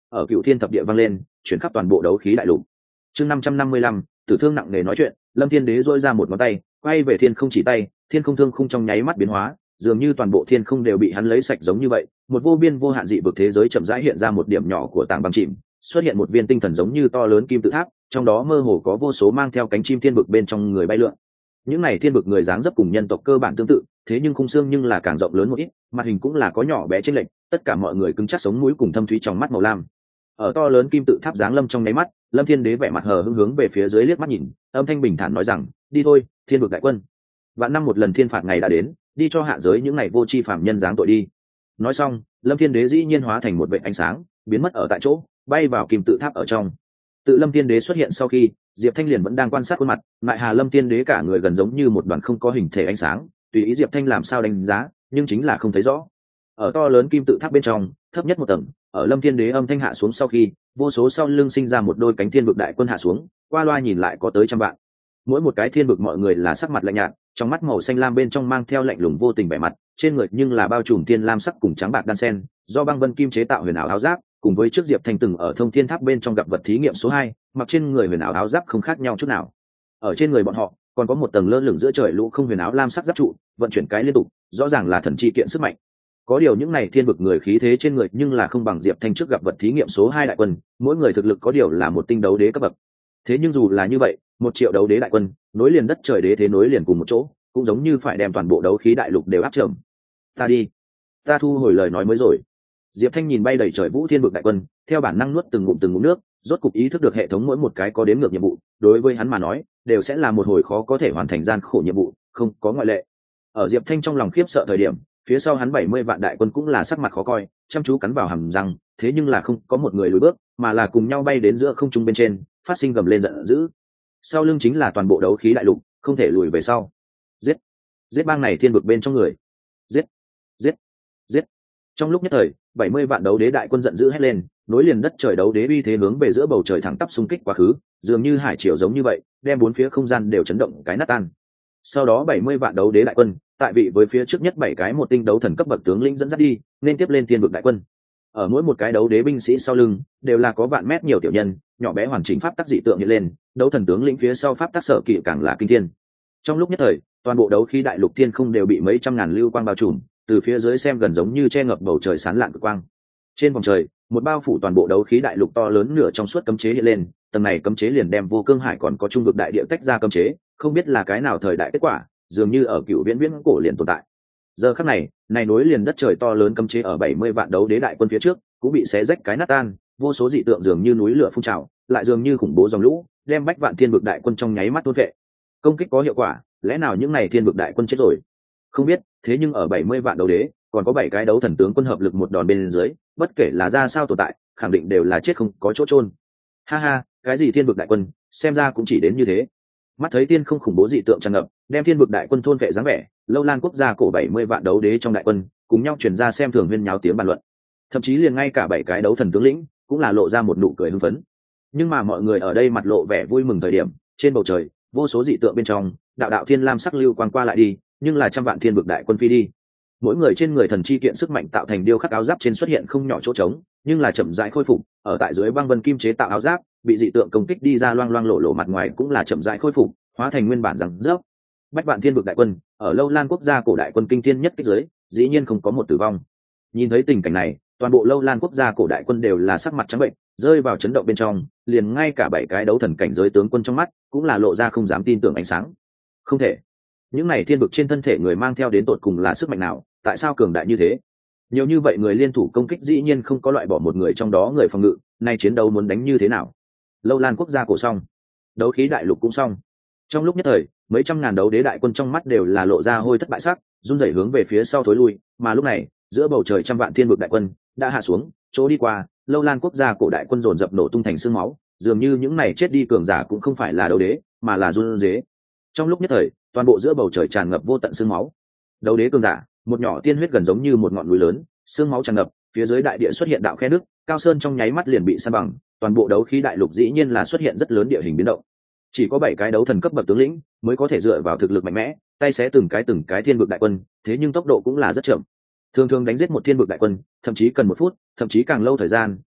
ở Cựu Thiên thập địa vang lên, chuyển khắp toàn bộ đấu khí đại lục. Chương 555, tử thương nặng nề nói chuyện, Lâm Thiên Đế duỗi ra một ngón tay, quay về thiên không chỉ tay, thiên không thương khung trong nháy mắt biến hóa, dường như toàn bộ thiên không đều bị hắn lấy sạch giống như vậy, một vô biên vô hạn dị vực thế giới chậm rãi hiện ra một điểm nhỏ của tảng băng chìm, xuất hiện một viên tinh thần giống như to lớn kim tự tháp, trong đó mơ hồ có vô số mang theo cánh chim thiên vực bên trong người bay lượn. Những này thiên vực người dáng dấp cùng nhân tộc cơ bản tương tự, thế nhưng khung xương nhưng là càng rộng lớn một ít, mặt hình cũng là có nhỏ bé trên lệch, tất cả mọi người cứng chắc sống mũi cùng thâm thúy trong mắt màu lam. Ở to lớn kim tự tháp giáng lâm trong nháy mắt, Lâm Thiên Đế vẻ mặt hờ hững hướng về phía dưới liếc mắt nhìn, âm thanh bình thản nói rằng, đi thôi, thiên vực đại quân. Vạn năm một lần thiên phạt ngày đã đến, đi cho hạ giới những ngày vô tri phạm nhân giáng tội đi. Nói xong, Lâm Thiên Đế dĩ nhiên hóa thành một vệt ánh sáng, biến mất ở tại chỗ, bay vào kim tự tháp ở trong. Tự Lâm Thiên Đế xuất hiện sau khi, Diệp Thanh liền vẫn đang quan sát khuôn mặt, lại Hà Lâm Thiên Đế cả người gần giống như một đoàn không có hình thể ánh sáng, tùy ý Diệp Thanh làm sao đánh giá, nhưng chính là không thấy rõ. Ở to lớn kim tự tháp bên trong, thấp nhất một tầng, ở Lâm Thiên Đế âm thanh hạ xuống sau khi, vô số sau lưng sinh ra một đôi cánh thiên vực đại quân hạ xuống, qua loa nhìn lại có tới trăm vạn. Mỗi một cái thiên vực mọi người là sắc mặt lạnh nhạt, trong mắt màu xanh lam bên trong mang theo lạnh lùng vô tình vẻ mặt, trên người nhưng là bao trùm thiên lam sắc cùng trắng bạc đan sen, do băng vân kim chế tạo huyền ảo áo giáp, cùng với trước Diệp Thanh từng ở Thông Thiên Tháp bên trong gặp vật thí nghiệm số 2, mặc trên người huyền ảo áo giáp không khác nhau chút nào. Ở trên người bọn họ còn có một tầng lơ lửng giữa trời lũ không huyền áo lam sắc giáp trụ, vận chuyển cái liên tục, rõ ràng là thần chi kiện sức mạnh. Có điều những này thiên vực người khí thế trên người nhưng là không bằng Diệp Thanh trước gặp vật thí nghiệm số 2 đại quân, mỗi người thực lực có điều là một tinh đấu đế cấp bậc. Thế nhưng dù là như vậy, 1 triệu đấu đế đại quân, nối liền đất trời đế thế nối liền cùng một chỗ, cũng giống như phải đem toàn bộ đấu khí đại lục đều áp trầm. Ta đi, ta thu hồi lời nói mới rồi. Diệp Thanh nhìn bay đầy trời vũ thiên vực đại quân, theo bản năng nuốt từng ngụm nước, rốt cục ý thức được hệ thống mỗi một cái có đếm ngược nhiệm vụ, đối với hắn mà nói, đều sẽ là một hồi khó có thể hoàn thành gian khổ nhiệm vụ, không có ngoại lệ. Ở Diệp Thanh trong lòng khiếp sợ thời điểm, phía sau hắn 70 vạn đại quân cũng là sắc mặt khó coi, chăm chú cắn vào hàm răng, thế nhưng là không có một người lùi bước, mà là cùng nhau bay đến giữa không trung bên trên, phát sinh gầm lên giận dữ. Sau lưng chính là toàn bộ đấu khí đại lục, không thể lùi về sau. Giết, giết bang này thiên vực bên trong người. Giết, giết, giết. Trong lúc nhất thời, 70 vạn đấu đế đại quân giận dữ hét lên, nối liền đất trời đấu đế uy thế hướng về giữa bầu trời thẳng tắp xung kích quá khứ, dường như hải triều giống như vậy, đem bốn phía không gian đều chấn động cái nát tan. Sau đó 70 vạn đấu đế đại quân, tại vị với phía trước nhất 7 cái một tinh đấu thần cấp bậc tướng lĩnh dẫn dắt đi, nên tiếp lên thiên vực đại quân. Ở mỗi một cái đấu đế binh sĩ sau lưng, đều là có vạn mét nhiều tiểu nhân, nhỏ bé hoàn chỉnh pháp tắc dị tượng hiện lên, đấu thần tướng lĩnh phía sau pháp tắc sở kỵ càng là kinh thiên. Trong lúc nhất thời, toàn bộ đấu khí đại lục thiên không đều bị mấy trăm ngàn lưu quang bao trùm, từ phía dưới xem gần giống như che ngập bầu trời sáng lạng cực quang. Trên vòng trời, một bao phủ toàn bộ đấu khí đại lục to lớn nửa trong suốt cấm chế hiện lên, tầng này cấm chế liền đem vô cương hải còn có trung vực đại địa tách ra cấm chế, không biết là cái nào thời đại kết quả, dường như ở cựu viễn cổ liền tồn tại. Giờ khắc này, này nối liền đất trời to lớn cấm chế ở 70 vạn đấu đế đại quân phía trước, cũng bị xé rách cái nát tan, vô số dị tượng dường như núi lửa phun trào, lại dường như khủng bố dòng lũ, đem bách vạn thiên vực đại quân trong nháy mắt thôn vệ. Công kích có hiệu quả, lẽ nào những này thiên vực đại quân chết rồi? Không biết, thế nhưng ở 70 vạn đấu đế, còn có 7 cái đấu thần tướng quân hợp lực một đòn bên dưới, bất kể là ra sao tồn tại, khẳng định đều là chết không có chỗ chôn. Ha ha, cái gì thiên vực đại quân, xem ra cũng chỉ đến như thế. Mắt thấy tiên không khủng bố dị tượng tràn ngập, đem thiên vực đại quân thôn vệ dáng vẻ, Lâu Lan quốc gia cổ 70 vạn đấu đế trong đại quân, cùng nhau truyền ra xem thường huyên nháo tiếng bàn luận. Thậm chí liền ngay cả 7 cái đấu thần tướng lĩnh, cũng là lộ ra một nụ cười hưng phấn. Nhưng mà mọi người ở đây mặt lộ vẻ vui mừng thời điểm, trên bầu trời, vô số dị tượng bên trong, đạo đạo thiên lam sắc lưu quang qua lại đi, nhưng là trăm vạn thiên vực đại quân phi đi. Mỗi người trên người thần chi kiện sức mạnh tạo thành điêu khắc áo giáp trên xuất hiện không nhỏ chỗ trống, nhưng là chậm rãi khôi phục, ở tại dưới băng vân kim chế tạo áo giáp, bị dị tượng công kích đi ra loang loang lộ lộ mặt ngoài cũng là chậm rãi khôi phục, hóa thành nguyên bản rằng rớp. Bách vạn thiên vực đại quân, ở Lâu Lan quốc gia cổ đại quân kinh thiên nhất kích dưới, dĩ nhiên không có một tử vong. Nhìn thấy tình cảnh này, toàn bộ Lâu Lan quốc gia cổ đại quân đều là sắc mặt trắng bệnh, rơi vào chấn động bên trong, liền ngay cả 7 cái đấu thần cảnh giới tướng quân trong mắt, cũng là lộ ra không dám tin tưởng ánh sáng. Không thể, những này thiên vực trên thân thể người mang theo đến tột cùng là sức mạnh nào, tại sao cường đại như thế? Nhiều như vậy người liên thủ công kích dĩ nhiên không có loại bỏ một người trong đó người phòng ngự, nay chiến đấu muốn đánh như thế nào? Lâu Lan quốc gia cổ xong, đấu khí đại lục cũng xong. Trong lúc nhất thời, mấy trăm ngàn đấu đế đại quân trong mắt đều là lộ ra hôi thất bại sắc, run rẩy hướng về phía sau thối lui, mà lúc này, giữa bầu trời trăm vạn thiên vực đại quân đã hạ xuống, chỗ đi qua, Lâu Lan quốc gia cổ đại quân dồn dập nổ tung thành xương máu, dường như những này chết đi cường giả cũng không phải là đấu đế, mà là run rế. Trong lúc nhất thời, toàn bộ giữa bầu trời tràn ngập vô tận xương máu. Đấu đế cường giả, một nhỏ tiên huyết gần giống như một ngọn núi lớn, xương máu tràn ngập, phía dưới đại địa xuất hiện đạo khe nước, cao sơn trong nháy mắt liền bị san bằng, toàn bộ đấu khí đại lục dĩ nhiên là xuất hiện rất lớn địa hình biến động. Chỉ có 7 cái đấu thần cấp bậc tướng lĩnh mới có thể dựa vào thực lực mạnh mẽ, tay xé từng cái thiên vực đại quân, thế nhưng tốc độ cũng là rất chậm. Thường thường đánh giết một thiên vực đại quân, thậm chí cần 1 phút, thậm chí càng lâu thời gian,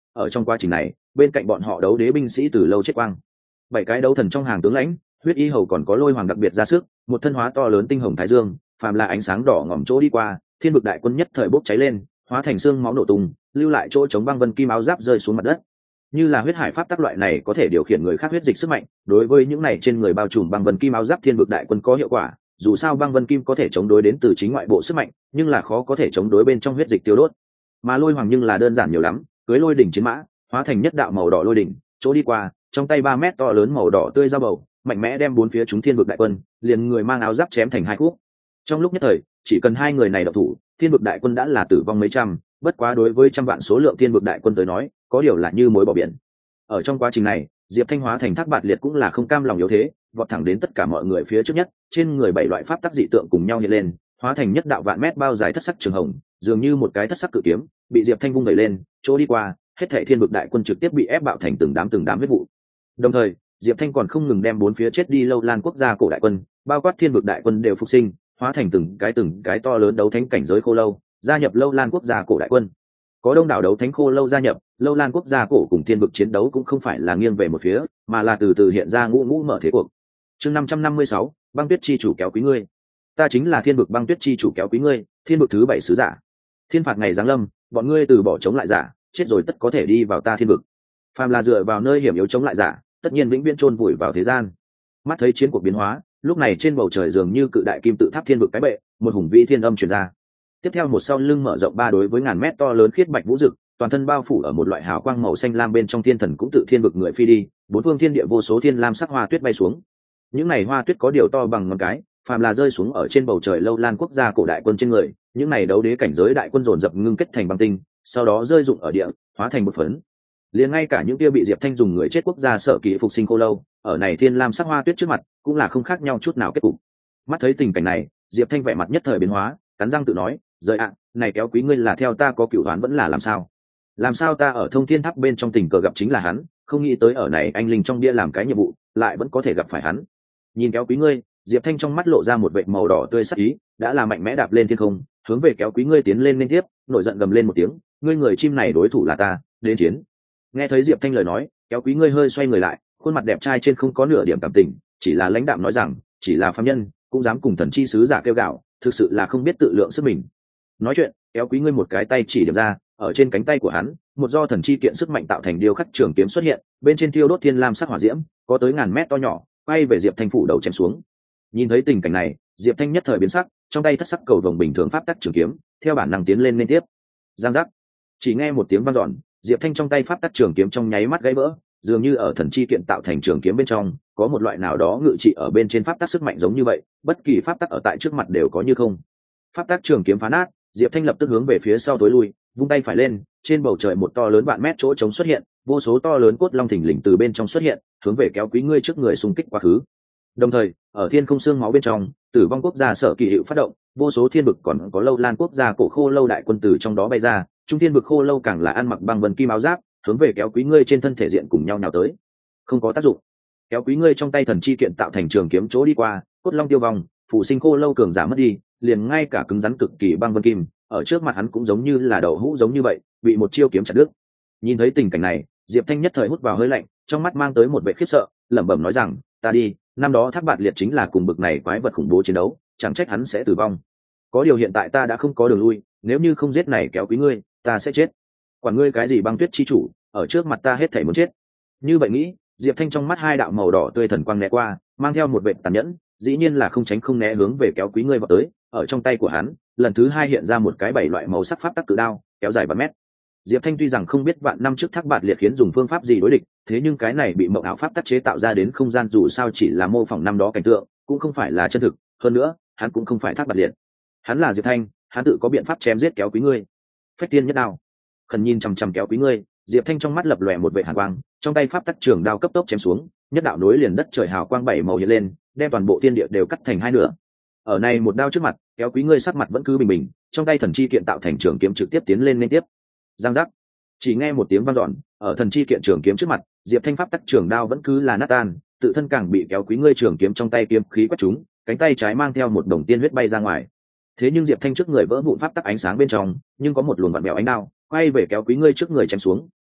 ở trong quá trình này bên cạnh bọn họ đấu đế binh sĩ từ lâu chết quang. 7 cái đấu thần trong hàng tướng lãnh, huyết y hầu còn có lôi hoàng đặc biệt ra sức, một thân hóa to lớn tinh hồng thái dương, phàm là ánh sáng đỏ ngòm chỗ đi qua, thiên vực đại quân nhất thời bốc cháy lên, hóa thành xương máu nổ tung, lưu lại chỗ chống băng vân kim áo giáp rơi xuống mặt đất. Như là huyết hải pháp tắc loại này có thể điều khiển người khác huyết dịch sức mạnh, đối với những này trên người bao trùm băng vân kim áo giáp thiên vực đại quân có hiệu quả. Dù sao băng vân kim có thể chống đối đến từ chính ngoại bộ sức mạnh, nhưng là khó có thể chống đối bên trong huyết dịch tiêu đốt. Mà lôi hoàng nhưng là đơn giản nhiều lắm, cưới lôi đỉnh chiến mã, hóa thành nhất đạo màu đỏ lôi đỉnh, chỗ đi qua, trong tay 3 mét to lớn màu đỏ tươi dao bầu, mạnh mẽ đem bốn phía chúng thiên vực đại quân, liền người mang áo giáp chém thành hai khúc. Trong lúc nhất thời, chỉ cần hai người này độc thủ, thiên vực đại quân đã là tử vong mấy trăm, bất quá đối với trăm vạn số lượng thiên vực đại quân tới nói, có điều là như mối bỏ biển. Ở trong quá trình này, Diệp Thanh hóa thành Thác Bạt Liệt cũng là không cam lòng yếu thế, vọt thẳng đến tất cả mọi người phía trước nhất, trên người 7 loại pháp tắc dị tượng cùng nhau hiện lên, hóa thành nhất đạo vạn mét bao dài thất sắc trường hồng, dường như một cái thất sắc cự kiếm, bị Diệp Thanh vung đẩy lên, chỗ đi qua, hết thảy thiên vực đại quân trực tiếp bị ép bạo thành từng đám huyết vụ. Đồng thời, Diệp Thanh còn không ngừng đem bốn phía chết đi lâu lan quốc gia cổ đại quân, bao quát thiên vực đại quân đều phục sinh, hóa thành từng cái to lớn đấu thánh cảnh giới khô lâu, gia nhập lâu lan quốc gia cổ đại quân. Có đông đảo đấu thánh khô lâu gia nhập, lâu lan quốc gia cổ cùng thiên vực chiến đấu cũng không phải là nghiêng về một phía, mà là từ từ hiện ra ngũ mở thế cuộc. Chương 556, băng tuyết chi chủ kéo quý ngươi. Ta chính là thiên vực băng tuyết chi chủ kéo quý ngươi, thiên vực thứ 7 sứ giả. Thiên phạt ngày giáng lâm, bọn ngươi từ bỏ chống lại giả, chết rồi tất có thể đi vào ta thiên vực. Phàm là dựa vào nơi hiểm yếu chống lại giả, tất nhiên vĩnh viễn chôn vùi vào thế gian. Mắt thấy chiến cuộc biến hóa, lúc này trên bầu trời dường như cự đại kim tự tháp thiên vực cái bệ, một hùng vĩ thiên âm truyền ra. Tiếp theo một sau lưng mở rộng 3 đối với ngàn mét to lớn khiết bạch vũ dực, toàn thân bao phủ ở một loại hào quang màu xanh lam bên trong thiên thần cũng tự thiên vực người phi đi, bốn phương thiên địa vô số thiên lam sắc hoa tuyết bay xuống. Những này hoa tuyết có điều to bằng ngón cái, phàm là rơi xuống ở trên bầu trời lâu lan quốc gia cổ đại quân trên người, những này đấu đế cảnh giới đại quân dồn dập ngưng kết thành băng tinh, sau đó rơi rụng ở địa, hóa thành một phấn. Liền ngay cả những kia bị Diệp Thanh dùng người chết quốc gia sở kỳ phục sinh cô lâu, ở này thiên lam sắc hoa tuyết trước mặt, cũng là không khác nhau chút nào kết cục. Mắt thấy tình cảnh này, Diệp Thanh vẻ mặt nhất thời biến hóa, cắn răng tự nói, rời ạ, này kéo quý ngươi là theo ta có cửu đoán vẫn là làm sao? Làm sao ta ở thông thiên tháp bên trong tình cờ gặp chính là hắn, không nghĩ tới ở này anh linh trong bia làm cái nhiệm vụ, lại vẫn có thể gặp phải hắn. Nhìn kéo quý ngươi, Diệp Thanh trong mắt lộ ra một vệt màu đỏ tươi sắc ý, đã là mạnh mẽ đạp lên thiên không, hướng về kéo quý ngươi tiến lên liên tiếp, nổi giận gầm lên một tiếng, ngươi người chim này đối thủ là ta, đến chiến. Nghe thấy Diệp Thanh lời nói, kéo quý ngươi hơi xoay người lại, khuôn mặt đẹp trai trên không có nửa điểm cảm tình, chỉ là lãnh đạm nói rằng, chỉ là phàm nhân, cũng dám cùng thần chi sứ giả kêu gạo, thực sự là không biết tự lượng sức mình. Nói chuyện, kéo quý ngươi một cái tay chỉ điểm ra, ở trên cánh tay của hắn, một do thần chi kiện sức mạnh tạo thành điêu khắc trường kiếm xuất hiện, bên trên thiêu đốt thiên lam sắc hỏa diễm, có tới ngàn mét to nhỏ, quay về Diệp Thanh phủ đầu chém xuống. Nhìn thấy tình cảnh này, Diệp Thanh nhất thời biến sắc, trong tay thất sắc cầu vồng bình thường pháp tắc trường kiếm, theo bản năng tiến lên liên tiếp. Giang giác, chỉ nghe một tiếng vang dọn, Diệp Thanh trong tay pháp tắc trường kiếm trong nháy mắt gãy vỡ, dường như ở thần chi kiện tạo thành trường kiếm bên trong, có một loại nào đó ngự trị ở bên trên pháp tắc sức mạnh giống như vậy, bất kỳ pháp tắc ở tại trước mặt đều có như không. Pháp tắc trường kiếm phá nát, Diệp Thanh lập tức hướng về phía sau tối lui, vung tay phải lên, trên bầu trời một to lớn vạn mét chỗ trống xuất hiện, vô số to lớn cốt long thình lình từ bên trong xuất hiện, hướng về kéo quý ngươi trước người xung kích quá khứ. Đồng thời, ở thiên không xương máu bên trong, tử vong quốc gia sở kỳ hiệu phát động, vô số thiên vực còn có lâu lan quốc gia cổ khô lâu đại quân từ trong đó bay ra, trung thiên vực khô lâu càng là ăn mặc băng vân kim áo giáp, hướng về kéo quý ngươi trên thân thể diện cùng nhau nhào tới. Không có tác dụng. Kéo quý ngươi trong tay thần chi kiện tạo thành trường kiếm chỗ đi qua, cốt long tiêu vong, phụ sinh khô lâu cường giả mất đi, liền ngay cả cứng rắn cực kỳ băng vân kim, ở trước mặt hắn cũng giống như là đậu hũ giống như vậy, bị một chiêu kiếm chặt đứt. Nhìn thấy tình cảnh này, Diệp Thanh nhất thời hút vào hơi lạnh, trong mắt mang tới một vẻ khiếp sợ, lẩm bẩm nói rằng, ta đi, năm đó Thác Bạt Liệt chính là cùng bực này quái vật khủng bố chiến đấu, chẳng trách hắn sẽ tử vong. Có điều hiện tại ta đã không có đường lui, nếu như không giết này kéo quý ngươi, ta sẽ chết. Quản ngươi cái gì băng tuyết chi chủ, ở trước mặt ta hết thảy muốn chết. Như vậy nghĩ, Diệp Thanh trong mắt hai đạo màu đỏ tươi thần quang né qua, mang theo một vẻ tàn nhẫn, dĩ nhiên là không tránh không né hướng về kéo quý ngươi vào tới, ở trong tay của hắn, lần thứ hai hiện ra một cái 7 loại màu sắc pháp tắc cự đao, kéo dài 3 mét. Diệp Thanh tuy rằng không biết vạn năm trước Thác Bạt Liệt khiến dùng phương pháp gì đối địch, thế nhưng cái này bị mộng ảo pháp tắc chế tạo ra đến không gian dù sao chỉ là mô phỏng năm đó cảnh tượng, cũng không phải là chân thực, hơn nữa, hắn cũng không phải Thác Bạt Liệt. Hắn là Diệp Thanh, hắn tự có biện pháp chém giết kéo quý ngươi. Phách tiên nhất đao. Khẩn nhìn chằm chằm kéo quý ngươi, Diệp Thanh trong mắt lập lòe một vẻ hàn quang, trong tay pháp tắc trường đao cấp tốc chém xuống, nhất đạo nối liền đất trời hào quang 7 màu hiện lên, đem toàn bộ thiên địa đều cắt thành hai nửa. Ở này một đao trước mặt, kéo quý ngươi sắc mặt vẫn cứ bình bình, trong tay thần chi kiện tạo thành trường kiếm trực tiếp tiến lên liên tiếp. Giang giác, chỉ nghe một tiếng vang dọn, ở thần chi kiện trường kiếm trước mặt, Diệp Thanh pháp tắc trường đao vẫn cứ là nát tan, tự thân càng bị kéo quý ngươi trường kiếm trong tay kiếm khí quét trúng, cánh tay trái mang theo một đồng tiên huyết bay ra ngoài. Thế nhưng Diệp Thanh trước người vỡ vụn pháp tắc ánh sáng bên trong, nhưng có một luồng vặn vẹo ánh đao, quay về kéo quý ngươi trước người chém xuống,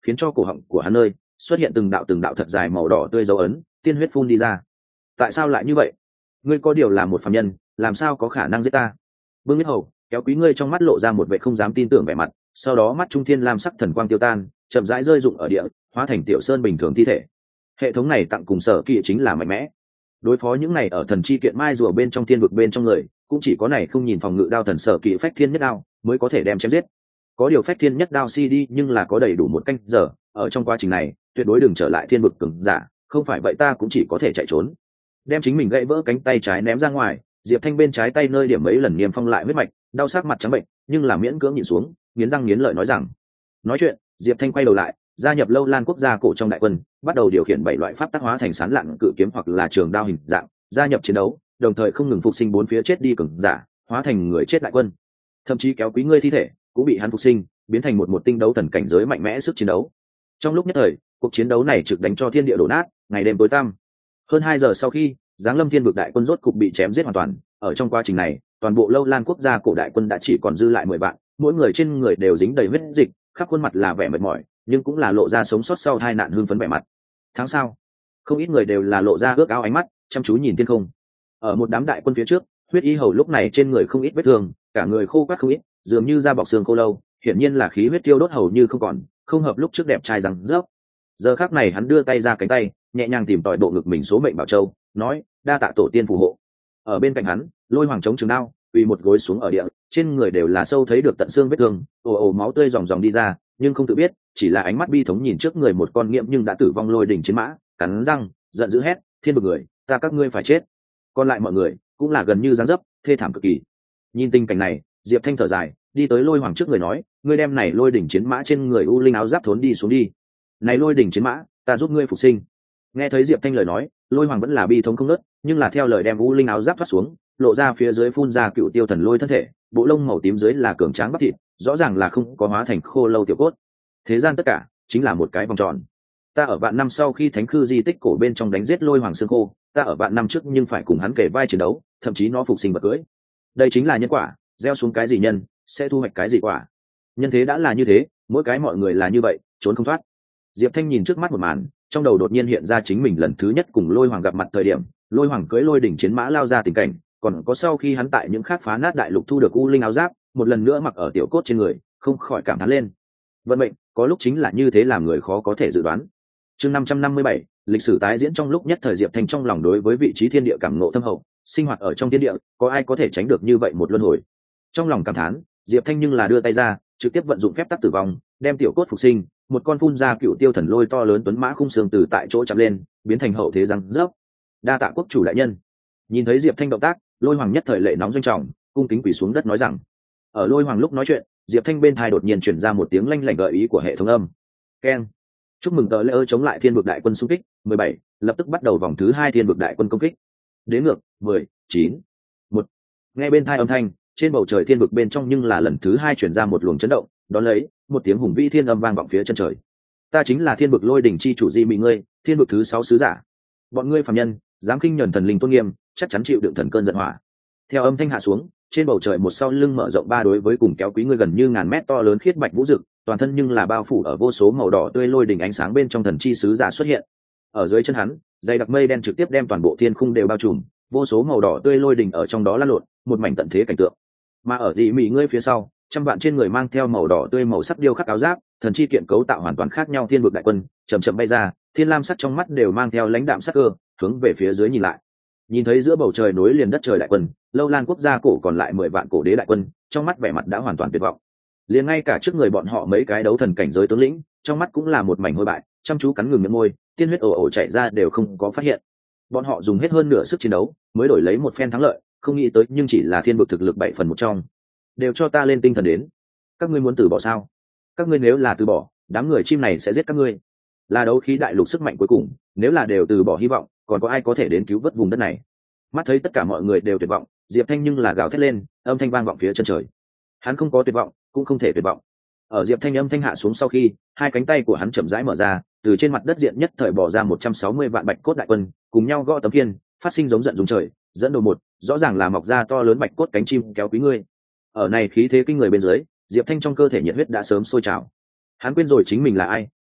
khiến cho cổ họng của hắn nơi xuất hiện từng đạo thật dài màu đỏ tươi dấu ấn, tiên huyết phun đi ra. Tại sao lại như vậy? Ngươi có điều là một phàm nhân, làm sao có khả năng giết ta? Vương Biết Hầu kéo Quý Ngươi trong mắt lộ ra một vẻ không dám tin tưởng vẻ mặt, sau đó mắt trung thiên lam sắc thần quang tiêu tan, chậm rãi rơi rụng ở địa, hóa thành tiểu sơn bình thường thi thể. Hệ thống này tặng cùng sở kỵ chính là mạnh mẽ. Đối phó những này ở thần chi kiện mai rùa bên trong thiên vực bên trong người, cũng chỉ có này không nhìn phòng ngự đao thần sở kỵ phách thiên nhất đao mới có thể đem chém giết. Có điều phách thiên nhất đao CD nhưng là có đầy đủ một canh giờ, ở trong quá trình này tuyệt đối đừng trở lại thiên vực cường giả, không phải vậy ta cũng chỉ có thể chạy trốn. Đem chính mình gãy vỡ cánh tay trái ném ra ngoài, Diệp Thanh bên trái tay nơi điểm mấy lần niêm phong lại huyết mạch, đau sắc mặt trắng bệnh, nhưng là miễn cưỡng nhịn xuống, nghiến răng nghiến lợi nói rằng. Nói chuyện, Diệp Thanh quay đầu lại, gia nhập Lâu Lan quốc gia cổ trong đại quân, bắt đầu điều khiển 7 loại pháp tác hóa thành sán lạn cự kiếm hoặc là trường đao hình dạng, gia nhập chiến đấu, đồng thời không ngừng phục sinh bốn phía chết đi cường giả, hóa thành người chết đại quân. Thậm chí kéo Quý Ngươi thi thể, cũng bị hắn phục sinh, biến thành một tinh đấu thần cảnh giới mạnh mẽ sức chiến đấu. Trong lúc nhất thời, cuộc chiến đấu này trực đánh cho thiên địa đổ nát, ngày đêm tối tăm. Hơn 2 giờ sau khi, Giáng Lâm Thiên vực đại quân rốt cục bị chém giết hoàn toàn, ở trong quá trình này, toàn bộ Lâu Lan quốc gia cổ đại quân đã chỉ còn dư lại 10 vạn, mỗi người trên người đều dính đầy huyết dịch, khắp khuôn mặt là vẻ mệt mỏi, nhưng cũng là lộ ra sống sót sau tai nạn hưng phấn vẻ mặt. Tháng sau, không ít người đều là lộ ra ước ao ánh mắt, chăm chú nhìn thiên không. Ở một đám đại quân phía trước, Huyết Y Hầu lúc này trên người không ít vết thương, cả người khô quắt không ít, dường như da bọc xương khô lâu, hiển nhiên là khí huyết tiêu đốt hầu như không còn, không hợp lúc trước đẹp trai rằng rớp. Giờ khắc này hắn đưa tay ra cánh tay, nhẹ nhàng tìm tòi bộ ngực mình số mệnh bảo châu, nói: đa tạ tổ tiên phù hộ. Ở bên cạnh hắn, Lôi Hoàng chống trường đao, quỳ một gối xuống ở địa, trên người đều là sâu thấy được tận xương vết thương, ồ máu tươi ròng ròng đi ra, nhưng không tự biết, chỉ là ánh mắt bi thống nhìn trước người một con nghiễm nhưng đã tử vong Lôi đỉnh chiến mã, cắn răng, giận dữ hét: thiên vực người, ta các ngươi phải chết. Còn lại mọi người cũng là gần như giáng dấp, thê thảm cực kỳ. Nhìn tình cảnh này, Diệp Thanh thở dài, đi tới Lôi Hoàng trước người nói: ngươi đem này Lôi đỉnh chiến mã trên người u linh áo giáp thốn đi xuống đi. Này Lôi đỉnh chiến mã, ta giúp ngươi phục sinh. Nghe thấy Diệp Thanh lời nói, Lôi Hoàng vẫn là bi thống không nớt, nhưng là theo lời đem u linh áo giáp thoát xuống, lộ ra phía dưới phun ra cựu tiêu thần lôi thân thể, bộ lông màu tím dưới là cường tráng bắp thịt, rõ ràng là không có hóa thành khô lâu tiểu cốt. Thế gian tất cả chính là một cái vòng tròn. Ta ở vạn năm sau khi thánh khư di tích cổ bên trong đánh giết Lôi Hoàng xương khô, ta ở vạn năm trước nhưng phải cùng hắn kể vai chiến đấu, thậm chí nó phục sinh vật cưới. Đây chính là nhân quả, gieo xuống cái gì nhân, sẽ thu hoạch cái gì quả. Nhân thế đã là như thế, mỗi cái mọi người là như vậy, trốn không thoát. Diệp Thanh nhìn trước mắt một màn, trong đầu đột nhiên hiện ra chính mình lần thứ nhất cùng Lôi Hoàng gặp mặt thời điểm, Lôi Hoàng cưỡi lôi đỉnh chiến mã lao ra tình cảnh, còn có sau khi hắn tại những khác phá nát đại lục thu được u linh áo giáp, một lần nữa mặc ở tiểu cốt trên người, không khỏi cảm thán lên. Vận mệnh, có lúc chính là như thế làm người khó có thể dự đoán. Chương 557, lịch sử tái diễn trong lúc nhất thời Diệp Thanh trong lòng đối với vị trí thiên địa cảm ngộ thâm hậu, sinh hoạt ở trong thiên địa, có ai có thể tránh được như vậy một luân hồi. Trong lòng cảm thán, Diệp Thanh nhưng là đưa tay ra, trực tiếp vận dụng phép tắc tử vong, đem tiểu cốt phục sinh, một con phun ra cựu tiêu thần lôi to lớn tuấn mã khung xương từ tại chỗ chạm lên, biến thành hậu thế răng rớp. Đa tạ quốc chủ đại nhân. Nhìn thấy Diệp Thanh động tác, Lôi Hoàng nhất thời lệ nóng doanh trọng, cung kính quỳ xuống đất nói rằng. Ở Lôi Hoàng lúc nói chuyện, Diệp Thanh bên tai đột nhiên truyền ra một tiếng lanh lảnh gợi ý của hệ thống âm. Keng. Chúc mừng tờ lễ ơ chống lại thiên vực đại quân xung kích 17, lập tức bắt đầu vòng thứ 2 thiên vực đại quân công kích. Đến ngược 10, 9, 1. Nghe bên tai âm thanh, trên bầu trời thiên vực bên trong nhưng là lần thứ 2 truyền ra một luồng chấn động, đón lấy một tiếng hùng vĩ thiên âm vang vọng phía chân trời. Ta chính là thiên vực lôi đỉnh chi chủ Di Mị ngươi, thiên vực thứ 6 sứ giả. Bọn ngươi phàm nhân, dám khinh nhẫn thần linh tôn nghiêm, chắc chắn chịu đựng thần cơn giận hỏa. Theo âm thanh hạ xuống, trên bầu trời một sau lưng mở rộng ba đối với cùng kéo Quý Ngươi gần như ngàn mét to lớn khiết bạch vũ rực, toàn thân nhưng là bao phủ ở vô số màu đỏ tươi lôi đỉnh ánh sáng bên trong thần chi sứ giả xuất hiện. Ở dưới chân hắn, dày đặc mây đen trực tiếp đem toàn bộ thiên khung đều bao trùm, vô số màu đỏ tươi lôi đỉnh ở trong đó lăn lộn, một mảnh tận thế cảnh tượng. Mà ở Dị Mị ngươi phía sau, trăm vạn trên người mang theo màu đỏ tươi màu sắc điêu khắc áo giáp, thần chi kiện cấu tạo hoàn toàn khác nhau thiên vực đại quân, chậm chậm bay ra, thiên lam sắc trong mắt đều mang theo lãnh đạm sắc cơ, hướng về phía dưới nhìn lại. Nhìn thấy giữa bầu trời nối liền đất trời đại quân, Lâu Lan quốc gia cổ còn lại 10 vạn cổ đế đại quân, trong mắt vẻ mặt đã hoàn toàn tuyệt vọng. Liền ngay cả trước người bọn họ mấy cái đấu thần cảnh giới tướng lĩnh, trong mắt cũng là một mảnh hôi bại, chăm chú cắn ngừng miệng môi, tiên huyết ồ ồ chảy ra đều không có phát hiện. Bọn họ dùng hết hơn nửa sức chiến đấu, mới đổi lấy một phen thắng lợi, không nghĩ tới nhưng chỉ là thiên vực thực lực 7 phần 1 trong. Đều cho ta lên tinh thần đến. Các ngươi muốn từ bỏ sao? Các ngươi nếu là từ bỏ, đám người chim này sẽ giết các ngươi. Là đấu khí đại lục sức mạnh cuối cùng, nếu là đều từ bỏ hy vọng, còn có ai có thể đến cứu vớt vùng đất này? Mắt thấy tất cả mọi người đều tuyệt vọng, Diệp Thanh nhưng là gào thét lên, âm thanh vang vọng phía chân trời. Hắn không có tuyệt vọng, cũng không thể tuyệt vọng. Ở Diệp Thanh âm thanh hạ xuống sau khi, hai cánh tay của hắn chậm rãi mở ra, từ trên mặt đất diện nhất thời bỏ ra 160 vạn bạch cốt đại quân, cùng nhau gõ tấm kiên, phát sinh giống giận rung trời, dẫn đầu một, rõ ràng là mọc ra to lớn bạch cốt cánh chim kéo Quý Ngươi. Ở này khí thế kinh người bên dưới, Diệp Thanh trong cơ thể nhiệt huyết đã sớm sôi trào. Hắn quên rồi chính mình là ai,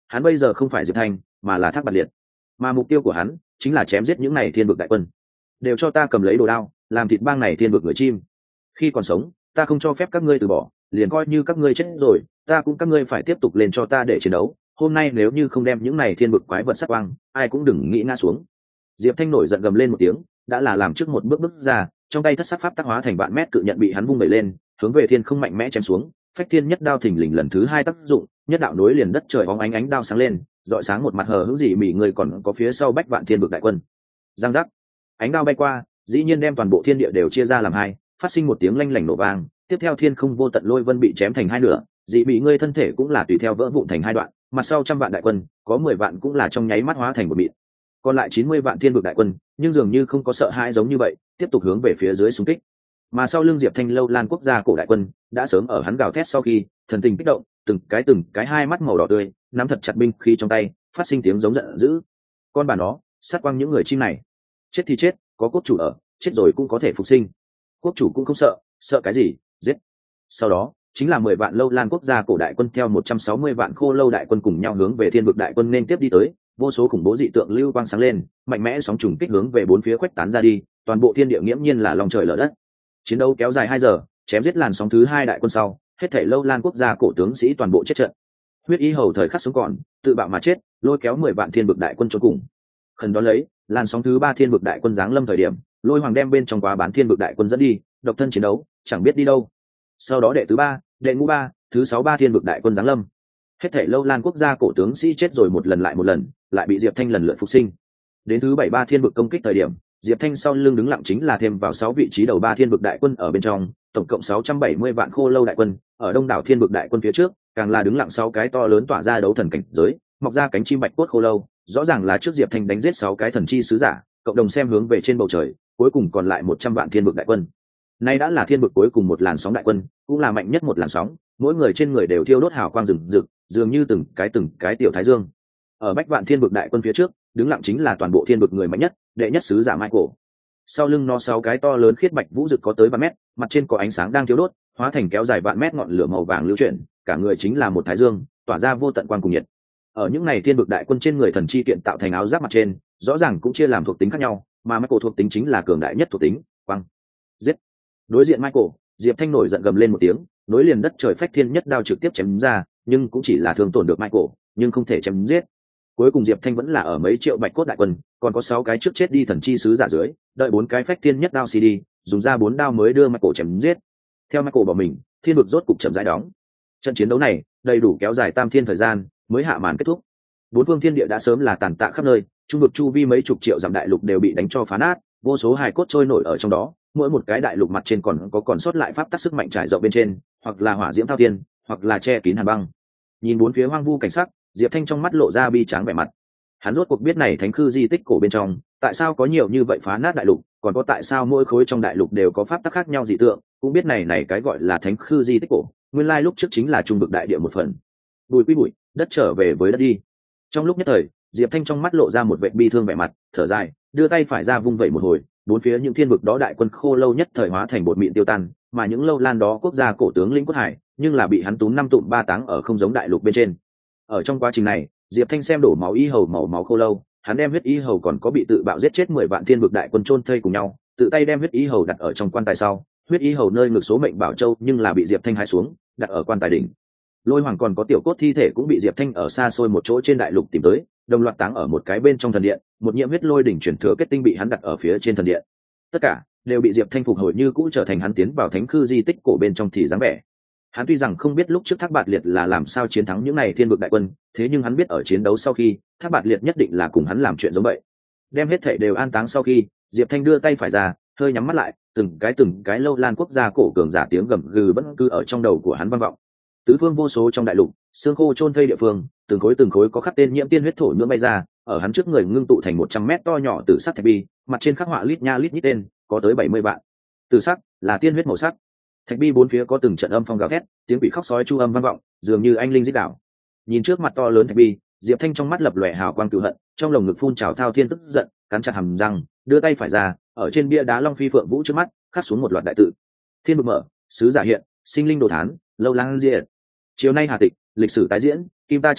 hắn bây giờ không phải Diệp Thanh mà là Thác Bạt Liệt, mà mục tiêu của hắn chính là chém giết những này thiên vực đại quân. Đều cho ta cầm lấy đồ đao, làm thịt bang này thiên vực người chim. Khi còn sống ta không cho phép các ngươi từ bỏ, liền coi như các ngươi chết rồi ta cũng các ngươi phải tiếp tục lên cho ta để chiến đấu. Hôm nay nếu như không đem những này thiên vực quái vật sát quang, ai cũng đừng nghĩ ngã xuống. Diệp Thanh nổi giận gầm lên một tiếng, đã là làm trước một bước bước ra, trong tay thất sắc pháp tác hóa thành vạn mét cự nhận bị hắn vung đẩy lên, hướng về thiên không mạnh mẽ chém xuống. Phách thiên nhất đao thình lình lần thứ hai tác dụng, nhất đạo nối liền đất trời bóng ánh đao sáng lên, rọi sáng một mặt hờ hững dị mị người còn có phía sau bách vạn thiên vực đại quân. Giang giác, ánh đao bay qua, dĩ nhiên đem toàn bộ thiên địa đều chia ra làm hai, phát sinh một tiếng lanh lảnh nổ vang. Tiếp theo thiên không vô tận lôi vân bị chém thành hai nửa, dị mị người thân thể cũng là tùy theo vỡ vụn thành hai đoạn, mặt sau trăm vạn đại quân, có 10 vạn cũng là trong nháy mắt hóa thành một mịn. Còn lại 90 vạn thiên vực đại quân, nhưng dường như không có sợ hãi giống như vậy, tiếp tục hướng về phía dưới xung kích. Mà sau lưng Diệp Thanh lâu lan quốc gia cổ đại quân đã sớm ở hắn gào thét sau khi thần tình kích động, từng cái hai mắt màu đỏ tươi nắm thật chặt binh khí trong tay, phát sinh tiếng giống giận dữ. Con bà nó, sát quang những người chim này, chết thì chết, có quốc chủ ở, chết rồi cũng có thể phục sinh. Quốc chủ cũng không sợ, sợ cái gì, giết. Sau đó chính là 10 vạn lâu lan quốc gia cổ đại quân theo 160 vạn khô lâu đại quân cùng nhau hướng về thiên vực đại quân nên tiếp đi tới. Vô số khủng bố dị tượng lưu quang sáng lên, mạnh mẽ sóng trùng kích hướng về bốn phía khuếch tán ra đi, toàn bộ thiên địa nghiễm nhiên là lòng trời lở đất. Chiến đấu kéo dài 2 giờ, chém giết làn sóng thứ 2 đại quân sau, hết thảy lâu lan quốc gia cổ tướng sĩ toàn bộ chết trận. Huyết y hầu thời khắc sống còn, tự bạo mà chết, lôi kéo 10 vạn thiên vực đại quân chôn cùng. Khẩn đón lấy, làn sóng thứ 3 thiên vực đại quân giáng lâm thời điểm, lôi hoàng đem bên trong quá bán thiên vực đại quân dẫn đi, độc thân chiến đấu, chẳng biết đi đâu. Sau đó đệ thứ 3, đệ ngũ 3, thứ 6 3 thiên vực đại quân giáng lâm. Hết thảy lâu lan quốc gia cổ tướng sĩ chết rồi một lần, lại bị Diệp Thanh lần lượt phục sinh. Đến thứ 7 3 thiên vực công kích thời điểm, Diệp Thanh sau lưng đứng lặng chính là thêm vào 6 vị trí đầu 3 thiên vực đại quân ở bên trong, tổng cộng 670 vạn khô lâu đại quân, ở đông đảo thiên vực đại quân phía trước, càng là đứng lặng 6 cái to lớn tỏa ra đấu thần cảnh giới, mọc ra cánh chim bạch cốt khô lâu, rõ ràng là trước Diệp Thanh đánh giết 6 cái thần chi sứ giả, cộng đồng xem hướng về trên bầu trời, cuối cùng còn lại 100 vạn thiên vực đại quân. Nay đã là thiên vực cuối cùng một làn sóng đại quân, cũng là mạnh nhất một làn sóng, mỗi người trên người đều thiêu đốt hào quang rực rực, dường như từng cái tiểu thái dương. Ở bách vạn thiên vực đại quân phía trước, đứng lặng chính là toàn bộ thiên vực người mạnh nhất, đệ nhất sứ giả Michael. Sau lưng nó 6 cái to lớn khiết bạch vũ rực có tới 3 mét, mặt trên có ánh sáng đang thiêu đốt, hóa thành kéo dài vạn mét ngọn lửa màu vàng lưu chuyển, cả người chính là một thái dương, tỏa ra vô tận quang cùng nhiệt. Ở những này thiên vực đại quân trên người thần chi kiện tạo thành áo giáp mặt trên, rõ ràng cũng chia làm thuộc tính khác nhau, mà Michael thuộc tính chính là cường đại nhất thuộc tính, quang. Giết. Đối diện Michael, Diệp Thanh nổi giận gầm lên một tiếng, nối liền đất trời phách thiên nhất đao trực tiếp chém ra, nhưng cũng chỉ là thương tổn được Michael, nhưng không thể chém giết. Cuối cùng Diệp Thanh vẫn là ở mấy triệu bạch cốt đại quân, còn có 6 cái trước chết đi thần chi sứ giả dưới, đợi 4 cái phách thiên nhất đao CD, dùng ra 4 đao mới đưa Michael chém giết. Theo Michael bỏ mình, thiên vực rốt cục chậm rãi đóng. Trận chiến đấu này đầy đủ kéo dài tam thiên thời gian mới hạ màn kết thúc. Bốn phương thiên địa đã sớm là tàn tạ khắp nơi, trung vực chu vi mấy chục triệu dặm đại lục đều bị đánh cho phá nát, vô số hài cốt trôi nổi ở trong đó, mỗi một cái đại lục mặt trên còn sót lại pháp tắc sức mạnh trải rộng bên trên, hoặc là hỏa diễm thao thiên, hoặc là che kín hàn băng. Nhìn bốn phía hoang vu cảnh sắc, Diệp Thanh trong mắt lộ ra bi tráng vẻ mặt. Hắn rốt cuộc biết này thánh khư di tích cổ bên trong, tại sao có nhiều như vậy phá nát đại lục, còn có tại sao mỗi khối trong đại lục đều có pháp tắc khác nhau dị tượng, cũng biết này cái gọi là thánh khư di tích cổ, nguyên lai lúc trước chính là trung vực đại địa một phần. Bùi quy bụi, đất trở về với đất đi. Trong lúc nhất thời, Diệp Thanh trong mắt lộ ra một vẻ bi thương vẻ mặt, thở dài, đưa tay phải ra vung vẩy một hồi, bốn phía những thiên vực đó đại quân khô lâu nhất thời hóa thành bột mịn tiêu tan, mà những lâu lan đó quốc gia cổ tướng lĩnh quốc hải, nhưng là bị hắn túm 5 tụm 3 táng ở không giống đại lục bên trên. Ở trong quá trình này, Diệp Thanh xem đổ máu y hầu màu máu khô lâu, hắn đem huyết y hầu còn có bị tự bạo giết chết 10 vạn thiên vực đại quân chôn thây cùng nhau, tự tay đem huyết y hầu đặt ở trong quan tài sau, huyết y hầu nơi ngực số mệnh bảo châu nhưng là bị Diệp Thanh hái xuống, đặt ở quan tài đỉnh. Lôi hoàng còn có tiểu cốt thi thể cũng bị Diệp Thanh ở xa xôi một chỗ trên đại lục tìm tới, đồng loạt táng ở một cái bên trong thần điện, một nhiễm huyết lôi đỉnh chuyển thừa kết tinh bị hắn đặt ở phía trên thần điện. Tất cả đều bị Diệp Thanh phục hồi như cũ, trở thành hắn tiến vào thánh khư di tích cổ bên trong thì dáng vẻ. Hắn tuy rằng không biết lúc trước Thác Bạt Liệt là làm sao chiến thắng những này thiên vực đại quân, thế nhưng hắn biết ở chiến đấu sau khi, Thác Bạt Liệt nhất định là cùng hắn làm chuyện giống vậy. Đem hết thảy đều an táng sau khi, Diệp Thanh đưa tay phải ra, hơi nhắm mắt lại, từng cái lâu lan quốc gia cổ cường giả tiếng gầm gừ vẫn cứ ở trong đầu của hắn vang vọng. Tứ phương vô số trong đại lục, xương khô chôn thây địa phương, từng khối có khắc tên nhiễm tiên huyết thổ nhưỡng bay ra, ở hắn trước người ngưng tụ thành 100 mét to nhỏ từ sắc thạch bi, mặt trên khắc họa lít nha lít nhít tên, có tới 70 vạn. Từ sắc là tiên huyết màu sắc. Thạch bi bốn phía có từng trận âm phong gào thét, tiếng quỷ khóc sói chu âm vang vọng, dường như anh linh rít đảo. Nhìn trước mặt to lớn thạch bi, Diệp Thanh trong mắt lập lòe hào quang cừu hận, trong lồng ngực phun trào thao thiên tức giận, cắn chặt hàm răng, đưa tay phải ra, ở trên bia đá long phi phượng vũ trước mắt, khắc xuống một loạt đại tự. Thiên vực mở, sứ giả hiện, sinh linh đồ thán, lâu lang diệt. Chiều nay Hà Tịch, lịch sử tái diễn, kim ta trở về,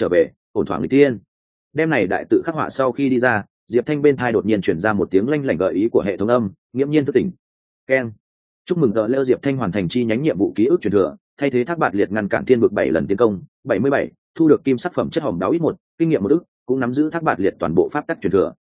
ổn thoảng lịch tiên. Đem này đại tự khắc họa sau khi đi ra, Diệp Thanh bên thai đột nhiên chuyển ra một tiếng lanh lảnh gợi ý của hệ thống âm, nghiễm nhiên thức tỉnh. Keng. Chúc mừng tờ lêu Diệp Thanh hoàn thành chi nhánh nhiệm vụ ký ức truyền thừa, thay thế Thác Bạt Liệt ngăn cản thiên vực 7 lần tiến công, 77, thu được kim sắc phẩm chất hồng đáo ít 1, kinh nghiệm 1 ức, cũng nắm giữ Thác Bạt Liệt toàn bộ pháp tắc truyền thừa.